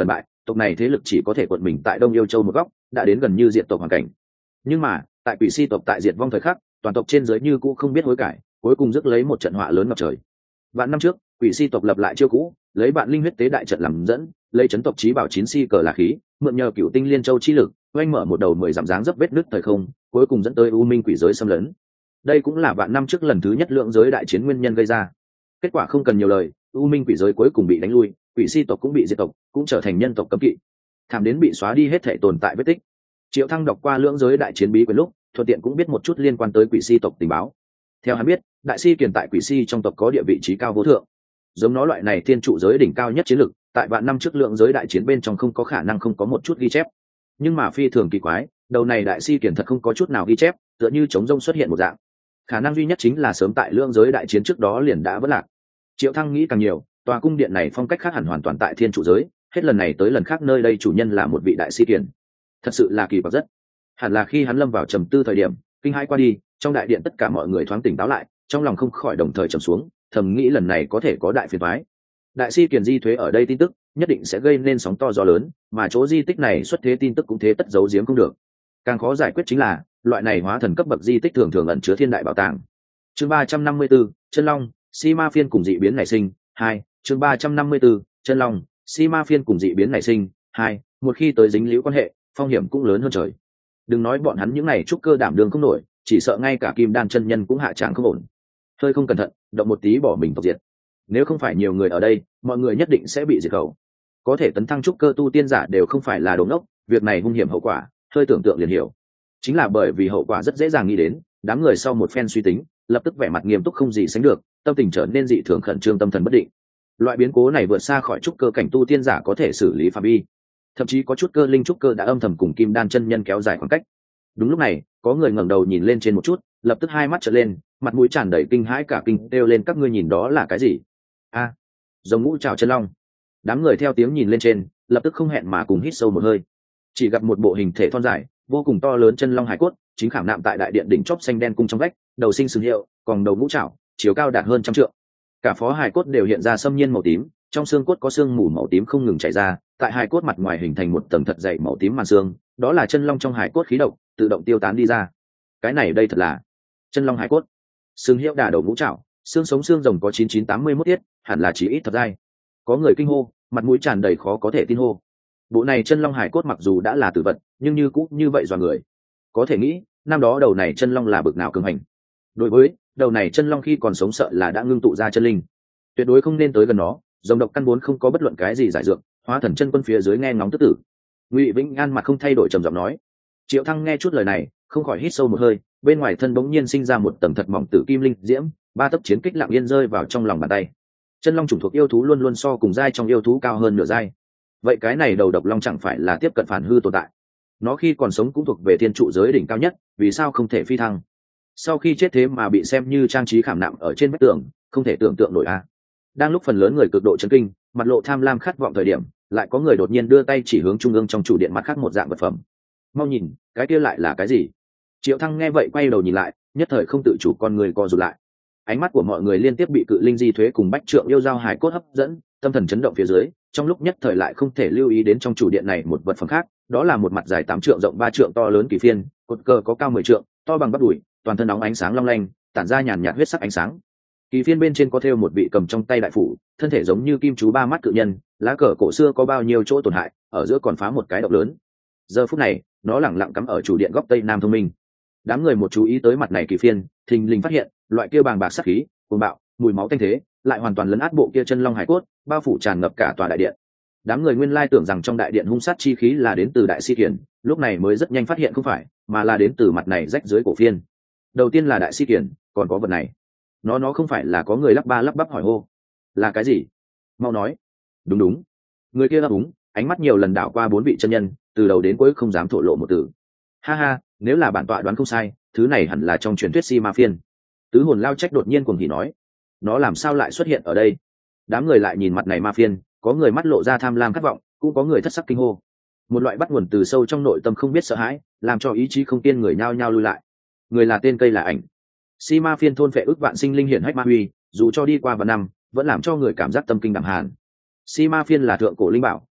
tộc này thế lực chỉ có thể quận mình tại Đông Yêu Châu một góc, đã đến gần như diệt tộc hoàn cảnh. Nhưng mà tại quỷ si tộc tại diệt vong thời khắc, toàn tộc trên dưới như cũ không biết hối cải, cuối cùng rước lấy một trận họa lớn ngập trời. Vạn năm trước, quỷ si tộc lập lại chiêu cũ, lấy bạn linh huyết tế đại trận làm dẫn, lấy chấn tộc chí bảo chín si cờ là khí, mượn nhờ cửu tinh liên châu chi lực, oanh mở một đầu 10 dặm dáng dấp vết nứt thời không, cuối cùng dẫn tới u minh quỷ giới xâm lấn. Đây cũng là vạn năm trước lần thứ nhất lượng giới đại chiến nguyên nhân gây ra. Kết quả không cần nhiều lời, u minh quỷ giới cuối cùng bị đánh lui, quỷ si tộc cũng bị diệt tộc, cũng trở thành nhân tộc cấm kỵ, thảm đến bị xóa đi hết thể tồn tại vết tích. Triệu Thăng đọc qua lưỡng giới đại chiến bí quyển lúc, thuận tiện cũng biết một chút liên quan tới quỷ si tộc tình báo. Theo hắn biết, đại si kiền tại quỷ si trong tộc có địa vị trí cao vô thượng, giống nó loại này thiên trụ giới đỉnh cao nhất chiến lực, tại vạn năm trước lượng giới đại chiến bên trong không có khả năng không có một chút ghi chép. Nhưng mà phi thường kỳ quái, đầu này đại si kiền thật không có chút nào ghi chép, tựa như trống rông xuất hiện một dạng. Khả năng duy nhất chính là sớm tại lượng giới đại chiến trước đó liền đã vỡ lạc. Triệu Thăng nghĩ càng nhiều, tòa cung điện này phong cách khác hẳn hoàn toàn tại thiên trụ giới, hết lần này tới lần khác nơi đây chủ nhân là một vị đại si kiền, thật sự là kỳ quặc rất. Hẳn là khi hắn lâm vào trầm tư thời điểm, kinh hãi qua đi, trong đại điện tất cả mọi người thoáng tỉnh táo lại, trong lòng không khỏi đồng thời trầm xuống, thầm nghĩ lần này có thể có đại phiền toái. Đại si kiền di thuế ở đây tin tức nhất định sẽ gây nên sóng to gió lớn, mà chỗ di tích này xuất thế tin tức cũng thế tất giấu giếm không được. Càng khó giải quyết chính là loại này hóa thần cấp bậc di tích thường thường ẩn chứa thiên đại bảo tàng. Chương 354, chân long, si ma phiên cùng dị biến nảy sinh 2. Chương 354, chân long, si ma phiên cùng dị biến nảy sinh 2. Một khi tới dính liễu quan hệ, phong hiểm cũng lớn hơn trời. Đừng nói bọn hắn những này trúc cơ đảm đường không nổi, chỉ sợ ngay cả kim đan chân nhân cũng hạ trạng không ổn. Hơi không cẩn thận, động một tí bỏ mình tộc diệt. Nếu không phải nhiều người ở đây, mọi người nhất định sẽ bị diệt khẩu. Có thể tấn thăng trúc cơ tu tiên giả đều không phải là đồ ngốc, việc này hung hiểm hậu quả, hơi tưởng tượng liền hiểu. Chính là bởi vì hậu quả rất dễ dàng nghĩ đến, đám người sau một phen suy tính, lập tức vẻ mặt nghiêm túc không gì sánh được, tâm tình trở nên dị thường khẩn trương, tâm thần bất định. Loại biến cố này vượt xa khỏi trúc cơ cảnh tu tiên giả có thể xử lý phạm vi, thậm chí có chút cơ linh trúc cơ đã âm thầm cùng kim đan chân nhân kéo dài khoảng cách. Đúng lúc này, có người ngẩng đầu nhìn lên trên một chút, lập tức hai mắt trợn lên, mặt mũi tràn đầy kinh hãi cả kinh kêu lên: các ngươi nhìn đó là cái gì? A, rồng ngũ trảo chân long. Đám người theo tiếng nhìn lên trên, lập tức không hẹn mà cùng hít sâu một hơi. Chỉ gặp một bộ hình thể thon dài, vô cùng to lớn chân long hải cốt, chính khảm nạm tại đại điện đỉnh chóp xanh đen cung trong vách, đầu sinh sừng hiệu, còn đầu ngũ trảo, chiều cao đạt hơn 100 trượng. Cả phó hải cốt đều hiện ra xâm nhiên màu tím, trong xương cốt có xương mù màu tím không ngừng chảy ra, tại hải cốt mặt ngoài hình thành một tầng thật dày màu tím màn xương, đó là chân long trong hải cốt khí độc tự động tiêu tán đi ra. Cái này đây thật là chân long hải cốt. Xương hiệu đà đầu ngũ trảo, xương sống xương rồng có 9981 tiết, hẳn là chỉ ít thật dai. Có người kinh hô, mặt mũi tràn đầy khó có thể tin hô. Bộ này chân long hải cốt mặc dù đã là tử vật, nhưng như cũng như vậy dọa người. Có thể nghĩ, năm đó đầu này chân long là bực nào cường hành. Đối với đầu này chân long khi còn sống sợ là đã ngưng tụ ra chân linh, tuyệt đối không nên tới gần nó. Rồng độc căn vốn không có bất luận cái gì giải dược, hóa thần chân quân phía dưới nghe ngóng tức tử. Ngụy Vĩnh An mặt không thay đổi trầm giọng nói. Triệu Thăng nghe chút lời này, không khỏi hít sâu một hơi, bên ngoài thân bỗng nhiên sinh ra một tầng thật mỏng tử kim linh diễm, ba tấc chiến kích lặng yên rơi vào trong lòng bàn tay. Chân long chủng thuộc yêu thú luôn luôn so cùng giai trong yêu thú cao hơn nửa giai. Vậy cái này đầu độc long chẳng phải là tiếp cận phản hư tồn tại? Nó khi còn sống cũng thuộc về thiên trụ giới đỉnh cao nhất, vì sao không thể phi thăng? Sau khi chết thế mà bị xem như trang trí khảm nạm ở trên vách tường, không thể tưởng tượng nổi a. Đang lúc phần lớn người cực độ chấn kinh, mặt lộ tham lam khát vọng thời điểm, lại có người đột nhiên đưa tay chỉ hướng trung ương trong chủ điện mặt khác một dạng vật phẩm. Mau nhìn, cái kia lại là cái gì? Triệu Thăng nghe vậy quay đầu nhìn lại, nhất thời không tự chủ con người co rụt lại. Ánh mắt của mọi người liên tiếp bị cự linh di thuế cùng bách trượng yêu giao hải cốt hấp dẫn, tâm thần chấn động phía dưới, trong lúc nhất thời lại không thể lưu ý đến trong chủ điện này một vật phẩm khác, đó là một mặt dài 8 trượng rộng 3 trượng to lớn kỳ phiên, cột cờ có cao 10 trượng, to bằng bắp đùi, toàn thân nóng ánh sáng long lanh, tản ra nhàn nhạt huyết sắc ánh sáng. Kỳ phiên bên trên có thêu một vị cầm trong tay đại phủ, thân thể giống như kim chú ba mắt cự nhân, lá cờ cổ xưa có bao nhiêu chỗ tổn hại, ở giữa còn phá một cái động lớn. Giờ phút này, nó lẳng lặng cắm ở chủ điện góc tây nam thông minh. Đám người một chú ý tới mặt này kỳ phiên, thình lình phát hiện, loại kia bàng bạc sát khí, cuồng bạo, mùi máu tanh thế, lại hoàn toàn lấn át bộ kia chân long hải cốt, bao phủ tràn ngập cả tòa đại điện. Đám người nguyên lai tưởng rằng trong đại điện hung sát chi khí là đến từ đại si kiền, lúc này mới rất nhanh phát hiện không phải, mà là đến từ mặt này rách dưới cổ phiên. Đầu tiên là đại si kiền, còn có vật này. Nó không phải là có người lắp ba lắp bắp hỏi hô. Là cái gì? Mau nói. Đúng đúng. Người kia ấp úng, ánh mắt nhiều lần đảo qua 4 vị chân nhân, từ đầu đến cuối không dám thổ lộ một từ. Ha ha, nếu là bản tọa đoán không sai, thứ này hẳn là trong truyền thuyết si ma phiên. Tứ hồn lao trách đột nhiên cuồng hỉ nói. Nó làm sao lại xuất hiện ở đây? Đám người lại nhìn mặt này ma phiên, có người mắt lộ ra tham lam khát vọng, cũng có người thất sắc kinh hô. Một loại bắt nguồn từ sâu trong nội tâm không biết sợ hãi, làm cho ý chí không kiên người nhao nhao lui lại. Người là tên cây là ảnh. Si ma phiên thôn phệ ức vạn sinh linh hiển hách ma huy, dù cho đi qua vạn năm, vẫn làm cho người cảm giác tâm kinh đẳng hàn. Si ma phiên là thượng cổ linh bảo,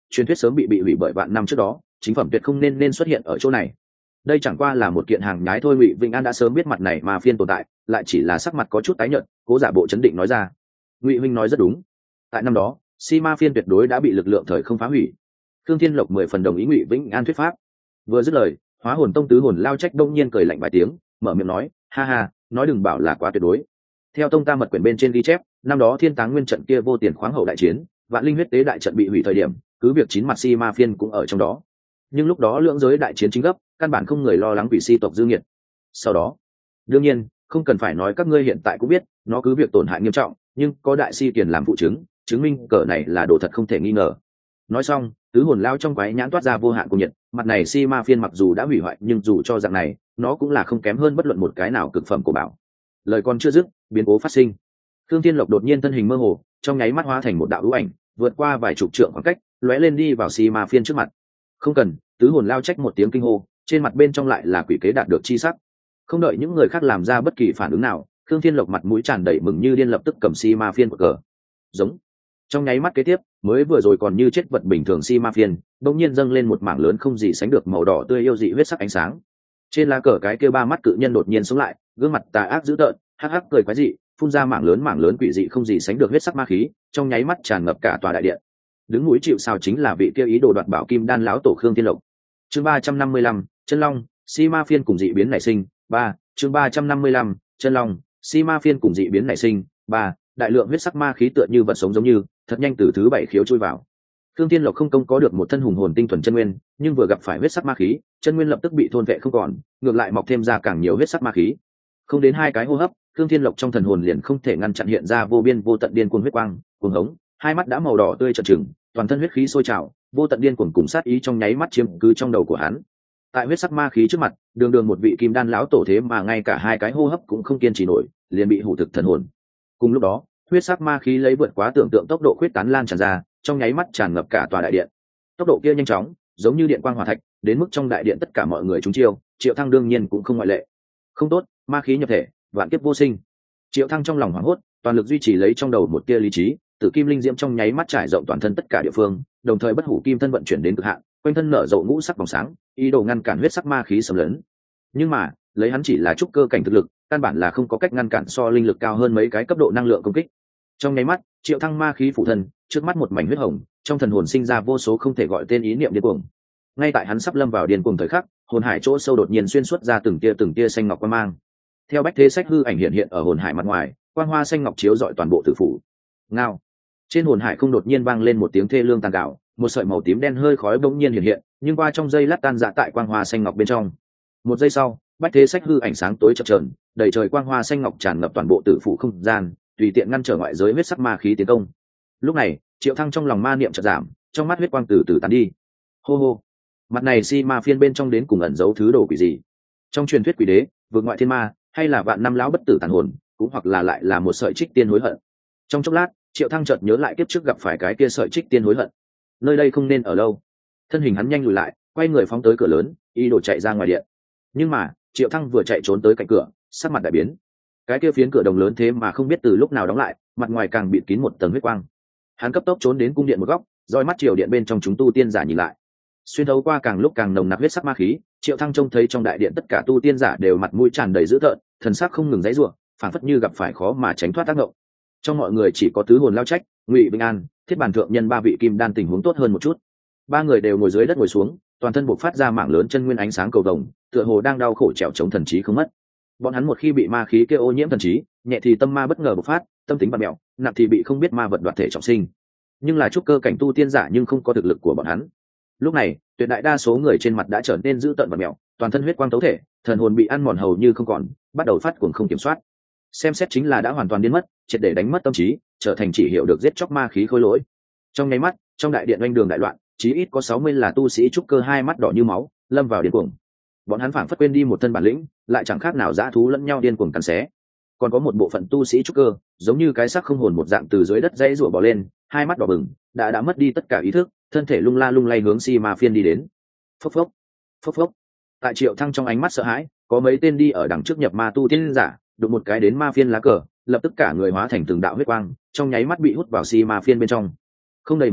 truyền thuyết sớm bị hủy bởi vạn năm trước đó, chính phẩm tuyệt không nên xuất hiện ở chỗ này. Đây chẳng qua là một kiện hàng nhái thôi. Ngụy Vĩnh An đã sớm biết mặt này ma phiên tồn tại, lại chỉ là sắc mặt có chút tái nhợt, cố giả bộ chấn định nói ra. Ngụy huynh nói rất đúng, tại năm đó si ma phiên tuyệt đối đã bị lực lượng thời không phá hủy. Thương Thiên Lộc 10 phần đồng ý Ngụy Vĩnh An thuyết pháp. Vừa dứt lời, Hóa Hồn Tông tứ hồn lao trách đông nhiên cười lạnh vài tiếng, mở miệng nói, ha ha, nói đừng bảo là quá tuyệt đối. Theo tông ta mật quyển bên trên ghi chép, năm đó Thiên Táng Nguyên trận kia vô tiền khoáng hậu đại chiến, Vạn Linh huyết tế đại trận bị hủy thời điểm, cứ việc chín mặt si ma phiên cũng ở trong đó. Nhưng lúc đó lưỡng giới đại chiến chính gấp, căn bản không người lo lắng quỷ si tộc dư nghiệt. Sau đó, đương nhiên không cần phải nói, các ngươi hiện tại cũng biết, nó cứ việc tổn hại nghiêm trọng, nhưng có đại si tiền làm phụ chứng, chứng minh cờ này là đồ thật không thể nghi ngờ. Nói xong, tứ hồn lao trong quái nhãn toát ra vô hạn cùng nhiệt, mặt này si ma phiên mặc dù đã hủy hoại, nhưng dù cho dạng này, nó cũng là không kém hơn bất luận một cái nào cực phẩm của bảo. Lời còn chưa dứt, biến cố phát sinh. Thương Thiên Lộc đột nhiên thân hình mơ hồ, trong nháy mắt hóa thành một đạo hữu ảnh, vượt qua vài chục trượng khoảng cách, lóe lên đi vào si ma phiên trước mặt. Không cần, tứ hồn lao trách một tiếng kinh hô, trên mặt bên trong lại là quỷ kế đạt được chi sắc. Không đợi những người khác làm ra bất kỳ phản ứng nào, Thương Thiên Lộc mặt mũi tràn đầy mừng như điên lập tức cầm si ma phiên của cờ. Giống. Trong nháy mắt kế tiếp, mới vừa rồi còn như chết vật bình thường si ma phiên, đột nhiên dâng lên một mảng lớn không gì sánh được màu đỏ tươi yêu dị huyết sắc ánh sáng. Trên lá cờ cái kia ba mắt cự nhân đột nhiên sống lại, gương mặt tà ác dữ tợn, hắc hắc cười quái dị, phun ra mảng lớn quỷ dị không gì sánh được huyết sắc ma khí, trong nháy mắt tràn ngập cả tòa đại điện. Đứng núi chịu sào chính là vị kia ý đồ đoạt bảo kim đan lão tổ Khương Thiên Lộc. Chương 355, chân long, si ma phiên cùng dị biến nảy sinh. 3, chương 355, chân long, si ma phiên cùng dị biến nảy sinh. 3, đại lượng huyết sắc ma khí tựa như vật sống giống như, thật nhanh từ thứ bảy khiếu chui vào. Khương Thiên Lộc không công có được một thân hùng hồn tinh thuần chân nguyên, nhưng vừa gặp phải huyết sắc ma khí, chân nguyên lập tức bị thôn vệ không còn, ngược lại mọc thêm ra càng nhiều huyết sắc ma khí. Không đến hai cái hô hấp, Khương Thiên Lộc trong thần hồn liền không thể ngăn chặn hiện ra vô biên vô tận điên cuồng huyết quang, cuồng hống, hai mắt đã màu đỏ tươi trợn trừng, toàn thân huyết khí sôi trào, vô tận điên cuồng cùng sát ý trong nháy mắt chiếm cứ trong đầu của hắn. Tại huyết sắc ma khí trước mặt, đường đường một vị kim đan lão tổ thế mà ngay cả hai cái hô hấp cũng không kiên trì nổi, liền bị hủ thực thần hồn. Cùng lúc đó, huyết sắc ma khí lấy vượt quá tưởng tượng tốc độ khuyết tán lan tràn ra, trong nháy mắt tràn ngập cả tòa đại điện. Tốc độ kia nhanh chóng, giống như điện quang hỏa thạch, đến mức trong đại điện tất cả mọi người trúng chiêu, Triệu Thăng đương nhiên cũng không ngoại lệ. Không tốt, ma khí nhập thể, vạn kiếp vô sinh. Triệu Thăng trong lòng hoảng hốt, toàn lực duy trì lấy trong đầu một tia lý trí, Tử Kim Linh Diễm trong nháy mắt trải rộng toàn thân tất cả địa phương, đồng thời bất hủ kim thân vận chuyển đến cực hạn, quanh thân nở rộ ngũ sắc vòng sáng, ý đồ ngăn cản huyết sắc ma khí xâm lấn. Nhưng mà, lấy hắn chỉ là trúc cơ cảnh thực lực, căn bản là không có cách ngăn cản so linh lực cao hơn mấy cái cấp độ năng lượng công kích. Trong nháy mắt, Triệu Thăng ma khí phủ thân, trước mắt một mảnh huyết hồng, trong thần hồn sinh ra vô số không thể gọi tên ý niệm điên cuồng. Ngay tại hắn sắp lâm vào điên cuồng thời khắc, hồn hải chỗ sâu đột nhiên xuyên suốt ra từng tia xanh ngọc quang mang. Theo bách thế sách hư ảnh hiện ở hồn hải mặt ngoài, quang hoa xanh ngọc chiếu rọi toàn bộ tử phủ. Ngao. Trên hồn hải không đột nhiên vang lên một tiếng thê lương tàn gạo, một sợi màu tím đen hơi khói bỗng nhiên hiện, nhưng qua trong giây lát tan rã tại quang hoa xanh ngọc bên trong. Một giây sau, bách thế sách hư ảnh sáng tối chập chờn, đầy trời quang hoa xanh ngọc tràn ngập toàn bộ tử phủ không gian, tùy tiện ngăn trở ngoại giới huyết sắc ma khí tiến công. Lúc này, Triệu Thăng trong lòng ma niệm chợt giảm, trong mắt huyết quang từ từ tán đi. Hô hô, mặt này si ma phiên bên trong đến cùng ẩn giấu thứ đồ quỷ gì? Trong truyền thuyết quỷ đế, vượt ngoại thiên ma, hay là vạn năm lão bất tử tàn hồn, cũng hoặc là lại là một sợi trích tiên hối hận. Trong chốc lát, Triệu Thăng chợt nhớ lại kiếp trước gặp phải cái kia sợi trích tiên hối hận. Nơi đây không nên ở lâu. Thân hình hắn nhanh lùi lại, quay người phóng tới cửa lớn, ý đồ chạy ra ngoài điện. Nhưng mà, Triệu Thăng vừa chạy trốn tới cạnh cửa, sắc mặt đại biến. Cái kia phiến cửa đồng lớn thế mà không biết từ lúc nào đóng lại, mặt ngoài càng bịt kín một tầng huyết quang. Hắn cấp tốc trốn đến cung điện một góc, roi mắt triều điện bên trong chúng tu tiên giả nhìn lại. Xuyên thấu qua càng lúc càng nồng nặc huyết sắc ma khí, Triệu Thăng trông thấy trong đại điện tất cả tu tiên giả đều mặt mũi tràn đầy dữ tợn, thần sắc không ngừng giãy giụa, phảng phất như gặp phải khó mà tránh thoát tác động. Trong mọi người chỉ có tứ hồn lao trách, Ngụy Vĩnh An, Thiết Bản thượng nhân ba vị kim đan tình huống tốt hơn một chút. Ba người đều ngồi dưới đất ngồi xuống, toàn thân bộc phát ra mảng lớn chân nguyên ánh sáng cầu vồng, tựa hồ đang đau khổ trèo chống thần trí không mất. Bọn hắn một khi bị ma khí kia ô nhiễm thần trí, nhẹ thì tâm ma bất ngờ bộc phát, tâm tính bặm mẹo, nặng thì bị không biết ma vật đoạt thể trọng sinh. Nhưng là trúc cơ cảnh tu tiên giả nhưng không có thực lực của bọn hắn. Lúc này, tuyệt đại đa số người trên mặt đã trở nên dữ tợn bặm mẹo, toàn thân huyết quang tấu thể, thần hồn bị ăn mòn hầu như không còn, bắt đầu phát cuồng không kiểm soát. Xem xét chính là đã hoàn toàn biến mất, triệt để đánh mất tâm trí, trở thành chỉ hiểu được giết chóc ma khí khôi lỗi. Trong nháy mắt, trong đại điện oanh đường đại loạn, chí ít có 60 là tu sĩ trúc cơ hai mắt đỏ như máu, lâm vào điên cuồng. Bọn hắn phảng phất quên đi một thân bản lĩnh, lại chẳng khác nào dã thú lẫn nhau điên cuồng cắn xé. Còn có một bộ phận tu sĩ trúc cơ, giống như cái xác không hồn một dạng từ dưới đất dãy rủa bò lên, hai mắt đỏ bừng, đã mất đi tất cả ý thức, thân thể lung la lung lay hướng si ma phiên đi đến. Phốc phốc, phốc phốc. Tại Triệu Thăng trong ánh mắt sợ hãi, có mấy tên đi ở đằng trước nhập ma tu tiên giả, đụng một cái đến ma phiên lá cờ, lập tức cả người hóa thành từng đạo huyết quang, trong nháy mắt bị hút vào si ma phiên bên trong. Không đầy một lát,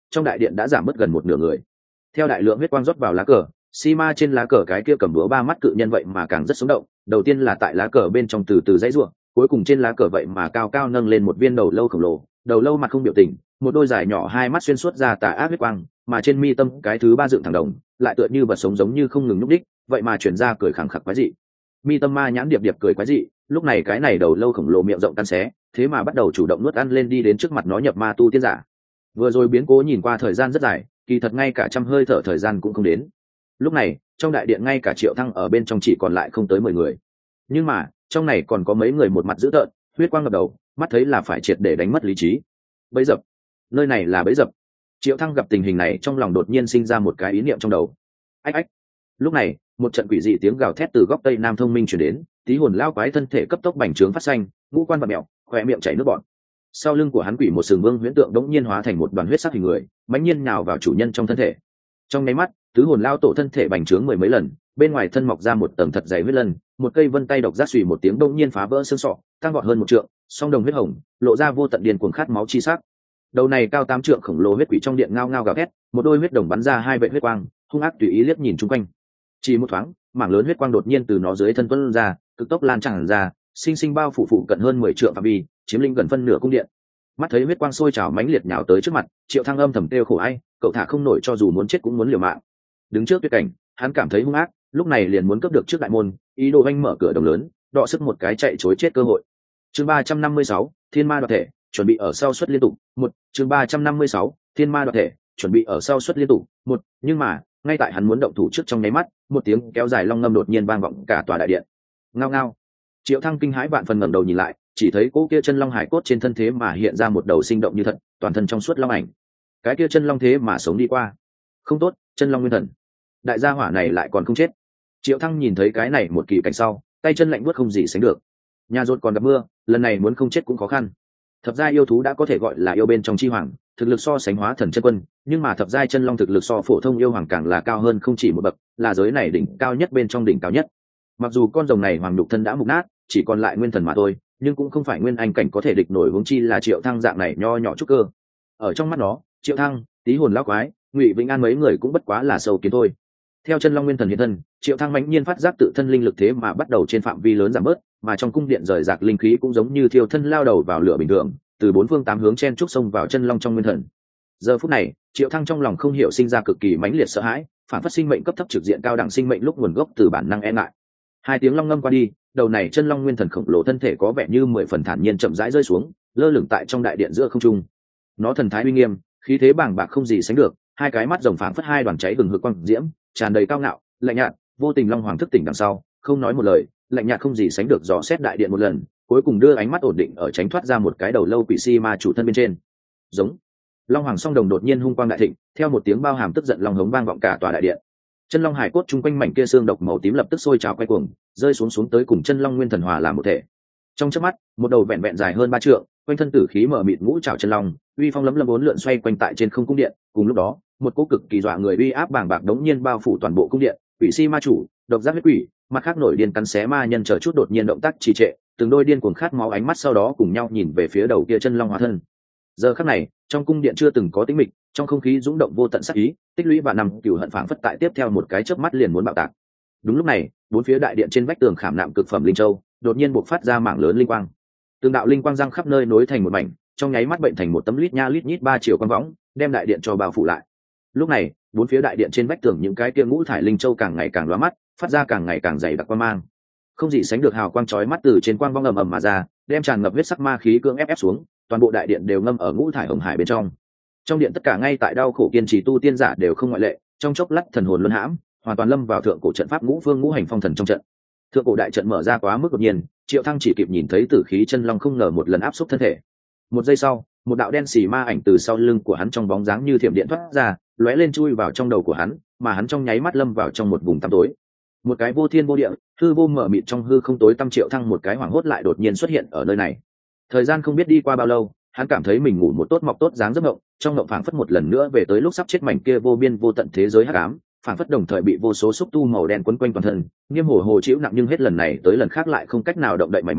trong đại điện đã giảm mất gần một nửa người. Theo đại lượng huyết quang rót vào lá cờ, xi ma trên lá cờ cái kia cầm búa ba mắt cự nhân vậy mà càng rất sống động. Đầu tiên là tại lá cờ bên trong từ từ dãy ruộng, cuối cùng trên lá cờ vậy mà cao cao nâng lên một viên đầu lâu khổng lồ. Đầu lâu mặt không biểu tình, một đôi dài nhỏ hai mắt xuyên suốt ra tà ác huyết quang, mà trên mi tâm cái thứ ba dựng thẳng đồng, lại tựa như vật sống giống như không ngừng nhúc đích, vậy mà chuyển ra cười khẳng khặc quái dị. Mi tâm ma nhãn điệp điệp cười quái dị, lúc này cái này đầu lâu khổng lồ miệng rộng căn xé, thế mà bắt đầu chủ động nuốt ăn lên đi đến trước mặt nó nhập ma tu tiên giả. Vừa rồi biến cố nhìn qua thời gian rất dài, kỳ thật ngay cả trăm hơi thở thời gian cũng không đến. Lúc này trong đại điện ngay cả Triệu Thăng ở bên trong chỉ còn lại không tới 10 người, nhưng mà trong này còn có mấy người một mặt dữ tợn, huyết quang ngập đầu, mắt thấy là phải triệt để đánh mất lý trí. Bẫy dập, nơi này là bẫy dập. Triệu Thăng gặp tình hình này trong lòng đột nhiên sinh ra một cái ý niệm trong đầu. Ách ách. Lúc này một trận quỷ dị tiếng gào thét từ góc tây nam thông minh truyền đến, tí hồn lao quái thân thể cấp tốc bành trướng phát xanh, ngũ quan vặn mèo, khóe miệng chảy nước bọt. Sau lưng của hắn quỷ một sừng vương huyễn tượng đống nhiên hóa thành một đoàn huyết sắc hình người, mãnh nhiên nhào vào chủ nhân trong thân thể. Trong nháy mắt, tứ hồn lao tổ thân thể bành trướng mười mấy lần, bên ngoài thân mọc ra một tầng thật dày huyết lân, một cây vân tay độc giác xùy một tiếng đống nhiên phá vỡ xương sọ, tăng vọt hơn một trượng, song đồng huyết hồng, lộ ra vô tận điên cuồng khát máu chi sắc. Đầu này cao 8 trượng khổng lồ huyết quỷ trong điện ngao ngao gào thét, một đôi huyết đồng bắn ra hai vệt huyết quang, hung ác tùy ý liếc nhìn chung quanh. Chỉ một thoáng, mảng lớn huyết quang đột nhiên từ nó dưới thân tuôn ra, cực tốc lan tràn ra, sinh sinh bao phủ phụ cận hơn 10 trượng phạm vi, chiếm lĩnh gần phân nửa cung điện. Mắt thấy huyết quang sôi trào mãnh liệt nhào tới trước mặt, Triệu Thăng âm thầm kêu khổ ai, cậu thả không nổi cho dù muốn chết cũng muốn liều mạng. Đứng trước tuyệt cảnh, hắn cảm thấy hung ác, lúc này liền muốn cướp được trước đại môn, ý đồ anh mở cửa đồng lớn, đọ sức một cái chạy trối chết cơ hội. Chương 356, Thiên Ma đoạt thể, chuẩn bị ở sau suất liên tục. Chương 356, Thiên Ma đoạt thể, chuẩn bị ở sau suất liên tục. Nhưng mà, ngay tại hắn muốn động thủ trước trong nháy mắt, một tiếng kéo dài long ngâm đột nhiên vang vọng cả tòa đại điện. Ngao ngao. Triệu Thăng kinh hãi vạn phần ngẩng đầu nhìn lại, chỉ thấy cỗ kia chân long hải cốt trên thân thế mà hiện ra một đầu sinh động như thật, toàn thân trong suốt long ảnh. Cái kia chân long thế mà sống đi qua. Không tốt, chân long nguyên thần. Đại gia hỏa này lại còn không chết. Triệu Thăng nhìn thấy cái này một kỳ cảnh sau, tay chân lạnh buốt không gì sánh được. Nhà rốt còn gặp mưa, lần này muốn không chết cũng khó khăn. Thập giai yêu thú đã có thể gọi là yêu bên trong chi hoàng, thực lực so sánh hóa thần chân quân, nhưng mà thập giai chân long thực lực so phổ thông yêu hoàng càng là cao hơn không chỉ một bậc, là giới này đỉnh cao nhất bên trong đỉnh cao nhất. Mặc dù con rồng này hoàng nhục thân đã mục nát, chỉ còn lại nguyên thần mà thôi, nhưng cũng không phải nguyên anh cảnh có thể địch nổi, huống chi là Triệu Thăng dạng này nho nhỏ trúc cơ. Ở trong mắt nó, Triệu Thăng, Tí hồn lão quái, Ngụy Vĩnh An mấy người cũng bất quá là sâu kiến thôi. Theo chân long nguyên thần hiện thân, Triệu Thăng mãnh nhiên phát giác tự thân linh lực thế mà bắt đầu trên phạm vi lớn giảm bớt, mà trong cung điện rời rạc linh khí cũng giống như thiêu thân lao đầu vào lửa bình thường, từ bốn phương tám hướng chen trúc xông vào chân long trong nguyên thần. Giờ phút này, Triệu Thăng trong lòng không hiểu sinh ra cực kỳ mãnh liệt sợ hãi, phản phất sinh mệnh cấp thấp trực diện cao đẳng sinh mệnh lúc nguồn gốc từ bản năng e ngại. Hai tiếng long ngâm qua đi, đầu này chân long nguyên thần khổng lồ thân thể có vẻ như 10 phần thản nhiên chậm rãi rơi xuống, lơ lửng tại trong đại điện giữa không trung. Nó thần thái uy nghiêm, khí thế bàng bạc không gì sánh được, hai cái mắt rồng phảng phất hai đoàn cháy bừng hực quang diễm, tràn đầy cao ngạo, lạnh nhạt, vô tình long hoàng thức tỉnh đằng sau, không nói một lời, lạnh nhạt không gì sánh được dò xét đại điện một lần, cuối cùng đưa ánh mắt ổn định ở tránh thoát ra một cái đầu lâu quỷ si ma chủ thân bên trên. Giống. Long hoàng song đồng đột nhiên hung quang đại thịnh, theo một tiếng bao hàm tức giận long hống vang vọng cả tòa đại điện. Chân long hải cốt chung quanh mảnh kia xương độc màu tím lập tức sôi trào quay cuồng, rơi xuống tới cùng chân long nguyên thần hòa làm một thể. Trong chớp mắt, một đầu vẹn vẹn dài hơn 3 trượng, quanh thân tử khí mở mịt ngũ trảo chân long, uy phong lấm lấm bốn lượn xoay quanh tại trên không cung điện. Cùng lúc đó, một cỗ cực kỳ dọa người uy áp bàng bạc đống nhiên bao phủ toàn bộ cung điện. Quỷ si ma chủ, độc giác huyết quỷ, mặt khác nổi điên cắn xé ma nhân chờ chút đột nhiên động tác trì trệ, từng đôi điên cuồng khát máu ánh mắt sau đó cùng nhau nhìn về phía đầu kia chân long hóa thân. Giờ khắc này, trong cung điện chưa từng có tĩnh mịch, trong không khí dũng động vô tận sát ý, tích lũy và năm cửu hận phảng phất tại tiếp theo một cái chớp mắt liền muốn bạo tạc. Đúng lúc này, bốn phía đại điện trên vách tường khảm nạm cực phẩm linh châu, đột nhiên bộc phát ra mảng lớn linh quang. Từng đạo linh quang răng khắp nơi nối thành một mảnh, trong nháy mắt bệnh thành một tấm lít nha lít nhít 3 chiều quang võng, đem đại điện cho bao phủ lại. Lúc này, bốn phía đại điện trên vách tường những cái kia ngũ thải linh châu càng ngày càng lóa mắt, phát ra càng ngày càng dày đặc quang mang. Không gì sánh được hào quang chói mắt từ trên quang võng ầm ầm mà ra, đem tràn ngập huyết sắc ma khí cưỡng ép xuống, toàn bộ đại điện đều ngâm ở ngũ thải hồng hải bên trong. Trong điện tất cả ngay tại đau khổ kiên trì tu tiên giả đều không ngoại lệ, trong chốc lát thần hồn luân hãm, hoàn toàn lâm vào thượng cổ trận pháp ngũ phương ngũ hành phong thần trong trận. Thượng cổ đại trận mở ra quá mức đột nhiên, Triệu Thăng chỉ kịp nhìn thấy tử khí chân long không ngờ một lần áp xúc thân thể. Một giây sau, một đạo đen xì ma ảnh từ sau lưng của hắn trong bóng dáng như thiểm điện thoát ra, lóe lên chui vào trong đầu của hắn, mà hắn trong nháy mắt lâm vào trong một vùng tăm tối. Một cái vô thiên vô địa, hư vô mở mịt trong hư không tối tăm. Triệu Thăng một cái hoảng hốt lại đột nhiên xuất hiện ở nơi này. Thời gian không biết đi qua bao lâu, hắn cảm thấy mình ngủ một tốt mọc tốt dáng giấc mộng, trong mộng phảng phất một lần nữa về tới lúc sắp chết mảnh kia vô biên vô tận thế giới hắc ám, phảng phất đồng thời bị vô số xúc tu màu đen quấn quanh toàn thân, nghiêm hồ hồ chịu nặng, nhưng hết lần này tới lần khác lại không cách nào động đậy mảy may,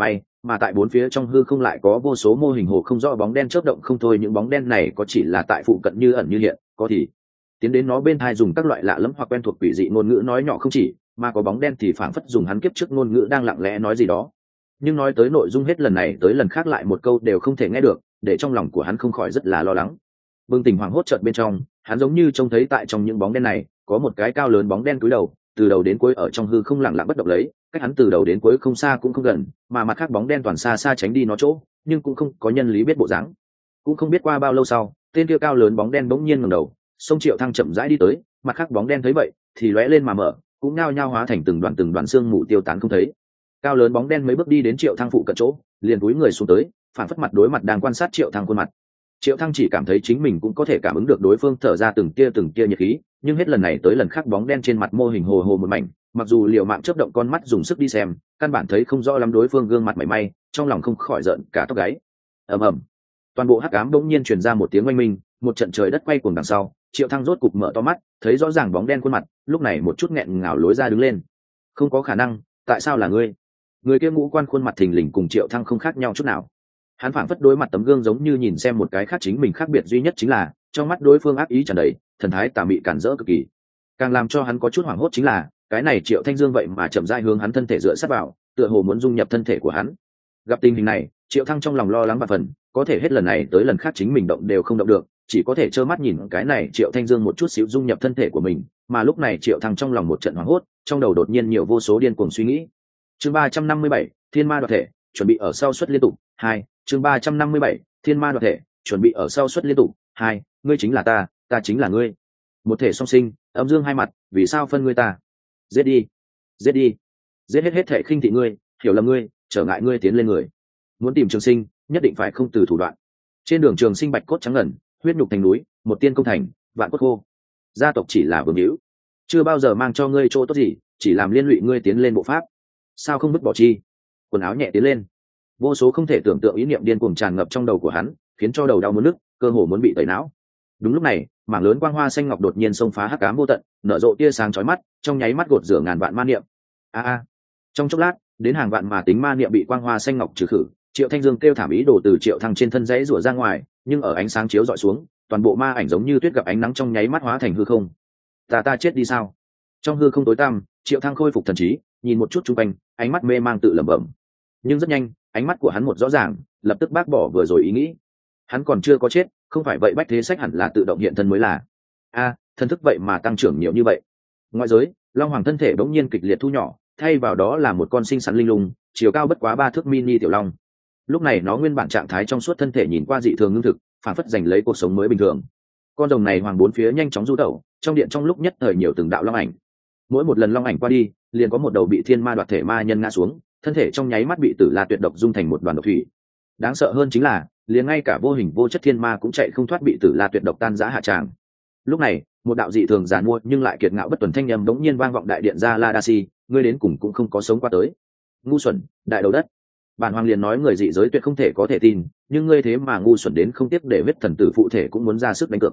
mà tại bốn phía trong hư không lại có vô số mô hình hồ không rõ bóng đen chớp động không thôi. Những bóng đen này có chỉ là tại phụ cận như ẩn như hiện, có thì tiến đến nó bên thai dùng các loại lạ lẫm hoặc quen thuộc quỷ dị ngôn ngữ nói nhỏ không chỉ, mà có bóng đen thì phảng phất dùng hắn kiếp trước ngôn ngữ đang lặng lẽ nói gì đó, nhưng nói tới nội dung hết lần này tới lần khác lại một câu đều không thể nghe được, để trong lòng của hắn không khỏi rất là lo lắng. Bừng tỉnh hoảng hốt chợt bên trong, hắn giống như trông thấy tại trong những bóng đen này có một cái cao lớn bóng đen cúi đầu, từ đầu đến cuối ở trong hư không lặng lặng bất động lấy, cách hắn từ đầu đến cuối không xa cũng không gần, mà mặt khác bóng đen toàn xa xa tránh đi nó chỗ, nhưng cũng không có nhân lý biết bộ dáng. Cũng không biết qua bao lâu sau, tên kia cao lớn bóng đen bỗng nhiên ngẩng đầu, sông Triệu Thăng chậm rãi đi tới, mặt khác bóng đen thấy vậy thì lóe lên mà mở, cũng nhao nhao hóa thành từng đoàn xương mù tiêu tán không thấy. Cao lớn bóng đen mấy bước đi đến Triệu Thăng phụ cận chỗ, liền cúi người xuống tới, phản phất mặt đối mặt đang quan sát Triệu Thăng khuôn mặt. Triệu Thăng chỉ cảm thấy chính mình cũng có thể cảm ứng được đối phương thở ra từng tia nhiệt khí, nhưng hết lần này tới lần khác bóng đen trên mặt mô hình hồ hồ một mảnh, mặc dù liều mạng chớp động con mắt dùng sức đi xem, căn bản thấy không rõ lắm đối phương gương mặt mảy may, trong lòng không khỏi giận cả tóc gáy. Ầm ầm, toàn bộ hắc ám bỗng nhiên truyền ra một tiếng oanh minh, một trận trời đất quay cuồng đằng sau, Triệu Thăng rốt cục mở to mắt, thấy rõ ràng bóng đen khuôn mặt, lúc này một chút nghẹn ngào lối ra đứng lên. Không có khả năng, tại sao là ngươi? Người kia ngũ quan khuôn mặt thình lình cùng Triệu Thăng không khác nhau chút nào. Hắn phảng phất đối mặt tấm gương giống như nhìn xem một cái khác chính mình, khác biệt duy nhất chính là trong mắt đối phương ác ý tràn đầy, thần thái tà mị cản rỡ cực kỳ. Càng làm cho hắn có chút hoảng hốt chính là cái này Triệu Thanh Dương vậy mà chậm rãi hướng hắn thân thể dựa sát vào, tựa hồ muốn dung nhập thân thể của hắn. Gặp tình hình này, Triệu Thăng trong lòng lo lắng và phần, có thể hết lần này tới lần khác chính mình động đều không động được, chỉ có thể trơ mắt nhìn cái này Triệu Thanh Dương một chút xíu dung nhập thân thể của mình. Mà lúc này Triệu Thăng trong lòng một trận hoảng hốt, trong đầu đột nhiên nhiều vô số điên cuồng suy nghĩ. Chương 357, Thiên Ma đoạt thể, chuẩn bị ở sau suất liên tục 2. Chương 357, Thiên Ma đoạt thể, chuẩn bị ở sau suất liên tục 2. Ngươi chính là ta, ta chính là ngươi, một thể song sinh, âm dương hai mặt, vì sao phân ngươi ta? Giết đi, giết đi, giết hết thể khinh thị ngươi, hiểu lầm ngươi, trở ngại ngươi tiến lên người. Muốn tìm trường sinh, nhất định phải không từ thủ đoạn. Trên đường trường sinh bạch cốt trắng ngần, huyết nhục thành núi, một tiên công thành, vạn cốt khô. Gia tộc chỉ là vương hữu, chưa bao giờ mang cho ngươi chỗ tốt gì, chỉ làm liên lụy ngươi tiến lên bộ pháp. Sao không vứt bỏ chi? Quần áo nhẹ tiến lên. Vô số không thể tưởng tượng ý niệm điên cuồng tràn ngập trong đầu của hắn, khiến cho đầu đau muốn nức, cơ hồ muốn bị tẩy não. Đúng lúc này, mảng lớn quang hoa xanh ngọc đột nhiên xông phá hắc ám vô tận, nở rộ tia sáng chói mắt, trong nháy mắt gột rửa ngàn vạn ma niệm. Trong chốc lát, đến hàng vạn mà tính ma niệm bị quang hoa xanh ngọc trừ khử. Triệu Thanh Dương kêu thảm ý đồ từ Triệu Thăng trên thân rẽ rủa ra ngoài, nhưng ở ánh sáng chiếu dọi xuống, toàn bộ ma ảnh giống như tuyết gặp ánh nắng trong nháy mắt hóa thành hư không. Ta chết đi sao? Trong hư không tối tăm, Triệu Thăng khôi phục thần trí, nhìn một chút xung quanh, ánh mắt mê mang tự lẩm bẩm. Nhưng rất nhanh, ánh mắt của hắn một rõ ràng, lập tức bác bỏ vừa rồi ý nghĩ. Hắn còn chưa có chết, không phải vậy bách thế sách hẳn là tự động hiện thân mới là. Thân thức vậy mà tăng trưởng nhiều như vậy. Ngoại giới, Long Hoàng thân thể bỗng nhiên kịch liệt thu nhỏ, thay vào đó là một con xinh xắn linh lung, chiều cao bất quá 3 thước mini tiểu long. Lúc này nó nguyên bản trạng thái trong suốt thân thể nhìn qua dị thường ngưng thực, phản phất giành lấy cuộc sống mới bình thường. Con rồng này hoàng bốn phía nhanh chóng du tẩu, trong điện trong lúc nhất thời nhiều từng đạo long ảnh. Mỗi một lần long ảnh qua đi, liền có một đầu bị thiên ma đoạt thể ma nhân ngã xuống, thân thể trong nháy mắt bị tử la tuyệt độc dung thành một đoàn độc thủy. Đáng sợ hơn chính là, liền ngay cả vô hình vô chất thiên ma cũng chạy không thoát bị tử la tuyệt độc tan rã hạ tràng. Lúc này, một đạo dị thường giàn mua nhưng lại kiệt ngạo bất tuần thanh âm đống nhiên vang vọng đại điện ra La Đa Si, ngươi đến cùng cũng không có sống qua tới. Ngu xuẩn, đại đầu đất. Bản hoàng liền nói người dị giới tuyệt không thể có thể tin, nhưng ngươi thế mà ngu xuẩn đến không tiếc để huyết thần tử phụ thể cũng muốn ra sức đánh cược.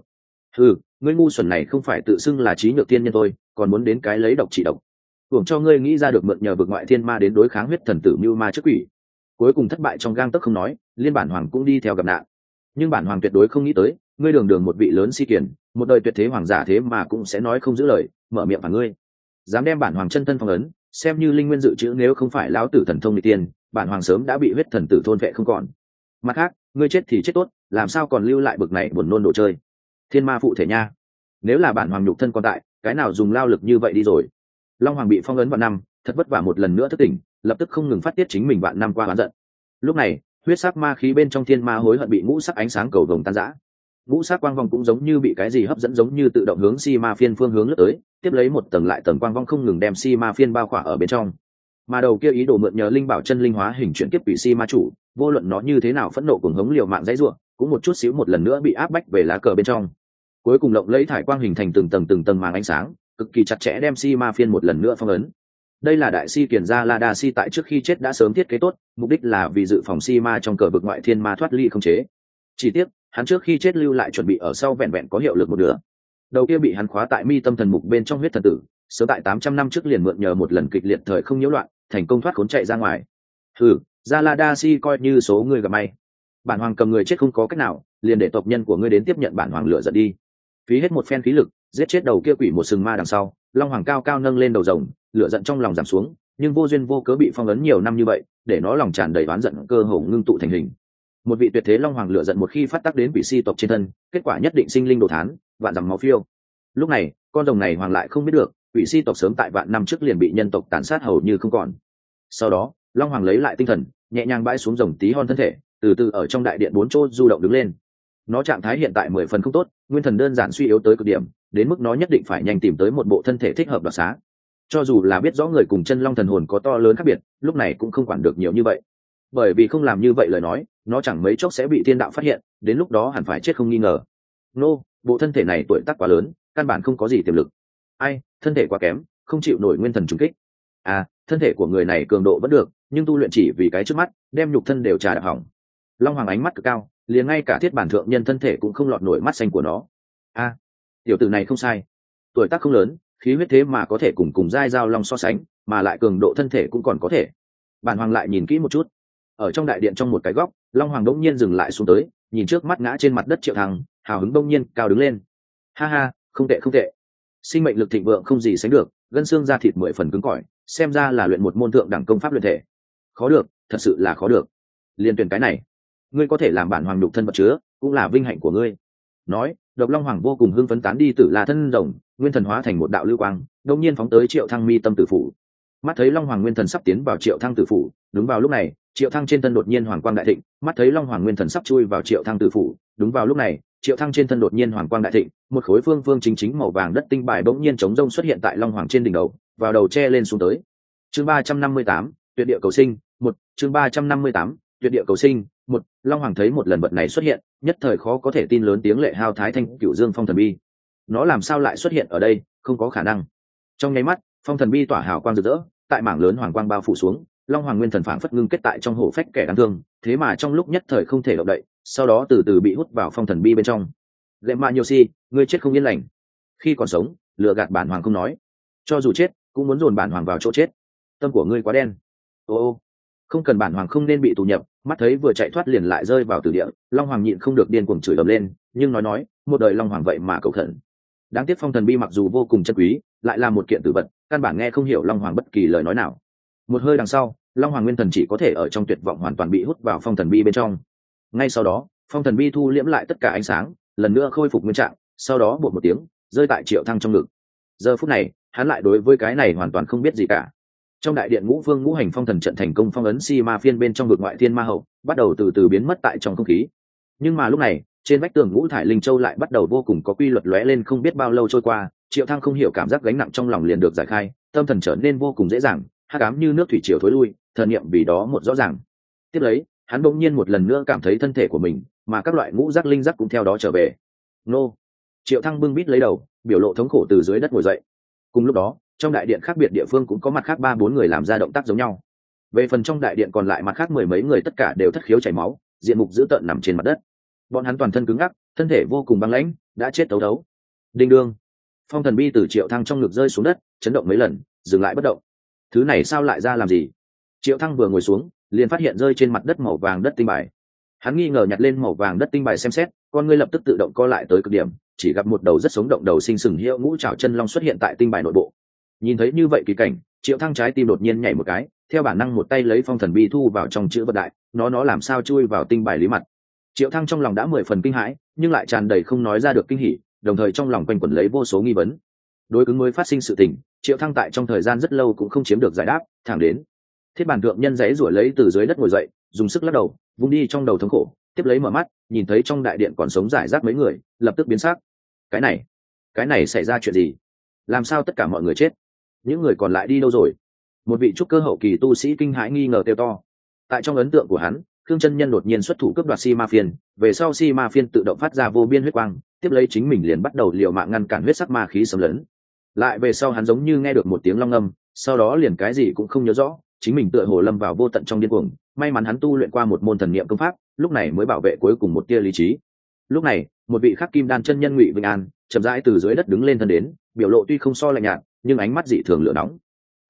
Ngươi ngu xuẩn này không phải tự xưng là trí nhược tiên nhân thôi, còn muốn đến cái lấy độc trị độc. Tưởng cho ngươi nghĩ ra được mượn nhờ vực ngoại thiên ma đến đối kháng huyết thần tử mưu ma trước quỷ, cuối cùng thất bại trong gang tấc không nói, liên bản hoàng cũng đi theo gặp nạn. Nhưng bản hoàng tuyệt đối không nghĩ tới, ngươi đường đường một vị lớn si kiền, một đời tuyệt thế hoàng giả thế mà cũng sẽ nói không giữ lời, mở miệng phản ngươi. Dám đem bản hoàng chân thân phong ấn, xem như linh nguyên dự trữ, nếu không phải lão tử thần thông nghịch tiên, bản hoàng sớm đã bị huyết thần tử thôn vệ không còn. Mặt khác, ngươi chết thì chết tốt, làm sao còn lưu lại bực này buồn nôn đồ chơi. Thiên ma phụ thể nha, nếu là bản hoàng nhục thân còn tại, cái nào dùng lao lực như vậy đi rồi. Long Hoàng bị phong ấn vạn năm, thật vất vả một lần nữa thức tỉnh, lập tức không ngừng phát tiết chính mình vạn năm qua oán giận. Lúc này, huyết sắc ma khí bên trong thiên ma hối hận bị ngũ sắc ánh sáng cầu vồng tan rã. Ngũ sắc quang vong cũng giống như bị cái gì hấp dẫn, giống như tự động hướng si ma phiên phương hướng lướt tới, tiếp lấy một tầng lại tầng quang vong không ngừng đem si ma phiên bao khỏa ở bên trong. Mà đầu kia ý đồ mượn nhờ linh bảo chân linh hóa hình chuyển kiếp quỷ si ma chủ, vô luận nó như thế nào phẫn nộ cuồng hống liều mạng dãy rủa, cũng một chút xíu một lần nữa bị áp bách về lá cờ bên trong. Cuối cùng lộng lấy thải quang hình thành từng tầng màng ánh sáng, cực kỳ chặt chẽ đem si ma phiên một lần nữa phong ấn. Đây là đại si kiền gia La Đa Si tại trước khi chết đã sớm thiết kế tốt, mục đích là vì dự phòng si ma trong cờ vực ngoại thiên ma thoát ly không chế. Chỉ tiếc, hắn trước khi chết lưu lại chuẩn bị ở sau vẹn vẹn có hiệu lực một nửa. Đầu kia bị hắn khóa tại mi tâm thần mục bên trong huyết thần tử, sớm tại 800 năm trước liền mượn nhờ một lần kịch liệt thời không nhiễu loạn, thành công thoát khốn chạy ra ngoài. Jaladashi coi như số người gặp may. Bản hoàng cầm người chết không có cách nào, liền để tộc nhân của ngươi đến tiếp nhận bản hoàng lựa giận đi. Phí hết một phen khí lực, giết chết đầu kia quỷ một sừng ma đằng sau, long hoàng cao cao nâng lên đầu rồng, lửa giận trong lòng giảm xuống, nhưng vô duyên vô cớ bị phong ấn nhiều năm như vậy, để nó lòng tràn đầy oán giận cơ hồ ngưng tụ thành hình. Một vị tuyệt thế long hoàng lửa giận một khi phát tác đến quỷ si tộc trên thân, kết quả nhất định sinh linh đồ thán, vạn dặm máu phiêu. Lúc này, con rồng này hoàng lại không biết được, quỷ si tộc sớm tại vạn năm trước liền bị nhân tộc tàn sát hầu như không còn. Sau đó, long hoàng lấy lại tinh thần, nhẹ nhàng bãi xuống rồng tí hon thân thể, từ từ ở trong đại điện bốn chỗ du động đứng lên. Nó trạng thái hiện tại 10 phần không tốt, nguyên thần đơn giản suy yếu tới cực điểm, đến mức nó nhất định phải nhanh tìm tới một bộ thân thể thích hợp đoạt xá. Cho dù là biết rõ người cùng chân long thần hồn có to lớn khác biệt, lúc này cũng không quản được nhiều như vậy. Bởi vì không làm như vậy lời nói, nó chẳng mấy chốc sẽ bị thiên đạo phát hiện, đến lúc đó hẳn phải chết không nghi ngờ. Bộ thân thể này tuổi tác quá lớn, căn bản không có gì tiềm lực. Ai, thân thể quá kém, không chịu nổi nguyên thần trùng kích. Thân thể của người này cường độ vẫn được, nhưng tu luyện chỉ vì cái trước mắt, đem nhục thân đều trà đạp hỏng. Long hoàng ánh mắt cực cao, liền ngay cả thiết bản thượng nhân thân thể cũng không lọt nổi mắt xanh của nó. Tiểu tử này không sai, tuổi tác không lớn, khí huyết thế mà có thể cùng giai giao long so sánh, mà lại cường độ thân thể cũng còn có thể. Bản hoàng lại nhìn kỹ một chút, ở trong đại điện trong một cái góc, long hoàng đống nhiên dừng lại xuống tới, nhìn trước mắt ngã trên mặt đất Triệu Thăng, hào hứng đống nhiên cao đứng lên. Ha, không tệ không tệ, sinh mệnh lực thịnh vượng không gì sánh được, gân xương da thịt 10 phần cứng cỏi, xem ra là luyện một môn thượng đẳng công pháp luyện thể. Khó được, thật sự là khó được. Liên tuyển cái này, ngươi có thể làm bản hoàng nhục thân vật chứa, cũng là vinh hạnh của ngươi. Nói, độc long hoàng vô cùng hưng phấn tán đi Tử La thân rồng, nguyên thần hóa thành một đạo lưu quang, đột nhiên phóng tới Triệu Thăng mi tâm tử phủ. Mắt thấy long hoàng nguyên thần sắp tiến vào Triệu Thăng tử phủ, đúng vào lúc này, Triệu Thăng trên thân đột nhiên hoàng quang đại thịnh. Mắt thấy long hoàng nguyên thần sắp chui vào Triệu Thăng tử phủ, đúng vào lúc này, Triệu Thăng trên thân đột nhiên hoàng quang đại thịnh, một khối phương phương chính chính màu vàng đất tinh bài bỗng nhiên chống rông xuất hiện tại long hoàng trên đỉnh đầu, vào đầu che lên xuống tới. Chương 358, tuyệt địa cầu sinh, 1, chương 358, tuyệt địa cầu sinh, 1, long hoàng thấy một lần vật này xuất hiện, nhất thời khó có thể tin lớn tiếng lệ hao thái thanh cửu dương phong thần bi. Nó làm sao lại xuất hiện ở đây, không có khả năng. Trong nháy mắt, phong thần bi tỏa hào quang rực rỡ, tại mảng lớn hoàng quang bao phủ xuống, long hoàng nguyên thần phảng phất ngưng kết tại trong hổ phách kẻ đáng thương, thế mà trong lúc nhất thời không thể động đậy, sau đó từ từ bị hút vào phong thần bi bên trong. Lệ mạ nhiều si, ngươi chết không yên lành. Khi còn sống, lừa gạt bản hoàng không nói, cho dù chết cũng muốn dồn bản hoàng vào chỗ chết. Tâm của ngươi quá đen. Ô, không cần, bản hoàng không nên bị tù nhập. Mắt thấy vừa chạy thoát liền lại rơi vào tử địa, long hoàng nhịn không được điên cuồng chửi ầm lên, nhưng nói một đời long hoàng vậy mà cầu khẩn. Đáng tiếc phong thần bi mặc dù vô cùng chân quý, lại là một kiện tử vật, căn bản nghe không hiểu long hoàng bất kỳ lời nói nào. Một hơi đằng sau, long hoàng nguyên thần chỉ có thể ở trong tuyệt vọng hoàn toàn bị hút vào phong thần bi bên trong. Ngay sau đó, phong thần bi thu liễm lại tất cả ánh sáng, lần nữa khôi phục nguyên trạng, sau đó bột một tiếng rơi tại Triệu Thăng trong ngực. Giờ phút này, hắn lại đối với cái này hoàn toàn không biết gì cả. Trong đại điện ngũ vương ngũ hành phong thần trận thành công phong ấn si ma phiên bên trong vực ngoại thiên ma hậu, bắt đầu từ từ biến mất tại trong không khí. Nhưng mà lúc này, trên vách tường ngũ thải linh châu lại bắt đầu vô cùng có quy luật lóe lên, không biết bao lâu trôi qua, Triệu Thăng không hiểu cảm giác gánh nặng trong lòng liền được giải khai, tâm thần trở nên vô cùng dễ dàng, hắc ám như nước thủy triều thối lui, thần niệm vì đó một rõ ràng. Tiếp lấy, hắn bỗng nhiên một lần nữa cảm thấy thân thể của mình, mà các loại ngũ giác linh giác cũng theo đó trở về. Triệu Thăng bưng bít lấy đầu, biểu lộ thống khổ từ dưới đất ngồi dậy. Cùng lúc đó, trong đại điện khác biệt địa phương cũng có mặt khác 3-4 người làm ra động tác giống nhau. Về phần trong đại điện còn lại mặt khác 10 mấy người tất cả đều thất khiếu chảy máu, diện mục dữ tợn nằm trên mặt đất. Bọn hắn toàn thân cứng ngắc, thân thể vô cùng băng lãnh, đã chết tấu đấu. Đinh đương, phong thần bi từ Triệu Thăng trong ngực rơi xuống đất, chấn động mấy lần, dừng lại bất động. Thứ này sao lại ra làm gì? Triệu Thăng vừa ngồi xuống, liền phát hiện rơi trên mặt đất màu vàng đất tinh bài. Hắn nghi ngờ nhặt lên màu vàng đất tinh bài xem xét, con ngươi lập tức tự động co lại tới cực điểm, chỉ gặp một đầu rất sống động đầu sinh sừng hiệu ngũ trảo chân long xuất hiện tại tinh bài nội bộ. Nhìn thấy như vậy kỳ cảnh, Triệu Thăng trái tim đột nhiên nhảy một cái, theo bản năng một tay lấy phong thần bi thu vào trong chữ vật đại, nó làm sao chui vào tinh bài lý mặt. Triệu Thăng trong lòng đã 10 phần kinh hãi, nhưng lại tràn đầy không nói ra được kinh hỉ, đồng thời trong lòng quanh quẩn lấy vô số nghi vấn. Đối cứng mới phát sinh sự tình, Triệu Thăng tại trong thời gian rất lâu cũng không chiếm được giải đáp, thẳng đến thiết bản thượng nhân giấy rủa lấy từ dưới đất ngồi dậy, dùng sức lắc đầu, vung đi trong đầu thống khổ, tiếp lấy mở mắt, nhìn thấy trong đại điện còn sống rải rác mấy người, lập tức biến sắc. Cái này xảy ra chuyện gì? Làm sao tất cả mọi người chết? Những người còn lại đi đâu rồi? Một vị trúc cơ hậu kỳ tu sĩ kinh hãi nghi ngờ kêu to. Tại trong ấn tượng của hắn, Khương chân nhân đột nhiên xuất thủ cướp đoạt si ma phiên, về sau si ma phiên tự động phát ra vô biên huyết quang, tiếp lấy chính mình liền bắt đầu liều mạng ngăn cản huyết sắc ma khí xâm lấn. Lại về sau hắn giống như nghe được một tiếng long ngâm, sau đó liền cái gì cũng không nhớ rõ, chính mình tựa hồ lâm vào vô tận trong điên cuồng. May mắn hắn tu luyện qua một môn thần niệm công pháp, lúc này mới bảo vệ cuối cùng một tia lý trí. Lúc này, một vị khắc kim đan chân nhân Ngụy Vinh An chậm rãi từ dưới đất đứng lên thân đến, biểu lộ tuy không so lạnh nhạt, nhưng ánh mắt dị thường lửa nóng.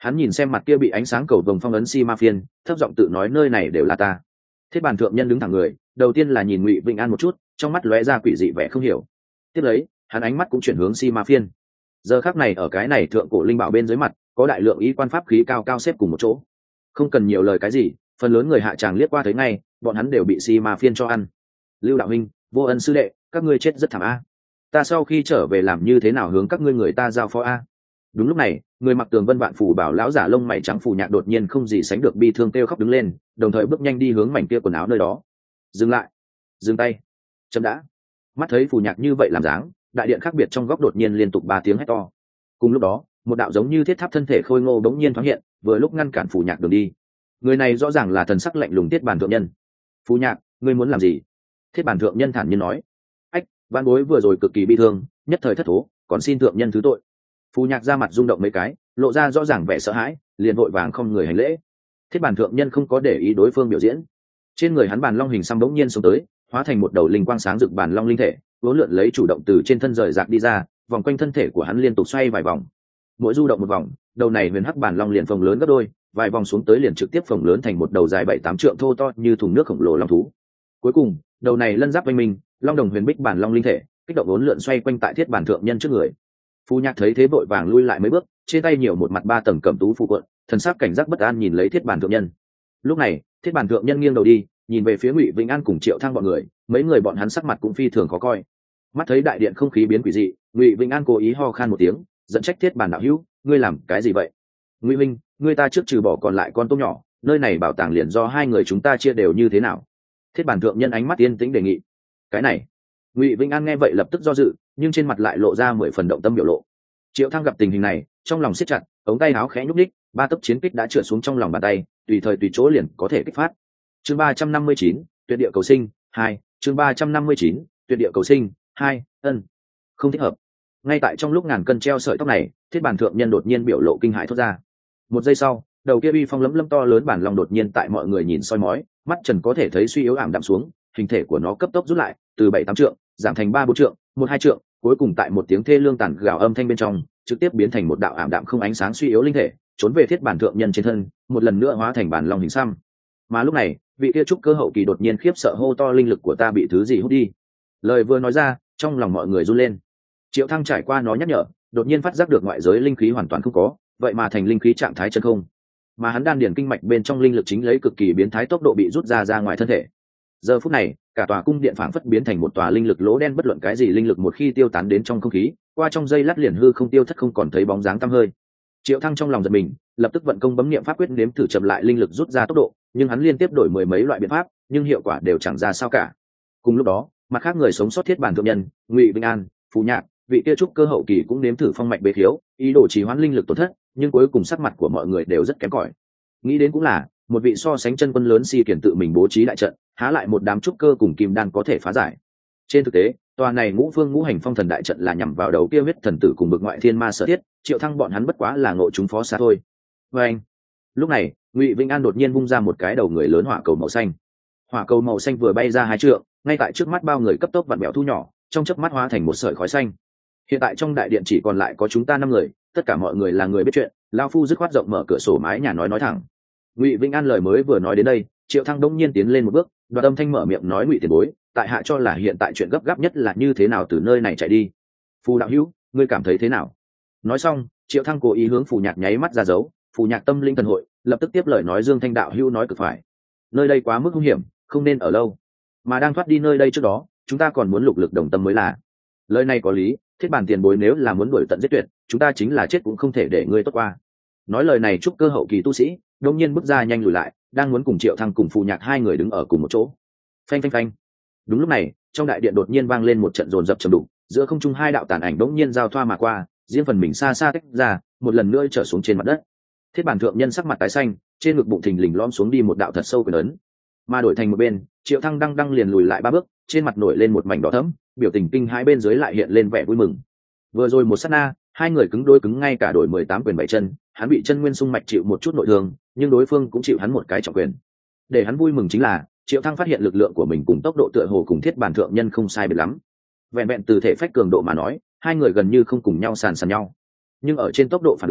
Hắn nhìn xem mặt kia bị ánh sáng cầu vồng phong ấn si ma phiên, thấp giọng tự nói nơi này đều là ta. Thiết Bàn thượng nhân đứng thẳng người, đầu tiên là nhìn Ngụy Vĩnh An một chút, trong mắt lóe ra quỷ dị vẻ không hiểu. Tiếp lấy, hắn ánh mắt cũng chuyển hướng si ma phiên. Giờ khắc này ở cái này thượng cổ linh bảo bên dưới mặt, có đại lượng y quan pháp khí cao cao xếp cùng một chỗ. Không cần nhiều lời cái gì, phần lớn người hạ tràng liếc qua thấy ngay, bọn hắn đều bị si ma phiên cho ăn. Lưu đạo huynh, Vô Ân sư đệ, các ngươi chết rất thảm a. Ta sau khi trở về làm như thế nào hướng các ngươi người ta giao phó a? Đúng lúc này, người mặc tường vân vạn phủ bảo lão giả lông mày trắng Phù Nhạc đột nhiên không gì sánh được bi thương kêu khóc đứng lên, đồng thời bước nhanh đi hướng mảnh kia quần áo nơi đó. Dừng lại, dừng tay, chậm đã. Mắt thấy Phù Nhạc như vậy làm dáng, đại điện khác biệt trong góc đột nhiên liên tục 3 tiếng hét to. Cùng lúc đó, một đạo giống như thiết tháp thân thể khôi ngô bỗng nhiên thoáng hiện, vừa lúc ngăn cản Phù Nhạc đường đi. Người này rõ ràng là thần sắc lạnh lùng Thiết Bàn thượng nhân. Phù Nhạc, ngươi muốn làm gì? Thiết Bàn thượng nhân thản nhiên nói. Ách, văn bối vừa rồi cực kỳ bi thương, nhất thời thất thố, còn xin thượng nhân thứ tội. Phù Nhạc ra mặt rung động mấy cái, lộ ra rõ ràng vẻ sợ hãi, liền vội vàng không người hành lễ. Thiết Bàn thượng nhân không có để ý đối phương biểu diễn, trên người hắn bàn long hình xăm bỗng nhiên xuống tới, hóa thành một đầu linh quang sáng rực bàn long linh thể, vốn lượn lấy chủ động từ trên thân rời rạc đi ra, vòng quanh thân thể của hắn liên tục xoay vài vòng. Mỗi du động một vòng, đầu này huyền hắc bàn long liền phồng lớn gấp đôi, vài vòng xuống tới liền trực tiếp phồng lớn thành một đầu dài 7-8 trượng thô to như thùng nước khổng lồ long thú. Cuối cùng, đầu này lân giáp vinh minh, long đồng huyền bích bàn long linh thể, kích động vốn lượn xoay quanh tại Thiết Bàn thượng nhân trước người. Phù Nhạc thấy thế vội vàng lui lại mấy bước, trên tay nhiều một mặt 3 tầng cẩm tú phù cuộn, thần sắc cảnh giác bất an nhìn lấy Thiết Bàn thượng nhân. Lúc này, Thiết Bàn thượng nhân nghiêng đầu đi, nhìn về phía Ngụy Vĩnh An cùng Triệu Thăng bọn người, mấy người bọn hắn sắc mặt cũng phi thường khó coi. Mắt thấy đại điện không khí biến quỷ dị, Ngụy Vĩnh An cố ý ho khan một tiếng, dẫn trách Thiết Bàn đạo hữu, ngươi làm cái gì vậy? Ngụy Minh, ngươi ta trước trừ bỏ còn lại con tôm nhỏ, nơi này bảo tàng liền do hai người chúng ta chia đều như thế nào? Thiết Bàn thượng nhân ánh mắt yên tĩnh đề nghị. Cái này, Ngụy Vĩnh An nghe vậy lập tức do dự, nhưng trên mặt lại lộ ra 10 phần động tâm biểu lộ. Triệu Thăng gặp tình hình này, trong lòng siết chặt, ống tay áo khẽ nhúc nhích, 3 tấc chiến kích đã trượt xuống trong lòng bàn tay, tùy thời tùy chỗ liền có thể kích phát. Chương 359, Tuyệt địa cầu sinh 2, chương 359, Tuyệt địa cầu sinh 2, không thích hợp. Ngay tại trong lúc ngàn cân treo sợi tóc này, Thiết Bàn thượng nhân đột nhiên biểu lộ kinh hãi thốt ra. Một giây sau, đầu kia uy phong lấm lấm to lớn bản long đột nhiên tại mọi người nhìn soi mói, mắt trần có thể thấy suy yếu ảm đạm xuống, hình thể của nó cấp tốc rút lại, từ 7-8 trượng, giảm thành 3-4 trượng, 1-2 trượng, cuối cùng tại một tiếng thê lương tàn gào âm thanh bên trong, trực tiếp biến thành một đạo ảm đạm không ánh sáng suy yếu linh thể, trốn về Thiết Bàn thượng nhân trên thân, một lần nữa hóa thành bản long hình xăm. Mà lúc này, vị kia trúc cơ hậu kỳ đột nhiên khiếp sợ hô to linh lực của ta bị thứ gì hút đi. Lời vừa nói ra, trong lòng mọi người run lên. Triệu Thăng trải qua nó nhắc nhở, đột nhiên phát giác được ngoại giới linh khí hoàn toàn không có, vậy mà thành linh khí trạng thái chân không. Mà hắn đan điền kinh mạch bên trong linh lực chính lấy cực kỳ biến thái tốc độ bị rút ra ngoài thân thể. Giờ phút này, cả tòa cung điện phảng phất biến thành một tòa linh lực lỗ đen, bất luận cái gì linh lực một khi tiêu tán đến trong không khí, qua trong giây lát liền hư không tiêu thất, không còn thấy bóng dáng tăm hơi. Triệu Thăng trong lòng giật mình, lập tức vận công bấm niệm pháp quyết nếm thử chậm lại linh lực rút ra tốc độ, nhưng hắn liên tiếp đổi 10 mấy loại biện pháp, nhưng hiệu quả đều chẳng ra sao cả. Cùng lúc đó, mặt khác người sống sót Thiết Bàn thượng nhân, Ngụy Vĩnh An, Phù Nhạc, vị kia trúc cơ hậu kỳ cũng nếm thử phong mạch bế khiếu, ý đồ trì hoãn linh lực tổn thất, nhưng cuối cùng sắc mặt của mọi người đều rất kém cỏi. Nghĩ đến cũng là, một vị so sánh chân quân lớn si kiển tự mình bố trí đại trận, há lại một đám trúc cơ cùng kim đan có thể phá giải. Trên thực tế, tòa này ngũ phương ngũ hành phong thần đại trận là nhằm vào đầu kia huyết thần tử cùng bực ngoại thiên ma sở thiết, Triệu Thăng bọn hắn bất quá là ngộ chúng phó xa thôi. Và anh, lúc này, Ngụy Vĩnh An đột nhiên vung ra một cái đầu người lớn hỏa cầu màu xanh. Hỏa cầu màu xanh vừa bay ra 2 trượng, ngay tại trước mắt bao người cấp tốc vặn bẹo thu nhỏ, trong chớp mắt hóa thành một sợi khói xanh. Hiện tại trong đại điện chỉ còn lại có chúng ta 5 người, tất cả mọi người là người biết chuyện, lão phu dứt khoát rộng mở cửa sổ mái nhà nói thẳng. Ngụy Vĩnh An lời mới vừa nói đến đây, Triệu Thăng đông nhiên tiến lên một bước, đoạt âm thanh mở miệng nói: Ngụy tiền bối, tại hạ cho là hiện tại chuyện gấp gáp nhất là như thế nào từ nơi này chạy đi. Phù đạo hữu, ngươi cảm thấy thế nào? Nói xong, Triệu Thăng cố ý hướng Phù Nhạc nháy mắt ra dấu, Phù Nhạc tâm linh thần hội lập tức tiếp lời nói: Dương Thanh đạo hữu nói cực phải, nơi đây quá mức nguy hiểm, không nên ở lâu, mà đang thoát đi nơi đây trước đó, chúng ta còn muốn lục lực đồng tâm mới là. Lời này có lý, Thiết Bàn tiền bối nếu là muốn đuổi tận giết tuyệt, chúng ta chính là chết cũng không thể để ngươi tốt qua. Nói lời này trúc cơ hậu kỳ tu sĩ đông nhiên bước ra nhanh lùi lại, đang muốn cùng Triệu Thăng cùng Phù Nhạc hai người đứng ở cùng một chỗ. Phanh phanh phanh. Đúng lúc này, trong đại điện đột nhiên vang lên một trận dồn dập trầm đục, giữa không trung 2 đạo tàn ảnh đống nhiên giao thoa mà qua, riêng phần mình xa xa tách ra, một lần nữa trở xuống trên mặt đất. Thiết Bàn thượng nhân sắc mặt tái xanh, trên ngực bụng thình lình lõm xuống đi một đạo thật sâu quyền ấn. Mà đổi thành một bên, Triệu Thăng đang liền lùi lại 3 bước, trên mặt nổi lên một mảnh đỏ thẫm, biểu tình kinh hãi bên dưới lại hiện lên vẻ vui mừng. Vừa rồi một sát na, hai người cứng đôi cứng, ngay cả đổi 18 quyền 7 chân, hắn bị chân nguyên xung mạch chịu một chút nội thương, nhưng đối phương cũng chịu hắn một cái trọng quyền. Để hắn vui mừng chính là, Triệu Thăng phát hiện lực lượng của mình cùng tốc độ tựa hồ cùng Thiết Bàn thượng nhân không sai biệt lắm. Vẹn vẹn từ thể phách cường độ mà nói, hai người gần như không cùng nhau sàn nhau. Nhưng ở trên tốc độ phản ứng,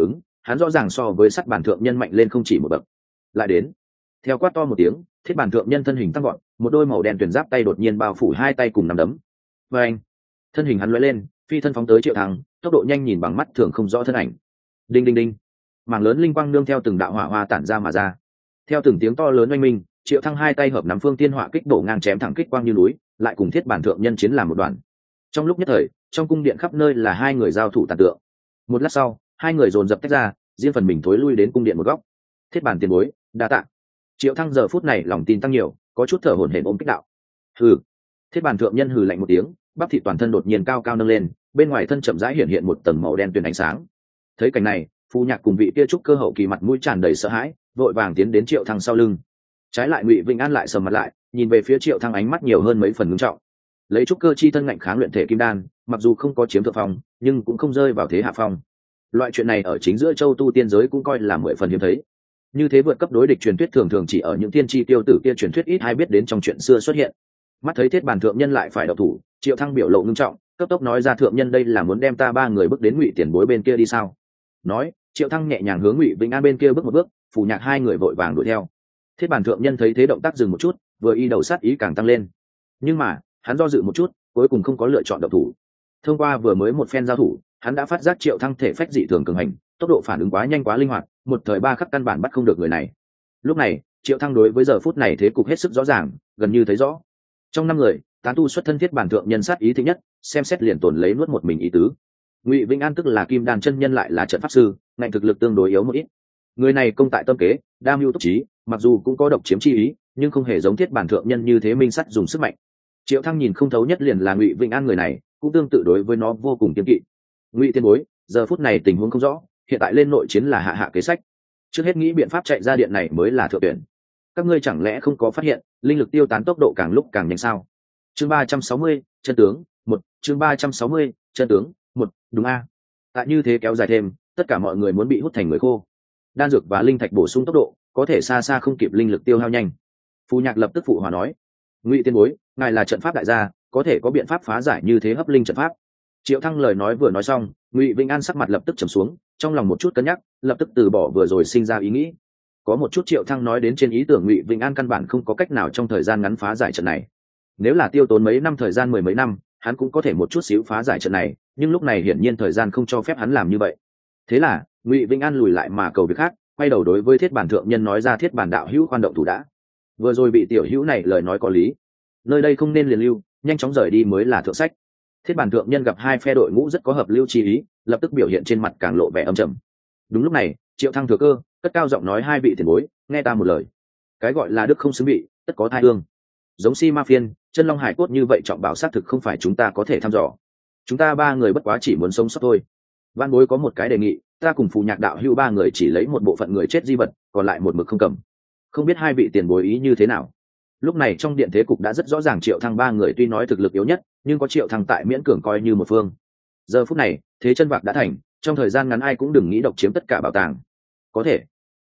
hắn rõ ràng so với sắt bản thượng nhân mạnh lên không chỉ một bậc. Lại đến, theo quát to một tiếng, thiết bản thượng nhân thân hình tăng gọn, một đôi màu đen tuyển giáp tay đột nhiên bao phủ hai tay cùng nắm đấm. Và anh, thân hình hắn lóe lên, phi thân phóng tới Triệu Thăng, tốc độ nhanh nhìn bằng mắt thường không rõ thân ảnh. Đinh đinh đinh, mảng lớn linh quang nương theo từng đạo hỏa hoa tản ra mà ra. Theo từng tiếng to lớn oanh minh, Triệu Thăng hai tay hợp nắm phương tiên hỏa kích đổ ngang chém thẳng kích quang như núi, lại cùng thiết bản thượng nhân chiến làm một đoàn. Trong lúc nhất thời, trong cung điện khắp nơi là hai người giao thủ tàn tượng. Một lát sau, hai người dồn dập tách ra, riêng phần mình thối lui đến cung điện một góc. Thiết bản tiền bối, đa tạ. Triệu Thăng giờ phút này lòng tin tăng nhiều, có chút thở hổn hển ôm kích đạo. Hừ. Thiết bản thượng nhân hừ lạnh một tiếng, bắp thịt toàn thân đột nhiên cao cao nâng lên, bên ngoài thân chậm rãi hiện hiện một tầng màu đen tuyền ánh sáng. Thấy cảnh này, Phu Nhạc cùng vị kia trúc cơ hậu kỳ mặt mũi tràn đầy sợ hãi, vội vàng tiến đến Triệu Thăng sau lưng. Trái lại Ngụy Vĩnh An lại sầm mặt lại, nhìn về phía Triệu Thăng ánh mắt nhiều hơn mấy phần ngưng trọng. Lấy trúc cơ chi thân ngạnh kháng luyện thể kim đan, mặc dù không có chiếm thượng phong, nhưng cũng không rơi vào thế hạ phong. Loại chuyện này ở chính giữa châu tu tiên giới cũng coi là 10 phần hiếm thấy. Như thế vượt cấp đối địch truyền thuyết thường thường chỉ ở những tiên tri tiêu tử kia truyền thuyết ít ai biết đến trong chuyện xưa xuất hiện. Mắt thấy thiết bản thượng nhân lại phải độc thủ, Triệu Thăng biểu lộ ngưng trọng, cấp tốc nói ra: thượng nhân đây là muốn đem ta ba người bước đến Ngụy tiền bối bên kia đi sao? Nói, Triệu Thăng nhẹ nhàng hướng Ngụy Vĩnh An bên kia bước một bước, Phù Nhạc hai người vội vàng đuổi theo. Thiết bản thượng nhân thấy thế động tác dừng một chút, vừa y đầu sát ý càng tăng lên. Nhưng mà, hắn do dự một chút, cuối cùng không có lựa chọn động thủ. Thông qua vừa mới một phen giao thủ, hắn đã phát giác Triệu Thăng thể phách dị thường cường hành, tốc độ phản ứng quá nhanh quá linh hoạt, một thời ba khắc căn bản bắt không được người này. Lúc này, Triệu Thăng đối với giờ phút này thế cục hết sức rõ ràng, gần như thấy rõ. Trong 5 người, tán tu xuất thân thiết bản thượng nhân sát ý thứ nhất, xem xét liền tồn lấy nuốt một mình ý tứ. Ngụy Vĩnh An tức là kim đan chân nhân lại là trận pháp sư, ngạnh thực lực tương đối yếu một ít. Người này công tại tâm kế, đam mưu túc trí, mặc dù cũng có độc chiếm chi ý, nhưng không hề giống thiết bản thượng nhân như thế minh sắt dùng sức mạnh. Triệu Thăng nhìn không thấu nhất liền là Ngụy Vĩnh An người này, cũng tương tự đối với nó vô cùng kiêng kỵ. Ngụy tiên bối, giờ phút này tình huống không rõ, hiện tại lên nội chiến là hạ kế sách. Trước hết nghĩ biện pháp chạy ra điện này mới là thượng tuyển. Các ngươi chẳng lẽ không có phát hiện, linh lực tiêu tán tốc độ càng lúc càng nhanh sao? Chương 360, chân tướng, 1, chương 360, chân tướng, 1, đúng a. Tại như thế kéo dài thêm, tất cả mọi người muốn bị hút thành người khô. Đan dược và linh thạch bổ sung tốc độ, có thể xa xa không kịp linh lực tiêu hao nhanh. Phu Nhạc lập tức phụ hòa nói: Ngụy tiên bối, ngài là trận pháp đại gia, có thể có biện pháp phá giải như thế hấp linh trận pháp. Triệu Thăng lời nói vừa nói xong, Ngụy Vĩnh An sắc mặt lập tức trầm xuống, trong lòng một chút cân nhắc, lập tức từ bỏ vừa rồi sinh ra ý nghĩ. Có một chút Triệu Thăng nói đến trên ý tưởng Ngụy Vĩnh An căn bản không có cách nào trong thời gian ngắn phá giải trận này. Nếu là tiêu tốn mấy năm thời gian 10 mấy năm, hắn cũng có thể một chút xíu phá giải trận này, nhưng lúc này hiển nhiên thời gian không cho phép hắn làm như vậy. Thế là, Ngụy Vĩnh An lùi lại mà cầu việc khác, quay đầu đối với thiết bản thượng nhân nói ra: thiết bản đạo hữu khoan động thủ đã. Vừa rồi bị tiểu hữu này lời nói có lý, nơi đây không nên liền lưu, nhanh chóng rời đi mới là thượng sách. Thiết bản thượng nhân gặp hai phe đội ngũ rất có hợp lưu chi ý, lập tức biểu hiện trên mặt càng lộ vẻ âm trầm. Đúng lúc này, Triệu Thăng thừa cơ cất cao giọng nói: hai vị tiền bối, nghe ta một lời. Cái gọi là đức không xứng vị, tất có thai ương. Giống Si Ma Phiên, chân long hải cốt như vậy trọng bảo xác thực không phải chúng ta có thể thăm dò. Chúng ta ba người bất quá chỉ muốn sống sót thôi. Văn bối có một cái đề nghị, ta cùng Phù Nhạc đạo hữu ba người chỉ lấy một bộ phận người chết di vật, còn lại một mực không cầm. Không biết hai vị tiền bối ý như thế nào? Lúc này trong điện thế cục đã rất rõ ràng, Triệu Thăng ba người tuy nói thực lực yếu nhất, nhưng có Triệu Thăng tại miễn cường coi như một phương. Giờ phút này, thế chân vạc đã thành, trong thời gian ngắn ai cũng đừng nghĩ độc chiếm tất cả bảo tàng. Có thể.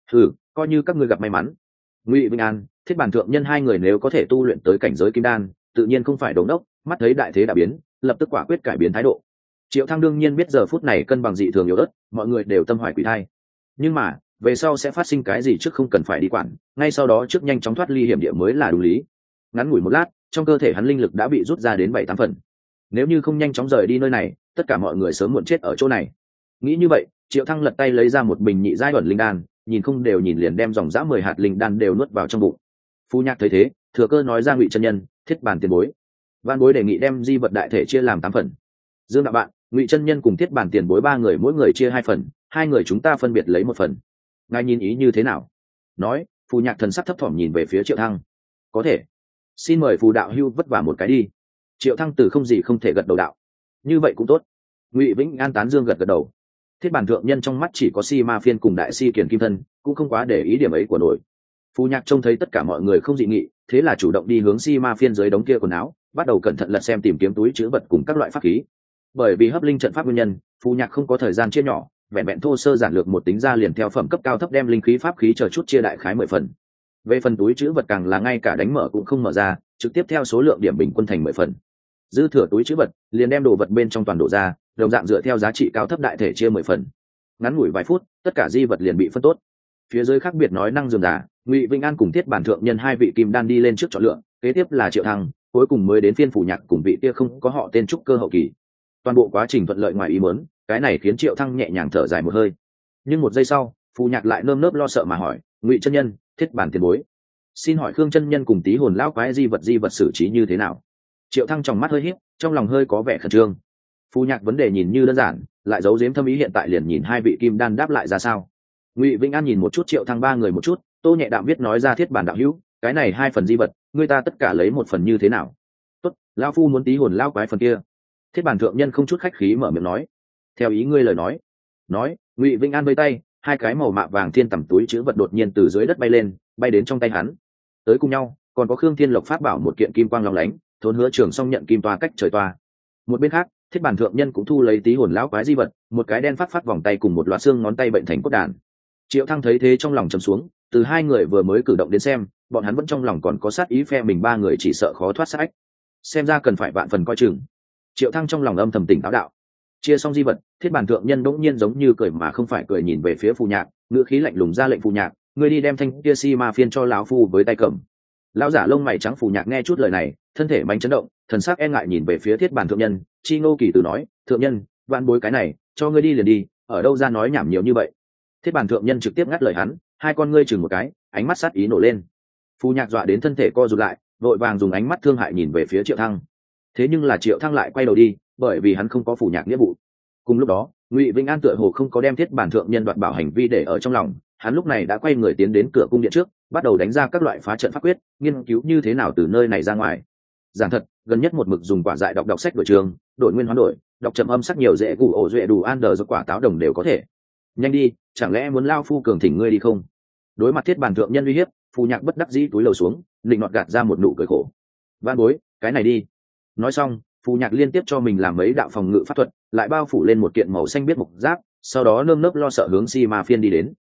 Coi như các ngươi gặp may mắn. Ngụy Vĩnh An, thiết bản thượng nhân hai người nếu có thể tu luyện tới cảnh giới kim đan, tự nhiên không phải đống đốc, mắt thấy đại thế đã biến, lập tức quả quyết cải biến thái độ. Triệu Thăng đương nhiên biết giờ phút này cân bằng dị thường yếu ớt, mọi người đều tâm hoài quỷ thai. Nhưng mà, về sau sẽ phát sinh cái gì trước không cần phải đi quản, ngay sau đó trước nhanh chóng thoát ly hiểm địa mới là đúng lý. Ngắn ngủi một lát, trong cơ thể hắn linh lực đã bị rút ra đến 7-8 phần. Nếu như không nhanh chóng rời đi nơi này, tất cả mọi người sớm muộn chết ở chỗ này. Nghĩ như vậy, Triệu Thăng lật tay lấy ra một bình nhị giai ẩn linh đan, nhìn không đều nhìn liền đem dòng dã 10 hạt linh đan đều nuốt vào trong bụng. Phu Nhạc thấy thế, thừa cơ nói ra: Ngụy chân nhân, thiết bản tiền bối, văn bối đề nghị đem di vật đại thể chia làm 8 phần. Dương đạo bạn, Ngụy chân nhân cùng thiết bản tiền bối ba người mỗi người chia 2 phần, hai người chúng ta phân biệt lấy 1 phần. Ngài nhìn ý như thế nào? Nói, Phu Nhạc thần sắc thấp thỏm nhìn về phía Triệu Thăng. Có thể. Xin mời Phù đạo hưu vất vả một cái đi. Triệu Thăng từ không gì không thể gật đầu đạo. Như vậy cũng tốt. Ngụy Vĩnh An tán dương gật đầu. Thiết bản thượng nhân trong mắt chỉ có Si Ma Phiên cùng đại si kiền kim thân, cũng không quá để ý điểm ấy của nổi. Phu Nhạc trông thấy tất cả mọi người không dị nghị, thế là chủ động đi hướng Si Ma Phiên dưới đống kia quần áo, bắt đầu cẩn thận lật xem tìm kiếm túi trữ vật cùng các loại pháp khí. Bởi vì hấp linh trận pháp nguyên nhân, Phu Nhạc không có thời gian chia nhỏ, vẹn vẹn thô sơ giản lược một tính ra liền theo phẩm cấp cao thấp đem linh khí pháp khí chờ chút chia đại khái 10 phần. Về phần túi trữ vật càng là ngay cả đánh mở cũng không mở ra, trực tiếp theo số lượng điểm bình quân thành 10 phần. Dư thừa túi trữ vật liền đem đồ vật bên trong toàn đổ ra, đồng dạng dựa theo giá trị cao thấp đại thể chia 10 phần. ngắn ngủi vài phút tất cả di vật liền bị phân tốt. Phía dưới khác biệt nói năng dườm giả, Ngụy Vĩnh An cùng Thiết Bản thượng nhân hai vị kim đan đi lên trước chọn lựa, kế tiếp là Triệu Thăng, cuối cùng mới đến phiên Phù Nhạc cùng vị kia không có họ tên trúc cơ hậu kỳ. Toàn bộ quá trình thuận lợi ngoài ý muốn, cái này khiến Triệu Thăng nhẹ nhàng thở dài một hơi. Nhưng một giây sau, Phù Nhạc lại nơm nớp lo sợ mà hỏi, Ngụy chân nhân, Thiết Bản tiền bối, xin hỏi Khương chân nhân cùng Tí hồn lão quái di vật xử trí như thế nào? Triệu Thăng trong mắt hơi híp, trong lòng hơi có vẻ khẩn trương. Phù Nhạc vấn đề nhìn như đơn giản, lại giấu giếm thâm ý, hiện tại liền nhìn hai vị kim đan đáp lại ra sao. Ngụy Vĩnh An nhìn một chút Triệu Thăng ba người một chút, Tô Nhẹ Đạm viết nói ra, Thiết Bản đạo hữu, cái này hai phần di vật, người ta tất cả lấy một phần như thế nào? Tốt, lão phu muốn Tí hồn lão quái phần kia. Thiết Bản thượng nhân không chút khách khí mở miệng nói. Theo ý ngươi lời nói. Nói, Ngụy Vĩnh An vây tay, hai cái màu mạ vàng thiên tầm túi chứa vật đột nhiên từ dưới đất bay lên, bay đến trong tay hắn. Tới cùng nhau, còn có Khương Thiên Lộc pháp bảo một kiện kim quang long lánh, Thốn Hứa Trường Song nhận kim toa cách trời toa. Một bên khác, Thiết Bản thượng nhân cũng thu lấy Tí hồn lão quái di vật, một cái đen phát vòng tay cùng một loạt xương ngón tay bệnh thành cốt đàn. Triệu Thăng thấy thế trong lòng trầm xuống, từ hai người vừa mới cử động đến xem, bọn hắn vẫn trong lòng còn có sát ý, phe mình ba người chỉ sợ khó thoát sát ách, xem ra cần phải vạn phần coi chừng. Triệu Thăng trong lòng âm thầm tỉnh táo đạo. Chia xong di vật, Thiết Bản thượng nhân bỗng nhiên giống như cười mà không phải cười, nhìn về phía Phù Nhạc, ngữ khí lạnh lùng ra lệnh, Phù Nhạc, ngươi đi đem thanh kia si ma phiên cho lão phu với tay cầm. Lão giả lông mày trắng Phù Nhạc nghe chút lời này, thân thể mạnh chấn động, thần sắc e ngại nhìn về phía Thiết Bản thượng nhân. Chi Ngô Kỳ Tử nói, thượng nhân, vạn bối cái này, cho ngươi đi liền đi, ở đâu ra nói nhảm nhiều như vậy. Thiết Bản thượng nhân trực tiếp ngắt lời hắn, hai con ngươi chừng một cái, ánh mắt sát ý nổ lên. Phù Nhạc dọa đến thân thể co rụt lại, vội vàng dùng ánh mắt thương hại nhìn về phía Triệu Thăng. Thế nhưng là Triệu Thăng lại quay đầu đi, bởi vì hắn không có Phù Nhạc nghĩa vụ. Cùng lúc đó, Ngụy Vĩnh An tựa hồ không có đem Thiết Bản thượng nhân đoạt bảo hành vi để ở trong lòng, hắn lúc này đã quay người tiến đến cửa cung điện trước, bắt đầu đánh ra các loại phá trận pháp quyết, nghiên cứu như thế nào từ nơi này ra ngoài. Giảng thật, gần nhất một mực dùng quả dại đọc sách đổi trường, đổi nguyên hoán đổi, đọc chậm âm sắc nhiều dễ củ ổ duệ đủ an đờ do quả táo đồng đều có thể. Nhanh đi, chẳng lẽ muốn lao phu cường thỉnh ngươi đi không? Đối mặt Thiết Bản thượng nhân uy hiếp, Phù Nhạc bất đắc dĩ túi lầu xuống, định nọt gạt ra một nụ cười khổ. Van bối, cái này đi. Nói xong, Phù Nhạc liên tiếp cho mình làm mấy đạo phòng ngự pháp thuật, lại bao phủ lên một kiện màu xanh biết mộc giáp, sau đó nơm nớp lo sợ hướng si ma phiên đi đến.